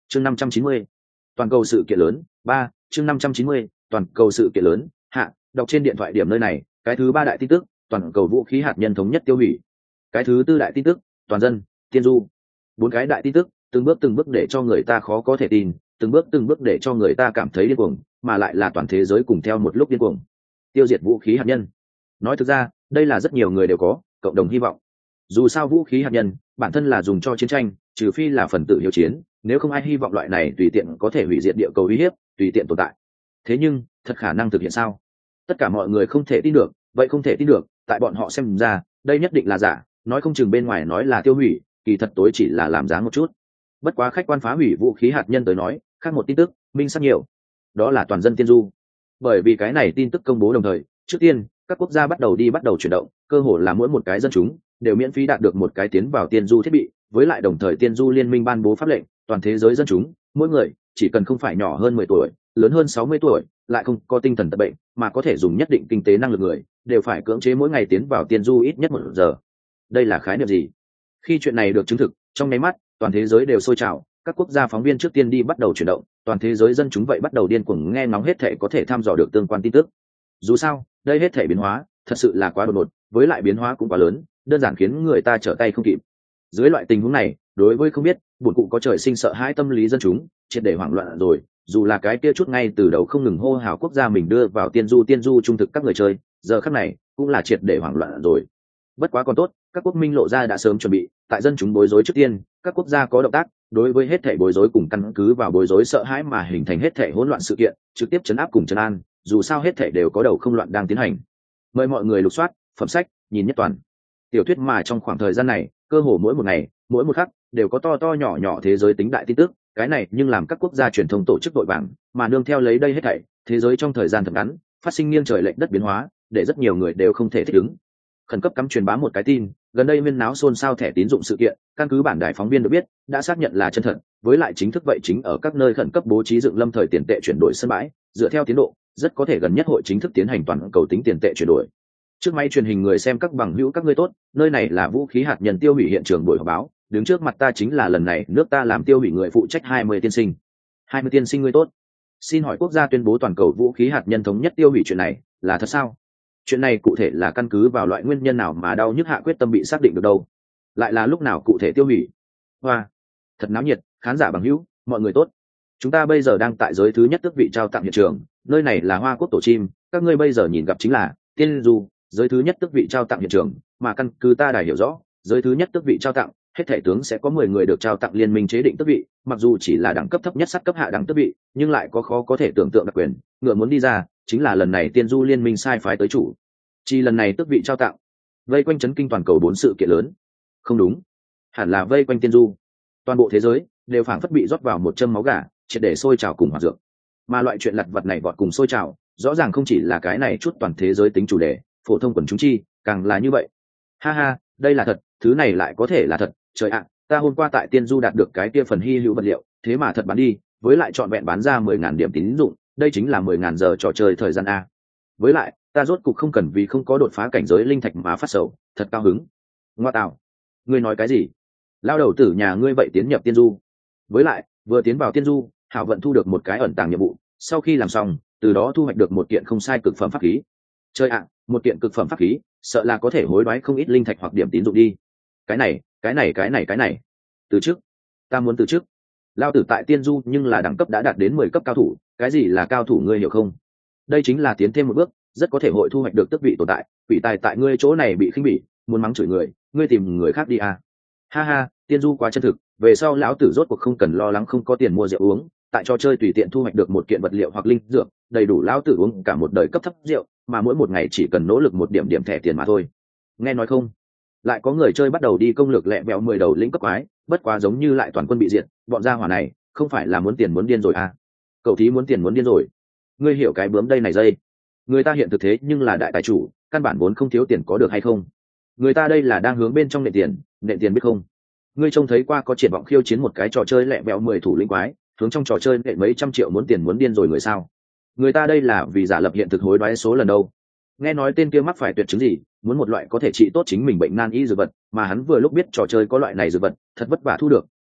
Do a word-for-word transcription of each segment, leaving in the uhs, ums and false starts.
chương năm trăm chín mươi, toàn cầu sự kiện lớn. Ba, chương năm trăm chín mươi, toàn cầu sự kiện lớn. Hạ, đọc trên điện thoại điểm nơi này. Cái thứ ba đại tin tức, toàn cầu vũ khí hạt nhân thống nhất tiêu hủy. Cái thứ tư đại tin tức, toàn dân tiên du. Bốn cái đại tin tức, từng bước từng bước để cho người ta khó có thể tin, từng bước từng bước để cho người ta cảm thấy điên cuồng, mà lại là toàn thế giới cùng theo một lúc điên cuồng. Tiêu diệt vũ khí hạt nhân. Nói thực ra, đây là rất nhiều người đều có cộng đồng hy vọng. Dù sao vũ khí hạt nhân bản thân là dùng cho chiến tranh, trừ phi là phần tử hiếu chiến, nếu không ai hy vọng loại này tùy tiện có thể hủy diệt địa cầu uy hiếp tùy tiện tồn tại. Thế nhưng thật khả năng thực hiện sao? Tất cả mọi người không thể tin được. Vậy không thể tin được, tại bọn họ xem ra đây nhất định là giả, nói không chừng bên ngoài nói là tiêu hủy, kỳ thật tối chỉ là làm dáng một chút. Bất quá khách quan phá hủy vũ khí hạt nhân tới nói, khác một tin tức minh sắc nhiều, đó là toàn dân tiên du. Bởi vì cái này tin tức công bố đồng thời, trước tiên các quốc gia bắt đầu đi bắt đầu chuyển động, cơ hồ là mỗi một cái dân chúng đều miễn phí đạt được một cái tiến vào tiên du thiết bị, với lại đồng thời tiên du liên minh ban bố pháp lệnh, toàn thế giới dân chúng mỗi người chỉ cần không phải nhỏ hơn mười tuổi, lớn hơn sáu mươi tuổi, lại không có tinh thần tật bệnh, mà có thể dùng nhất định kinh tế năng lực người, đều phải cưỡng chế mỗi ngày tiến vào tiên du ít nhất một giờ. Đây là khái niệm gì? Khi chuyện này được chứng thực, trong nháy mắt toàn thế giới đều sôi trào, các quốc gia phóng viên trước tiên đi bắt đầu chuyển động, toàn thế giới dân chúng vậy bắt đầu điên cuồng nghe ngóng hết thể có thể thăm dò được tương quan tin tức. Dù sao đây hết thể biến hóa thật sự là quá đột ngột, với lại biến hóa cũng quá lớn, đơn giản khiến người ta trở tay không kịp. Dưới loại tình huống này, đối với không biết bổn cụ có trời sinh sợ hãi tâm lý dân chúng triệt để hoảng loạn rồi. Dù là cái kia chút ngay từ đầu không ngừng hô hào quốc gia mình đưa vào tiên du tiên du trung thực các người chơi, giờ khắc này cũng là triệt để hoảng loạn rồi. Bất quá còn tốt, các quốc minh lộ ra đã sớm chuẩn bị, tại dân chúng bối rối trước tiên, các quốc gia có động tác, đối với hết thảy bối rối cùng căn cứ vào bối rối sợ hãi mà hình thành hết thảy hỗn loạn sự kiện, trực tiếp chấn áp cùng trấn an, dù sao hết thảy đều có đầu không loạn đang tiến hành. Mời mọi người lục soát phẩm sách, nhìn nhất toàn. Tiểu thuyết mà trong khoảng thời gian này, cơ hồ mỗi một ngày, mỗi một khắc đều có to to nhỏ nhỏ thế giới tính đại tin tức, cái này nhưng làm các quốc gia truyền thông tổ chức đội vàng, mà nương theo lấy đây hết thảy, thế giới trong thời gian thật ngắn, phát sinh nghiêng trời lệch đất biến hóa, để rất nhiều người đều không thể thích ứng. Khẩn cấp cắm truyền bá một cái tin, gần đây viên náo xôn xao thẻ tín dụng sự kiện, căn cứ bản đài phóng viên được biết, đã xác nhận là chân thật, với lại chính thức vậy chính ở các nơi khẩn cấp bố trí dựng lâm thời tiền tệ chuyển đổi sân bãi, dựa theo tiến độ, rất có thể gần nhất hội chính thức tiến hành toàn cầu tính tiền tệ chuyển đổi. Trước máy truyền hình người xem các bằng hữu các ngươi tốt, nơi này là vũ khí hạt nhân tiêu hủy hiện trường buổi họp báo, đứng trước mặt ta chính là lần này nước ta làm tiêu hủy người phụ trách hai mươi tiên sinh. hai mươi tiên sinh ngươi tốt. Xin hỏi quốc gia tuyên bố toàn cầu vũ khí hạt nhân thống nhất tiêu hủy chuyện này, là thật sao? Chuyện này cụ thể là căn cứ vào loại nguyên nhân nào mà đau nhức hạ quyết tâm bị xác định được đâu? Lại là lúc nào cụ thể tiêu hủy? Hoa, thật náo nhiệt, khán giả bằng hữu, mọi người tốt. Chúng ta bây giờ đang tại giới thứ nhất tước vị trao tặng hiện trường, nơi này là Hoa Quốc tổ chim, các ngươi bây giờ nhìn gặp chính là tiên du, giới thứ nhất tước vị trao tặng hiện trường, mà căn cứ ta đài hiểu rõ, giới thứ nhất tước vị trao tặng, hết thể tướng sẽ có mười người được trao tặng liên minh chế định tước vị, mặc dù chỉ là đẳng cấp thấp nhất sát cấp hạ đẳng tước vị, nhưng lại có khó có thể tưởng tượng đặc quyền, ngựa muốn đi ra, chính là lần này tiên du liên minh sai phái tới chủ. Chỉ lần này tước vị trao tặng, vây quanh chấn kinh toàn cầu bốn sự kiện lớn. Không đúng, hẳn là vây quanh tiên du. Toàn bộ thế giới đều phảng phất bị rót vào một châm máu gà, triệt để sôi trào cùng hoạt dược. Mà loại chuyện lặt vặt này vọt cùng sôi trào, rõ ràng không chỉ là cái này chút toàn thế giới tính chủ đề, phổ thông quần chúng chi, càng là như vậy. Ha ha, đây là thật, thứ này lại có thể là thật, trời ạ, ta hôm qua tại tiên du đạt được cái kia phần hy hữu vật liệu, thế mà thật bán đi, với lại chọn vẹn bán ra mười ngàn điểm tín dụng, đây chính là mười ngàn giờ trò chơi thời gian a. Với lại, ta rốt cục không cần vì không có đột phá cảnh giới linh thạch mà phát sầu, thật cao hứng. Ngoa tạo, ngươi nói cái gì? Lao đầu tử nhà ngươi vậy tiến nhập tiên du. Với lại, vừa tiến vào tiên du, hảo vận thu được một cái ẩn tàng nhiệm vụ, sau khi làm xong, từ đó thu hoạch được một kiện không sai cực phẩm pháp khí. Chơi ạ, một kiện cực phẩm pháp khí, sợ là có thể hối đoái không ít linh thạch hoặc điểm tín dụng đi. Cái này, cái này cái này cái này. Từ trước, ta muốn từ trước. Lao tử tại tiên du nhưng là đẳng cấp đã đạt đến mười cấp cao thủ, cái gì là cao thủ ngươi hiểu không? Đây chính là tiến thêm một bước, rất có thể hội thu hoạch được tước vị tồn tại, vị tài tại ngươi chỗ này bị khinh bỉ, muốn mắng chửi người, ngươi tìm người khác đi à. Ha ha, tiên du quá chân thực, về sau lão tử rốt cuộc không cần lo lắng không có tiền mua rượu uống, tại trò chơi tùy tiện thu hoạch được một kiện vật liệu hoặc linh dược, đầy đủ lão tử uống cả một đời cấp thấp rượu, mà mỗi một ngày chỉ cần nỗ lực một điểm điểm thẻ tiền mà thôi. Nghe nói không? Lại có người chơi bắt đầu đi công lược lẹ vẹo mười đầu lĩnh cấp quái, bất quá giống như lại toàn quân bị diệt, bọn gia hỏa này, không phải là muốn tiền muốn điên rồi à? Cậu thí muốn tiền muốn điên rồi. Ngươi hiểu cái bướm đây này dây. Người ta hiện thực thế nhưng là đại tài chủ, căn bản vốn không thiếu tiền có được hay không? Người ta đây là đang hướng bên trong nện tiền, nện tiền biết không? Ngươi trông thấy qua có triển vọng khiêu chiến một cái trò chơi lẹ vẹo mười thủ lĩnh quái, hướng trong trò chơi nện mấy trăm triệu muốn tiền muốn điên rồi người sao? Người ta đây là vì giả lập hiện thực hối đoái số lần đâu. Nghe nói tên kia mắc phải tuyệt chứng gì, muốn một loại có thể trị tốt chính mình bệnh nan y dược vật, mà hắn vừa lúc biết trò chơi có loại này dược vật, thật vất vả thu được,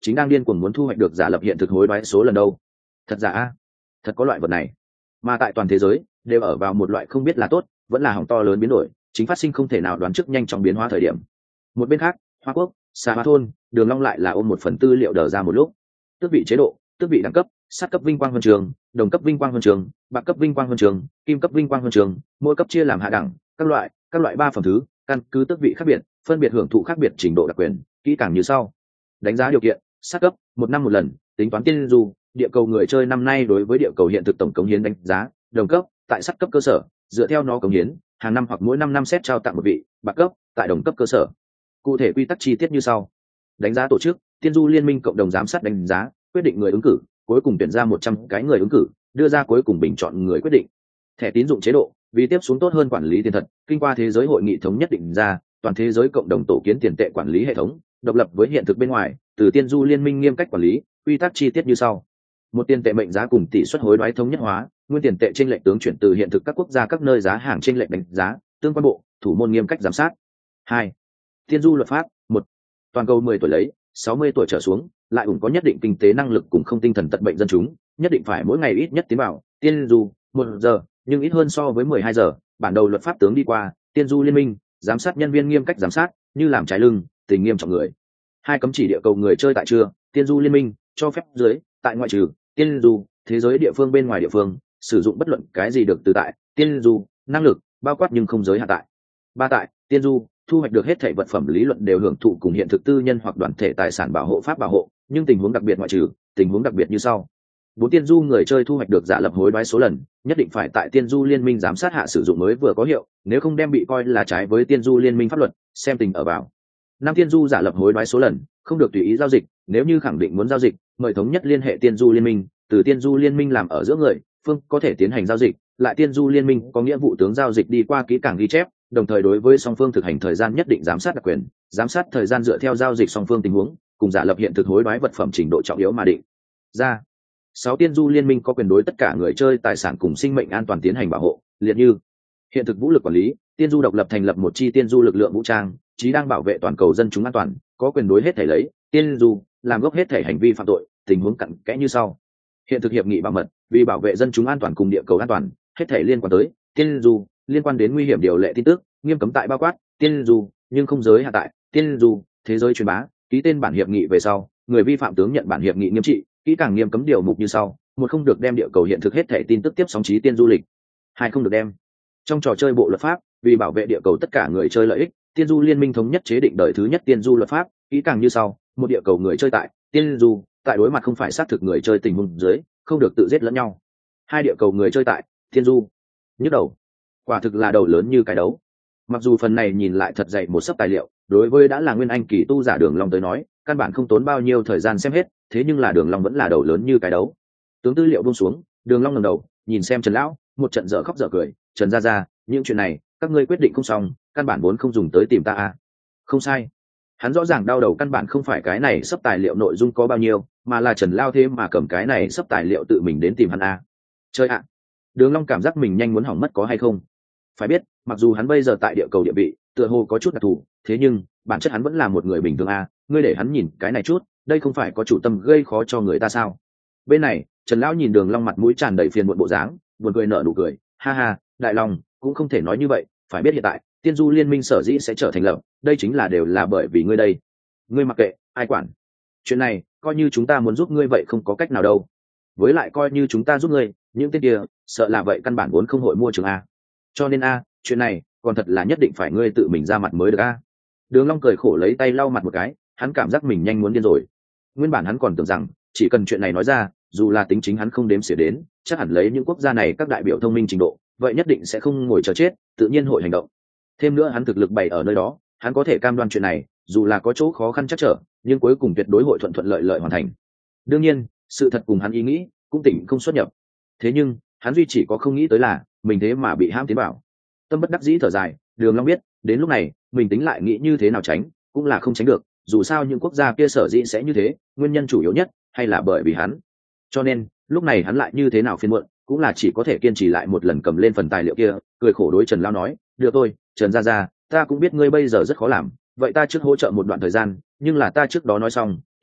chính đang điên cuồng muốn thu hoạch được giả lập hiện thực hối đoái số lần đâu. Thật giả a, thật có loại vật này. Mà tại toàn thế giới đều ở vào một loại không biết là tốt vẫn là hỏng to lớn biến đổi, chính phát sinh không thể nào đoán trước nhanh chóng biến hóa thời điểm. Một bên khác, Hoa Quốc, Sa Hoa thôn, Đường Long lại là ôm một phần tư liệu đờ ra một lúc. Tước vị chế độ, tước vị đẳng cấp, sát cấp vinh quang huân trường, đồng cấp vinh quang huân trường, bạc cấp vinh quang huân trường, kim cấp vinh quang huân trường, mỗi cấp chia làm hạ đẳng, các loại, các loại ba phẩm thứ, căn cứ tước vị khác biệt, phân biệt hưởng thụ khác biệt trình độ đặc quyền, kỹ càng như sau. Đánh giá điều kiện, sát cấp, một năm một lần, tính toán tiên du, địa cầu người chơi năm nay đối với địa cầu hiện thực tổng cống hiến đánh giá, đồng cấp, tại sát cấp cơ sở, dựa theo nó cống hiến, hàng năm hoặc mỗi năm năm xét trao tặng một vị, bạc cấp, tại đồng cấp cơ sở. Cụ thể quy tắc chi tiết như sau. Đánh giá tổ chức, tiên du liên minh cộng đồng giám sát đánh giá, quyết định người ứng cử, cuối cùng tuyển ra một trăm cái người ứng cử, đưa ra cuối cùng bình chọn người quyết định. Thẻ tín dụng chế độ, vì tiếp xuống tốt hơn quản lý tiền thật, kinh qua thế giới hội nghị thống nhất định ra, toàn thế giới cộng đồng tổ kiến tiền tệ quản lý hệ thống, độc lập với hiện thực bên ngoài, từ tiên du liên minh nghiêm cách quản lý, quy tắc chi tiết như sau. Một tiền tệ mệnh giá cùng tỷ suất hối đoái thống nhất hóa, nguyên tiền tệ chênh lệch tướng chuyển từ hiện thực các quốc gia các nơi giá hàng chênh lệch đánh giá, tương quan bộ, thủ môn nghiêm cách giám sát. Hai, tiên du luật pháp. Một, toàn cầu mười tuổi lấy, sáu mươi tuổi trở xuống, lại ủng có nhất định kinh tế năng lực cùng không tinh thần tật bệnh dân chúng, nhất định phải mỗi ngày ít nhất tiến bảo tiên du một giờ, nhưng ít hơn so với mười hai giờ. Bản đầu luật pháp tướng đi qua, tiên du liên minh giám sát nhân viên nghiêm cách giám sát, như làm trái lưng, tình nghiêm trọng người. Hai, cấm chỉ địa cầu người chơi tại chưa, tiên du liên minh cho phép dưới, tại ngoại trừ tiên du thế giới địa phương bên ngoài địa phương sử dụng bất luận cái gì được từ tại tiên du năng lực bao quát nhưng không giới hạn tại. Ba, tại tiên du thu hoạch được hết thể vật phẩm lý luận đều hưởng thụ cùng hiện thực tư nhân hoặc đoàn thể tài sản bảo hộ pháp bảo hộ, nhưng tình huống đặc biệt ngoại trừ, tình huống đặc biệt như sau. Bốn, tiên du người chơi thu hoạch được giả lập hối đoái số lần, nhất định phải tại tiên du liên minh giám sát hạ sử dụng mới vừa có hiệu, nếu không đem bị coi là trái với tiên du liên minh pháp luật, xem tình ở vào. Năm, tiên du giả lập hối đoái số lần, không được tùy ý giao dịch, nếu như khẳng định muốn giao dịch, mời thống nhất liên hệ tiên du liên minh, từ tiên du liên minh làm ở giữa người phương có thể tiến hành giao dịch, lại tiên du liên minh có nghĩa vụ tướng giao dịch đi qua kỹ càng ghi chép, đồng thời đối với song phương thực hành thời gian nhất định giám sát đặc quyền, giám sát thời gian dựa theo giao dịch song phương tình huống, cùng giả lập hiện thực hối đoái vật phẩm trình độ trọng yếu mà định ra. Sáu, tiên du liên minh có quyền đối tất cả người chơi tài sản cùng sinh mệnh an toàn tiến hành bảo hộ, liệt như hiện thực vũ lực quản lý, tiên du độc lập thành lập một chi tiên du lực lượng vũ trang, chí đang bảo vệ toàn cầu dân chúng an toàn, có quyền đối hết thể lấy tiên du làm gốc hết thể hành vi phạm tội, tình huống cặn kẽ như sau. Hiện thực hiệp nghị bảo mật, vì bảo vệ dân chúng an toàn cùng địa cầu an toàn, hết thể liên quan tới tiên du liên quan đến nguy hiểm điều lệ tin tức, nghiêm cấm tại bao quát tiên du nhưng không giới hạn tại tiên du thế giới truyền bá, ký tên bản hiệp nghị về sau, người vi phạm tướng nhận bản hiệp nghị nghiêm trị, kỹ càng nghiêm cấm điều mục như sau. Một, không được đem địa cầu hiện thực hết thể tin tức tiếp sóng trí tiên du lịch. Hai, không được đem trong trò chơi bộ luật pháp, vì bảo vệ địa cầu tất cả người chơi lợi ích, tiên du liên minh thống nhất chế định đời thứ nhất tiên du luật pháp, kỹ càng như sau. Một, địa cầu người chơi tại tiên du tại đối mặt không phải xác thực người chơi tình huống dưới, không được tự giết lẫn nhau. Hai, địa cầu người chơi tại tiên du nhức đầu, quả thực là đầu lớn như cái đấu. Mặc dù phần này nhìn lại thật dày một sấp tài liệu, đối với đã là nguyên anh kỳ tu giả Đường Long tới nói, căn bản không tốn bao nhiêu thời gian xem hết, thế nhưng là Đường Long vẫn là đầu lớn như cái đấu. Tướng tư liệu buông xuống, Đường Long ngẩng đầu, nhìn xem Trần lão, một trận dở khóc dở cười. Trần gia gia, những chuyện này các ngươi quyết định không xong, căn bản vốn không dùng tới tìm ta à? Không sai, hắn rõ ràng đau đầu căn bản không phải cái này sấp tài liệu nội dung có bao nhiêu, mà là Trần Lao thế mà cầm cái này sấp tài liệu tự mình đến tìm hắn à? Chơi ạ! À. Đường Long cảm giác mình nhanh muốn hỏng mất có hay không? Phải biết, mặc dù hắn bây giờ tại địa cầu địa vị tựa hồ có chút đặc thù, thế nhưng bản chất hắn vẫn là một người bình thường à? Ngươi để hắn nhìn cái này chút, đây không phải có chủ tâm gây khó cho người ta sao? Bên này, Trần lão nhìn Đường Long mặt mũi tràn đầy phiền muộn bộ dáng, buồn cười nở nụ cười, ha ha, Đại Long cũng không thể nói như vậy, phải biết hiện tại tiên du liên minh sở dĩ sẽ trở thành lập, đây chính là đều là bởi vì ngươi đây. Ngươi mặc kệ, ai quản? Chuyện này coi như chúng ta muốn giúp ngươi vậy không có cách nào đâu. Với lại coi như chúng ta giúp ngươi, những tên kia sợ là vậy căn bản vốn không hội mua trường a. Cho nên a, chuyện này còn thật là nhất định phải ngươi tự mình ra mặt mới được a. Đường Long cười khổ lấy tay lau mặt một cái, hắn cảm giác mình nhanh muốn điên rồi. Nguyên bản hắn còn tưởng rằng chỉ cần chuyện này nói ra, dù là tính chính hắn không đếm xỉa đến, chắc hẳn lấy những quốc gia này các đại biểu thông minh trình độ, vậy nhất định sẽ không ngồi chờ chết, tự nhiên hội hành động. Thêm nữa hắn thực lực bày ở nơi đó, hắn có thể cam đoan chuyện này, dù là có chỗ khó khăn chắc trở, nhưng cuối cùng tuyệt đối hội thuận thuận lợi lợi hoàn thành. Đương nhiên, sự thật cùng hắn ý nghĩ cũng tỉnh không xuất nhập. Thế nhưng, hắn duy chỉ có không nghĩ tới là, mình thế mà bị hãm tiến bảo. Tâm bất đắc dĩ thở dài, Đường Long biết, đến lúc này, mình tính lại nghĩ như thế nào tránh, cũng là không tránh được, dù sao những quốc gia kia sở dĩ sẽ như thế, nguyên nhân chủ yếu nhất hay là bởi vì hắn. Cho nên, lúc này hắn lại như thế nào phiền muộn, cũng là chỉ có thể kiên trì lại một lần cầm lên phần tài liệu kia, cười khổ đối Trần Lão nói, "Được tôi, Trần gia gia, ta cũng biết ngươi bây giờ rất khó làm, vậy ta trước hỗ trợ một đoạn thời gian, nhưng là ta trước đó nói xong,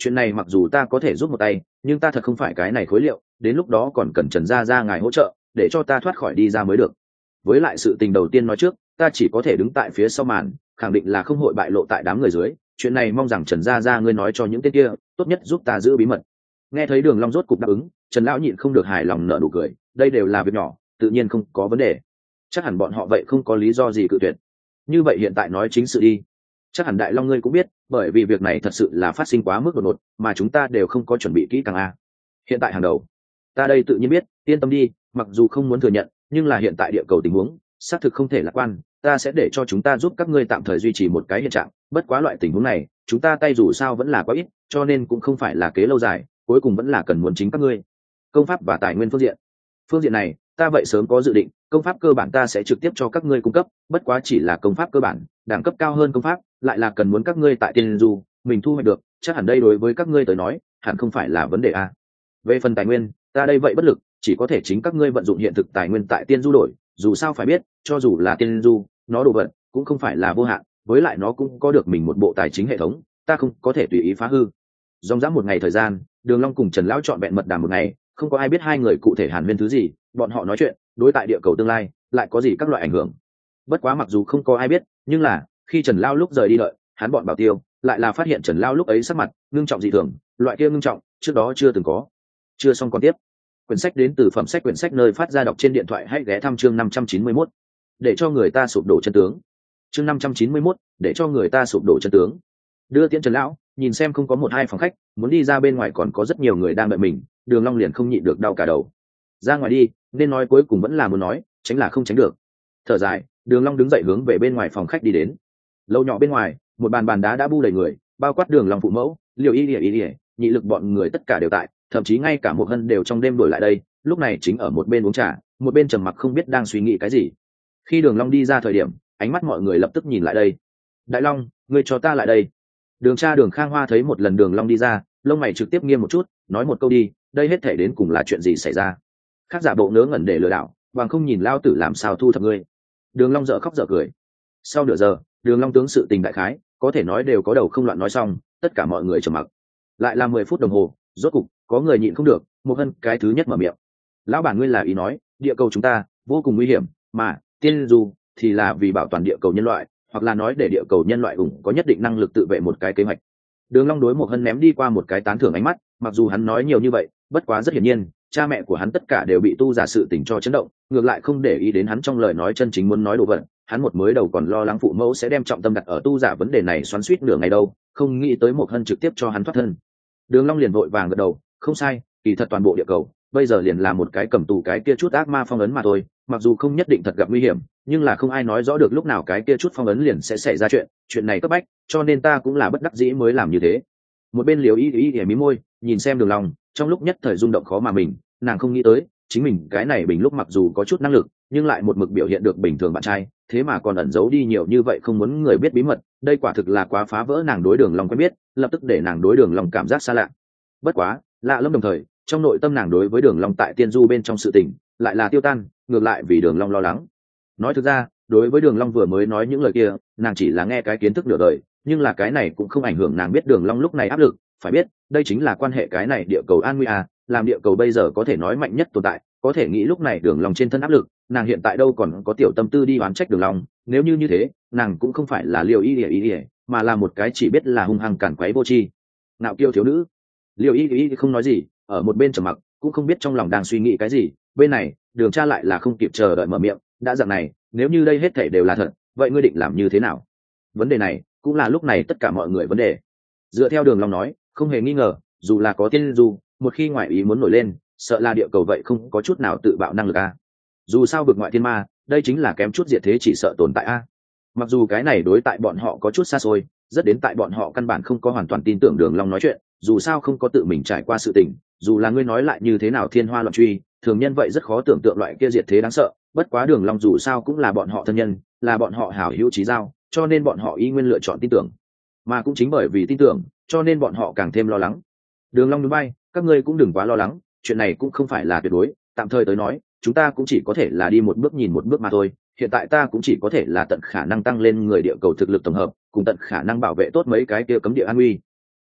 chuyện này mặc dù ta có thể giúp một tay, nhưng ta thật không phải cái này khối liệu, đến lúc đó còn cần Trần gia gia ngài hỗ trợ để cho ta thoát khỏi đi ra mới được. Với lại sự tình đầu tiên nói trước, ta chỉ có thể đứng tại phía sau màn, khẳng định là không hội bại lộ tại đám người dưới, chuyện này mong rằng Trần gia gia ngươi nói cho những tên kia, tốt nhất giúp ta giữ bí mật. Nghe thấy Đường Long rốt cục đáp ứng, Trần lão nhịn không được hài lòng nở nụ cười, đây đều là việc nhỏ, tự nhiên không có vấn đề. Chắc hẳn bọn họ vậy không có lý do gì cự tuyệt. Như vậy hiện tại nói chính sự đi. Chắc hẳn Đại Long ngươi cũng biết, bởi vì việc này thật sự là phát sinh quá mức đột ngột, mà chúng ta đều không có chuẩn bị kỹ càng a. Hiện tại hàng đầu, ta đây tự nhiên biết, yên tâm đi, mặc dù không muốn thừa nhận, nhưng là hiện tại địa cầu tình huống xác thực không thể lạc quan, ta sẽ để cho chúng ta giúp các ngươi tạm thời duy trì một cái hiện trạng, bất quá loại tình huống này chúng ta tay dù sao vẫn là quá ít, cho nên cũng không phải là kế lâu dài, cuối cùng vẫn là cần muốn chính các ngươi. Công pháp và tài nguyên phương diện phương diện này ta vậy sớm có dự định, công pháp cơ bản ta sẽ trực tiếp cho các ngươi cung cấp, bất quá chỉ là công pháp cơ bản, đẳng cấp cao hơn công pháp lại là cần muốn các ngươi tại tiên du mình thu hoạch được, chắc hẳn đây đối với các ngươi tới nói hẳn không phải là vấn đề a. Về phần tài nguyên, ta đây vậy bất lực, chỉ có thể chính các ngươi vận dụng hiện thực tài nguyên tại tiên du đổi, dù sao phải biết, cho dù là tiên du, nó đồ vật cũng không phải là vô hạn, với lại nó cũng có được mình một bộ tài chính hệ thống, ta không có thể tùy ý phá hư. Dòng dã một ngày thời gian, Đường Long cùng Trần lão chọn vẹn mật đàm một ngày, không có ai biết hai người cụ thể hàn huyên thứ gì, bọn họ nói chuyện đối tại địa cầu tương lai lại có gì các loại ảnh hưởng. Bất quá mặc dù không có ai biết, nhưng là khi Trần lão lúc rời đi đợi, hắn bọn Bảo Tiêu lại là phát hiện Trần lão lúc ấy sắc mặt ngưng trọng dị thường, loại kia ngưng trọng trước đó chưa từng có. Chưa xong còn tiếp. Quyển sách đến từ phẩm sách quyển sách nơi phát ra đọc trên điện thoại, hãy ghé thăm chương năm trăm chín mươi mốt để cho người ta sụp đổ chân tướng. Chương năm trăm chín mươi mốt để cho người ta sụp đổ chân tướng. Đưa tiễn Trần lão, nhìn xem không có một hai phòng khách, muốn đi ra bên ngoài còn có rất nhiều người đang đợi mình, Đường Long liền không nhịn được đau cả đầu. Ra ngoài đi, nên nói cuối cùng vẫn là muốn nói, tránh là không tránh được. Thở dài, Đường Long đứng dậy hướng về bên ngoài phòng khách đi đến. Lâu nhỏ bên ngoài, một bàn bàn đá đã bu đầy người, bao quát Đường Long phụ mẫu, Liều Y Lệ Y Lệ, nhị lực bọn người tất cả đều tại, thậm chí ngay cả một hân đều trong đêm đổi lại đây, lúc này chính ở một bên uống trà, một bên trầm mặc không biết đang suy nghĩ cái gì. Khi Đường Long đi ra thời điểm, ánh mắt mọi người lập tức nhìn lại đây. Đại Long, ngươi cho ta lại đây. Đường cha Đường Khang Hoa thấy một lần Đường Long đi ra, lông mày trực tiếp nghiêm một chút, nói một câu đi, đây hết thể đến cùng là chuyện gì xảy ra? Khác giả bộ ngớ ngẩn để lừa đảo, bằng không nhìn lao tử làm sao thu thập ngươi. Đường Long dở khóc dở cười. Sau nửa giờ, Đường Long tướng sự tình đại khái có thể nói đều có đầu không loạn nói xong, tất cả mọi người trầm mặc. Lại là mười phút đồng hồ, rốt cục có người nhịn không được, một hân cái thứ nhất mở miệng. Lão bản ngươi là ý nói, địa cầu chúng ta vô cùng nguy hiểm, mà tiên du thì là vì bảo toàn địa cầu nhân loại, hoặc là nói để địa cầu nhân loại cũng có nhất định năng lực tự vệ một cái kế hoạch. Đường Long đối một hân ném đi qua một cái tán thưởng ánh mắt, mặc dù hắn nói nhiều như vậy, bất quá rất hiển nhiên, cha mẹ của hắn tất cả đều bị tu giả sự tình cho chấn động, ngược lại không để ý đến hắn trong lời nói chân chính muốn nói đồ vật. Hắn một mới đầu còn lo lắng phụ mẫu sẽ đem trọng tâm đặt ở tu giả vấn đề này xoắn xuýt nửa ngày đâu, không nghĩ tới một hân trực tiếp cho hắn thoát thân. Đường Long liền vội vàng gật đầu, không sai, kỳ thật toàn bộ địa cầu bây giờ liền là một cái cầm tù cái kia chút ác ma phong ấn mà thôi, mặc dù không nhất định thật gặp nguy hiểm, nhưng là không ai nói rõ được lúc nào cái kia chút phong ấn liền sẽ xảy ra chuyện, chuyện này cấp bách, cho nên ta cũng là bất đắc dĩ mới làm như thế. Một bên Liễu Y Y ỉa mí môi, nhìn xem Đường Long, trong lúc nhất thời rung động khó mà mình, nàng không nghĩ tới, chính mình cái này bình lúc mặc dù có chút năng lực, nhưng lại một mực biểu hiện được bình thường bạn trai, thế mà còn ẩn giấu đi nhiều như vậy không muốn người biết bí mật, đây quả thực là quá phá vỡ nàng đối Đường Long quen biết, lập tức để nàng đối Đường Long cảm giác xa lạ. Bất quá, lạ lẫm đồng thời, trong nội tâm nàng đối với Đường Long tại tiên du bên trong sự tình lại là tiêu tan, ngược lại vì Đường Long lo lắng. Nói thực ra, đối với Đường Long vừa mới nói những lời kia, nàng chỉ là nghe cái kiến thức nửa đời, nhưng là cái này cũng không ảnh hưởng nàng biết Đường Long lúc này áp lực, phải biết, đây chính là quan hệ cái này địa cầu an nguy à, làm địa cầu bây giờ có thể nói mạnh nhất tồn tại, có thể nghĩ lúc này Đường Long trên thân áp lực, nàng hiện tại đâu còn có tiểu tâm tư đi oán trách Đường Long, nếu như như thế, nàng cũng không phải là Liêu Y Y Y, mà là một cái chỉ biết là hung hăng cản quấy vô tri, nạo kiêu thiếu nữ. Liêu Y Y không nói gì, ở một bên trầm mặc, cũng không biết trong lòng đang suy nghĩ cái gì. Bên này, Đường cha lại là không kịp chờ đợi mở miệng, đã dạng này, nếu như đây hết thảy đều là thật, vậy ngươi định làm như thế nào? Vấn đề này cũng là lúc này tất cả mọi người vấn đề. Dựa theo Đường Long nói, không hề nghi ngờ, dù là có tiên du, một khi ngoại ý muốn nổi lên, sợ là địa cầu vậy không có chút nào tự bạo năng lực a. Dù sao vực ngoại thiên ma, đây chính là kém chút diệt thế chỉ sợ tồn tại a. Mặc dù cái này đối tại bọn họ có chút xa xôi, rất đến tại bọn họ căn bản không có hoàn toàn tin tưởng Đường Long nói chuyện, dù sao không có tự mình trải qua sự tình, dù là ngươi nói lại như thế nào thiên hoa loạn truy, thường nhân vậy rất khó tưởng tượng loại kia diệt thế đáng sợ. Bất quá Đường Long dù sao cũng là bọn họ thân nhân, là bọn họ hảo hữu chí giao, cho nên bọn họ y nguyên lựa chọn tin tưởng. Mà cũng chính bởi vì tin tưởng, cho nên bọn họ càng thêm lo lắng. Đường Long núi bay, các ngươi cũng đừng quá lo lắng, chuyện này cũng không phải là tuyệt đối, tạm thời tới nói, chúng ta cũng chỉ có thể là đi một bước nhìn một bước mà thôi. Hiện tại ta cũng chỉ có thể là tận khả năng tăng lên người địa cầu thực lực tổng hợp, cùng tận khả năng bảo vệ tốt mấy cái kia cấm địa an nguy.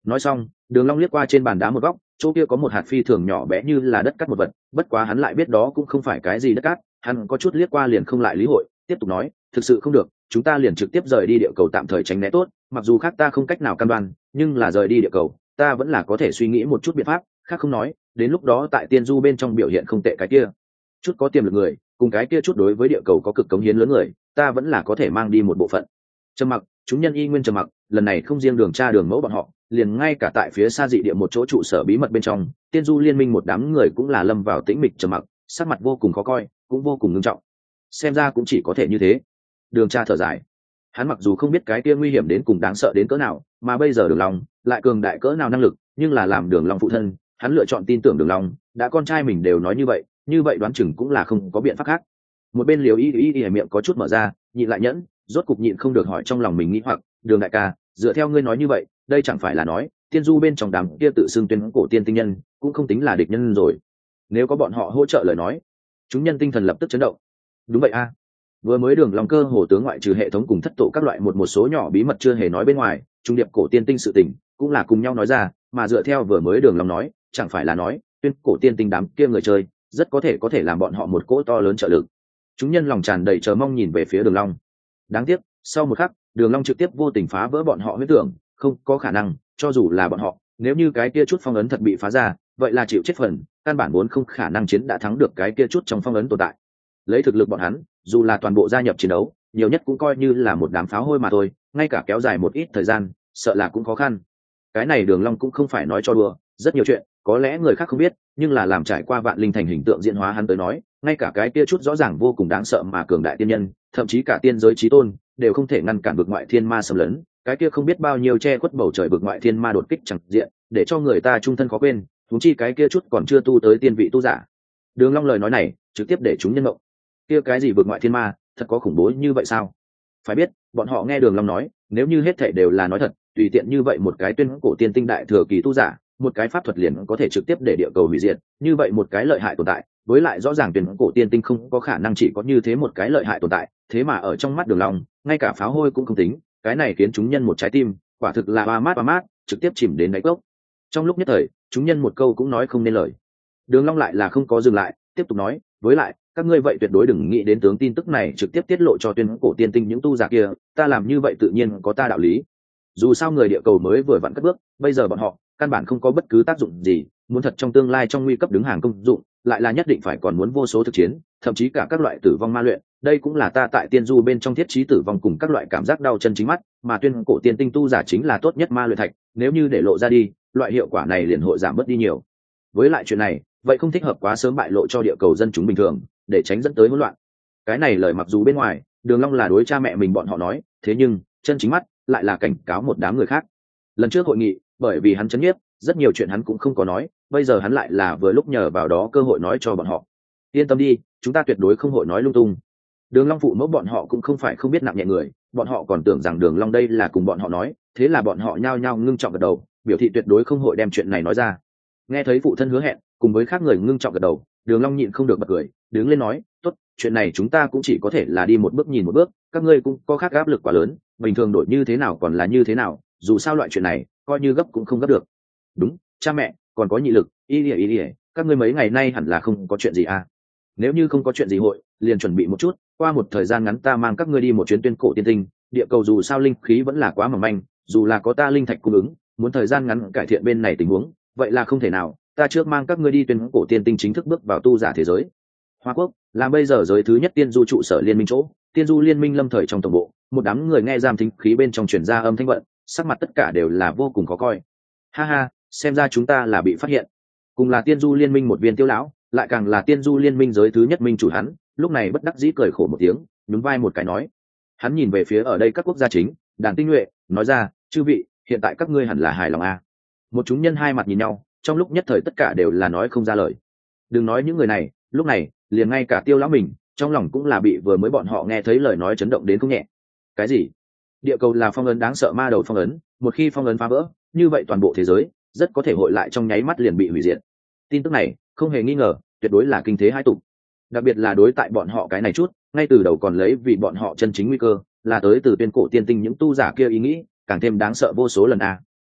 Nói xong, Đường Long liếc qua trên bàn đá một góc, chỗ kia có một hạt phi thường nhỏ bé như là đất cát một vật, bất quá hắn lại biết đó cũng không phải cái gì đất cát, hắn có chút liếc qua liền không lại lý hội, tiếp tục nói, thực sự không được, chúng ta liền trực tiếp rời đi địa cầu tạm thời tránh né tốt, mặc dù khác ta không cách nào cam đoan, nhưng là rời đi địa cầu, ta vẫn là có thể suy nghĩ một chút biện pháp, khác không nói, đến lúc đó tại tiên du bên trong biểu hiện không tệ cái kia, chút có tiềm lực người, cùng cái kia chút đối với địa cầu có cực cống hiến lớn người, ta vẫn là có thể mang đi một bộ phận. Trầm mặc, chúng nhân y nguyên trầm mặc, lần này không riêng Đường Tra Đường Mẫu bọn họ, liền ngay cả tại phía xa dị địa một chỗ trụ sở bí mật bên trong, tiên du liên minh một đám người cũng là lâm vào tĩnh mịch trầm mặc, sắc mặt vô cùng khó coi, cũng vô cùng nghiêm trọng. Xem ra cũng chỉ có thể như thế. Đường Tra thở dài, hắn mặc dù không biết cái kia nguy hiểm đến cùng đáng sợ đến cỡ nào, mà bây giờ Đường Long lại cường đại cỡ nào năng lực, nhưng là làm Đường Long phụ thân, hắn lựa chọn tin tưởng Đường Long, đã con trai mình đều nói như vậy, như vậy đoán chừng cũng là không có biện pháp khác. Một bên Liều Y Y Y miệng có chút mở ra, nhịn lại nhẫn, rốt cục nhịn không được hỏi trong lòng mình nghĩ hoặc, Đường đại ca, dựa theo ngươi nói như vậy, đây chẳng phải là nói, tiên du bên trong đám kia tự xưng tuyên cổ tiên tinh nhân, cũng không tính là địch nhân rồi. Nếu có bọn họ hỗ trợ lời nói, chúng nhân tinh thần lập tức chấn động. Đúng vậy a. Vừa mới Đường Long cơ hồ tướng ngoại trừ hệ thống cùng thất tổ các loại một một số nhỏ bí mật chưa hề nói bên ngoài, trung điệp cổ tiên tinh sự tình, cũng là cùng nhau nói ra, mà dựa theo vừa mới Đường Long nói, chẳng phải là nói, tuyên cổ tiên tinh đám kia người chơi, rất có thể có thể làm bọn họ một cỗ to lớn trợ lực. Chúng nhân lòng tràn đầy chờ mong nhìn về phía Đường Long. Đáng tiếc, sau một khắc, Đường Long trực tiếp vô tình phá vỡ bọn họ huyết tưởng, không có khả năng, cho dù là bọn họ, nếu như cái kia chút phong ấn thật bị phá ra, vậy là chịu chết phần, căn bản vốn không khả năng chiến đã thắng được cái kia chút trong phong ấn tồn tại. Lấy thực lực bọn hắn, dù là toàn bộ gia nhập chiến đấu, nhiều nhất cũng coi như là một đám pháo hôi mà thôi, ngay cả kéo dài một ít thời gian, sợ là cũng khó khăn. Cái này Đường Long cũng không phải nói cho đùa, rất nhiều chuyện, có lẽ người khác không biết, nhưng là làm trải qua vạn linh thành hình tượng diễn hóa hắn tới nói, ngay cả cái kia chút rõ ràng vô cùng đáng sợ mà cường đại tiên nhân, thậm chí cả tiên giới chí tôn, đều không thể ngăn cản vực ngoại thiên ma xâm lấn, cái kia không biết bao nhiêu che khuất bầu trời vực ngoại thiên ma đột kích chẳng diện, để cho người ta trung thân khó quên, huống chi cái kia chút còn chưa tu tới tiên vị tu giả. Đường Long lời nói này, trực tiếp để chúng nhân động. Kia cái gì vực ngoại thiên ma, thật có khủng bố như vậy sao? Phải biết, bọn họ nghe Đường Long nói, nếu như hết thảy đều là nói thật, tùy tiện như vậy một cái tuyên cổ tiên tinh đại thừa kỳ tu giả, một cái pháp thuật liền có thể trực tiếp để địa cầu hủy diệt, như vậy một cái lợi hại tồn tại, với lại rõ ràng tuyên cổ tiên tinh không có khả năng chỉ có như thế một cái lợi hại tồn tại, thế mà ở trong mắt Đường Long, ngay cả pháo hôi cũng không tính, cái này khiến chúng nhân một trái tim, quả thực là ba mát ba mát, trực tiếp chìm đến đáy cốc. Trong lúc nhất thời, chúng nhân một câu cũng nói không nên lời. Đường Long lại là không có dừng lại, tiếp tục nói, với lại, các ngươi vậy tuyệt đối đừng nghĩ đến tướng tin tức này trực tiếp tiết lộ cho tuyên cổ tiên tinh những tu giả kia, ta làm như vậy tự nhiên có ta đạo lý. Dù sao người địa cầu mới vừa vặn cất bước, bây giờ bọn họ căn bản không có bất cứ tác dụng gì, muốn thật trong tương lai trong nguy cấp đứng hàng công dụng, lại là nhất định phải còn muốn vô số thực chiến, thậm chí cả các loại tử vong ma luyện, đây cũng là ta tại tiên du bên trong thiết trí tử vong cùng các loại cảm giác đau chân chính mắt, mà tuyên cổ tiên tinh tu giả chính là tốt nhất ma luyện thạch, nếu như để lộ ra đi, loại hiệu quả này liền hội giảm bớt đi nhiều. Với lại chuyện này, vậy không thích hợp quá sớm bại lộ cho địa cầu dân chúng bình thường, để tránh dẫn tới hỗn loạn. Cái này lời mặc dù bên ngoài, Đường Long là đối cha mẹ mình bọn họ nói, thế nhưng chân chính mắt lại là cảnh cáo một đám người khác. Lần trước hội nghị, bởi vì hắn chấn nhiếp, rất nhiều chuyện hắn cũng không có nói, bây giờ hắn lại là vừa lúc nhờ vào đó cơ hội nói cho bọn họ. Yên tâm đi, chúng ta tuyệt đối không hội nói lung tung. Đường Long phụ mẫu bọn họ cũng không phải không biết nặng nhẹ người, bọn họ còn tưởng rằng Đường Long đây là cùng bọn họ nói, thế là bọn họ nhao nhao ngưng trọng gật đầu, biểu thị tuyệt đối không hội đem chuyện này nói ra. Nghe thấy phụ thân hứa hẹn, cùng với khác người ngưng trọng gật đầu, Đường Long nhịn không được bật cười, đứng lên nói, tốt, chuyện này chúng ta cũng chỉ có thể là đi một bước nhìn một bước, các ngươi cũng có khác áp lực quá lớn, bình thường đổi như thế nào còn là như thế nào, dù sao loại chuyện này, coi như gấp cũng không gấp được. Đúng, cha mẹ, còn có nhị lực, y lìa y lìa, các ngươi mấy ngày nay hẳn là không có chuyện gì à? Nếu như không có chuyện gì hội, liền chuẩn bị một chút, qua một thời gian ngắn ta mang các ngươi đi một chuyến tuyên cổ tiên tinh, địa cầu dù sao linh khí vẫn là quá mỏng manh, dù là có ta linh thạch cung ứng, muốn thời gian ngắn cải thiện bên này tình huống, vậy là không thể nào, ta trước mang các ngươi đi tuyên cổ tiên tinh chính thức bước vào tu giả thế giới. Hoa Quốc là bây giờ giới thứ nhất tiên du trụ sở liên minh chỗ, tiên du liên minh lâm thời trong tổng bộ, một đám người nghe giam thính khí bên trong truyền ra âm thanh vận, sắc mặt tất cả đều là vô cùng khó coi. Ha ha, xem ra chúng ta là bị phát hiện. Cùng là tiên du liên minh một viên tiêu lão, lại càng là tiên du liên minh giới thứ nhất minh chủ hắn, lúc này bất đắc dĩ cười khổ một tiếng, nhún vai một cái nói. Hắn nhìn về phía ở đây các quốc gia chính, đàn tinh nhuệ, nói ra, chư vị, hiện tại các ngươi hẳn là hài lòng a. Một chúng nhân hai mặt nhìn nhau, trong lúc nhất thời tất cả đều là nói không ra lời. Đừng nói những người này, lúc này, liền ngay cả tiêu lão mình, trong lòng cũng là bị vừa mới bọn họ nghe thấy lời nói chấn động đến không nhẹ. Cái gì? Địa cầu là phong ấn đáng sợ ma đầu phong ấn, một khi phong ấn phá vỡ, như vậy toàn bộ thế giới rất có thể hội lại trong nháy mắt liền bị hủy diệt. Tin tức này, không hề nghi ngờ, tuyệt đối là kinh thế hai tục. Đặc biệt là đối tại bọn họ cái này chút, ngay từ đầu còn lấy vì bọn họ chân chính nguy cơ, là tới từ tuyên cổ tiên tinh những tu giả kia ý nghĩ, càng thêm đáng sợ vô số lần a.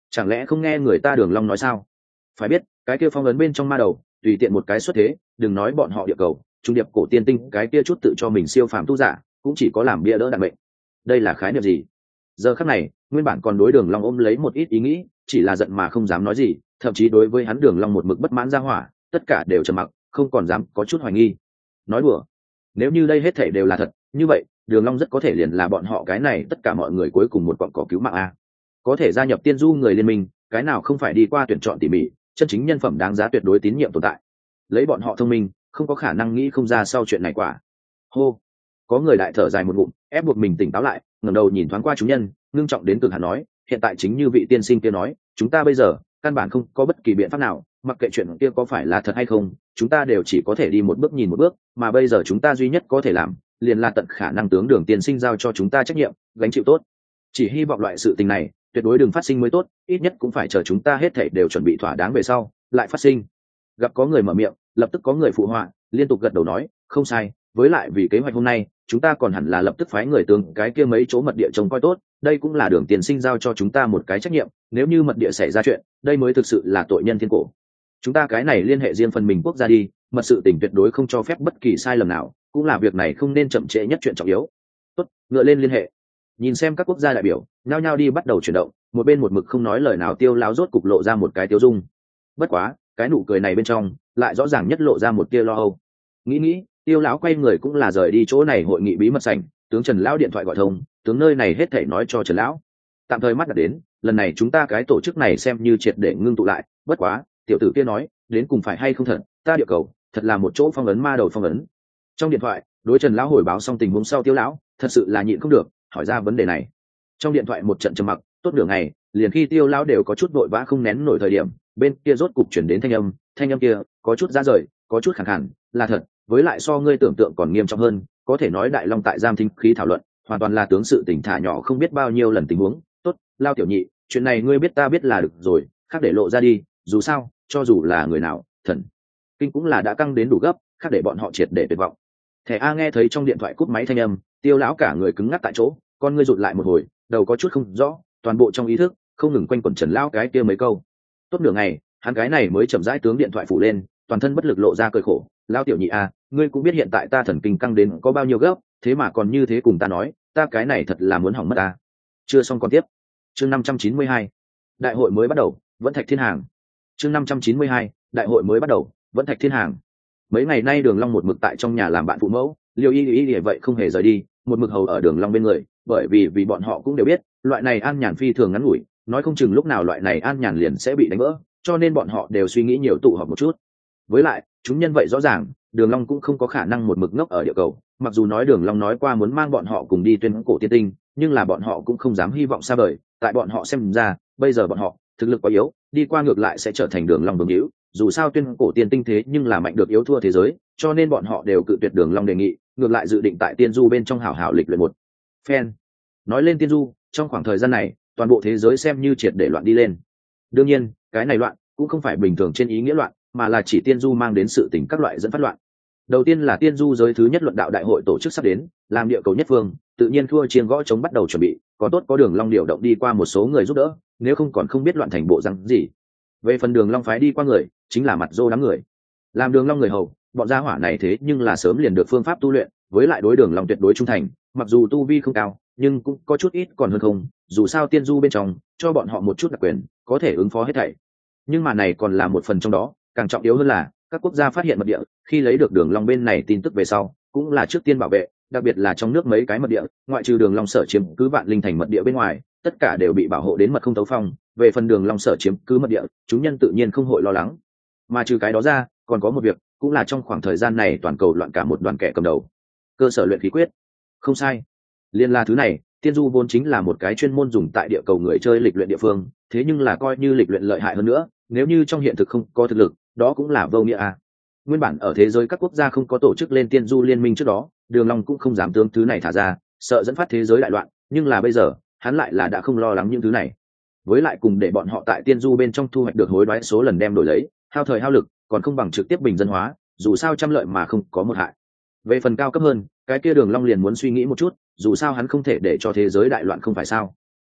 chẳng lẽ không nghe người ta Đường Long nói sao? Phải biết cái kia phong ấn bên trong ma đầu tùy tiện một cái xuất thế, đừng nói bọn họ địa cầu, trung điệp cổ tiên tinh cái kia chút tự cho mình siêu phàm tu giả cũng chỉ có làm bia đỡ đạn mệnh. Đây là khái niệm gì? Giờ khắc này nguyên bản còn đối Đường Long ôm lấy một ít ý nghĩ, chỉ là giận mà không dám nói gì, thậm chí đối với hắn Đường Long một mực bất mãn ra hỏa, tất cả đều trầm mặc, không còn dám có chút hoài nghi. Nói đùa, nếu như đây hết thảy đều là thật, như vậy Đường Long rất có thể liền là bọn họ cái này tất cả mọi người cuối cùng một quặng cỏ cứu mạng a. Có thể gia nhập tiên du người liên minh, cái nào không phải đi qua tuyển chọn tỉ mỉ, chân chính nhân phẩm đáng giá tuyệt đối tín nhiệm tồn tại. Lấy bọn họ thông minh, không có khả năng nghĩ không ra sau chuyện này quả. Hô, có người đại thở dài một ngụm, ép buộc mình tỉnh táo lại, ngẩng đầu nhìn thoáng qua chúng nhân, ngưng trọng đến cực hạn nói, hiện tại chính như vị tiên sinh kia nói, chúng ta bây giờ căn bản không có bất kỳ biện pháp nào, mặc kệ chuyện kia có phải là thật hay không, chúng ta đều chỉ có thể đi một bước nhìn một bước, mà bây giờ chúng ta duy nhất có thể làm, liền là tận khả năng tướng Đường tiên sinh giao cho chúng ta trách nhiệm, gánh chịu tốt. Chỉ hy vọng loại sự tình này tuyệt đối đừng phát sinh mới tốt, ít nhất cũng phải chờ chúng ta hết thảy đều chuẩn bị thỏa đáng về sau lại phát sinh. Gặp có người mở miệng, lập tức có người phụ họa, liên tục gật đầu nói, không sai, với lại vì kế hoạch hôm nay, chúng ta còn hẳn là lập tức phái người tướng cái kia mấy chỗ mật địa trông coi tốt, đây cũng là Đường tiên sinh giao cho chúng ta một cái trách nhiệm, nếu như mật địa xảy ra chuyện, đây mới thực sự là tội nhân thiên cổ. Chúng ta cái này liên hệ riêng phần mình quốc gia đi, mật sự tình tuyệt đối không cho phép bất kỳ sai lầm nào, cũng là việc này không nên chậm trễ nhất chuyện trọng yếu. Tốt, ngựa lên liên hệ. Nhìn xem các quốc gia đại biểu nhao nhao đi bắt đầu chuyển động, một bên một mực không nói lời nào Tiêu lão rốt cục lộ ra một cái tiêu dung. Bất quá cái nụ cười này bên trong lại rõ ràng nhất lộ ra một tia lo âu. Nghĩ nghĩ Tiêu lão quay người cũng là rời đi chỗ này hội nghị bí mật sảnh, tướng Trần lão điện thoại gọi thông, tướng nơi này hết thảy nói cho Trần lão. Tạm thời mắt đặt đến, lần này chúng ta cái tổ chức này xem như triệt để ngưng tụ lại, bất quá tiểu tử kia nói đến cùng phải hay không thật, ta địa cầu thật là một chỗ phong ấn ma đầu phong ấn. Trong điện thoại đối Trần lão hồi báo xong tình huống sau, Tiêu lão thật sự là nhịn không được hỏi ra vấn đề này. Trong điện thoại một trận trầm mặc tốt nửa ngày, liền khi Tiêu lão đều có chút vội vã không nén nổi thời điểm, bên kia rốt cục chuyển đến thanh âm, thanh âm kia có chút ra rời, có chút khẳng khàn, là thật, với lại so ngươi tưởng tượng còn nghiêm trọng hơn, có thể nói Đại Long tại giam thính khí thảo luận, hoàn toàn là tướng sự tình thả nhỏ không biết bao nhiêu lần tình huống. Tốt, Lao tiểu nhị, chuyện này ngươi biết ta biết là được rồi, khác để lộ ra đi, dù sao, cho dù là người nào, thần kinh cũng là đã căng đến đủ gấp, khác để bọn họ triệt để tuyệt vọng. Thẻ A nghe thấy trong điện thoại cúp máy thanh âm, Tiêu lão cả người cứng ngắc tại chỗ, con ngươi rụt lại một hồi, đầu có chút không rõ, toàn bộ trong ý thức không ngừng quanh quẩn Trần lão cái kia mấy câu. Tốt nửa ngày, hắn cái này mới chậm rãi tướng điện thoại phủ lên, toàn thân bất lực lộ ra cười khổ. Lão tiểu nhị a, ngươi cũng biết hiện tại ta thần kinh căng đến có bao nhiêu gấp, thế mà còn như thế cùng ta nói, ta cái này thật là muốn hỏng mất ta. Chưa xong còn tiếp. Chương năm trăm chín mươi hai, đại hội mới bắt đầu, vẫn thạch thiên hàng. Chương năm trăm chín mươi hai, đại hội mới bắt đầu, vẫn thạch thiên hàng. Mấy ngày nay Đường Long một mực tại trong nhà làm bạn phụ mẫu, Liêu Y Y Y vậy không hề rời đi, một mực hầu ở Đường Long bên người, bởi vì vì bọn họ cũng đều biết, loại này an nhàn phi thường ngắn ngủi, nói không chừng lúc nào loại này an nhàn liền sẽ bị đánh vỡ, cho nên bọn họ đều suy nghĩ nhiều tụ họp một chút. Với lại, chúng nhân vậy rõ ràng, Đường Long cũng không có khả năng một mực ngốc ở địa cầu, mặc dù nói Đường Long nói qua muốn mang bọn họ cùng đi tuyên cổ tiên tinh, nhưng là bọn họ cũng không dám hy vọng xa vời, tại bọn họ xem ra, bây giờ bọn họ thực lực quá yếu, đi qua ngược lại sẽ trở thành Đường Long bướng hữu, dù sao tuyên cổ tiên tinh thế nhưng là mạnh được yếu thua thế giới, cho nên bọn họ đều cự tuyệt Đường Long đề nghị, ngược lại dự định tại tiên du bên trong hảo hảo lịch luyện một phen. Nói lên tiên du, trong khoảng thời gian này toàn bộ thế giới xem như triệt để loạn đi lên. Đương nhiên cái này loạn cũng không phải bình thường trên ý nghĩa loạn, mà là chỉ tiên du mang đến sự tình các loại dẫn phát loạn. Đầu tiên là tiên du giới thứ nhất luận đạo đại hội tổ chức sắp đến, làm địa cầu nhất phương tự nhiên thua chiên gõ chống bắt đầu chuẩn bị, có tốt có Đường Long điều động đi qua một số người giúp đỡ, nếu không còn không biết loạn thành bộ răng gì. Về phần Đường Long phái đi qua người chính là mặt dô đám người, làm Đường Long người hầu, bọn gia hỏa này thế nhưng là sớm liền được phương pháp tu luyện, với lại đối Đường Long tuyệt đối trung thành, mặc dù tu vi không cao nhưng cũng có chút ít còn hơn không, dù sao tiên du bên trong cho bọn họ một chút đặc quyền, có thể ứng phó hết thảy. Nhưng mà này còn là một phần trong đó, càng trọng yếu hơn là các quốc gia phát hiện mật địa, khi lấy được Đường Long bên này tin tức về sau, cũng là trước tiên bảo vệ, đặc biệt là trong nước mấy cái mật địa, ngoại trừ Đường Long sở chiếm cứ Vạn Linh thành mật địa bên ngoài, tất cả đều bị bảo hộ đến mật không tấu phong. Về phần Đường Long sở chiếm cứ mật địa, chúng nhân tự nhiên không hội lo lắng. Mà trừ cái đó ra, còn có một việc, cũng là trong khoảng thời gian này toàn cầu loạn cả một đoàn kẻ cầm đầu. Cơ sở luyện khí quyết. Không sai, liên la thứ này, tiên du vốn chính là một cái chuyên môn dùng tại địa cầu người chơi lịch luyện địa phương, thế nhưng là coi như lịch luyện lợi hại hơn nữa, nếu như trong hiện thực không có thực lực, đó cũng là vô nghĩa à. Nguyên bản ở thế giới các quốc gia không có tổ chức lên tiên du liên minh trước đó, Đường Long cũng không dám tướng thứ này thả ra, sợ dẫn phát thế giới đại loạn, nhưng là bây giờ hắn lại là đã không lo lắng những thứ này. Với lại cùng để bọn họ tại tiên du bên trong thu hoạch được hối đoái số lần đem đổi lấy, hao thời hao lực, còn không bằng trực tiếp bình dân hóa, dù sao trăm lợi mà không có một hại. Về phần cao cấp hơn, cái kia Đường Long liền muốn suy nghĩ một chút, dù sao hắn không thể để cho thế giới đại loạn không phải sao.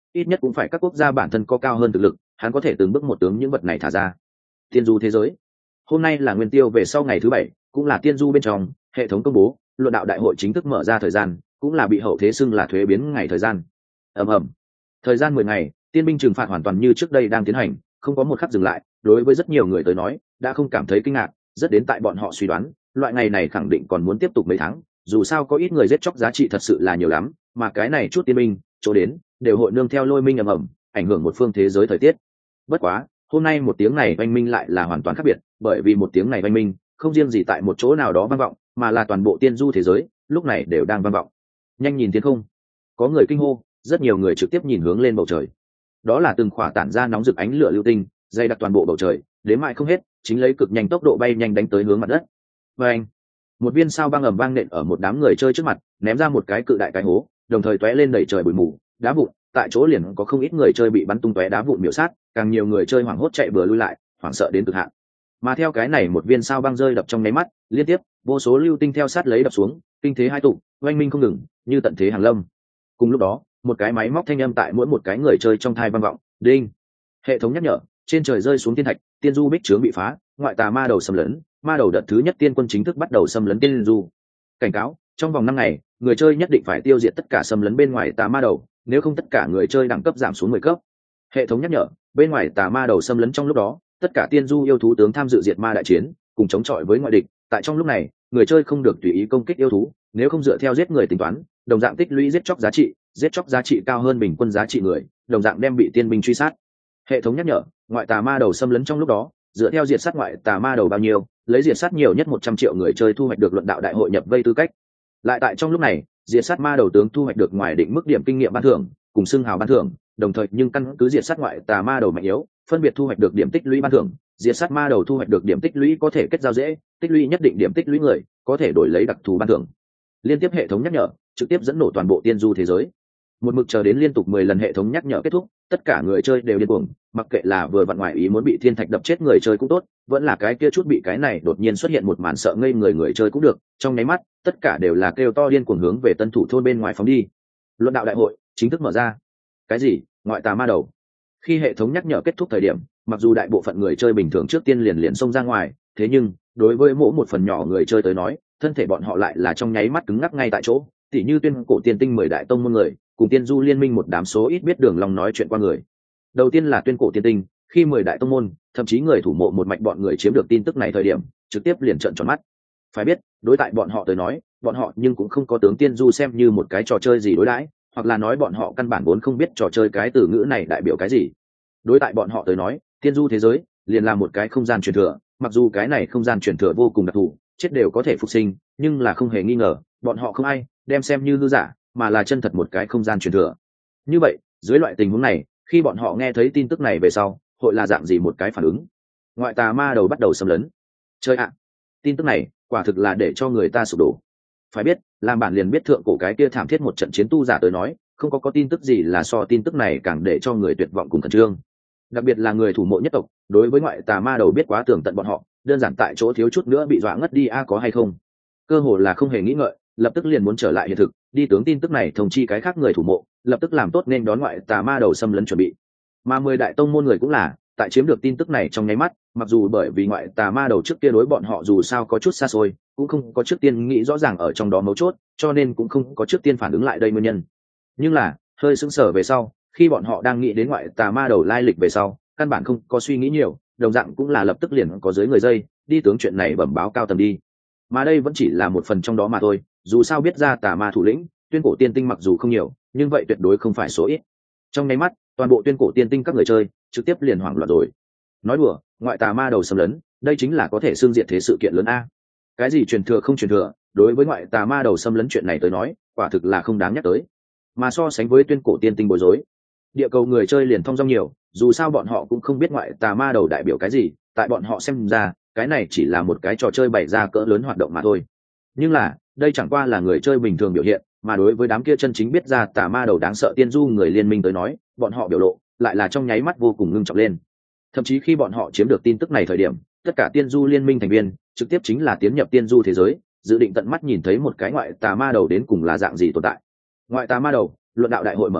ít nhất cũng phải các quốc gia bản thân có cao hơn thực lực, hắn có thể từng bước một tướng những vật này thả ra. Tiên du thế giới. Hôm nay là nguyên tiêu về sau ngày thứ bảy, cũng là tiên du bên trong, hệ thống công bố, luận đạo đại hội chính thức mở ra thời gian, cũng là bị hậu thế xưng là thuế biến ngày thời gian. Ầm ầm. Thời gian mười ngày, tiên binh trừng phạt hoàn toàn như trước đây đang tiến hành, không có một khắc dừng lại, đối với rất nhiều người tới nói, đã không cảm thấy kinh ngạc, rất đến tại bọn họ suy đoán, loại ngày này khẳng định còn muốn tiếp tục mấy tháng, dù sao có ít người giết chóc giá trị thật sự là nhiều lắm, mà cái này chút tiên binh, chỗ đến, đều hội nương theo lôi minh ầm ầm, ảnh hưởng một phương thế giới thời tiết. Bất quá, hôm nay một tiếng này oanh minh lại là hoàn toàn khác biệt, bởi vì một tiếng này oanh minh, không riêng gì tại một chỗ nào đó vang vọng, mà là toàn bộ tiên du thế giới, lúc này đều đang vang vọng. Nhanh nhìn thiên không, có người kinh hô, rất nhiều người trực tiếp nhìn hướng lên bầu trời. Đó là từng khỏa tản ra nóng rực ánh lửa lưu tinh, dày đặc toàn bộ bầu trời, đến mãi không hết, chính lấy cực nhanh tốc độ bay nhanh đánh tới hướng mặt đất. Và anh, một viên sao băng ầm vang nện ở một đám người chơi trước mặt, ném ra một cái cự đại cái hố, đồng thời tóe lên đầy trời bụi mù, đá vụn, tại chỗ liền có không ít người chơi bị bắn tung tóe đá vụn miểu sát, càng nhiều người chơi hoảng hốt chạy bừa lui lại, hoảng sợ đến cực hạn. Mà theo cái này một viên sao băng rơi đập trong nháy mắt, liên tiếp, vô số lưu tinh theo sát lấy đập xuống, kinh thế hai tụ, oanh minh không ngừng, như tận thế hàng lâm. Cùng lúc đó, một cái máy móc thanh âm tại mỗi một cái người chơi trong thai vang vọng, đinh. Hệ thống nhắc nhở, trên trời rơi xuống thiên thạch, tiên du bích chướng bị phá, ngoại tà ma đầu xâm lấn, ma đầu đợt thứ nhất tiên quân chính thức bắt đầu xâm lấn tiên du. Cảnh cáo, trong vòng năm ngày, người chơi nhất định phải tiêu diệt tất cả xâm lấn bên ngoài tà ma đầu, nếu không tất cả người chơi đẳng cấp giảm xuống mười cấp. Hệ thống nhắc nhở, bên ngoài tà ma đầu xâm lấn trong lúc đó, tất cả tiên du yêu thú tướng tham dự diệt ma đại chiến, cùng chống chọi với ngoại địch, tại trong lúc này, người chơi không được tùy ý công kích yêu thú, nếu không dựa theo giết người tính toán, đồng dạng tích lũy giết chóc giá trị, giết chóc giá trị cao hơn bình quân giá trị người, đồng dạng đem bị tiên binh truy sát. Hệ thống nhắc nhở, ngoại tà ma đầu xâm lấn trong lúc đó, dựa theo diệt sát ngoại tà ma đầu bao nhiêu, lấy diệt sát nhiều nhất một trăm triệu người chơi thu hoạch được luận đạo đại hội nhập vây tư cách. Lại tại trong lúc này, diệt sát ma đầu tướng thu hoạch được ngoài định mức điểm kinh nghiệm ban thưởng, cùng xưng hào ban thưởng, đồng thời nhưng căn cứ diệt sát ngoại tà ma đầu mạnh yếu, phân biệt thu hoạch được điểm tích lũy ban thưởng, diệt sát ma đầu thu hoạch được điểm tích lũy có thể kết giao dễ, tích lũy nhất định điểm tích lũy người, có thể đổi lấy đặc thù ban thưởng. Liên tiếp hệ thống nhắc nhở, trực tiếp dẫn nổ toàn bộ tiên du thế giới. Một mực chờ đến liên tục mười lần hệ thống nhắc nhở kết thúc, tất cả người chơi đều điên cuồng, mặc kệ là vừa vặn ngoại ý muốn bị thiên thạch đập chết người chơi cũng tốt, vẫn là cái kia chút bị cái này đột nhiên xuất hiện một màn sợ ngây người người chơi cũng được, trong nháy mắt, tất cả đều là kêu to điên cuồng hướng về tân thủ thôn bên ngoài phóng đi. Luận đạo đại hội chính thức mở ra. Cái gì? Ngoại tà ma đầu? Khi hệ thống nhắc nhở kết thúc thời điểm, mặc dù đại bộ phận người chơi bình thường trước tiên liền liền xông ra ngoài, thế nhưng đối với mỗi một phần nhỏ người chơi tới nói, thân thể bọn họ lại là trong nháy mắt cứng ngắc ngay tại chỗ, tỉ như tuyên cổ tiên tinh mười đại tông môn người, cùng tiên du liên minh một đám số ít biết đường lòng nói chuyện qua người. Đầu tiên là tuyên cổ tiên tinh, khi mười đại tông môn, thậm chí người thủ mộ một mạch bọn người chiếm được tin tức này thời điểm, trực tiếp liền trợn tròn mắt. Phải biết, đối tại bọn họ tới nói, bọn họ nhưng cũng không có tướng tiên du xem như một cái trò chơi gì đối đãi, hoặc là nói bọn họ căn bản vốn không biết trò chơi cái từ ngữ này đại biểu cái gì. Đối tại bọn họ tới nói, tiên du thế giới liền là một cái không gian truyền thừa, mặc dù cái này không gian truyền thừa vô cùng đặc thù, chết đều có thể phục sinh, nhưng là không hề nghi ngờ, bọn họ không ai đem xem như hư giả, mà là chân thật một cái không gian truyền thừa. Như vậy, dưới loại tình huống này, khi bọn họ nghe thấy tin tức này về sau, hội là dạng gì một cái phản ứng? Ngoại tà ma đầu bắt đầu xâm lấn. Chơi ạ, tin tức này quả thực là để cho người ta sụp đổ. Phải biết, làm bản liền biết thượng cổ cái kia thảm thiết một trận chiến tu giả tới nói, không có có tin tức gì là so tin tức này càng để cho người tuyệt vọng cùng khẩn trương. Đặc biệt là người thủ mộ nhất tộc, đối với ngoại tà ma đầu biết quá tường tận bọn họ, đơn giản tại chỗ thiếu chút nữa bị dọa ngất đi a có hay không? Cơ hồ là không hề nghĩ ngợi, lập tức liền muốn trở lại hiện thực, đi tướng tin tức này thông chi cái khác người thủ mộ, lập tức làm tốt nên đón ngoại tà ma đầu xâm lấn chuẩn bị. Mà mười đại tông môn người cũng là, tại chiếm được tin tức này trong nháy mắt, mặc dù bởi vì ngoại tà ma đầu trước kia đối bọn họ dù sao có chút xa xôi, cũng không có trước tiên nghĩ rõ ràng ở trong đó mấu chốt, cho nên cũng không có trước tiên phản ứng lại đây nguyên nhân. Nhưng là, hơi sững sờ về sau, khi bọn họ đang nghĩ đến ngoại tà ma đầu lai lịch về sau, căn bản không có suy nghĩ nhiều, đồng dạng cũng là lập tức liền có dưới người dây, đi tướng chuyện này bẩm báo cao tầng đi. Mà đây vẫn chỉ là một phần trong đó mà thôi, dù sao biết ra tà ma thủ lĩnh, tuyên cổ tiên tinh mặc dù không nhiều, nhưng vậy tuyệt đối không phải số ít. Trong nháy mắt, toàn bộ tuyên cổ tiên tinh các người chơi trực tiếp liền hoảng loạn rồi. Nói đùa, ngoại tà ma đầu xâm lấn, đây chính là có thể xương diệt thế sự kiện lớn a. Cái gì truyền thừa không truyền thừa, đối với ngoại tà ma đầu xâm lấn chuyện này tới nói, quả thực là không đáng nhắc tới. Mà so sánh với tuyên cổ tiên tinh bối rối, địa cầu người chơi liền thông dong nhiều, dù sao bọn họ cũng không biết ngoại tà ma đầu đại biểu cái gì, tại bọn họ xem ra, cái này chỉ là một cái trò chơi bày ra cỡ lớn hoạt động mà thôi. Nhưng là, đây chẳng qua là người chơi bình thường biểu hiện, mà đối với đám kia chân chính biết ra tà ma đầu đáng sợ tiên du người liên minh tới nói, bọn họ biểu lộ lại là trong nháy mắt vô cùng ngưng trọng lên. Thậm chí khi bọn họ chiếm được tin tức này thời điểm, tất cả tiên du liên minh thành viên trực tiếp chính là tiến nhập tiên du thế giới, dự định tận mắt nhìn thấy một cái ngoại tà ma đầu đến cùng là dạng gì tồn tại. Ngoại tà ma đầu, luận đạo đại hội mở màn,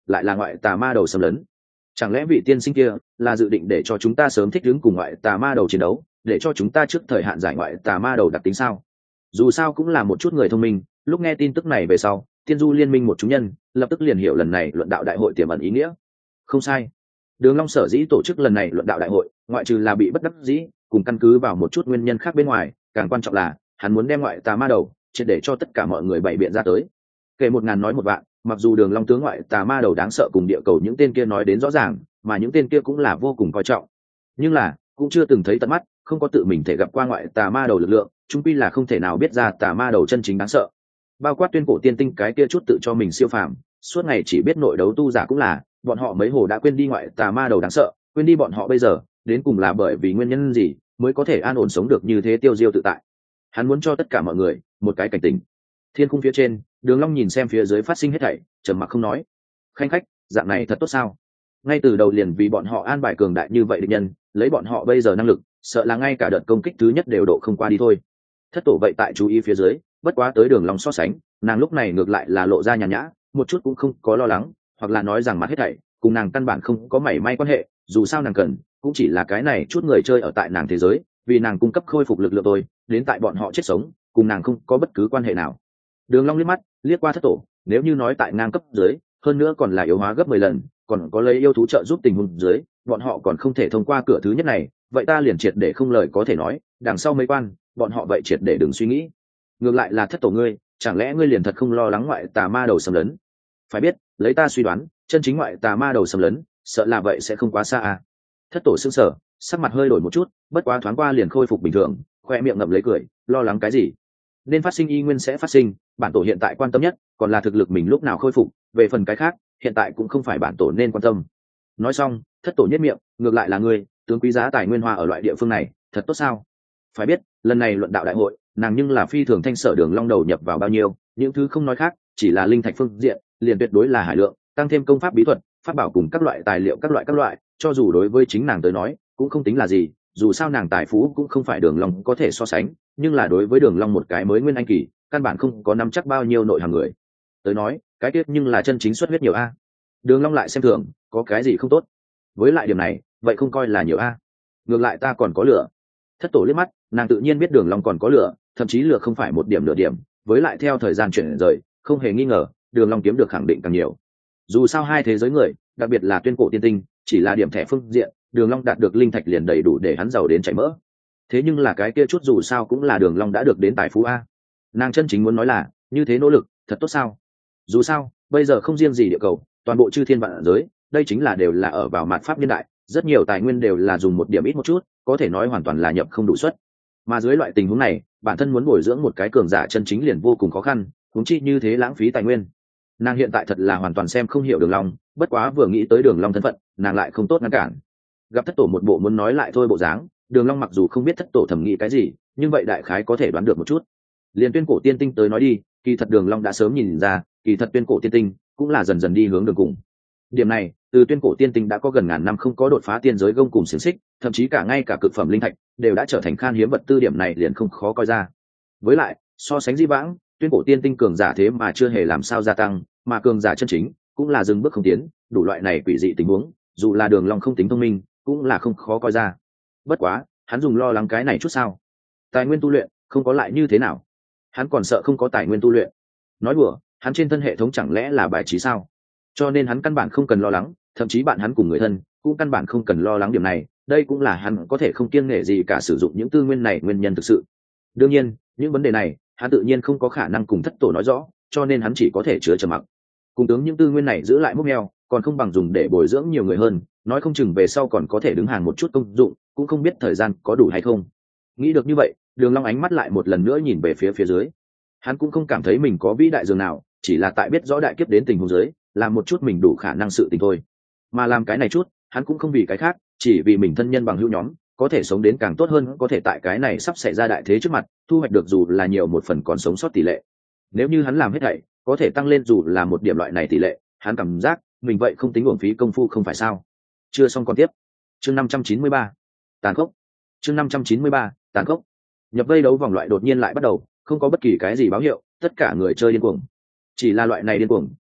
lại là ngoại tà ma đầu xâm lấn. Chẳng lẽ vị tiên sinh kia là dự định để cho chúng ta sớm thích ứng cùng ngoại tà ma đầu chiến đấu, để cho chúng ta trước thời hạn giải ngoại tà ma đầu đặc tính sao? Dù sao cũng là một chút người thông minh, lúc nghe tin tức này về sau, tiên du liên minh một chúng nhân lập tức liền hiểu lần này luận đạo đại hội tiềm ẩn ý nghĩa. Không sai, Đường Long sở dĩ tổ chức lần này luận đạo đại hội, ngoại trừ là bị bất đắc dĩ, cùng căn cứ vào một chút nguyên nhân khác bên ngoài, càng quan trọng là hắn muốn đem ngoại tà ma đầu triệt để cho tất cả mọi người bày biện ra tới. Kể một ngàn nói một vạn, mặc dù Đường Long tướng ngoại tà ma đầu đáng sợ cùng địa cầu những tên kia nói đến rõ ràng, mà những tên kia cũng là vô cùng coi trọng, nhưng là cũng chưa từng thấy tận mắt, không có tự mình thể gặp qua ngoại tà ma đầu lực lượng, chúng quy là không thể nào biết ra tà ma đầu chân chính đáng sợ. Bao quát tuyên cổ tiên tinh cái kia chút tự cho mình siêu phàm, suốt ngày chỉ biết nội đấu tu giả cũng là, bọn họ mấy hồ đã quên đi ngoại tà ma đầu đáng sợ, quên đi bọn họ bây giờ đến cùng là bởi vì nguyên nhân gì mới có thể an ổn sống được như thế tiêu diêu tự tại. Hắn muốn cho tất cả mọi người một cái cảnh tỉnh. Thiên khung phía trên, Đường Long nhìn xem phía dưới phát sinh hết thảy, trầm mặc không nói. Khanh khách, dạng này thật tốt sao? Ngay từ đầu liền vì bọn họ an bài cường đại như vậy địch nhân, lấy bọn họ bây giờ năng lực, sợ là ngay cả đợt công kích thứ nhất đều độ không qua đi thôi. Thất tổ vậy tại chú ý phía dưới, bất quá tới Đường Long so sánh, nàng lúc này ngược lại là lộ ra nhàn nhã, một chút cũng không có lo lắng, hoặc là nói rằng mặt hết thảy cùng nàng căn bản không có mảy may quan hệ, dù sao nàng cần cũng chỉ là cái này chút người chơi ở tại nàng thế giới, vì nàng cung cấp khôi phục lực lượng thôi, đến tại bọn họ chết sống cùng nàng không có bất cứ quan hệ nào. Đường Long liếc mắt liếc qua thất tổ, nếu như nói tại ngang cấp dưới, hơn nữa còn là yếu hóa gấp mười lần, còn có lấy yêu thú trợ giúp tình huống dưới, bọn họ còn không thể thông qua cửa thứ nhất này, vậy ta liền triệt để không lời có thể nói, đằng sau mấy quan, bọn họ vậy triệt để đừng suy nghĩ. Ngược lại là thất tổ ngươi, chẳng lẽ ngươi liền thật không lo lắng ngoại tà ma đầu xâm lấn? Phải biết, lấy ta suy đoán, chân chính ngoại tà ma đầu xâm lấn, sợ là vậy sẽ không quá xa à? Thất tổ sững sờ, sắc mặt hơi đổi một chút, bất quá thoáng qua liền khôi phục bình thường, khoe miệng ngậm lấy cười, lo lắng cái gì? Nên phát sinh y nguyên sẽ phát sinh, bản tổ hiện tại quan tâm nhất còn là thực lực mình lúc nào khôi phục, về phần cái khác hiện tại cũng không phải bản tổ nên quan tâm. Nói xong, thất tổ nhất miệng, ngược lại là ngươi, tướng quý giá tài nguyên hoa ở loại địa phương này thật tốt sao? Phải biết, lần này luận đạo đại hội, nàng nhưng là phi thường thanh sở Đường Long đầu nhập vào bao nhiêu, những thứ không nói khác, chỉ là linh thạch phương diện liền tuyệt đối là hải lượng, tăng thêm công pháp bí thuật, pháp bảo cùng các loại tài liệu các loại các loại, cho dù đối với chính nàng tới nói cũng không tính là gì, dù sao nàng tài phú cũng không phải Đường Long có thể so sánh, nhưng là đối với Đường Long một cái mới nguyên anh kỳ, căn bản không có nắm chắc bao nhiêu nội hàng người tới nói, cái tiết nhưng là chân chính xuất huyết nhiều a. Đường Long lại xem thường, có cái gì không tốt? Với lại điểm này, vậy không coi là nhiều a. Ngược lại ta còn có lửa. Thất tổ liếc mắt, nàng tự nhiên biết Đường Long còn có lửa, thậm chí lửa không phải một điểm nửa điểm, với lại theo thời gian chuyển rời, không hề nghi ngờ, Đường Long kiếm được khẳng định càng nhiều. Dù sao hai thế giới người, đặc biệt là tuyên cổ tiên tinh, chỉ là điểm thẻ phương diện, Đường Long đạt được linh thạch liền đầy đủ để hắn giàu đến chảy mỡ. Thế nhưng là cái kia chút dù sao cũng là Đường Long đã được đến tài phú a. Nàng chân chính muốn nói là, như thế nỗ lực, thật tốt sao? Dù sao, bây giờ không riêng gì địa cầu, toàn bộ chư thiên vạn giới, đây chính là đều là ở vào mạt pháp niên đại, rất nhiều tài nguyên đều là dùng một điểm ít một chút, có thể nói hoàn toàn là nhập không đủ suất. Mà dưới loại tình huống này, bản thân muốn bồi dưỡng một cái cường giả chân chính liền vô cùng khó khăn, huống chi như thế lãng phí tài nguyên. Nàng hiện tại thật là hoàn toàn xem không hiểu Đường Long, bất quá vừa nghĩ tới Đường Long thân phận, nàng lại không tốt ngăn cản. Gặp thất tổ một bộ muốn nói lại thôi bộ dáng, Đường Long mặc dù không biết thất tổ thẩm nghĩ cái gì, nhưng vậy đại khái có thể đoán được một chút. Liên tuyên cổ tiên tinh tới nói đi, kỳ thật Đường Long đã sớm nhìn ra, kỳ thật tuyên cổ tiên tinh cũng là dần dần đi hướng đường cùng. Điểm này, từ tuyên cổ tiên tinh đã có gần ngàn năm không có đột phá tiên giới gông cùng xiển xích, thậm chí cả ngay cả cực phẩm linh thạch đều đã trở thành khan hiếm vật tư, điểm này liền không khó coi ra. Với lại, so sánh di vãng, tuyên cổ tiên tinh cường giả thế mà chưa hề làm sao gia tăng, mà cường giả chân chính cũng là dừng bước không tiến, đủ loại này quỷ dị tình huống, dù là Đường Long không tính thông minh, cũng là không khó coi ra. Bất quá, hắn dùng lo lắng cái này chút sao? Tài nguyên tu luyện không có lại như thế nào? Hắn còn sợ không có tài nguyên tu luyện? Nói đùa, hắn trên thân hệ thống chẳng lẽ là bài trí sao? Cho nên hắn căn bản không cần lo lắng, thậm chí bạn hắn cùng người thân cũng căn bản không cần lo lắng điểm này, đây cũng là hắn có thể không kiêng nể gì cả sử dụng những tư nguyên này nguyên nhân thực sự. Đương nhiên, những vấn đề này, hắn tự nhiên không có khả năng cùng thất tổ nói rõ, cho nên hắn chỉ có thể chứa trầm mặc. Cùng tướng những tư nguyên này giữ lại mốc meo, còn không bằng dùng để bồi dưỡng nhiều người hơn, nói không chừng về sau còn có thể đứng hàng một chút công dụng, cũng không biết thời gian có đủ hay không. Nghĩ được như vậy, Đường Long ánh mắt lại một lần nữa nhìn về phía phía dưới. Hắn cũng không cảm thấy mình có vĩ đại dường nào, chỉ là tại biết rõ đại kiếp đến tình huống dưới, làm một chút mình đủ khả năng sự tình thôi. Mà làm cái này chút, hắn cũng không vì cái khác, chỉ vì mình thân nhân bằng hữu nhóm có thể sống đến càng tốt hơn, có thể tại cái này sắp xảy ra đại thế trước mặt, thu hoạch được dù là nhiều một phần còn sống sót tỷ lệ. Nếu như hắn làm hết thảy, có thể tăng lên dù là một điểm loại này tỷ lệ, hắn cảm giác mình vậy không tính uổng phí công phu không phải sao? Chưa xong còn tiếp. Chương năm trăm chín mươi ba, tàn khốc. Chương năm trăm chín mươi ba, tàn khốc. Nhập vây đấu vòng loại đột nhiên lại bắt đầu, không có bất kỳ cái gì báo hiệu, tất cả người chơi điên cuồng. Chỉ là loại này điên cuồng,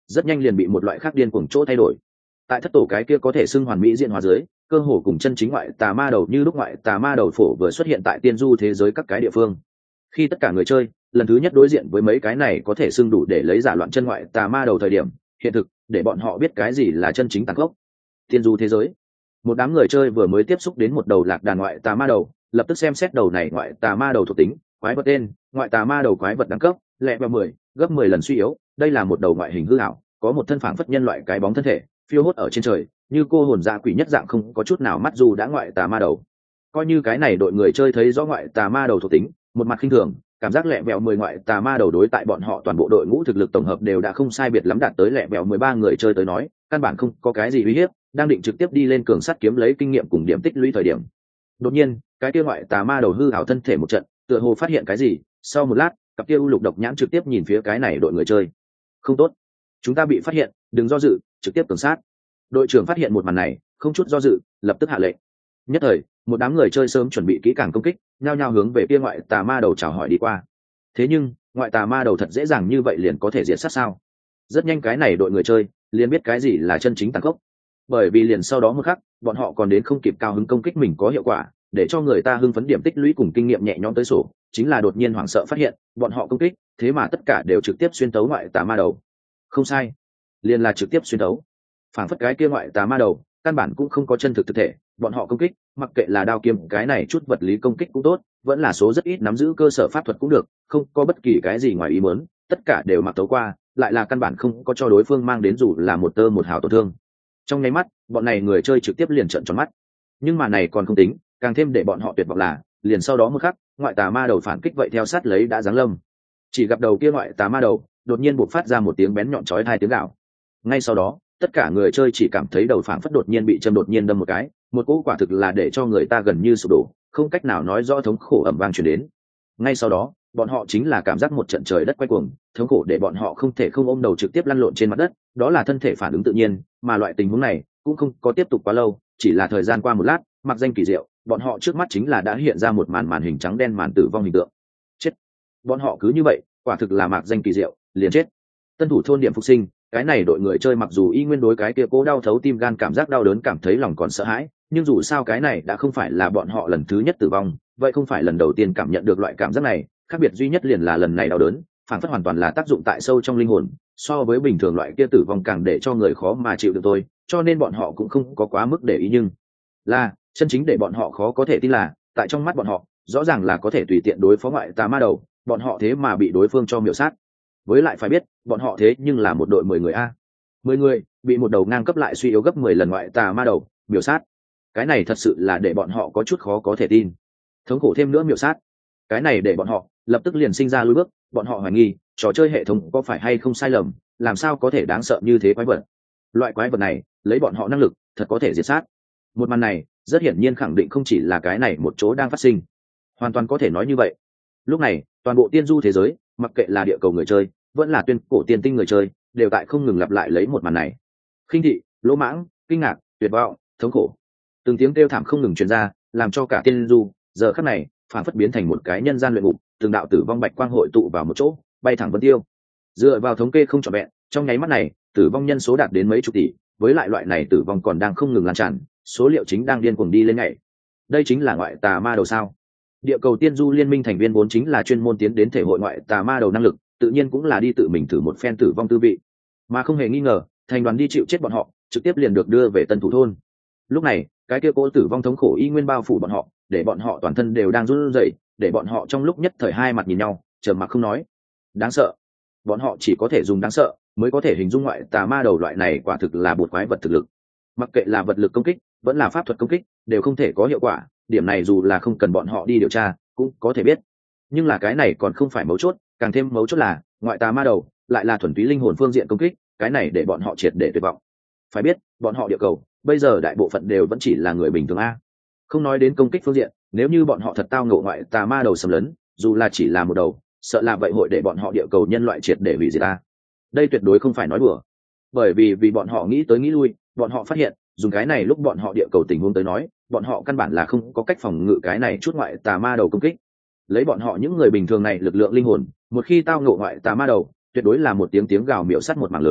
rất nhanh liền bị một loại khác điên cuồng chỗ thay đổi. Tại thất tổ cái kia có thể xưng hoàn mỹ diện hóa dưới, cơ hồ cùng chân chính ngoại tà ma đầu như lúc ngoại tà ma đầu phổ vừa xuất hiện tại tiên du thế giới các cái địa phương. Khi tất cả người chơi lần thứ nhất đối diện với mấy cái này có thể xưng đủ để lấy giả loạn chân ngoại tà ma đầu thời điểm, hiện thực để bọn họ biết cái gì là chân chính tàn khốc. Tiên du thế giới, một đám người chơi vừa mới tiếp xúc đến một đầu lạc đàn ngoại tà ma đầu, lập tức xem xét đầu này ngoại tà ma đầu thuộc tính, quái vật tên, ngoại tà ma đầu quái vật đẳng cấp, lẹ vào mười, gấp mười lần suy yếu. Đây là một đầu ngoại hình hư ảo, có một thân phản phất nhân loại cái bóng thân thể, phiêu hốt ở trên trời, như cô hồn dã quỷ nhất dạng, không có chút nào mắt dù đã ngoại tà ma đầu. Coi như cái này đội người chơi thấy rõ ngoại tà ma đầu thuộc tính, một mặt khinh thường, cảm giác lẹ vẹo mười ngoại tà ma đầu đối tại bọn họ toàn bộ đội ngũ thực lực tổng hợp đều đã không sai biệt lắm, đạt tới lẹ vẹo mười ba người chơi tới nói, căn bản không có cái gì uy hiếp, đang định trực tiếp đi lên cường sắt kiếm lấy kinh nghiệm cùng điểm tích lũy thời điểm. Đột nhiên, cái kia ngoại tà ma đầu hư ảo thân thể một trận, tựa hồ phát hiện cái gì, sau một lát, cặp kia u lục độc nhãn trực tiếp nhìn phía cái này đội người chơi. Không tốt, chúng ta bị phát hiện, đừng do dự, trực tiếp cường sát. Đội trưởng phát hiện một màn này, không chút do dự, lập tức hạ lệnh. Nhất thời, một đám người chơi sớm chuẩn bị kỹ càng công kích, nhao nhao hướng về kia ngoại tà ma đầu chào hỏi đi qua. Thế nhưng, ngoại tà ma đầu thật dễ dàng như vậy liền có thể diệt sát sao? Rất nhanh cái này đội người chơi liền biết cái gì là chân chính tàn khốc. Bởi vì liền sau đó một khắc, bọn họ còn đến không kịp cao hứng công kích mình có hiệu quả, để cho người ta hưng phấn điểm tích lũy cùng kinh nghiệm nhẹ nhõm tới sổ, chính là đột nhiên hoảng sợ phát hiện, bọn họ công kích, thế mà tất cả đều trực tiếp xuyên tấu ngoại tà ma đầu. Không sai, liền là trực tiếp xuyên tấu. Phản phất cái kia ngoại tà ma đầu, căn bản cũng không có chân thực thực thể, bọn họ công kích, mặc kệ là đao kiếm cái này chút vật lý công kích cũng tốt, vẫn là số rất ít nắm giữ cơ sở pháp thuật cũng được, không có bất kỳ cái gì ngoài ý muốn, tất cả đều mặc tấu qua, lại là căn bản không có cho đối phương mang đến dù là một tơ một hào tổn thương. Trong nháy mắt, bọn này người chơi trực tiếp liền trợn tròn mắt. Nhưng mà này còn không tính, càng thêm để bọn họ tuyệt vọng là, liền sau đó một khắc, ngoại tà ma đầu phản kích vậy theo sát lấy đã giáng lâm. Chỉ gặp đầu kia ngoại tà ma đầu, đột nhiên bộc phát ra một tiếng bén nhọn chói tai tiếng gào. Ngay sau đó, tất cả người chơi chỉ cảm thấy đầu phản phất đột nhiên bị châm đột nhiên đâm một cái, một cỗ quả thực là để cho người ta gần như sụp đổ, không cách nào nói rõ thống khổ ầm vang truyền đến. Ngay sau đó, bọn họ chính là cảm giác một trận trời đất quay cuồng, thống khổ để bọn họ không thể không ôm đầu trực tiếp lăn lộn trên mặt đất, đó là thân thể phản ứng tự nhiên, mà loại tình huống này cũng không có tiếp tục quá lâu, chỉ là thời gian qua một lát, mặc danh kỳ diệu, bọn họ trước mắt chính là đã hiện ra một màn màn hình trắng đen màn tử vong hình tượng. Chết. Bọn họ cứ như vậy, quả thực là mạc danh kỳ diệu, liền chết. Tân thủ thôn điểm phục sinh, cái này đội người chơi mặc dù y nguyên đối cái kia cố đau thấu tim gan cảm giác đau đớn cảm thấy lòng còn sợ hãi, nhưng dù sao cái này đã không phải là bọn họ lần thứ nhất tử vong, vậy không phải lần đầu tiên cảm nhận được loại cảm giác này, khác biệt duy nhất liền là lần này đau đớn phản phất hoàn toàn là tác dụng tại sâu trong linh hồn, so với bình thường loại kia tử vong càng để cho người khó mà chịu được thôi, cho nên bọn họ cũng không có quá mức để ý. Nhưng là chân chính để bọn họ khó có thể tin là, tại trong mắt bọn họ rõ ràng là có thể tùy tiện đối phó ngoại tà ma đầu, bọn họ thế mà bị đối phương cho miểu sát. Với lại phải biết, bọn họ thế nhưng là một đội mười người a, mười người bị một đầu ngang cấp lại suy yếu gấp mười lần ngoại tà ma đầu miểu sát, cái này thật sự là để bọn họ có chút khó có thể tin. Thống khổ thêm nữa miểu sát, cái này để bọn họ lập tức liền sinh ra lùi bước, bọn họ hoài nghi trò chơi hệ thống có phải hay không sai lầm, làm sao có thể đáng sợ như thế quái vật. Loại quái vật này lấy bọn họ năng lực thật có thể diệt sát. Một màn này rất hiển nhiên khẳng định không chỉ là cái này một chỗ đang phát sinh, hoàn toàn có thể nói như vậy. Lúc này toàn bộ tiên du thế giới, mặc kệ là địa cầu người chơi vẫn là tuyên cổ tiên tinh người chơi, đều tại không ngừng lặp lại lấy một màn này. Khinh thị, lỗ mãng, kinh ngạc, tuyệt vọng, thống khổ, từng tiếng kêu thảm không ngừng truyền ra, làm cho cả tiên du giờ khắc này phản phất biến thành một cái nhân gian luyện ngục, từng đạo tử vong bạch quang hội tụ vào một chỗ, bay thẳng vân tiêu. Dựa vào thống kê không trọn vẹn, trong nháy mắt này tử vong nhân số đạt đến mấy chục tỷ, với lại loại này tử vong còn đang không ngừng lan tràn, số liệu chính đang điên cuồng đi lên ngày. Đây chính là ngoại tà ma đầu sao? Địa cầu tiên du liên minh thành viên vốn chính là chuyên môn tiến đến thể hội ngoại tà ma đầu năng lực, tự nhiên cũng là đi tự mình thử một phen tử vong tư vị, mà không hề nghi ngờ thành đoàn đi chịu chết bọn họ trực tiếp liền được đưa về tân thủ thôn. Lúc này cái kia cố tử vong thống khổ y nguyên bao phủ bọn họ, để bọn họ toàn thân đều đang run rẩy, để bọn họ trong lúc nhất thời hai mặt nhìn nhau trầm mặc không nói. Đáng sợ, bọn họ chỉ có thể dùng đáng sợ mới có thể hình dung ngoại tà ma đầu loại này quả thực là một quái vật thực lực, mặc kệ là vật lực công kích vẫn là pháp thuật công kích đều không thể có hiệu quả, điểm này dù là không cần bọn họ đi điều tra cũng có thể biết. Nhưng là cái này còn không phải mấu chốt, càng thêm mấu chốt là ngoại tà ma đầu lại là thuần túy linh hồn phương diện công kích, cái này để bọn họ triệt để tuyệt vọng. Phải biết bọn họ địa cầu bây giờ đại bộ phận đều vẫn chỉ là người bình thường a, không nói đến công kích phương diện, nếu như bọn họ thật tao ngộ ngoại tà ma đầu xâm lấn, dù là chỉ là một đầu, sợ là vậy hội để bọn họ địa cầu nhân loại triệt để hủy diệt ta. Đây tuyệt đối không phải nói đùa, bởi vì vì bọn họ nghĩ tới nghĩ lui, bọn họ phát hiện dùng cái này lúc bọn họ địa cầu tình huống tới nói, bọn họ căn bản là không có cách phòng ngự cái này chút ngoại tà ma đầu công kích. Lấy bọn họ những người bình thường này lực lượng linh hồn, một khi tao ngộ ngoại tà ma đầu, tuyệt đối là một tiếng tiếng gào miểu sát một mảng lớn,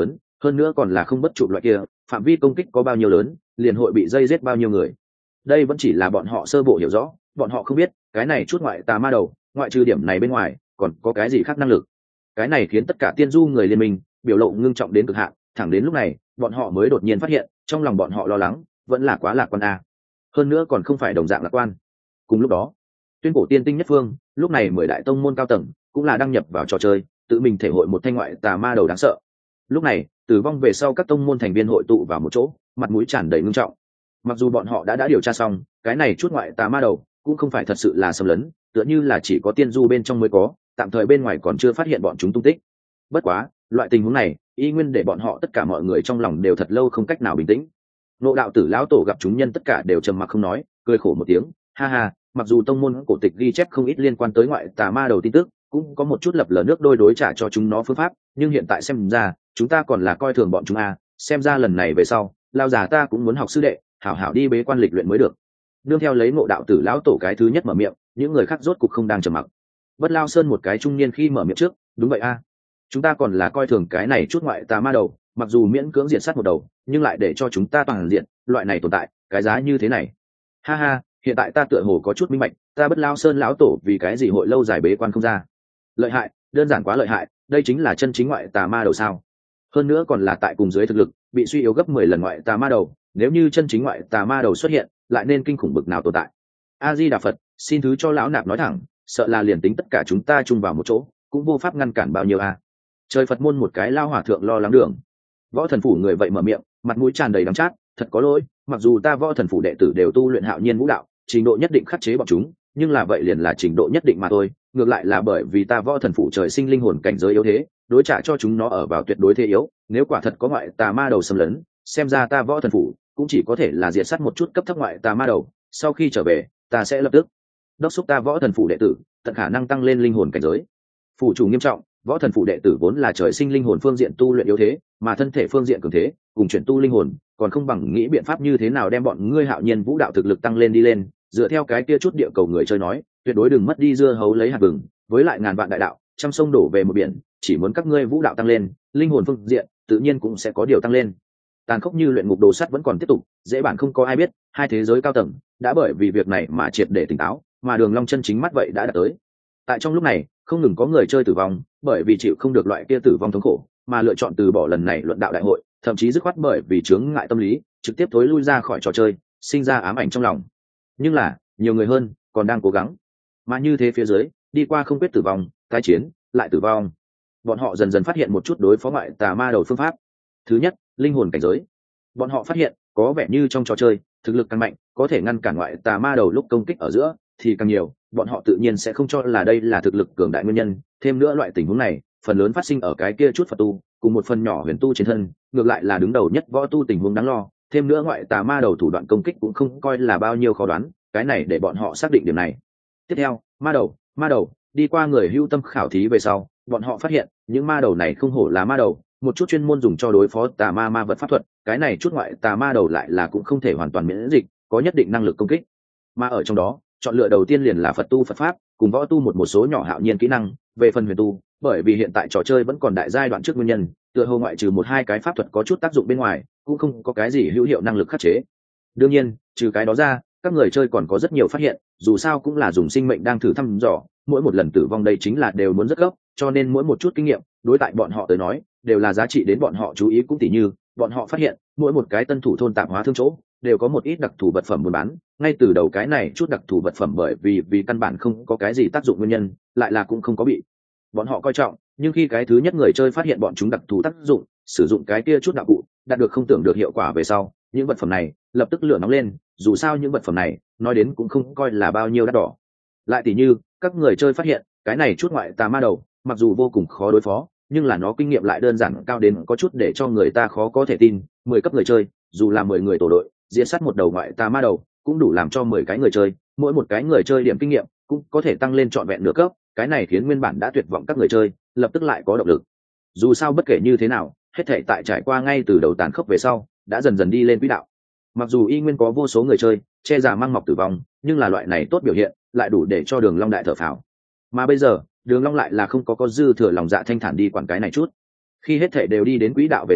hơn nữa còn là không bất trụ loại kia, phạm vi công kích có bao nhiêu lớn liền hội bị dây giết bao nhiêu người. Đây vẫn chỉ là bọn họ sơ bộ hiểu rõ, bọn họ không biết cái này chút ngoại tà ma đầu ngoại trừ điểm này bên ngoài còn có cái gì khác năng lực. Cái này khiến tất cả tiên du người liên minh biểu lộ ngưng trọng đến cực hạn, thẳng đến lúc này bọn họ mới đột nhiên phát hiện trong lòng bọn họ lo lắng vẫn là quá lạc quan a, hơn nữa còn không phải đồng dạng lạc quan. Cùng lúc đó tuyên cổ tiên tinh nhất phương lúc này mười đại tông môn cao tầng cũng là đăng nhập vào trò chơi, tự mình thể hội một thanh ngoại tà ma đầu đáng sợ. Lúc này tử vong về sau các tông môn thành viên hội tụ vào một chỗ, mặt mũi tràn đầy ngưng trọng. Mặc dù bọn họ đã đã điều tra xong cái này chút ngoại tà ma đầu cũng không phải thật sự là xâm lấn, tựa như là chỉ có tiên du bên trong mới có, tạm thời bên ngoài còn chưa phát hiện bọn chúng tung tích. Bất quá loại tình huống này y nguyên để bọn họ tất cả mọi người trong lòng đều thật lâu không cách nào bình tĩnh. Ngộ đạo tử lão tổ gặp chúng nhân tất cả đều trầm mặc không nói, cười khổ một tiếng, ha ha, mặc dù tông môn cổ tịch ghi chép không ít liên quan tới ngoại tà ma đầu tin tức, cũng có một chút lập lờ nước đôi đối trả cho chúng nó phương pháp, nhưng hiện tại xem ra chúng ta còn là coi thường bọn chúng a, xem ra lần này về sau lao già ta cũng muốn học sư đệ hảo hảo đi bế quan lịch luyện mới được. Nương theo lấy Ngộ đạo tử lão tổ cái thứ nhất mở miệng, những người khác rốt cục không đang trầm mặc. Bất Lao Sơn một cái trung niên khi mở miệng trước, đúng vậy a, chúng ta còn là coi thường cái này chút ngoại tà ma đầu, mặc dù miễn cưỡng diện sát một đầu nhưng lại để cho chúng ta toàn diện loại này tồn tại cái giá như thế này. Ha ha, hiện tại ta tựa hồ có chút minh bạch ta Bất Lao Sơn lão tổ vì cái gì hội lâu dài bế quan không ra. Lợi hại, đơn giản quá lợi hại, đây chính là chân chính ngoại tà ma đầu sao? Hơn nữa còn là tại cùng dưới thực lực bị suy yếu gấp mười lần ngoại tà ma đầu, nếu như chân chính ngoại tà ma đầu xuất hiện lại nên kinh khủng bực nào tồn tại. A Di Đà Phật, xin thứ cho lão nạp nói thẳng, sợ là liền tính tất cả chúng ta chung vào một chỗ cũng vô pháp ngăn cản bao nhiêu a. Trời Phật môn một cái lao hòa thượng lo lắng đường. Võ Thần phủ người vậy mở miệng, mặt mũi tràn đầy đắng chát, thật có lỗi, mặc dù ta Võ Thần phủ đệ tử đều tu luyện hạo nhiên vũ đạo, trình độ nhất định khắc chế bọn chúng, nhưng là vậy liền là trình độ nhất định mà thôi, ngược lại là bởi vì ta Võ Thần phủ trời sinh linh hồn cảnh giới yếu thế, đối trả cho chúng nó ở vào tuyệt đối thế yếu, nếu quả thật có ngoại tà ma đầu xâm lấn, xem ra ta Võ Thần phủ cũng chỉ có thể là diệt sát một chút cấp thấp ngoại tà ma đầu, sau khi trở về, ta sẽ lập tức đốc thúc ta Võ Thần phủ đệ tử tận khả năng tăng lên linh hồn cảnh giới. Phủ chủ nghiêm trọng, Võ Thần phủ đệ tử vốn là trời sinh linh hồn phương diện tu luyện yếu thế, mà thân thể phương diện cường thế, cùng chuyển tu linh hồn, còn không bằng nghĩ biện pháp như thế nào đem bọn ngươi hạo nhiên vũ đạo thực lực tăng lên đi lên, dựa theo cái kia chút địa cầu người chơi nói, tuyệt đối đừng mất đi dưa hấu lấy hạt vừng, với lại ngàn vạn đại đạo, trăm sông đổ về một biển, chỉ muốn các ngươi vũ đạo tăng lên, linh hồn phương diện tự nhiên cũng sẽ có điều tăng lên. Tàn khốc như luyện ngục đồ sắt vẫn còn tiếp tục, dễ bản không có ai biết, hai thế giới cao tầng đã bởi vì việc này mà triệt để tỉnh táo, mà Đường Long chân chính mắt vậy đã đạt tới. Tại trong lúc này, không ngừng có người chơi tử vong, bởi vì chịu không được loại kia tử vong thống khổ, mà lựa chọn từ bỏ lần này luận đạo đại hội, thậm chí dứt khoát bởi vì chướng ngại tâm lý, trực tiếp thối lui ra khỏi trò chơi, sinh ra ám ảnh trong lòng. Nhưng là, nhiều người hơn còn đang cố gắng. Mà như thế phía dưới, đi qua không quyết tử vong, tái chiến, lại tử vong. Bọn họ dần dần phát hiện một chút đối phó ngoại tà ma đầu phương pháp. Thứ nhất, linh hồn cảnh giới. Bọn họ phát hiện, có vẻ như trong trò chơi, thực lực càng mạnh, có thể ngăn cản ngoại tà ma đầu lúc công kích ở giữa thì càng nhiều, bọn họ tự nhiên sẽ không cho là đây là thực lực cường đại nguyên nhân. Thêm nữa loại tình huống này, phần lớn phát sinh ở cái kia chút Phật tu, cùng một phần nhỏ huyền tu trên thân, ngược lại là đứng đầu nhất võ tu tình huống đáng lo. Thêm nữa ngoại tà ma đầu thủ đoạn công kích cũng không coi là bao nhiêu khó đoán, cái này để bọn họ xác định điểm này. Tiếp theo, ma đầu, ma đầu, đi qua người hưu tâm khảo thí về sau, bọn họ phát hiện, những ma đầu này không hổ là ma đầu, một chút chuyên môn dùng cho đối phó tà ma ma vật pháp thuật, cái này chút ngoại tà ma đầu lại là cũng không thể hoàn toàn miễn dịch, có nhất định năng lực công kích. Mà ở trong đó, chọn lựa đầu tiên liền là Phật tu Phật pháp, cùng võ tu một một số nhỏ hạo nhiên kỹ năng. Về phần huyền tu, bởi vì hiện tại trò chơi vẫn còn đại giai đoạn trước nguyên nhân, tựa hồ ngoại trừ một hai cái pháp thuật có chút tác dụng bên ngoài, cũng không có cái gì hữu hiệu năng lực khắc chế. Đương nhiên, trừ cái đó ra, các người chơi còn có rất nhiều phát hiện, dù sao cũng là dùng sinh mệnh đang thử thăm dò, mỗi một lần tử vong đây chính là đều muốn rất gấp, cho nên mỗi một chút kinh nghiệm, đối tại bọn họ tới nói, đều là giá trị đến bọn họ chú ý. Cũng tỉ như, bọn họ phát hiện, mỗi một cái tân thủ thôn tạp hóa thương chỗ, đều có một ít đặc thù vật phẩm buôn bán, ngay từ đầu cái này chút đặc thù vật phẩm bởi vì vì căn bản không có cái gì tác dụng nguyên nhân, lại là cũng không có bị bọn họ coi trọng, nhưng khi cái thứ nhất người chơi phát hiện bọn chúng đặc thù tác dụng, sử dụng cái kia chút đạo cụ, đạt được không tưởng được hiệu quả về sau, những vật phẩm này lập tức lửa nóng lên, dù sao những vật phẩm này nói đến cũng không coi là bao nhiêu đắt đỏ. Lại tỉ như, các người chơi phát hiện, cái này chút ngoại tà ma đầu, mặc dù vô cùng khó đối phó, nhưng là nó kinh nghiệm lại đơn giản cao đến có chút để cho người ta khó có thể tin. Mười cấp người chơi, dù là mười người tổ đội, diễn sát một đầu ngoại tà ma đầu, cũng đủ làm cho mười cái người chơi, mỗi một cái người chơi điểm kinh nghiệm cũng có thể tăng lên trọn vẹn nửa cấp. Cái này khiến nguyên bản đã tuyệt vọng các người chơi lập tức lại có động lực. Dù sao bất kể như thế nào, hết thảy tại trải qua ngay từ đầu tàn khốc về sau, đã dần dần đi lên quỹ đạo. Mặc dù y nguyên có vô số người chơi che giả mang mọc tử vong, nhưng là loại này tốt biểu hiện, lại đủ để cho Đường Long đại thở phào. Mà bây giờ, Đường Long lại là không có có dư thừa lòng dạ thanh thản đi quản cái này chút. Khi hết thảy đều đi đến quỹ đạo về sau,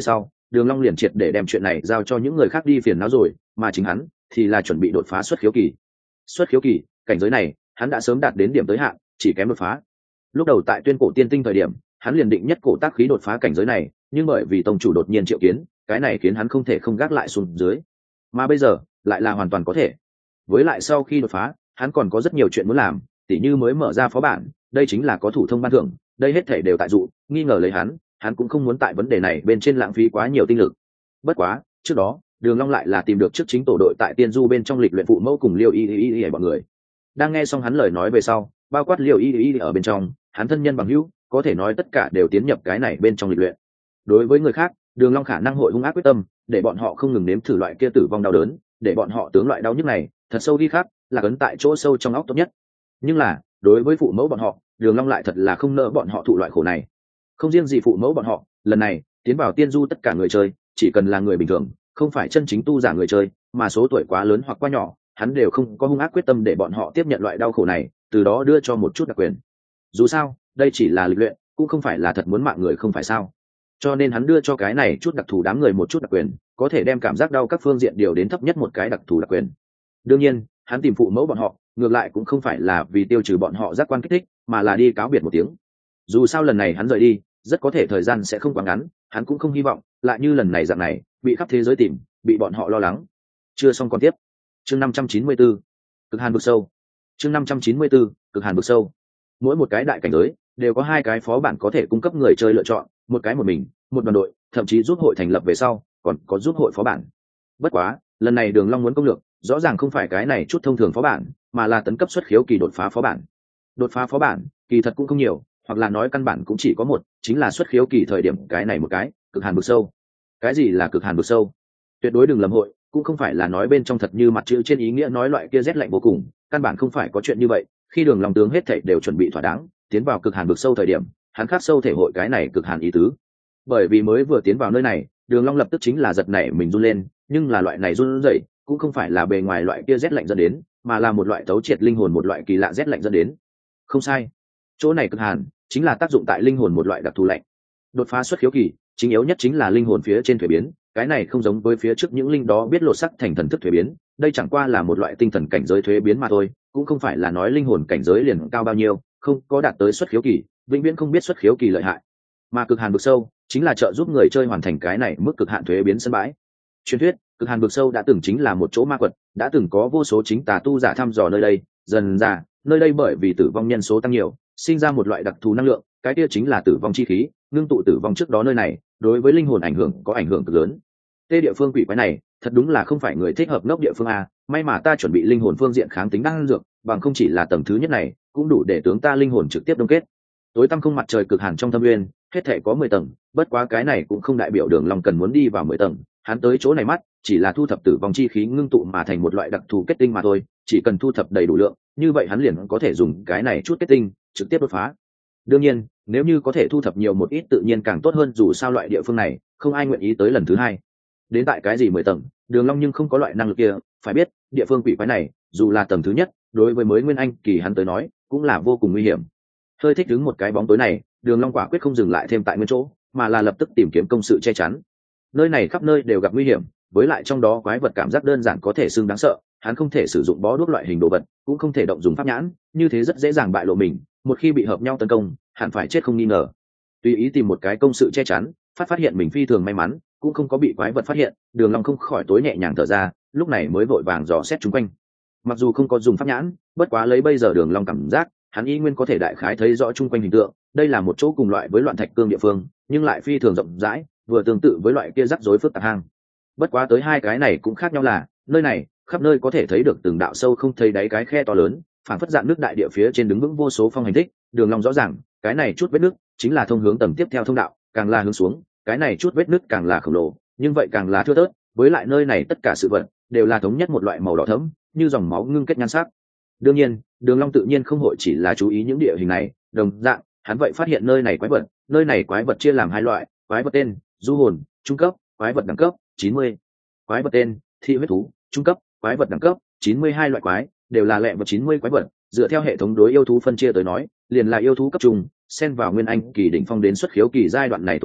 Đường Long liền triệt để đem chuyện này giao cho những người khác đi phiền não rồi, mà chính hắn thì là chuẩn bị đột phá xuất khiếu kỳ. Xuất khiếu kỳ, cảnh giới này, hắn đã sớm đạt đến điểm tới hạn, chỉ kém đột phá. Lúc đầu tại tuyên cổ tiên tinh thời điểm, hắn liền định nhất cổ tác khí đột phá cảnh giới này, nhưng bởi vì tông chủ đột nhiên triệu kiến, cái này khiến hắn không thể không gác lại xuống dưới. Mà bây giờ, lại là hoàn toàn có thể. Với lại sau khi đột phá, hắn còn có rất nhiều chuyện muốn làm, tỉ như mới mở ra phó bản, đây chính là có thủ thông ban thưởng, đây hết thể đều tại dụ, nghi ngờ lấy hắn, hắn cũng không muốn tại vấn đề này bên trên lãng phí quá nhiều tinh lực. Bất quá, trước đó, Đường Long lại là tìm được trước chính tổ đội tại Tiên Du bên trong lịch luyện phụ mẫu cùng Liêu Y Y Y bọn người. Đang nghe xong hắn lời nói về sau, bao quát Liêu Y Y ở bên trong, hắn thân nhân bằng hữu, có thể nói tất cả đều tiến nhập cái này bên trong lịch luyện. Đối với người khác, Đường Long khả năng hội hung ác quyết tâm, để bọn họ không ngừng nếm thử loại kia tử vong đau đớn, để bọn họ tướng loại đau nhức này thật sâu đi khắc, là cấn tại chỗ sâu trong óc tốt nhất. Nhưng là, đối với phụ mẫu bọn họ, Đường Long lại thật là không nỡ bọn họ thụ loại khổ này. Không riêng gì phụ mẫu bọn họ, lần này tiến vào Tiên Du tất cả người chơi, chỉ cần là người bình thường, không phải chân chính tu giả người chơi, mà số tuổi quá lớn hoặc quá nhỏ, hắn đều không có hung ác quyết tâm để bọn họ tiếp nhận loại đau khổ này, từ đó đưa cho một chút đặc quyền. Dù sao, đây chỉ là lịch luyện, cũng không phải là thật muốn mạng người không phải sao? Cho nên hắn đưa cho cái này chút đặc thù đám người một chút đặc quyền, có thể đem cảm giác đau các phương diện điều đến thấp nhất một cái đặc thù đặc quyền. Đương nhiên, hắn tìm phụ mẫu bọn họ, ngược lại cũng không phải là vì tiêu trừ bọn họ giác quan kích thích, mà là đi cáo biệt một tiếng. Dù sao lần này hắn rời đi, rất có thể thời gian sẽ không quá ngắn, hắn cũng không hy vọng lại như lần này dạng này bị khắp thế giới tìm, bị bọn họ lo lắng. Chưa xong còn tiếp. Chương năm trăm chín mươi tư, cực hàn vực sâu. Chương năm trăm chín mươi tư, cực hàn vực sâu. Mỗi một cái đại cảnh giới đều có hai cái phó bản có thể cung cấp người chơi lựa chọn, một cái một mình, một đoàn đội, thậm chí rút hội thành lập về sau, còn có rút hội phó bản. Bất quá, lần này Đường Long muốn công lược, rõ ràng không phải cái này chút thông thường phó bản, mà là tấn cấp xuất khiếu kỳ đột phá phó bản. Đột phá phó bản, kỳ thật cũng không nhiều, hoặc là nói căn bản cũng chỉ có một, chính là xuất khiếu kỳ thời điểm cái này một cái, cực hàn vực sâu. Cái gì là cực hàn vực sâu? Tuyệt đối đừng lầm hội, cũng không phải là nói bên trong thật như mặt chữ trên ý nghĩa nói loại kia rét lạnh vô cùng, căn bản không phải có chuyện như vậy. Khi Đường Long tướng hết thảy đều chuẩn bị thỏa đáng, tiến vào cực hàn vực sâu thời điểm, hắn khắc sâu thể hội cái này cực hàn ý tứ. Bởi vì mới vừa tiến vào nơi này, Đường Long lập tức chính là giật nảy mình run lên, nhưng là loại này run rẩy cũng không phải là bề ngoài loại kia rét lạnh dẫn đến, mà là một loại tấu triệt linh hồn một loại kỳ lạ rét lạnh dẫn đến. Không sai, chỗ này cực hàn chính là tác dụng tại linh hồn một loại đặc thù lạnh. Đột phá xuất khiếu kỳ, chính yếu nhất chính là linh hồn phía trên thuế biến, cái này không giống với phía trước những linh đó biết lột sắc thành thần thức thuế biến, đây chẳng qua là một loại tinh thần cảnh giới thuế biến mà thôi, cũng không phải là nói linh hồn cảnh giới liền cao bao nhiêu, không có đạt tới xuất khiếu kỳ, vĩnh viễn không biết xuất khiếu kỳ lợi hại. Mà cực hàn vực sâu chính là trợ giúp người chơi hoàn thành cái này mức cực hạn thuế biến sân bãi. Truyền thuyết, cực hàn vực sâu đã từng chính là một chỗ ma quật, đã từng có vô số chính tà tu giả thăm dò nơi đây, dần ra, nơi đây bởi vì tử vong nhân số tăng nhiều, sinh ra một loại đặc thù năng lượng, cái kia chính là tử vong chi khí, ngưng tụ tử vong trước đó nơi này, đối với linh hồn ảnh hưởng có ảnh hưởng cực lớn. Tê địa phương quỷ quái này, thật đúng là không phải người thích hợp ngốc địa phương a, may mà ta chuẩn bị linh hồn phương diện kháng tính đan dược, bằng không chỉ là tầng thứ nhất này, cũng đủ để tướng ta linh hồn trực tiếp đông kết. Tối tăm không mặt trời cực hàn trong thâm nguyên, hết thể có mười tầng, bất quá cái này cũng không đại biểu Đường Long cần muốn đi vào mười tầng, hắn tới chỗ này mắt, chỉ là thu thập tử vong chi khí ngưng tụ mà thành một loại đặc thù kết tinh mà thôi, chỉ cần thu thập đầy đủ lượng, như vậy hắn liền có thể dùng cái này chút kết tinh trực tiếp đột phá. Đương nhiên, nếu như có thể thu thập nhiều một ít tự nhiên càng tốt hơn, dù sao loại địa phương này không ai nguyện ý tới lần thứ hai. Đến tại cái gì mười tầng, Đường Long nhưng không có loại năng lực kia, phải biết, địa phương quỷ quái này, dù là tầng thứ nhất, đối với mới nguyên anh kỳ hắn tới nói, cũng là vô cùng nguy hiểm. Hơi thích đứng một cái bóng tối này, Đường Long quả quyết không dừng lại thêm tại nguyên chỗ, mà là lập tức tìm kiếm công sự che chắn. Nơi này khắp nơi đều gặp nguy hiểm, với lại trong đó quái vật cảm giác đơn giản có thể xưng đáng sợ, hắn không thể sử dụng bó đuốc loại hình đồ vật, cũng không thể động dùng pháp nhãn, như thế rất dễ dàng bại lộ mình, một khi bị hợp nhau tấn công, hẳn phải chết không nghi ngờ. Tùy ý tìm một cái công sự che chắn, phát phát hiện mình phi thường may mắn, cũng không có bị quái vật phát hiện, Đường Long không khỏi tối nhẹ nhàng thở ra, lúc này mới vội vàng dò xét xung quanh. Mặc dù không có dùng pháp nhãn, bất quá lấy bây giờ Đường Long cảm giác, hắn y nguyên có thể đại khái thấy rõ xung quanh hình tượng, đây là một chỗ cùng loại với loạn thạch cương địa phương, nhưng lại phi thường rộng rãi, vừa tương tự với loại kia rắc rối phức tạp hang. Bất quá tới hai cái này cũng khác nhau là, nơi này khắp nơi có thể thấy được từng đạo sâu không thấy đáy cái khe to lớn, phản phất dạng nước đại địa phía trên đứng vững vô số phong hành tích. Đường Long rõ ràng, cái này chút vết nước chính là thông hướng tầng tiếp theo thông đạo, càng là hướng xuống, cái này chút vết nước càng là khổng lồ, nhưng vậy càng là thưa thớt, với lại nơi này tất cả sự vật đều là thống nhất một loại màu đỏ thẫm, như dòng máu ngưng kết nhan sắc. Đương nhiên, Đường Long tự nhiên không hội chỉ là chú ý những địa hình này, đồng dạng, hắn vậy phát hiện nơi này quái vật, nơi này quái vật chia làm hai loại, quái vật tên, du hồn, trung cấp, quái vật đẳng cấp, chín mươi. Quái vật tên, thị huyết thú, trung cấp, quái vật đẳng cấp, chín mươi hai loại quái, đều là lẹ vật chín mươi quái vật, dựa theo hệ thống đối yêu thú phân chia tới nói, liền là yêu thú cấp trung, xen vào nguyên anh kỳ đỉnh phong đến xuất khiếu kỳ giai đoạn này tồn tại,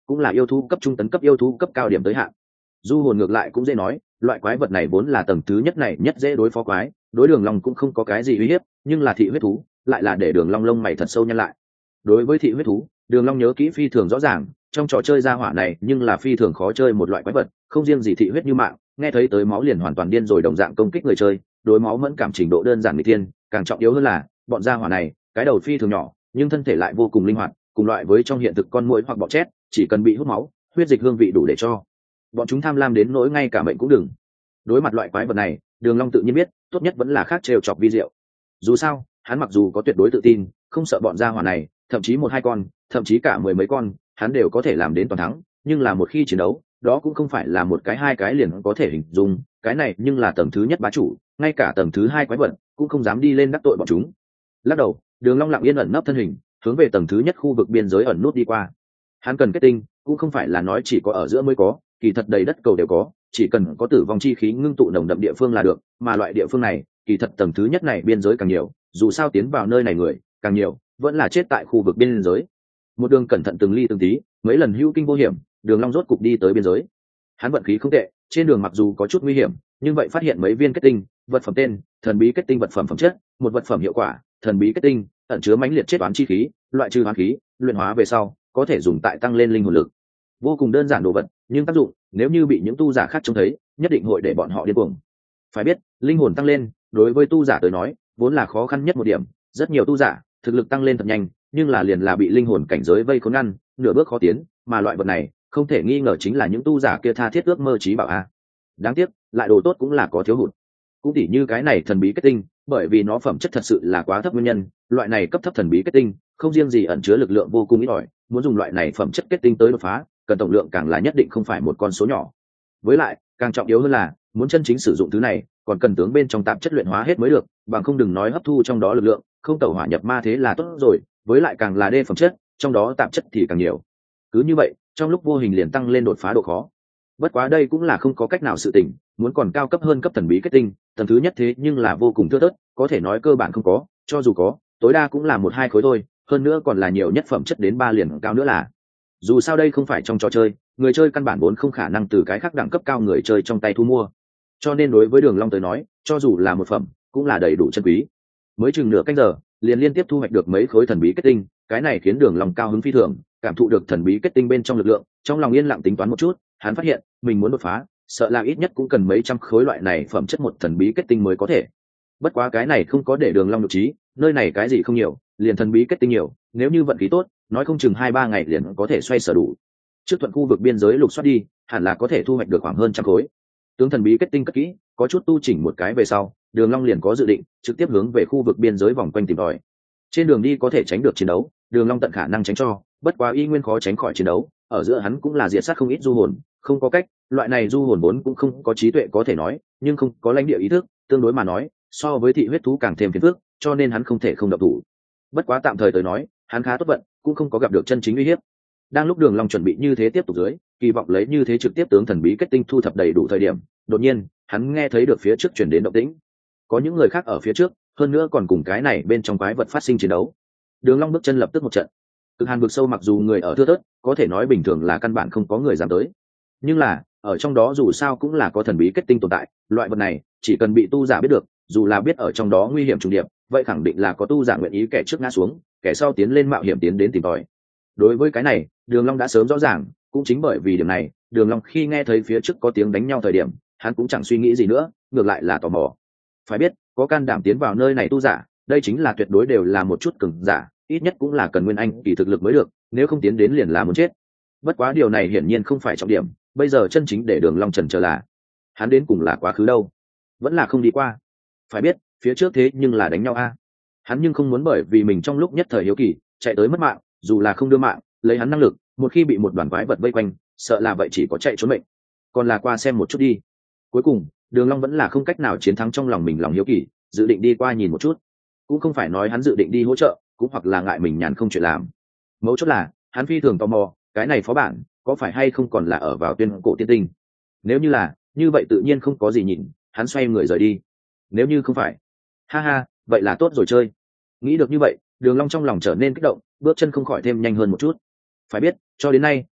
cũng là yêu thú cấp trung tấn cấp yêu thú cấp cao điểm tới hạn. Du hồn ngược lại cũng dễ nói, loại quái vật này vốn là tầng thứ nhất này nhất dễ đối phó quái, đối Đường Long cũng không có cái gì uy hiếp, nhưng là thị huyết thú lại là để Đường Long lông mày thật sâu nhăn lại. Đối với thị huyết thú, Đường Long nhớ kỹ phi thường rõ ràng, trong trò chơi gia hỏa này nhưng là phi thường khó chơi một loại quái vật, không riêng gì thị huyết như mạng, nghe thấy tới máu liền hoàn toàn điên rồi đồng dạng công kích người chơi, đối máu mẫn cảm trình độ đơn giản người tiên, càng trọng yếu hơn là bọn gia hỏa này, cái đầu phi thường nhỏ, nhưng thân thể lại vô cùng linh hoạt, cùng loại với trong hiện thực con muỗi hoặc bọ chét, chỉ cần bị hút máu, huyết dịch hương vị đủ để cho bọn chúng tham lam đến nỗi ngay cả mệnh cũng đừng. Đối mặt loại quái vật này, Đường Long tự nhiên biết, tốt nhất vẫn là khác trêu chọc vi diệu. Dù sao, hắn mặc dù có tuyệt đối tự tin, không sợ bọn gia hỏa này, thậm chí một hai con, thậm chí cả mười mấy con, hắn đều có thể làm đến toàn thắng, nhưng là một khi chiến đấu, đó cũng không phải là một cái hai cái liền có thể hình dung, cái này nhưng là tầng thứ nhất bá chủ, ngay cả tầng thứ hai quái vật cũng không dám đi lên đắc tội bọn chúng. Lắc đầu, Đường Long lặng yên ẩn nấp thân hình, hướng về tầng thứ nhất khu vực biên giới ẩn nút đi qua. Hắn cần kết tinh, cũng không phải là nói chỉ có ở giữa mới có, kỳ thật đầy đất cầu đều có, chỉ cần có tử vong chi khí ngưng tụ nồng đậm địa phương là được, mà loại địa phương này, kỳ thật tầng thứ nhất này biên giới càng nhiều, dù sao tiến vào nơi này người càng nhiều, vẫn là chết tại khu vực biên giới. Một đường cẩn thận từng ly từng tí, mấy lần hữu kinh vô hiểm, Đường Long rốt cục đi tới biên giới. Hắn vận khí không tệ, trên đường mặc dù có chút nguy hiểm, nhưng vậy phát hiện mấy viên kết tinh, vật phẩm tên, thần bí kết tinh vật phẩm phẩm chất, một vật phẩm hiệu quả, thần bí kết tinh, ẩn chứa mãnh liệt chết toán chi khí, loại trừ hoán khí, luyện hóa về sau, có thể dùng tại tăng lên linh hồn lực. Vô cùng đơn giản đồ vật, nhưng tác dụng, nếu như bị những tu giả khác trông thấy, nhất định hội để bọn họ điên cuồng. Phải biết, linh hồn tăng lên, đối với tu giả tới nói, vốn là khó khăn nhất một điểm, rất nhiều tu giả, thực lực tăng lên thật nhanh, nhưng là liền là bị linh hồn cảnh giới vây khốn ngăn, nửa bước khó tiến, mà loại vật này, không thể nghi ngờ chính là những tu giả kia tha thiết ước mơ chí bảo a. Đáng tiếc, lại đồ tốt cũng là có thiếu hụt. Cũng tỉ như cái này thần bí kết tinh, bởi vì nó phẩm chất thật sự là quá thấp nguyên nhân, loại này cấp thấp thần bí kết tinh, không riêng gì ẩn chứa lực lượng vô cùng ít ỏi, muốn dùng loại này phẩm chất kết tinh tới đột phá, cần tổng lượng càng là nhất định không phải một con số nhỏ. Với lại, càng trọng yếu hơn là, muốn chân chính sử dụng thứ này, còn cần tướng bên trong tạp chất luyện hóa hết mới được, bằng không đừng nói hấp thu trong đó lực lượng, không tẩu hỏa nhập ma thế là tốt rồi, với lại càng là đê phẩm chất, trong đó tạp chất thì càng nhiều. Cứ như vậy, trong lúc vô hình liền tăng lên đột phá độ khó. Bất quá đây cũng là không có cách nào sự tình, muốn còn cao cấp hơn cấp thần bí kết tinh, tầng thứ nhất thế nhưng là vô cùng thưa thớt, có thể nói cơ bản không có, cho dù có, tối đa cũng là một hai khối thôi, hơn nữa còn là nhiều nhất phẩm chất đến ba liền cao nữa là. Dù sao đây không phải trong trò chơi, người chơi căn bản vốn không khả năng từ cái khác đẳng cấp cao người chơi trong tay thu mua. Cho nên đối với Đường Long tới nói, cho dù là một phẩm, cũng là đầy đủ chân quý. Mới chừng nửa canh giờ, liền liên tiếp thu hoạch được mấy khối thần bí kết tinh, cái này khiến Đường Long cao hứng phi thường, cảm thụ được thần bí kết tinh bên trong lực lượng, trong lòng yên lặng tính toán một chút, hắn phát hiện, mình muốn đột phá, sợ là ít nhất cũng cần mấy trăm khối loại này phẩm chất một thần bí kết tinh mới có thể. Bất quá cái này không có để Đường Long nhục trí, nơi này cái gì không nhiều, liền thần bí kết tinh nhiều, nếu như vận khí tốt, nói không chừng hai ba ngày liền có thể xoay sở đủ. Trước thuận khu vực biên giới lục soát đi, hẳn là có thể thu hoạch được khoảng hơn trăm khối. Tướng thần bí kết tinh cất kỹ, có chút tu chỉnh một cái về sau, Đường Long liền có dự định trực tiếp hướng về khu vực biên giới vòng quanh tìm tòi. Trên đường đi có thể tránh được chiến đấu, Đường Long tận khả năng tránh cho, bất quá y nguyên khó tránh khỏi chiến đấu, ở giữa hắn cũng là diệt sát không ít du hồn, không có cách, loại này du hồn vốn cũng không có trí tuệ có thể nói, nhưng không có lãnh địa ý thức, tương đối mà nói, so với thị huyết thú càng thêm phiền phức, cho nên hắn không thể không động thủ. Bất quá tạm thời tới nói, hắn khá tốt vận, cũng không có gặp được chân chính uy hiếp. Đang lúc Đường Long chuẩn bị như thế tiếp tục dưới, kỳ vọng lấy như thế trực tiếp tướng thần bí kết tinh thu thập đầy đủ thời điểm, đột nhiên, hắn nghe thấy được phía trước truyền đến động tĩnh. Có những người khác ở phía trước, hơn nữa còn cùng cái này bên trong quái vật phát sinh chiến đấu. Đường Long bước chân lập tức một trận. Cực Hàn vực sâu mặc dù người ở thưa thớt, có thể nói bình thường là căn bản không có người dám tới. Nhưng là, ở trong đó dù sao cũng là có thần bí kết tinh tồn tại, loại vật này, chỉ cần bị tu giả biết được, dù là biết ở trong đó nguy hiểm trùng điệp, vậy khẳng định là có tu giả nguyện ý kẻ trước ngã xuống, kẻ sau tiến lên mạo hiểm tiến đến tìm tòi. Đối với cái này, Đường Long đã sớm rõ ràng, cũng chính bởi vì điểm này, Đường Long khi nghe thấy phía trước có tiếng đánh nhau thời điểm, hắn cũng chẳng suy nghĩ gì nữa, ngược lại là tò mò. Phải biết, có can đảm tiến vào nơi này tu giả, đây chính là tuyệt đối đều là một chút cường giả, ít nhất cũng là cần nguyên anh kỳ thực lực mới được, nếu không tiến đến liền là muốn chết. Bất quá điều này hiển nhiên không phải trọng điểm, bây giờ chân chính để Đường Long chần chờ là, hắn đến cùng là quá khứ đâu, vẫn là không đi qua. Phải biết, phía trước thế nhưng là đánh nhau a. Hắn nhưng không muốn bởi vì mình trong lúc nhất thời hiếu kỳ, chạy tới mất mạng, dù là không đưa mạng, lấy hắn năng lực, một khi bị một đoàn quái vật vây quanh, sợ là vậy chỉ có chạy trốn mệnh. Còn là qua xem một chút đi. Cuối cùng, Đường Long vẫn là không cách nào chiến thắng trong lòng mình lòng hiếu kỳ, dự định đi qua nhìn một chút. Cũng không phải nói hắn dự định đi hỗ trợ, cũng hoặc là ngại mình nhàn không chuyện làm. Mấu chốt là, hắn phi thường tò mò, cái này phó bản có phải hay không còn là ở vào tuyên cổ tiên tinh. Nếu như là, như vậy tự nhiên không có gì nhìn, hắn xoay người rời đi. Nếu như không phải, ha ha, vậy là tốt rồi chơi. Nghĩ được như vậy, Đường Long trong lòng trở nên kích động, bước chân không khỏi thêm nhanh hơn một chút. Phải biết, cho đến nay,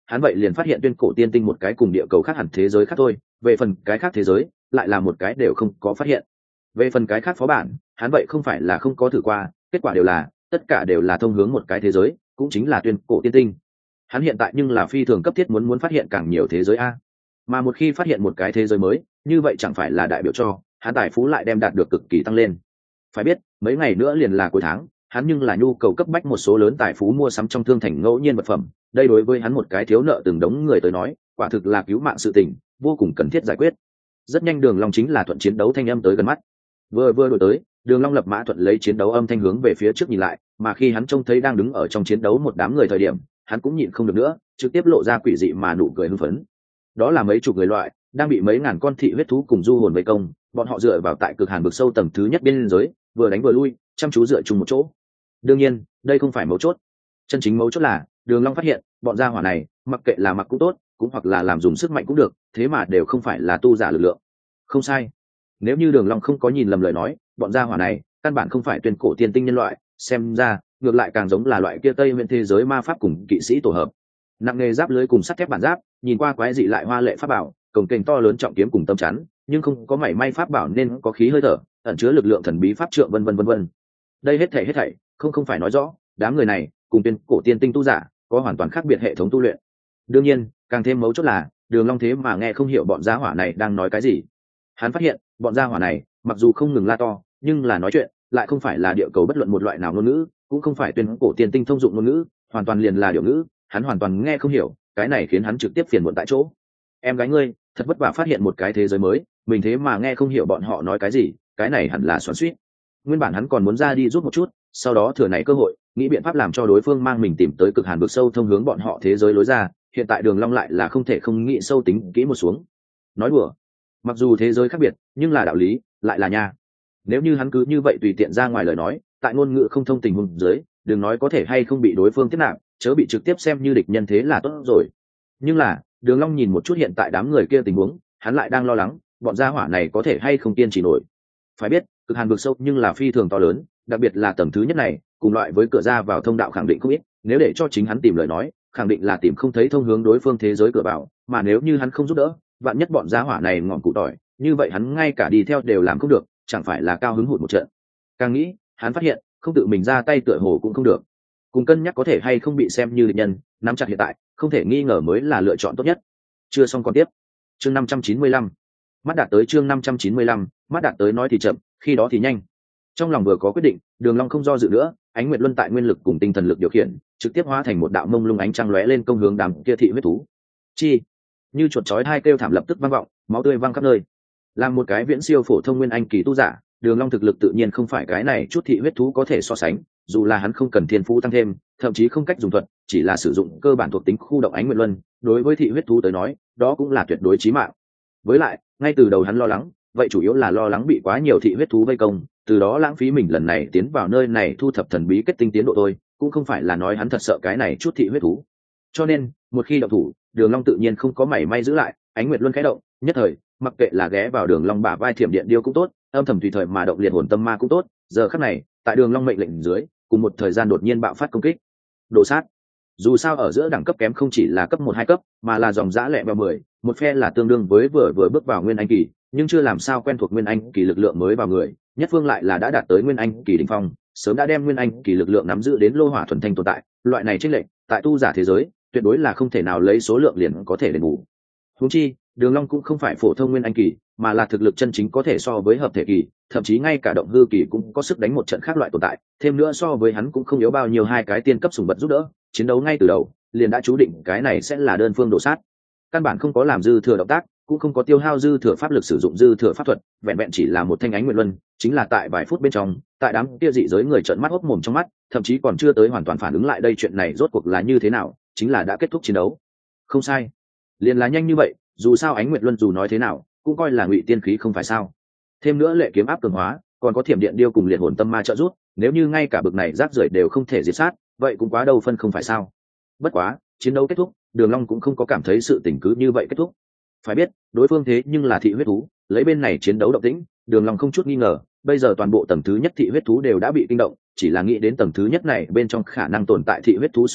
hắn vậy liền phát hiện tuyên cổ tiên tinh một cái cùng địa cầu khác hẳn thế giới khác thôi, về phần cái khác thế giới lại là một cái đều không có phát hiện. Về phần cái khác phó bản, hắn vậy không phải là không có thử qua, kết quả đều là tất cả đều là thông hướng một cái thế giới, cũng chính là tuyên cổ tiên tinh. Hắn hiện tại nhưng là phi thường cấp thiết muốn muốn phát hiện càng nhiều thế giới a, mà một khi phát hiện một cái thế giới mới, như vậy chẳng phải là đại biểu cho hắn tài phú lại đem đạt được cực kỳ tăng lên. Phải biết mấy ngày nữa liền là cuối tháng, hắn nhưng là nhu cầu cấp bách một số lớn tài phú mua sắm trong thương thành ngẫu nhiên vật phẩm, đây đối với hắn một cái thiếu nợ từng đống người tới nói quả thực là cứu mạng sự tình, vô cùng cần thiết giải quyết. Rất nhanh Đường Long chính là thuận chiến đấu thanh âm tới gần mắt, vừa vừa đổi tới, Đường Long lập mã thuận lấy chiến đấu âm thanh hướng về phía trước nhìn lại, mà khi hắn trông thấy đang đứng ở trong chiến đấu một đám người thời điểm, hắn cũng nhịn không được nữa, trực tiếp lộ ra quỷ dị mà nụ cười hưng phấn. Đó là mấy chục người loại đang bị mấy ngàn con thị huyết thú cùng du hồn vây công, bọn họ dựa vào tại cực hàn vực sâu tầng thứ nhất biên giới, vừa đánh vừa lui, chăm chú dựa chung một chỗ. Đương nhiên đây không phải mấu chốt, chân chính mấu chốt là Đường Long phát hiện bọn gia hỏa này mặc kệ là mặc cũng tốt, cũng hoặc là làm dùng sức mạnh cũng được, thế mà đều không phải là tu giả lực lượng. Không sai, nếu như Đường Long không có nhìn lầm lời nói, bọn gia hỏa này căn bản không phải tuyên cổ tiên tinh nhân loại, xem ra ngược lại càng giống là loại kia Tây Nguyên thế giới ma pháp cùng kỵ sĩ tổ hợp. Nặng nghề giáp lưới cùng sắt thép bản giáp, nhìn qua quái dị lại hoa lệ pháp bảo, cồng kềnh to lớn trọng kiếm cùng tâm chắn, nhưng không có mảy may pháp bảo nên có khí hơi thở, ẩn chứa lực lượng thần bí pháp trượng vân vân vân vân. Đây hết thảy hết thảy, không không phải nói rõ, đám người này cùng tuyên cổ tiên tinh tu giả có hoàn toàn khác biệt hệ thống tu luyện. Đương nhiên, càng thêm mấu chốt là, Đường Long thế mà nghe không hiểu bọn gia hỏa này đang nói cái gì. Hắn phát hiện, bọn gia hỏa này, mặc dù không ngừng la to, nhưng là nói chuyện, lại không phải là địa cầu bất luận một loại nào ngôn ngữ, cũng không phải tuyên cổ tiên tinh thông dụng ngôn ngữ, hoàn toàn liền là điều ngữ, hắn hoàn toàn nghe không hiểu, cái này khiến hắn trực tiếp phiền muộn tại chỗ. Em gái ngươi, thật vất vả phát hiện một cái thế giới mới, mình thế mà nghe không hiểu bọn họ nói cái gì, cái này hẳn là xoắn xuýt. Nguyên bản hắn còn muốn ra đi giúp một chút, sau đó thừa này cơ hội, nghĩ biện pháp làm cho đối phương mang mình tìm tới cực hàn vực sâu thông hướng bọn họ thế giới lối ra, hiện tại Đường Long lại là không thể không nghĩ sâu tính kỹ một xuống. Nói đùa, mặc dù thế giới khác biệt, nhưng là đạo lý lại là nha. Nếu như hắn cứ như vậy tùy tiện ra ngoài lời nói, tại ngôn ngữ không thông tình huống dưới, đừng nói có thể hay không bị đối phương tiếp nạp, chớ bị trực tiếp xem như địch nhân thế là tốt rồi. Nhưng là Đường Long nhìn một chút hiện tại đám người kia tình huống, hắn lại đang lo lắng bọn gia hỏa này có thể hay không kiên trì nổi. Phải biết cực hàn vực sâu nhưng là phi thường to lớn, đặc biệt là tầng thứ nhất này, cùng loại với cửa ra vào thông đạo khẳng định không ít, nếu để cho chính hắn tìm lời nói, khẳng định là tìm không thấy thông hướng đối phương thế giới cửa vào, mà nếu như hắn không giúp đỡ, vạn nhất bọn gia hỏa này ngọn cụ tỏi, như vậy hắn ngay cả đi theo đều làm không được, chẳng phải là cao hứng hụt một trận. Càng nghĩ, hắn phát hiện không tự mình ra tay tựa hồ cũng không được, cùng cân nhắc có thể hay không bị xem như địch nhân, nắm chặt hiện tại không thể nghi ngờ mới là lựa chọn tốt nhất. Chưa xong còn tiếp. Chương năm trăm chín mươi lăm. Mắt đạt tới chương năm trăm chín mươi lăm, mắt đạt tới nói thì chậm, khi đó thì nhanh. Trong lòng vừa có quyết định, Đường Long không do dự nữa, Ánh Nguyệt Luân tại nguyên lực cùng tinh thần lực điều khiển, trực tiếp hóa thành một đạo mông lung ánh trăng lóe lên công hướng đám kia thị huyết thú. Chi, như chuột chói hai kêu thảm lập tức vang vọng, máu tươi văng khắp nơi. Làm một cái viễn siêu phổ thông nguyên anh kỳ tu giả, Đường Long thực lực tự nhiên không phải cái này chút thị huyết thú có thể so sánh, dù là hắn không cần thiên phú tăng thêm, thậm chí không cách dùng thuật, chỉ là sử dụng cơ bản thuộc tính khu động Ánh Nguyệt Luân, đối với thị huyết thú tới nói, đó cũng là tuyệt đối chí mạng. Với lại, ngay từ đầu hắn lo lắng, vậy chủ yếu là lo lắng bị quá nhiều thị huyết thú vây công, từ đó lãng phí mình lần này tiến vào nơi này thu thập thần bí kết tinh tiến độ thôi, cũng không phải là nói hắn thật sợ cái này chút thị huyết thú. Cho nên, một khi động thủ, Đường Long tự nhiên không có mảy may giữ lại, Ánh Nguyệt Luân khẽ động, nhất thời, mặc kệ là ghé vào Đường Long bả vai thiểm điện điêu cũng tốt, âm thầm tùy thời mà động liệt hồn tâm ma cũng tốt, giờ khắc này, tại Đường Long mệnh lệnh dưới, cùng một thời gian đột nhiên bạo phát công kích. Đồ sát. Dù sao ở giữa đẳng cấp kém không chỉ là cấp một hai cấp, mà là dòng dã lẹ bèo mười, một phe là tương đương với vừa vừa bước vào nguyên anh kỳ, nhưng chưa làm sao quen thuộc nguyên anh kỳ lực lượng mới vào người, nhất phương lại là đã đạt tới nguyên anh kỳ đỉnh phong, sớm đã đem nguyên anh kỳ lực lượng nắm giữ đến lô hỏa thuần thanh tồn tại, loại này chênh lệch, tại tu giả thế giới, tuyệt đối là không thể nào lấy số lượng liền có thể đền bù. Huống chi, Đường Long cũng không phải phổ thông nguyên anh kỳ, mà là thực lực chân chính có thể so với hợp thể kỳ, thậm chí ngay cả động hư kỳ cũng có sức đánh một trận khác loại tồn tại, thêm nữa so với hắn cũng không yếu bao nhiêu hai cái tiên cấp sủng vật giúp đỡ, chiến đấu ngay từ đầu, liền đã chú định cái này sẽ là đơn phương đổ sát. Căn bản không có làm dư thừa động tác, cũng không có tiêu hao dư thừa pháp lực sử dụng dư thừa pháp thuật, vẹn vẹn chỉ là một thanh ánh nguyệt luân, chính là tại vài phút bên trong, tại đám kia dị giới người trợn mắt hốt mồm trong mắt, thậm chí còn chưa tới hoàn toàn phản ứng lại đây chuyện này rốt cuộc là như thế nào, chính là đã kết thúc chiến đấu. Không sai, liền là nhanh như vậy, dù sao ánh nguyệt luân dù nói thế nào, cũng coi là ngụy tiên khí không phải sao? Thêm nữa lệ kiếm áp cường hóa, còn có thiểm điện điêu cùng liệt hồn tâm ma trợ giúp, nếu như ngay cả bực này rác rưởi đều không thể diệt sát, vậy cũng quá đâu phân không phải sao? Bất quá, chiến đấu kết thúc, Đường Long cũng không có cảm thấy sự tình cứ như vậy kết thúc. Phải biết, đối phương thế nhưng là thị huyết thú, lấy bên này chiến đấu động tĩnh, Đường Long không chút nghi ngờ, bây giờ toàn bộ tầng thứ nhất thị huyết thú đều đã bị kinh động, chỉ là nghĩ đến tầng thứ nhất này bên trong khả năng tồn tại thị huyết thú số lượng,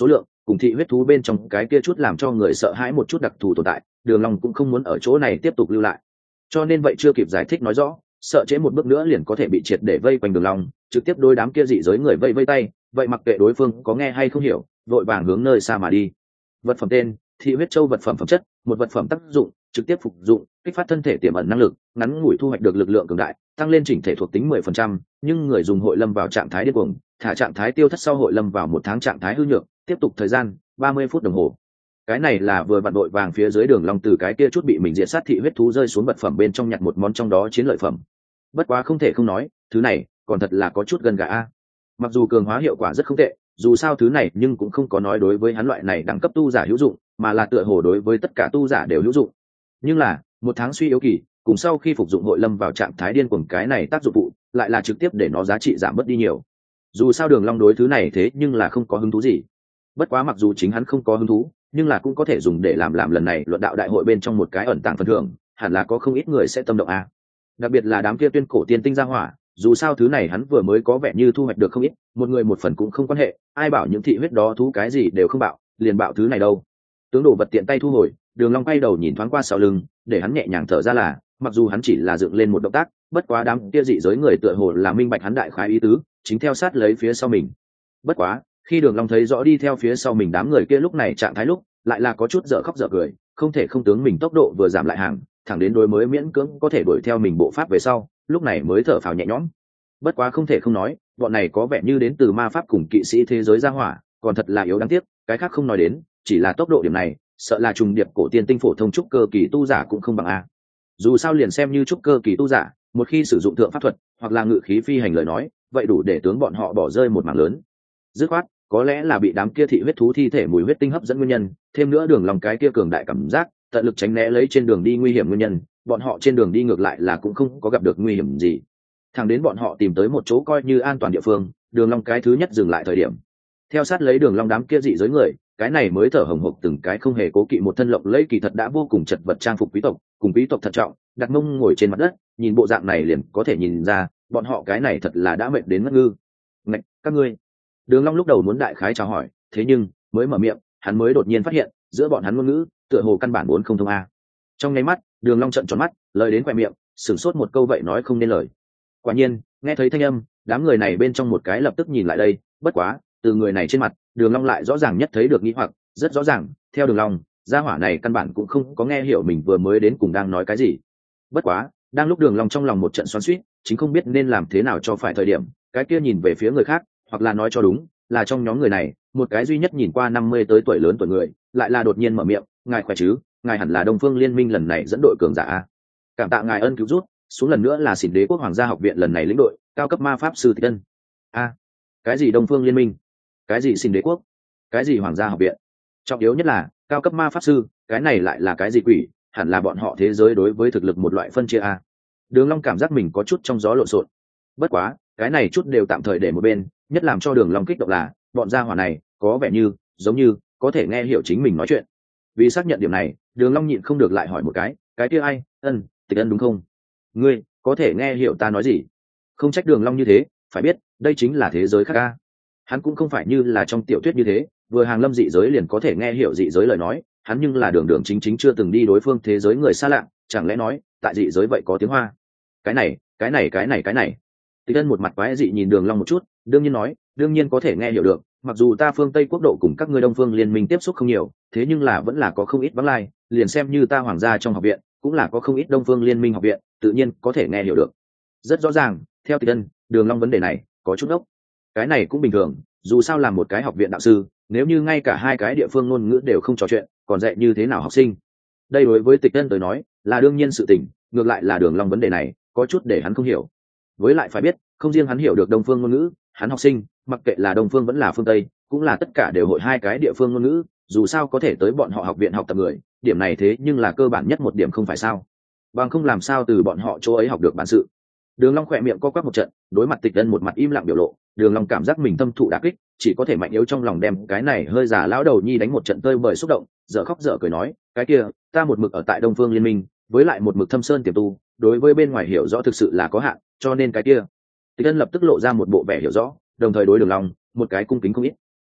cùng thị huyết thú bên trong cái kia chút làm cho người sợ hãi một chút đặc thù tồn tại, Đường Long cũng không muốn ở chỗ này tiếp tục lưu lại. Cho nên vậy chưa kịp giải thích nói rõ, sợ trễ một bước nữa liền có thể bị triệt để vây quanh Đường Long, trực tiếp đối đám kia dị giới người vây vây tay, vậy mặc kệ đối phương có nghe hay không hiểu, vội vàng hướng nơi xa mà đi. Vật phẩm tên: thị huyết châu. Vật phẩm phẩm chất: một vật phẩm tác dụng, trực tiếp phục dụng, kích phát thân thể tiềm ẩn năng lực, ngắn ngủi thu hoạch được lực lượng cường đại, tăng lên chỉnh thể thuộc tính mười phần trăm, nhưng người dùng hội lâm vào trạng thái điên cuồng, thả trạng thái tiêu thất sau hội lâm vào một tháng trạng thái hư nhược, tiếp tục thời gian ba mươi phút đồng hồ. Cái này là vừa vặn đội vàng phía dưới Đường Long từ cái kia chút bị mình diệt sát thị huyết thú rơi xuống vật phẩm bên trong nhặt một món trong đó chiến lợi phẩm. Bất quá không thể không nói, thứ này còn thật là có chút gần gà a. Mặc dù cường hóa hiệu quả rất không tệ, dù sao thứ này nhưng cũng không có nói đối với hắn loại này đẳng cấp tu giả hữu dụng, mà là tựa hồ đối với tất cả tu giả đều hữu dụng. Nhưng là một tháng suy yếu kỳ cùng sau khi phục dụng hội lâm vào trạng thái điên cuồng, cái này tác dụng phụ lại là trực tiếp để nó giá trị giảm bớt đi nhiều. Dù sao Đường Long đối thứ này thế nhưng là không có hứng thú gì. Bất quá mặc dù chính hắn không có hứng thú, nhưng là cũng có thể dùng để làm làm lần này luận đạo đại hội bên trong một cái ẩn tàng phần thưởng, hẳn là có không ít người sẽ tâm động a. Đặc biệt là đám kia tuyên cổ tiên tinh gia hỏa, dù sao thứ này hắn vừa mới có vẻ như thu hoạch được không ít, một người một phần cũng không quan hệ, ai bảo những thị huyết đó thú cái gì đều không bạo, liền bạo thứ này đâu. Tướng đồ vật tiện tay thu hồi, Đường Long quay đầu nhìn thoáng qua sau lưng, để hắn nhẹ nhàng thở ra là, mặc dù hắn chỉ là dựng lên một động tác, bất quá đám kia dị giới người tựa hồ là minh bạch hắn đại khái ý tứ, chính theo sát lấy phía sau mình. Bất quá, khi Đường Long thấy rõ đi theo phía sau mình đám người kia lúc này trạng thái lúc, lại là có chút dở khóc dở cười, không thể không tướng mình tốc độ vừa giảm lại hàng, thẳng đến đối mới miễn cưỡng có thể đuổi theo mình bộ pháp về sau, lúc này mới thở phào nhẹ nhõm. Bất quá không thể không nói, bọn này có vẻ như đến từ ma pháp cùng kỵ sĩ thế giới gia hỏa, còn thật là yếu đáng tiếc, cái khác không nói đến, chỉ là tốc độ điểm này, sợ là trùng điệp cổ tiên tinh phổ thông trúc cơ kỳ tu giả cũng không bằng a. Dù sao liền xem như trúc cơ kỳ tu giả, một khi sử dụng thượng pháp thuật hoặc là ngự khí phi hành lời nói, vậy đủ để tướng bọn họ bỏ rơi một mảng lớn. Dứt khoát, có lẽ là bị đám kia thị huyết thú thi thể mùi huyết tinh hấp dẫn nguyên nhân, thêm nữa Đường Long cái kia cường đại cảm giác, tận lực tránh né lấy trên đường đi nguy hiểm nguyên nhân, bọn họ trên đường đi ngược lại là cũng không có gặp được nguy hiểm gì. Thẳng đến bọn họ tìm tới một chỗ coi như an toàn địa phương, Đường Long cái thứ nhất dừng lại thời điểm. Theo sát lấy Đường Long đám kia dị giới người, cái này mới thở hổn hộc từng cái không hề cố kỵ một thân lộng lẫy kỳ thật đã vô cùng chật vật trang phục quý tộc, cùng quý tộc thận trọng, đặt mông ngồi trên mặt đất, nhìn bộ dạng này liền có thể nhìn ra, bọn họ cái này thật là đã mệt đến ngất ngư. Ngạch, các ngươi. Đường Long lúc đầu muốn đại khái chào hỏi, thế nhưng mới mở miệng, hắn mới đột nhiên phát hiện, giữa bọn hắn ngôn ngữ, tựa hồ căn bản vốn không thông a. Trong nháy mắt, Đường Long trợn tròn mắt, lời đến quẹt miệng, sửng sốt một câu vậy nói không nên lời. Quả nhiên, nghe thấy thanh âm, đám người này bên trong một cái lập tức nhìn lại đây, bất quá, từ người này trên mặt, Đường Long lại rõ ràng nhất thấy được nghi hoặc, rất rõ ràng, theo Đường Long, gia hỏa này căn bản cũng không có nghe hiểu mình vừa mới đến cùng đang nói cái gì. Bất quá, đang lúc Đường Long trong lòng một trận xoắn xuýt, chính không biết nên làm thế nào cho phải thời điểm, cái kia nhìn về phía người khác, hoặc là nói cho đúng, là trong nhóm người này, một cái duy nhất nhìn qua năm mươi tới tuổi lớn tuổi người, lại là đột nhiên mở miệng, "Ngài khỏe chứ? Ngài hẳn là Đông Phương Liên Minh lần này dẫn đội cường giả a. Cảm tạ ngài ân cứu giúp, xuống lần nữa là Xỉn Đế quốc Hoàng gia học viện lần này lĩnh đội, cao cấp ma pháp sư Tịch Ân." A, cái gì Đông Phương Liên Minh? Cái gì Xỉn Đế quốc? Cái gì Hoàng gia học viện? Trọng yếu nhất là, cao cấp ma pháp sư, cái này lại là cái gì quỷ? Hẳn là bọn họ thế giới đối với thực lực một loại phân chia a. Đường Long cảm giác mình có chút trong gió lộn xộn. Bất quá, cái này chút đều tạm thời để một bên, nhất làm cho Đường Long kích động là, bọn gia hỏa này, có vẻ như, giống như, có thể nghe hiểu chính mình nói chuyện. Vì xác nhận điểm này, Đường Long nhịn không được lại hỏi một cái, cái kia ai? Ân, Tịch Ân đúng không? Ngươi có thể nghe hiểu ta nói gì? Không trách Đường Long như thế, phải biết, đây chính là thế giới khác a. Hắn cũng không phải như là trong tiểu thuyết như thế, vừa hàng lâm dị giới liền có thể nghe hiểu dị giới lời nói, hắn nhưng là đường đường chính chính chưa từng đi đối phương thế giới người xa lạ, chẳng lẽ nói, tại dị giới vậy có tiếng Hoa? Cái này, cái này cái này cái này. Tịch Ân một mặt quái dị nhìn Đường Long một chút, đương nhiên nói, đương nhiên có thể nghe hiểu được, mặc dù ta phương Tây quốc độ cùng các ngươi Đông Phương Liên Minh tiếp xúc không nhiều, thế nhưng là vẫn là có không ít vắng lai, liền xem như ta hoàng gia trong học viện, cũng là có không ít Đông Phương Liên Minh học viện, tự nhiên có thể nghe hiểu được. Rất rõ ràng, theo Tịch Ân, Đường Long vấn đề này có chút ốc. Cái này cũng bình thường, dù sao làm một cái học viện đạo sư, nếu như ngay cả hai cái địa phương ngôn ngữ đều không trò chuyện, còn dạy như thế nào học sinh? Đây đối với Tịch Ân tới nói, là đương nhiên sự tình, ngược lại là Đường Long vấn đề này, có chút để hắn không hiểu. Với lại phải biết, không riêng hắn hiểu được Đông phương ngôn ngữ, hắn học sinh, mặc kệ là Đông phương vẫn là phương Tây, cũng là tất cả đều hội hai cái địa phương ngôn ngữ, dù sao có thể tới bọn họ học viện học tập người, điểm này thế nhưng là cơ bản nhất một điểm không phải sao? Bằng không làm sao từ bọn họ chỗ ấy học được bản sự. Đường Long khẽ miệng co quắp một trận, đối mặt Tịch Ân một mặt im lặng biểu lộ, Đường Long cảm giác mình thâm thụ đả kích, chỉ có thể mạnh yếu trong lòng đem cái này hơi già lão đầu nhi đánh một trận tơi bời xúc động, dở khóc dở cười nói, cái kia, ta một mực ở tại Đông Phương Liên Minh, với lại một mực thâm sơn tiềm tu, đối với bên ngoài hiểu rõ thực sự là có hạn, cho nên cái kia. Tịch Ân lập tức lộ ra một bộ vẻ hiểu rõ, đồng thời đối Đường Long, một cái cung kính không ít.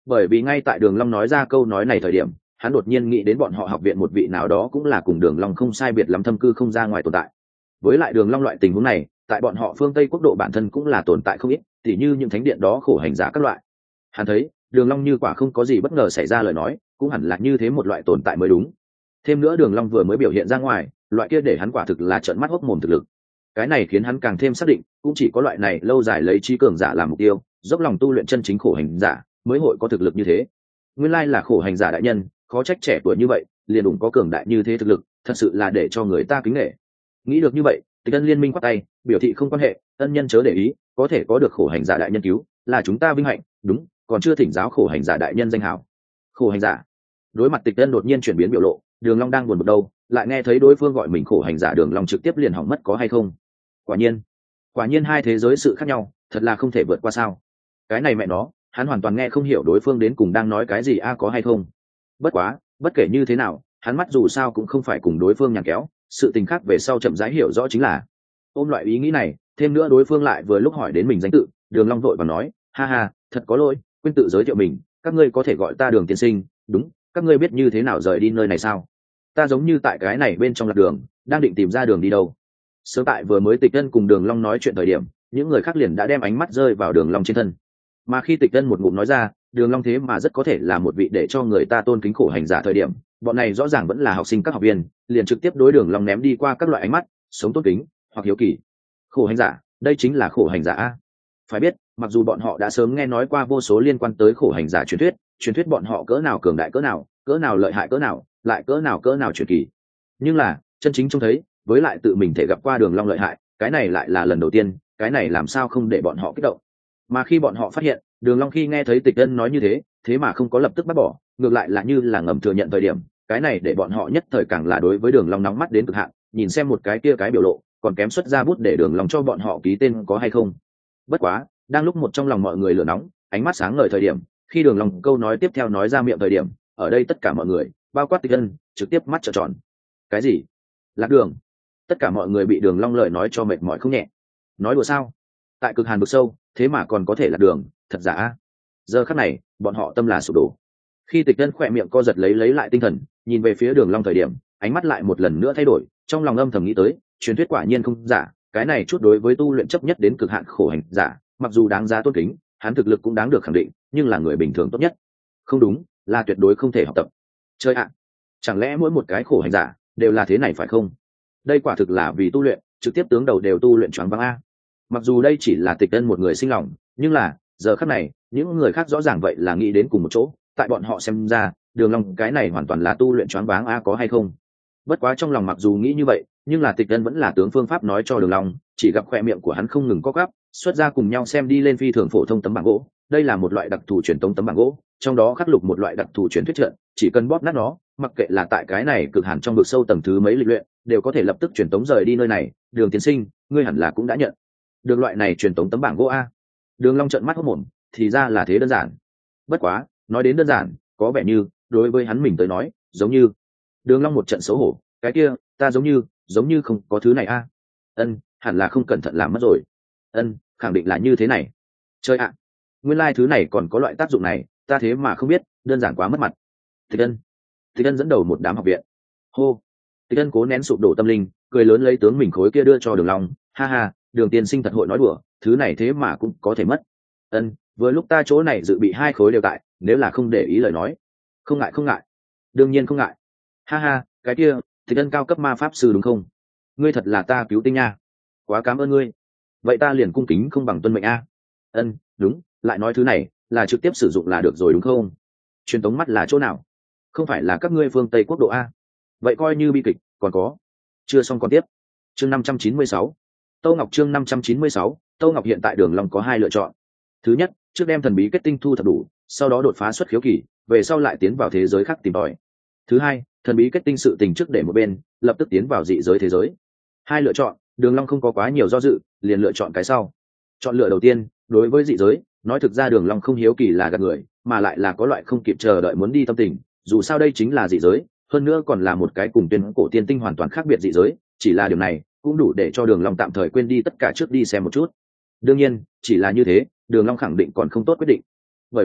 Bởi vì ngay tại Đường Long nói ra câu nói này thời điểm, hắn đột nhiên nghĩ đến bọn họ học viện một vị nào đó cũng là cùng Đường Long không sai biệt lắm thâm cư không ra ngoài tồn tại. Với lại Đường Long loại tình huống này, tại bọn họ phương Tây quốc độ bản thân cũng là tồn tại không ít, tỉ như những thánh điện đó khổ hành giả các loại. Hắn thấy, Đường Long như quả không có gì bất ngờ xảy ra lời nói, cũng hẳn là như thế một loại tồn tại mới đúng. Thêm nữa Đường Long vừa mới biểu hiện ra ngoài, loại kia để hắn quả thực là trợn mắt hốc mồm thực lực. Cái này khiến hắn càng thêm xác định, cũng chỉ có loại này lâu dài lấy trí cường giả làm mục tiêu, dốc lòng tu luyện chân chính khổ hành giả, mới hội có thực lực như thế. Nguyên lai là khổ hành giả đại nhân, khó trách trẻ tuổi như vậy, liền đủ có cường đại như thế thực lực, thật sự là để cho người ta kính nể. Nghĩ được như vậy, Tịch Ân liên minh quát tay, biểu thị không quan hệ, ân nhân chớ để ý, có thể có được khổ hành giả đại nhân cứu, là chúng ta vinh hạnh, đúng, còn chưa thỉnh giáo khổ hành giả đại nhân danh hào. Khổ hành giả. Đối mặt Tịch Ân đột nhiên chuyển biến biểu lộ, Đường Long đang buồn bực đâu, lại nghe thấy đối phương gọi mình khổ hành giả, Đường Long trực tiếp liền hỏng mất có hay không. Quả nhiên, quả nhiên hai thế giới sự khác nhau, thật là không thể vượt qua sao. Cái này mẹ nó, hắn hoàn toàn nghe không hiểu đối phương đến cùng đang nói cái gì a có hay không. Bất quá, bất kể như thế nào, hắn mắt dù sao cũng không phải cùng đối phương nhàn kéo, sự tình khác về sau chậm rãi hiểu rõ chính là. Ôm loại ý nghĩ này, thêm nữa đối phương lại vừa lúc hỏi đến mình danh tự, Đường Long vội vàng nói, ha ha, thật có lỗi, quên tự giới thiệu mình, các ngươi có thể gọi ta Đường tiên sinh, đúng, các ngươi biết như thế nào rời đi nơi này sao? Ta giống như tại cái này bên trong lạc đường, đang định tìm ra đường đi đâu. Sớm tại vừa mới Tịch Ân cùng Đường Long nói chuyện thời điểm, những người khác liền đã đem ánh mắt rơi vào Đường Long trên thân. Mà khi Tịch Ân một ngụm nói ra, Đường Long thế mà rất có thể là một vị để cho người ta tôn kính khổ hành giả thời điểm, bọn này rõ ràng vẫn là học sinh các học viên, liền trực tiếp đối Đường Long ném đi qua các loại ánh mắt, sống tôn kính hoặc hiếu kỳ. Khổ hành giả, đây chính là khổ hành giả a. Phải biết, mặc dù bọn họ đã sớm nghe nói qua vô số liên quan tới khổ hành giả truyền thuyết, truyền thuyết bọn họ cỡ nào cường đại cỡ nào, cỡ nào lợi hại cỡ nào, lại cỡ nào cỡ nào truyền kỳ. Nhưng là, chân chính trông thấy, với lại tự mình thể gặp qua Đường Long lợi hại, cái này lại là lần đầu tiên, cái này làm sao không để bọn họ kích động. Mà khi bọn họ phát hiện, Đường Long khi nghe thấy Tịch Ân nói như thế, thế mà không có lập tức bác bỏ, ngược lại là như là ngầm thừa nhận thời điểm, cái này để bọn họ nhất thời càng là đối với Đường Long nóng mắt đến cực hạn, nhìn xem một cái kia cái biểu lộ, còn kém xuất ra bút để Đường Long cho bọn họ ký tên có hay không. Bất quá, đang lúc một trong lòng mọi người lửa nóng, ánh mắt sáng ngời thời điểm, khi Đường Long câu nói tiếp theo nói ra miệng thời điểm, ở đây tất cả mọi người, bao quát Tịch Ân, trực tiếp mắt trợn tròn. Cái gì? Lạc đường? Tất cả mọi người bị Đường Long lời nói cho mệt mỏi không nhẹ. Nói đùa sao? Tại cực hàn vực sâu, thế mà còn có thể lạc đường, thật giả a. Giờ khắc này, bọn họ tâm là sụp đổ. Khi Tịch Ân khỏe miệng co giật lấy lấy lại tinh thần, nhìn về phía Đường Long thời điểm, ánh mắt lại một lần nữa thay đổi, trong lòng âm thầm nghĩ tới, truyền thuyết quả nhiên không giả, cái này chút đối với tu luyện chấp nhất đến cực hạn khổ hành giả, mặc dù đáng giá tôn kính, hắn thực lực cũng đáng được khẳng định, nhưng là người bình thường tốt nhất. Không đúng, là tuyệt đối không thể học tập. Chơi ạ, chẳng lẽ mỗi một cái khổ hành giả đều là thế này phải không? Đây quả thực là vì tu luyện, trực tiếp tướng đầu đều tu luyện choáng váng a. Mặc dù đây chỉ là Tịch Ân một người sinh lòng, nhưng là giờ khắc này, những người khác rõ ràng vậy là nghĩ đến cùng một chỗ, tại bọn họ xem ra, Đường Long cái này hoàn toàn là tu luyện choáng váng a có hay không? Bất quá trong lòng mặc dù nghĩ như vậy, nhưng là Tịch Ân vẫn là tướng phương pháp nói cho Đường Long, chỉ gặp khóe miệng của hắn không ngừng co quắp, xuất ra cùng nhau xem đi lên phi thường phổ thông tấm bảng gỗ, đây là một loại đặc thù truyền tống tấm bảng gỗ, trong đó khắc lục một loại đặc thù truyền thuyết trận, chỉ cần bóp nát nó, mặc kệ là tại cái này cực hàn trong vực sâu tầng thứ mấy lịch luyện, đều có thể lập tức truyền tống rời đi nơi này. Đường tiên sinh, ngươi hẳn là cũng đã nhận được loại này truyền tống tấm bảng gỗ a. Đường Long trợn mắt hốt mồm, thì ra là thế đơn giản. Bất quá, nói đến đơn giản, có vẻ như đối với hắn mình tới nói, giống như Đường Long một trận xấu hổ, cái kia, ta giống như, giống như không có thứ này a. Ân, hẳn là không cẩn thận làm mất rồi. Ân, khẳng định là như thế này. Chơi ạ, nguyên lai like thứ này còn có loại tác dụng này, ta thế mà không biết, đơn giản quá mất mặt. Tịch Ân, Tịch Ân dẫn đầu một đám học viện. Hô, Tịch Ân cố nén sụp đổ tâm linh, cười lớn lấy tướng mình khối kia đưa cho Đường Long, ha ha, Đường tiên sinh thật hội nói đùa, thứ này thế mà cũng có thể mất. Ân, vừa lúc ta chỗ này dự bị hai khối đều tại, nếu là không để ý lời nói, không ngại không ngại, đương nhiên không ngại. Ha ha, cái kia, Tịch Ân cao cấp ma pháp sư đúng không? Ngươi thật là ta cứu tinh nha, quá cảm ơn ngươi. Vậy ta liền cung kính không bằng tuân mệnh a. Ân, đúng, lại nói thứ này là trực tiếp sử dụng là được rồi đúng không? Truyền tống mắt là chỗ nào? Không phải là các ngươi phương Tây quốc độ a? Vậy coi như bi kịch, còn có. Chưa xong còn tiếp. Chương năm trăm chín mươi sáu. Tô Ngọc chương năm trăm chín mươi sáu, Tô Ngọc hiện tại Đường Long có hai lựa chọn. Thứ nhất, trước đem thần bí kết tinh thu thập đủ, sau đó đột phá xuất khiếu kỳ, về sau lại tiến vào thế giới khác tìm tòi. Thứ hai, thần bí kết tinh sự tình trước để một bên, lập tức tiến vào dị giới thế giới. Hai lựa chọn, Đường Long không có quá nhiều do dự, liền lựa chọn cái sau. Chọn lựa đầu tiên, đối với dị giới, nói thực ra Đường Long không hiếu kỳ là gạt người, mà lại là có loại không kịp chờ đợi muốn đi tâm tình, dù sao đây chính là dị giới, hơn nữa còn là một cái cùng tuyên cổ tiên tinh hoàn toàn khác biệt dị giới, chỉ là điều này cũng đủ để cho Đường Long tạm thời quên đi tất cả trước đi xem một chút. Đương nhiên, chỉ là như thế, Đường Long khẳng định còn không tốt quyết định, bởi vì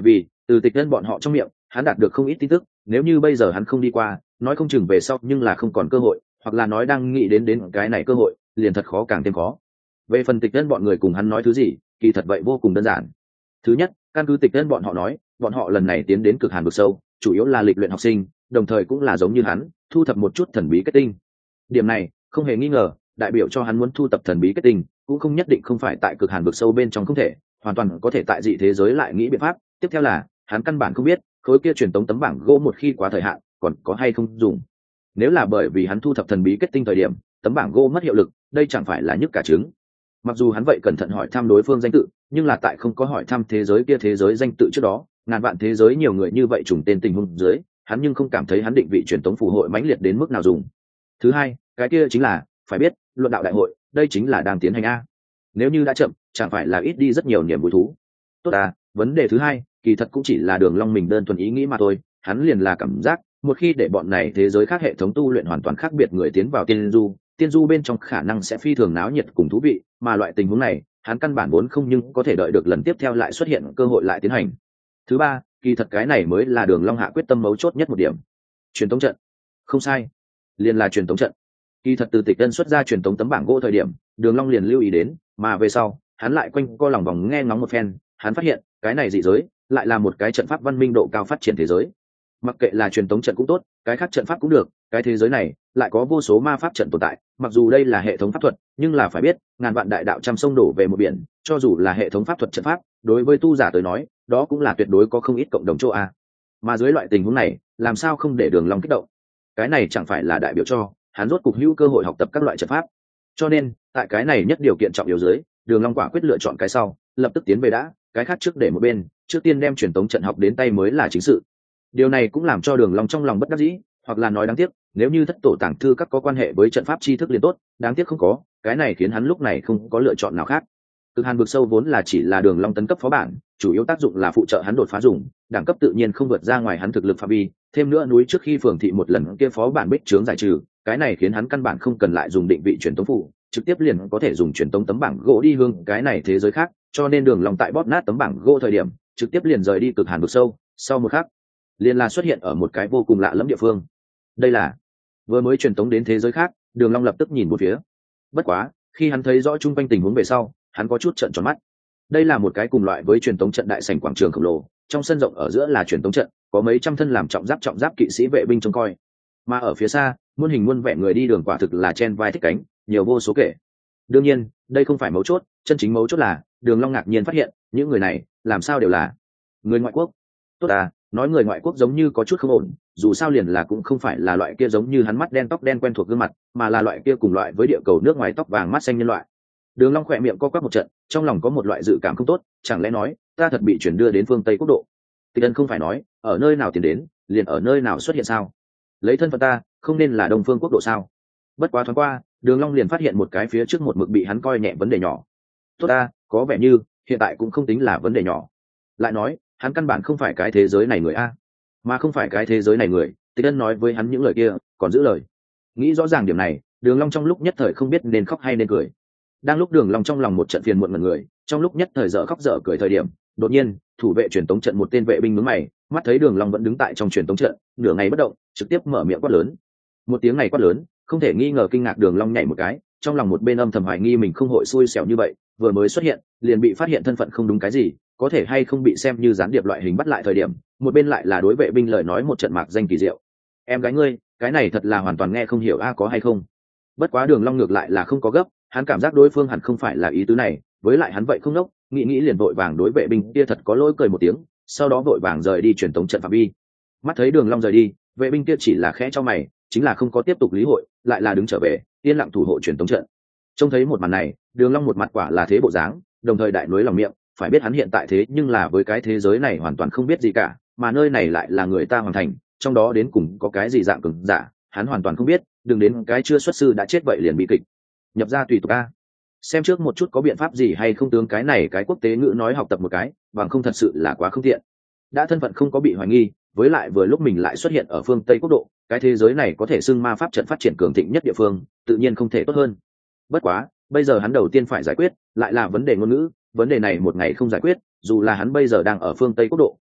Từ Tịch Ân bọn họ trong miệng hắn đạt được không ít tin tức, nếu như bây giờ hắn không đi qua, nói không chừng về sau nhưng là không còn cơ hội, hoặc là nói đang nghĩ đến đến cái này cơ hội liền thật khó càng thêm khó. Về phần Tịch Ân bọn người cùng hắn nói thứ gì, kỳ thật vậy vô cùng đơn giản. Thứ nhất, căn cứ Tịch Ân bọn họ nói, bọn họ lần này tiến đến cực hàn vực sâu chủ yếu là lịch luyện học sinh, đồng thời cũng là giống như hắn thu thập một chút thần bí kết tinh. Điểm này không hề nghi ngờ đại biểu cho hắn muốn thu thập thần bí kết tinh cũng không nhất định không phải tại cực hàn vực sâu bên trong, không thể hoàn toàn có thể tại dị thế giới lại nghĩ biện pháp. Tiếp theo là hắn căn bản không biết khối kia truyền tống tấm bảng gỗ một khi quá thời hạn còn có hay không dùng. Nếu là bởi vì hắn thu thập thần bí kết tinh thời điểm tấm bảng gỗ mất hiệu lực, đây chẳng phải là nhức cả trứng. Mặc dù hắn vậy cẩn thận hỏi thăm đối phương danh tự, nhưng là tại không có hỏi thăm thế giới kia thế giới danh tự trước đó, ngàn vạn thế giới nhiều người như vậy trùng tên tình huống dưới, hắn nhưng không cảm thấy hắn định vị truyền tống phù hội mãnh liệt đến mức nào dùng. Thứ hai, cái kia chính là phải biết luận đạo đại hội đây chính là đang tiến hành a, nếu như đã chậm chẳng phải là ít đi rất nhiều niềm vui thú. Tốt à, vấn đề thứ hai kỳ thật cũng chỉ là Đường Long mình đơn thuần ý nghĩ mà thôi. Hắn liền là cảm giác một khi để bọn này thế giới khác hệ thống tu luyện hoàn toàn khác biệt người tiến vào tiên du, tiên du bên trong khả năng sẽ phi thường náo nhiệt cùng thú vị, mà loại tình huống này hắn căn bản vốn không, nhưng có thể đợi được lần tiếp theo lại xuất hiện cơ hội lại tiến hành. Thứ ba, kỳ thật cái này mới là Đường Long hạ quyết tâm mấu chốt nhất một điểm. Truyền tống trận. Không sai, liền là truyền tống trận. Kỳ thật từ Tịch Ân xuất ra truyền tống tấm bảng gỗ thời điểm, Đường Long liền lưu ý đến, mà về sau, hắn lại quanh co lòng vòng nghe ngóng một phen, hắn phát hiện, cái này dị giới lại là một cái trận pháp văn minh độ cao phát triển thế giới. Mặc kệ là truyền tống trận cũng tốt, cái khác trận pháp cũng được, cái thế giới này lại có vô số ma pháp trận tồn tại. Mặc dù đây là hệ thống pháp thuật, nhưng là phải biết, ngàn vạn đại đạo trăm sông đổ về một biển, cho dù là hệ thống pháp thuật trận pháp, đối với tu giả tới nói, đó cũng là tuyệt đối có không ít cộng đồng chỗ a. Mà dưới loại tình huống này, làm sao không để Đường Long kích động? Cái này chẳng phải là đại biểu cho hắn rốt cục hữu cơ hội học tập các loại trận pháp. Cho nên, tại cái này nhất điều kiện trọng yếu dưới, Đường Long quả quyết lựa chọn cái sau, lập tức tiến về đã, cái khác trước để một bên, trước tiên đem truyền tống trận học đến tay mới là chính sự. Điều này cũng làm cho Đường Long trong lòng bất đắc dĩ, hoặc là nói đáng tiếc, nếu như thất tổ tàng thư các có quan hệ với trận pháp tri thức liền tốt, đáng tiếc không có, cái này khiến hắn lúc này không có lựa chọn nào khác. Cực hàn vực sâu vốn là chỉ là Đường Long tấn cấp phó bản, chủ yếu tác dụng là phụ trợ hắn đột phá dùng, đẳng cấp tự nhiên không vượt ra ngoài hắn thực lực phạm vi, thêm nữa núi trước khi phường thị một lần kia phó bản bích trướng giải trừ, cái này khiến hắn căn bản không cần lại dùng định vị truyền tống phụ, trực tiếp liền có thể dùng truyền tống tấm bảng gỗ đi hướng cái này thế giới khác, cho nên Đường Long tại bóp nát tấm bảng gỗ thời điểm, trực tiếp liền rời đi cực hàn vực sâu, sau một khắc, liền là xuất hiện ở một cái vô cùng lạ lẫm địa phương. Đây là vừa mới truyền tống đến thế giới khác, Đường Long lập tức nhìn một phía. Bất quá, khi hắn thấy rõ chung quanh tình huống về sau, hắn có chút trợn tròn mắt. Đây là một cái cùng loại với truyền tống trận đại sảnh quảng trường khổng lồ, trong sân rộng ở giữa là truyền tống trận, có mấy trăm thân làm trọng giáp trọng giáp kỵ sĩ vệ binh trông coi. Mà ở phía xa, muôn hình muôn vẻ người đi đường quả thực là chen vai thích cánh, nhiều vô số kể. Đương nhiên, đây không phải mấu chốt, chân chính mấu chốt là, Đường Long ngạc nhiên phát hiện, những người này, làm sao đều là người ngoại quốc. Tốt à, nói người ngoại quốc giống như có chút không ổn, dù sao liền là cũng không phải là loại kia giống như hắn mắt đen tóc đen quen thuộc gương mặt, mà là loại kia cùng loại với địa cầu nước ngoài tóc vàng mắt xanh nhân loại. Đường Long khẽ miệng co quắp một trận, trong lòng có một loại dự cảm không tốt, chẳng lẽ nói, ta thật bị chuyển đưa đến phương Tây quốc độ? Tịch Ân không phải nói, ở nơi nào tiến đến, liền ở nơi nào xuất hiện sao? Lấy thân phận ta, không nên là Đông Phương quốc độ sao? Bất quá thoáng qua, Đường Long liền phát hiện một cái phía trước một mực bị hắn coi nhẹ vấn đề nhỏ. Tốt ta, có vẻ như hiện tại cũng không tính là vấn đề nhỏ. Lại nói, hắn căn bản không phải cái thế giới này người a, mà không phải cái thế giới này người. Tịch Ân nói với hắn những lời kia, còn giữ lời. Nghĩ rõ ràng điểm này, Đường Long trong lúc nhất thời không biết nên khóc hay nên cười. Đang lúc Đường Long trong lòng một trận phiền muộn ngẩn người, trong lúc nhất thời dở khóc dở cười thời điểm, đột nhiên, thủ vệ truyền tống trận một tên vệ binh nhướng mày, mắt thấy Đường Long vẫn đứng tại trong truyền tống trận, nửa ngày bất động, trực tiếp mở miệng quát lớn. Một tiếng này quát lớn, không thể nghi ngờ kinh ngạc Đường Long nhảy một cái, trong lòng một bên âm thầm hoài nghi mình không hội xui xẻo như vậy, vừa mới xuất hiện, liền bị phát hiện thân phận không đúng cái gì, có thể hay không bị xem như gián điệp loại hình bắt lại thời điểm, một bên lại là đối vệ binh lời nói một trận mạc danh kỳ diệu. Em gái ngươi, cái này thật là hoàn toàn nghe không hiểu a, có hay không? Bất quá Đường Long ngược lại là không có gấp, hắn cảm giác đối phương hẳn không phải là ý tứ này, với lại hắn vậy không nốc, nghĩ nghĩ liền vội vàng đối vệ binh kia thật có lỗi cười một tiếng, sau đó vội vàng rời đi truyền tống trận phạm vi. Mắt thấy Đường Long rời đi, vệ binh kia chỉ là khẽ cho mày, chính là không có tiếp tục lý hội, lại là đứng trở về, yên lặng thủ hộ truyền tống trận. Trông thấy một màn này, Đường Long một mặt quả là thế bộ dáng, đồng thời đại nuối lòng miệng, phải biết hắn hiện tại thế nhưng là với cái thế giới này hoàn toàn không biết gì cả, mà nơi này lại là người ta hoàn thành, trong đó đến cùng có cái gì dạng cường giả, hắn hoàn toàn không biết, đừng đến cái chưa xuất sư đã chết vậy liền bị kịch. Nhập ra tùy tục a. Xem trước một chút có biện pháp gì hay không tướng cái này cái quốc tế ngữ nói học tập một cái, bằng không thật sự là quá không tiện. Đã thân phận không có bị hoài nghi, với lại vừa lúc mình lại xuất hiện ở phương Tây quốc độ, cái thế giới này có thể xưng ma pháp trận phát triển cường thịnh nhất địa phương, tự nhiên không thể tốt hơn. Bất quá, bây giờ hắn đầu tiên phải giải quyết lại là vấn đề ngôn ngữ, vấn đề này một ngày không giải quyết, dù là hắn bây giờ đang ở phương Tây quốc độ,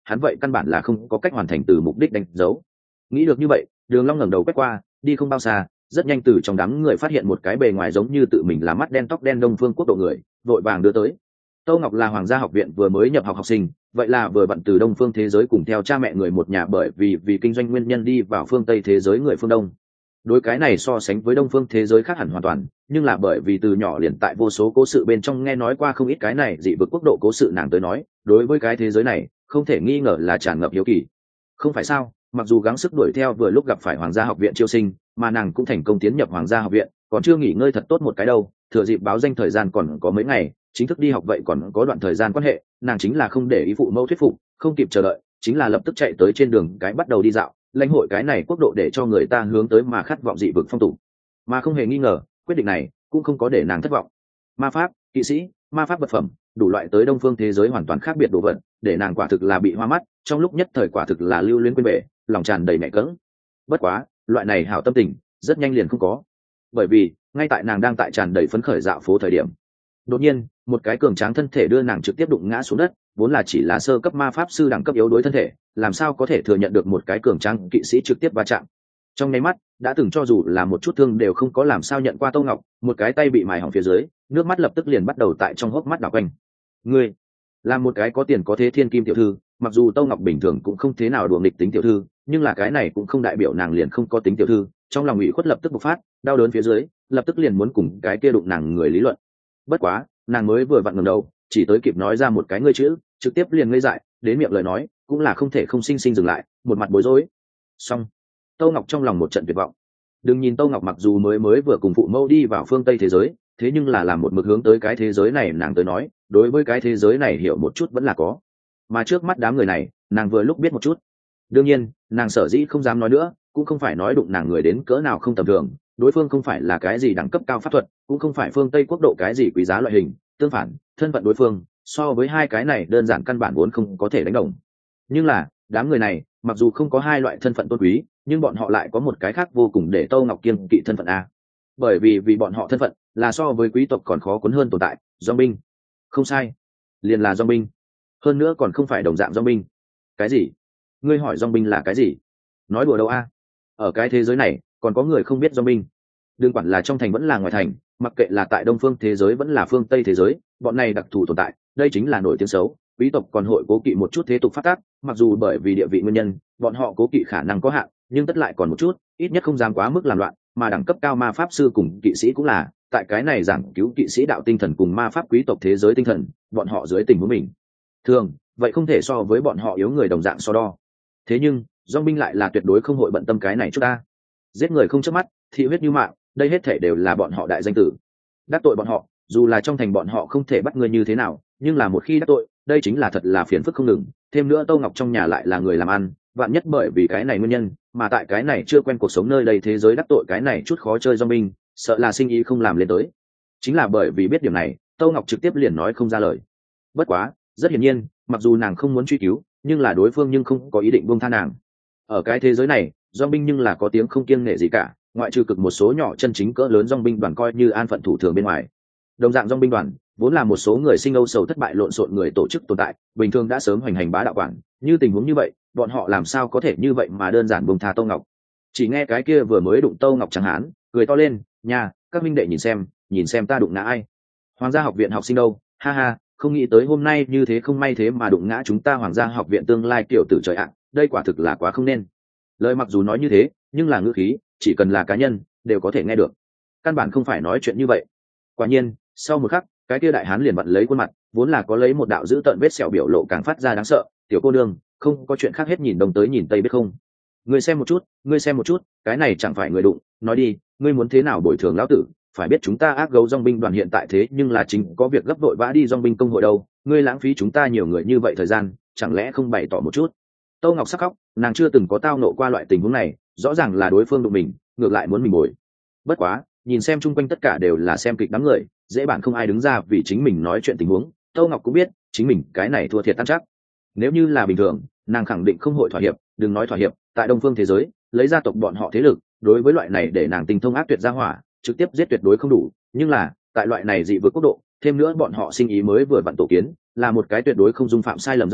hắn vậy căn bản là không có cách hoàn thành từ mục đích đánh dấu. Nghĩ được như vậy, Đường Long ngẩng đầu quét qua, đi không bao xa, rất nhanh từ trong đám người phát hiện một cái bề ngoài giống như tự mình là mắt đen tóc đen Đông Phương Quốc độ người, vội vàng đưa tới. Tô Ngọc là Hoàng gia học viện vừa mới nhập học học sinh, vậy là vừa bận từ Đông Phương thế giới cùng theo cha mẹ người một nhà bởi vì vì kinh doanh nguyên nhân đi vào phương Tây thế giới người phương Đông. Đối cái này so sánh với Đông Phương thế giới khác hẳn hoàn toàn, nhưng là bởi vì từ nhỏ liền tại vô số cố sự bên trong nghe nói qua không ít cái này dị vực quốc độ cố sự nàng tới nói, đối với cái thế giới này, không thể nghi ngờ là tràn ngập hiếu kỳ. Không phải sao? Mặc dù gắng sức đuổi theo vừa lúc gặp phải Hoàng gia học viện chiêu sinh, mà nàng cũng thành công tiến nhập Hoàng gia học viện, còn chưa nghỉ ngơi thật tốt một cái đâu, thừa dịp báo danh thời gian còn có mấy ngày, chính thức đi học vậy còn có đoạn thời gian quan hệ, nàng chính là không để ý phụ mẫu thuyết phục, không kịp chờ đợi, chính là lập tức chạy tới trên đường cái bắt đầu đi dạo, lãnh hội cái này quốc độ để cho người ta hướng tới mà khát vọng dị vực phong tục. Mà không hề nghi ngờ, quyết định này cũng không có để nàng thất vọng. Ma pháp, kỵ sĩ, ma pháp vật phẩm, đủ loại tới Đông Phương thế giới hoàn toàn khác biệt đồ vật, để nàng quả thực là bị hoa mắt, trong lúc nhất thời quả thực là lưu luyến quên bể, lòng tràn đầy mẹ cỡng. Bất quá, loại này hảo tâm tình, rất nhanh liền không có. Bởi vì, ngay tại nàng đang tại tràn đầy phấn khởi dạo phố thời điểm, đột nhiên, một cái cường tráng thân thể đưa nàng trực tiếp đụng ngã xuống đất, vốn là chỉ là sơ cấp ma pháp sư đẳng cấp yếu đuối thân thể, làm sao có thể thừa nhận được một cái cường tráng kỵ sĩ trực tiếp va chạm. Trong nháy mắt, đã từng cho dù là một chút thương đều không có làm sao nhận qua Tô Ngọc, một cái tay bị mài hỏng phía dưới, nước mắt lập tức liền bắt đầu tại trong hốc mắt đảo quanh. Ngươi, là một cái có tiền có thế thiên kim tiểu thư, mặc dù Tô Ngọc bình thường cũng không thế nào đùa nghịch tính tiểu thư, nhưng là cái này cũng không đại biểu nàng liền không có tính tiểu thư, trong lòng ủy khuất lập tức bộc phát, đau đớn phía dưới, lập tức liền muốn cùng cái kia đụng nàng người lý luận. Bất quá, nàng mới vừa vặn ngẩng đầu, chỉ tới kịp nói ra một cái ngươi chữ, trực tiếp liền ngây dại, đến miệng lời nói, cũng là không thể không sinh sinh dừng lại, một mặt bối rối. Xong, Tô Ngọc trong lòng một trận tuyệt vọng. Đừng nhìn Tô Ngọc mặc dù mới mới vừa cùng phụ mẫu đi vào phương Tây thế giới, thế nhưng là làm một mực hướng tới cái thế giới này nàng tới nói, đối với cái thế giới này hiểu một chút vẫn là có. Mà trước mắt đám người này, nàng vừa lúc biết một chút. Đương nhiên, nàng sở dĩ không dám nói nữa, cũng không phải nói đụng nàng người đến cỡ nào không tầm thường, đối phương không phải là cái gì đẳng cấp cao pháp thuật, cũng không phải phương Tây quốc độ cái gì quý giá loại hình, tương phản, thân phận đối phương so với hai cái này đơn giản căn bản vốn không có thể đánh đồng. Nhưng là, đám người này, mặc dù không có hai loại thân phận tôn quý, nhưng bọn họ lại có một cái khác vô cùng để Tô Ngọc kiêng kỵ thân phận a. Bởi vì vì bọn họ thân phận là so với quý tộc còn khó cuốn hơn tồn tại, dòng binh. Không sai, liền là dòng binh. Hơn nữa còn không phải đồng dạng dòng binh. Cái gì? Ngươi hỏi dòng binh là cái gì? Nói đùa đâu a? Ở cái thế giới này, còn có người không biết dòng binh. Đừng quản là trong thành vẫn là ngoài thành, mặc kệ là tại Đông Phương thế giới vẫn là phương Tây thế giới, bọn này đặc thù tồn tại, đây chính là nổi tiếng xấu. Quý tộc còn hội cố kỵ một chút thế tục phát tác, mặc dù bởi vì địa vị nguyên nhân, bọn họ cố kỵ khả năng có hạn, nhưng tất lại còn một chút, ít nhất không dám quá mức làm loạn, mà đẳng cấp cao ma pháp sư cùng kỵ sĩ cũng là, tại cái này giảng cứu kỵ sĩ đạo tinh thần cùng ma pháp quý tộc thế giới tinh thần, bọn họ dưới tình huống mình. Thường, vậy không thể so với bọn họ yếu người đồng dạng so đo. Thế nhưng, dòng binh lại là tuyệt đối không hội bận tâm cái này chút ta. Giết người không chớp mắt, thị huyết như mạng, đây hết thể đều là bọn họ đại danh tử. Đắc tội bọn họ, dù là trong thành bọn họ không thể bắt người như thế nào, nhưng là một khi đắc tội, đây chính là thật là phiền phức không ngừng. Thêm nữa Tô Ngọc trong nhà lại là người làm ăn, vạn nhất bởi vì cái này nguyên nhân, mà tại cái này chưa quen cuộc sống nơi đây thế giới đắc tội cái này chút khó chơi do binh, sợ là sinh ý không làm lên tới. Chính là bởi vì biết điểm này, Tô Ngọc trực tiếp liền nói không ra lời. Bất quá, rất hiển nhiên, mặc dù nàng không muốn truy cứu, nhưng là đối phương nhưng không có ý định buông tha nàng. Ở cái thế giới này, do binh nhưng là có tiếng không kiêng nể gì cả, ngoại trừ cực một số nhỏ chân chính cỡ lớn dòng binh đoàn coi như an phận thủ thường bên ngoài. Đồng dạng dòng binh đoàn vốn là một số người sinh âu sầu thất bại lộn xộn người tổ chức tồn tại, bình thường đã sớm hoành hành bá đạo quản, như tình huống như vậy, bọn họ làm sao có thể như vậy mà đơn giản buông tha Tô Ngọc. Chỉ nghe cái kia vừa mới đụng Tô Ngọc chẳng hạn, cười to lên, "Nha, các minh đệ nhìn xem, nhìn xem ta đụng ngã ai. Hoàng gia học viện học sinh đâu, ha ha, không nghĩ tới hôm nay như thế không may thế mà đụng ngã chúng ta Hoàng gia học viện tương lai tiểu tử trời ạ, đây quả thực là quá không nên." Lời mặc dù nói như thế, nhưng là ngữ khí, chỉ cần là cá nhân đều có thể nghe được. Căn bản không phải nói chuyện như vậy. Quả nhiên, sau một khắc, cái kia đại hán liền vặn lấy khuôn mặt, vốn là có lấy một đạo dữ tợn vết sẹo biểu lộ càng phát ra đáng sợ, "Tiểu cô nương, không có chuyện khác hết nhìn đông tới nhìn tây biết không? Ngươi xem một chút, ngươi xem một chút, cái này chẳng phải người đụng, nói đi, ngươi muốn thế nào bồi thường lão tử, phải biết chúng ta ác gấu dòng binh đoàn hiện tại thế nhưng là chính có việc gấp vội vã đi dòng binh công hội đâu, ngươi lãng phí chúng ta nhiều người như vậy thời gian, chẳng lẽ không bày tỏ một chút?" Tô Ngọc sắc khóc, nàng chưa từng có tao nộ qua loại tình huống này, rõ ràng là đối phương đụng mình, ngược lại muốn mình bồi. Bất quá, nhìn xem chung quanh tất cả đều là xem kịch đám người, dễ bản không ai đứng ra vì chính mình nói chuyện tình huống, Tô Ngọc cũng biết, chính mình cái này thua thiệt tan chắc. Nếu như là bình thường, nàng khẳng định không hội thỏa hiệp, đừng nói thỏa hiệp, tại Đông Phương thế giới, lấy gia tộc bọn họ thế lực, đối với loại này để nàng tình thông ác tuyệt ra hỏa, trực tiếp giết tuyệt đối không đủ, nhưng là, tại loại này dị vượt quốc độ, thêm nữa bọn họ sinh ý mới vừa vặn tổ kiến, là một cái tuyệt đối không dung phạm sai lầm giai đoạn,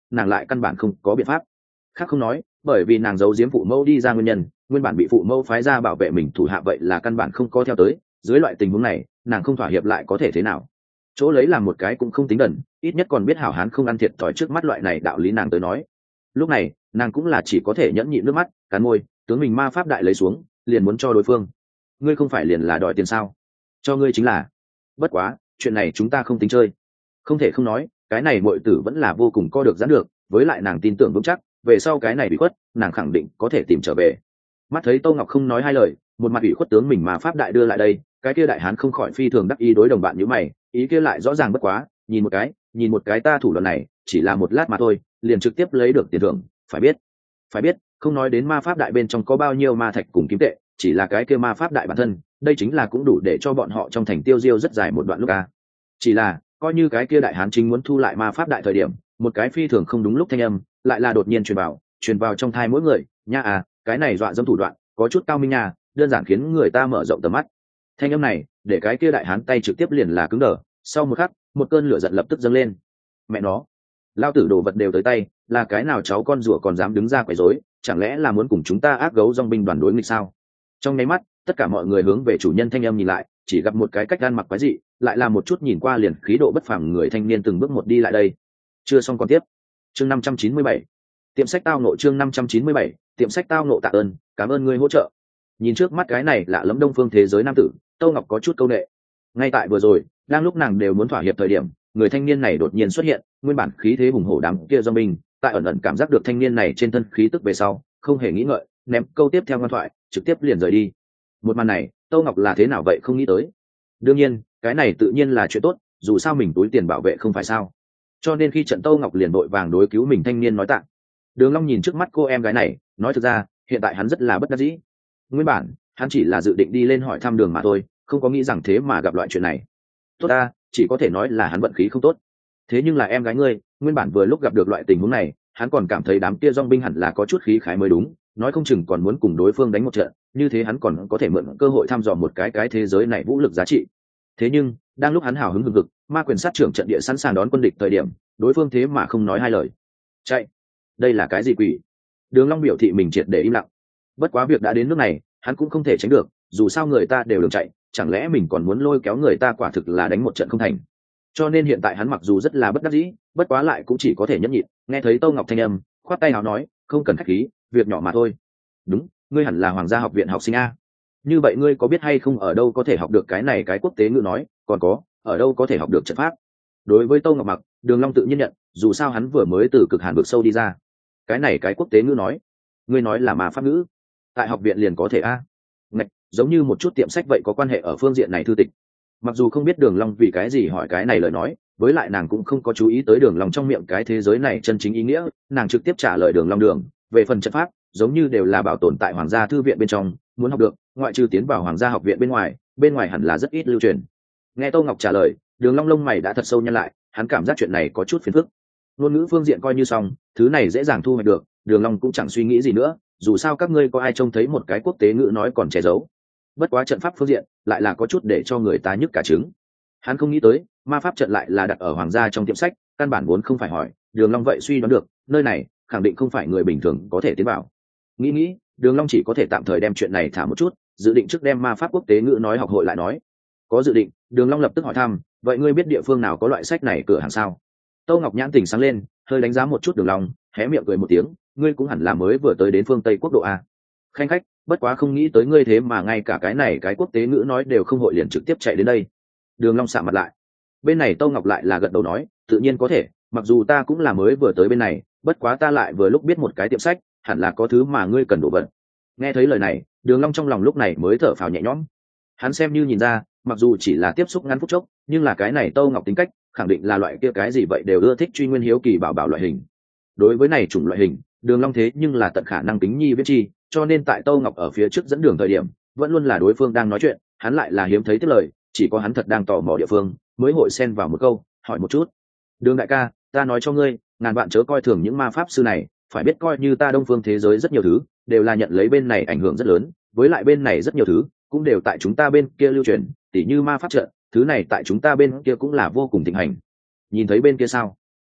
nàng lại căn bản không có biện pháp. Khác không nói, bởi vì nàng giấu giếm phụ mẫu đi ra nguyên nhân, nguyên bản bị phụ mẫu phái ra bảo vệ mình thủ hạ vậy là căn bản không có theo tới. Dưới loại tình huống này, nàng không thỏa hiệp lại có thể thế nào? Chỗ lấy làm một cái cũng không tính đần, ít nhất còn biết hảo hán không ăn thiệt thòi trước mắt loại này đạo lý nàng tới nói. Lúc này, nàng cũng là chỉ có thể nhẫn nhịn nước mắt, cắn môi, tướng mình ma pháp đại lấy xuống, liền muốn cho đối phương. Ngươi không phải liền là đòi tiền sao? Cho ngươi chính là. Bất quá, chuyện này chúng ta không tính chơi. Không thể không nói, cái này muội tử vẫn là vô cùng co được giãn được, với lại nàng tin tưởng vững chắc, về sau cái này bị khuất, nàng khẳng định có thể tìm trở về. Mắt thấy Tô Ngọc không nói hai lời, một mặt ủy khuất tướng mình mà pháp đại đưa lại đây, cái kia đại hán không khỏi phi thường đắc ý đối đồng bạn như mày, ý kia lại rõ ràng bất quá, nhìn một cái, nhìn một cái ta thủ đoạn này, chỉ là một lát mà thôi, liền trực tiếp lấy được tiền thưởng, phải biết, phải biết, không nói đến ma pháp đại bên trong có bao nhiêu ma thạch cùng kim tệ, chỉ là cái kia ma pháp đại bản thân, đây chính là cũng đủ để cho bọn họ trong thành tiêu diêu rất dài một đoạn lúc a. Chỉ là, coi như cái kia đại hán chính muốn thu lại ma pháp đại thời điểm, một cái phi thường không đúng lúc thanh âm, lại là đột nhiên truyền vào, truyền vào trong thai mỗi người, nha à, cái này dọa dẫm thủ đoạn, có chút cao minh nha, đơn giản khiến người ta mở rộng tầm mắt. Thanh âm này, để cái kia đại hán tay trực tiếp liền là cứng đờ, sau một khắc, một cơn lửa giận lập tức dâng lên. Mẹ nó, lao tử đồ vật đều tới tay, là cái nào cháu con rùa còn dám đứng ra quấy rối, chẳng lẽ là muốn cùng chúng ta ác gấu dòng binh đoàn đối nghịch sao? Trong nháy mắt, tất cả mọi người hướng về chủ nhân thanh âm nhìn lại, chỉ gặp một cái cách ăn mặc quái dị, lại là một chút nhìn qua liền khí độ bất phàm người thanh niên từng bước một đi lại đây. Chưa xong còn tiếp. Chương năm trăm chín mươi bảy. Tiệm sách tao ngộ chương năm trăm chín mươi bảy, tiệm sách tao ngộ tạ ơn, cảm ơn ngươi hỗ trợ. Nhìn trước mắt cái này lạ lẫm đông phương thế giới nam tử, Tô Ngọc có chút câu nệ. Ngay tại vừa rồi, đang lúc nàng đều muốn thỏa hiệp thời điểm, người thanh niên này đột nhiên xuất hiện, nguyên bản khí thế hùng hổ đám kia do mình, tại ẩn ẩn cảm giác được thanh niên này trên thân khí tức về sau, không hề nghĩ ngợi, ném câu tiếp theo ngoan thoại, trực tiếp liền rời đi. Một màn này, Tô Ngọc là thế nào vậy không nghĩ tới. Đương nhiên, cái này tự nhiên là chuyện tốt, dù sao mình túi tiền bảo vệ không phải sao. Cho nên khi trận Tô Ngọc liền đội vàng đối cứu mình thanh niên nói tặng. Đường Long nhìn trước mắt cô em gái này, nói thực ra, hiện tại hắn rất là bất đắc dĩ. Nguyên bản, hắn chỉ là dự định đi lên hỏi thăm đường mà thôi, không có nghĩ rằng thế mà gặp loại chuyện này. Tốt ta, chỉ có thể nói là hắn vận khí không tốt. Thế nhưng là em gái ngươi, nguyên bản vừa lúc gặp được loại tình huống này, hắn còn cảm thấy đám kia dòng binh hẳn là có chút khí khái mới đúng, nói không chừng còn muốn cùng đối phương đánh một trận, như thế hắn còn có thể mượn cơ hội thăm dò một cái cái thế giới này vũ lực giá trị. Thế nhưng, đang lúc hắn hào hứng hừng hực, ma quyền sát trưởng trận địa sẵn sàng đón quân địch thời điểm, đối phương thế mà không nói hai lời. Chạy! Đây là cái gì quỷ? Đường Long biểu thị mình triệt để im lặng. Bất quá việc đã đến nước này, hắn cũng không thể tránh được, dù sao người ta đều đường chạy, chẳng lẽ mình còn muốn lôi kéo người ta quả thực là đánh một trận không thành. Cho nên hiện tại hắn mặc dù rất là bất đắc dĩ, bất quá lại cũng chỉ có thể nhẫn nhịn, nghe thấy Tô Ngọc thanh âm, khoát tay áo nói, không cần khách khí, việc nhỏ mà thôi. Đúng, ngươi hẳn là Hoàng gia học viện học sinh a. Như vậy ngươi có biết hay không ở đâu có thể học được cái này cái quốc tế ngữ nói, còn có, ở đâu có thể học được trận pháp? Đối với Tô Ngọc Mặc, Đường Long tự nhiên nhận, dù sao hắn vừa mới từ cực hàn vực sâu đi ra. Cái này cái quốc tế ngữ nói, ngươi nói là ma pháp ngữ, tại học viện liền có thể a. Ngạch, giống như một chút tiệm sách vậy có quan hệ ở phương diện này thư tịch. Mặc dù không biết Đường Long vì cái gì hỏi cái này lời nói, với lại nàng cũng không có chú ý tới Đường Long trong miệng cái thế giới này chân chính ý nghĩa, nàng trực tiếp trả lời Đường Long đường, về phần trận pháp, giống như đều là bảo tồn tại Hoàng gia thư viện bên trong, muốn học được, ngoại trừ tiến vào Hoàng gia học viện bên ngoài, bên ngoài hẳn là rất ít lưu truyền. Nghe Tô Ngọc trả lời, Đường Long lông mày đã thật sâu nhăn lại, hắn cảm giác chuyện này có chút phiền phức. Ngôn ngữ phương diện coi như xong, thứ này dễ dàng thu hoạch được, Đường Long cũng chẳng suy nghĩ gì nữa, dù sao các ngươi có ai trông thấy một cái quốc tế ngữ nói còn che giấu. Bất quá trận pháp phương diện, lại là có chút để cho người ta nhức cả trứng. Hắn không nghĩ tới, ma pháp trận lại là đặt ở hoàng gia trong tiệm sách, căn bản vốn không phải hỏi, Đường Long vậy suy đoán được, nơi này khẳng định không phải người bình thường có thể tiến vào. Nghĩ nghĩ, Đường Long chỉ có thể tạm thời đem chuyện này thả một chút, dự định trước đem ma pháp quốc tế ngữ nói học hội lại nói. Có dự định, Đường Long lập tức hỏi thăm, vậy ngươi biết địa phương nào có loại sách này cửa hàng sao? Tô Ngọc nhãn tỉnh sáng lên, hơi đánh giá một chút Đường Long, hé miệng cười một tiếng, ngươi cũng hẳn là mới vừa tới đến phương Tây quốc độ a. Khanh khách, bất quá không nghĩ tới ngươi thế mà ngay cả cái này cái quốc tế ngữ nói đều không hội liền trực tiếp chạy đến đây. Đường Long sạm mặt lại. Bên này Tô Ngọc lại là gật đầu nói, tự nhiên có thể, mặc dù ta cũng là mới vừa tới bên này, bất quá ta lại vừa lúc biết một cái tiệm sách, hẳn là có thứ mà ngươi cần đồ vật. Nghe thấy lời này, Đường Long trong lòng lúc này mới thở phào nhẹ nhõm. Hắn xem như nhìn ra, mặc dù chỉ là tiếp xúc ngắn phút chốc, nhưng là cái này Tô Ngọc tính cách, khẳng định là loại kia cái gì vậy đều ưa thích truy nguyên hiếu kỳ bảo bảo loại hình. Đối với này chủng loại hình, Đường Long thế nhưng là tận khả năng tính nhi biết chi, cho nên tại Tô Ngọc ở phía trước dẫn đường thời điểm, vẫn luôn là đối phương đang nói chuyện, hắn lại là hiếm thấy tiếp lời, chỉ có hắn thật đang tò mò địa phương, mới hội xen vào một câu, hỏi một chút. Đường đại ca, ta nói cho ngươi, ngàn vạn chớ coi thường những ma pháp sư này, phải biết coi như ta Đông phương thế giới rất nhiều thứ, đều là nhận lấy bên này ảnh hưởng rất lớn, với lại bên này rất nhiều thứ, cũng đều tại chúng ta bên kia lưu truyền, tỉ như ma pháp trận, thứ này tại chúng ta bên kia cũng là vô cùng thịnh hành. Nhìn thấy bên kia sao?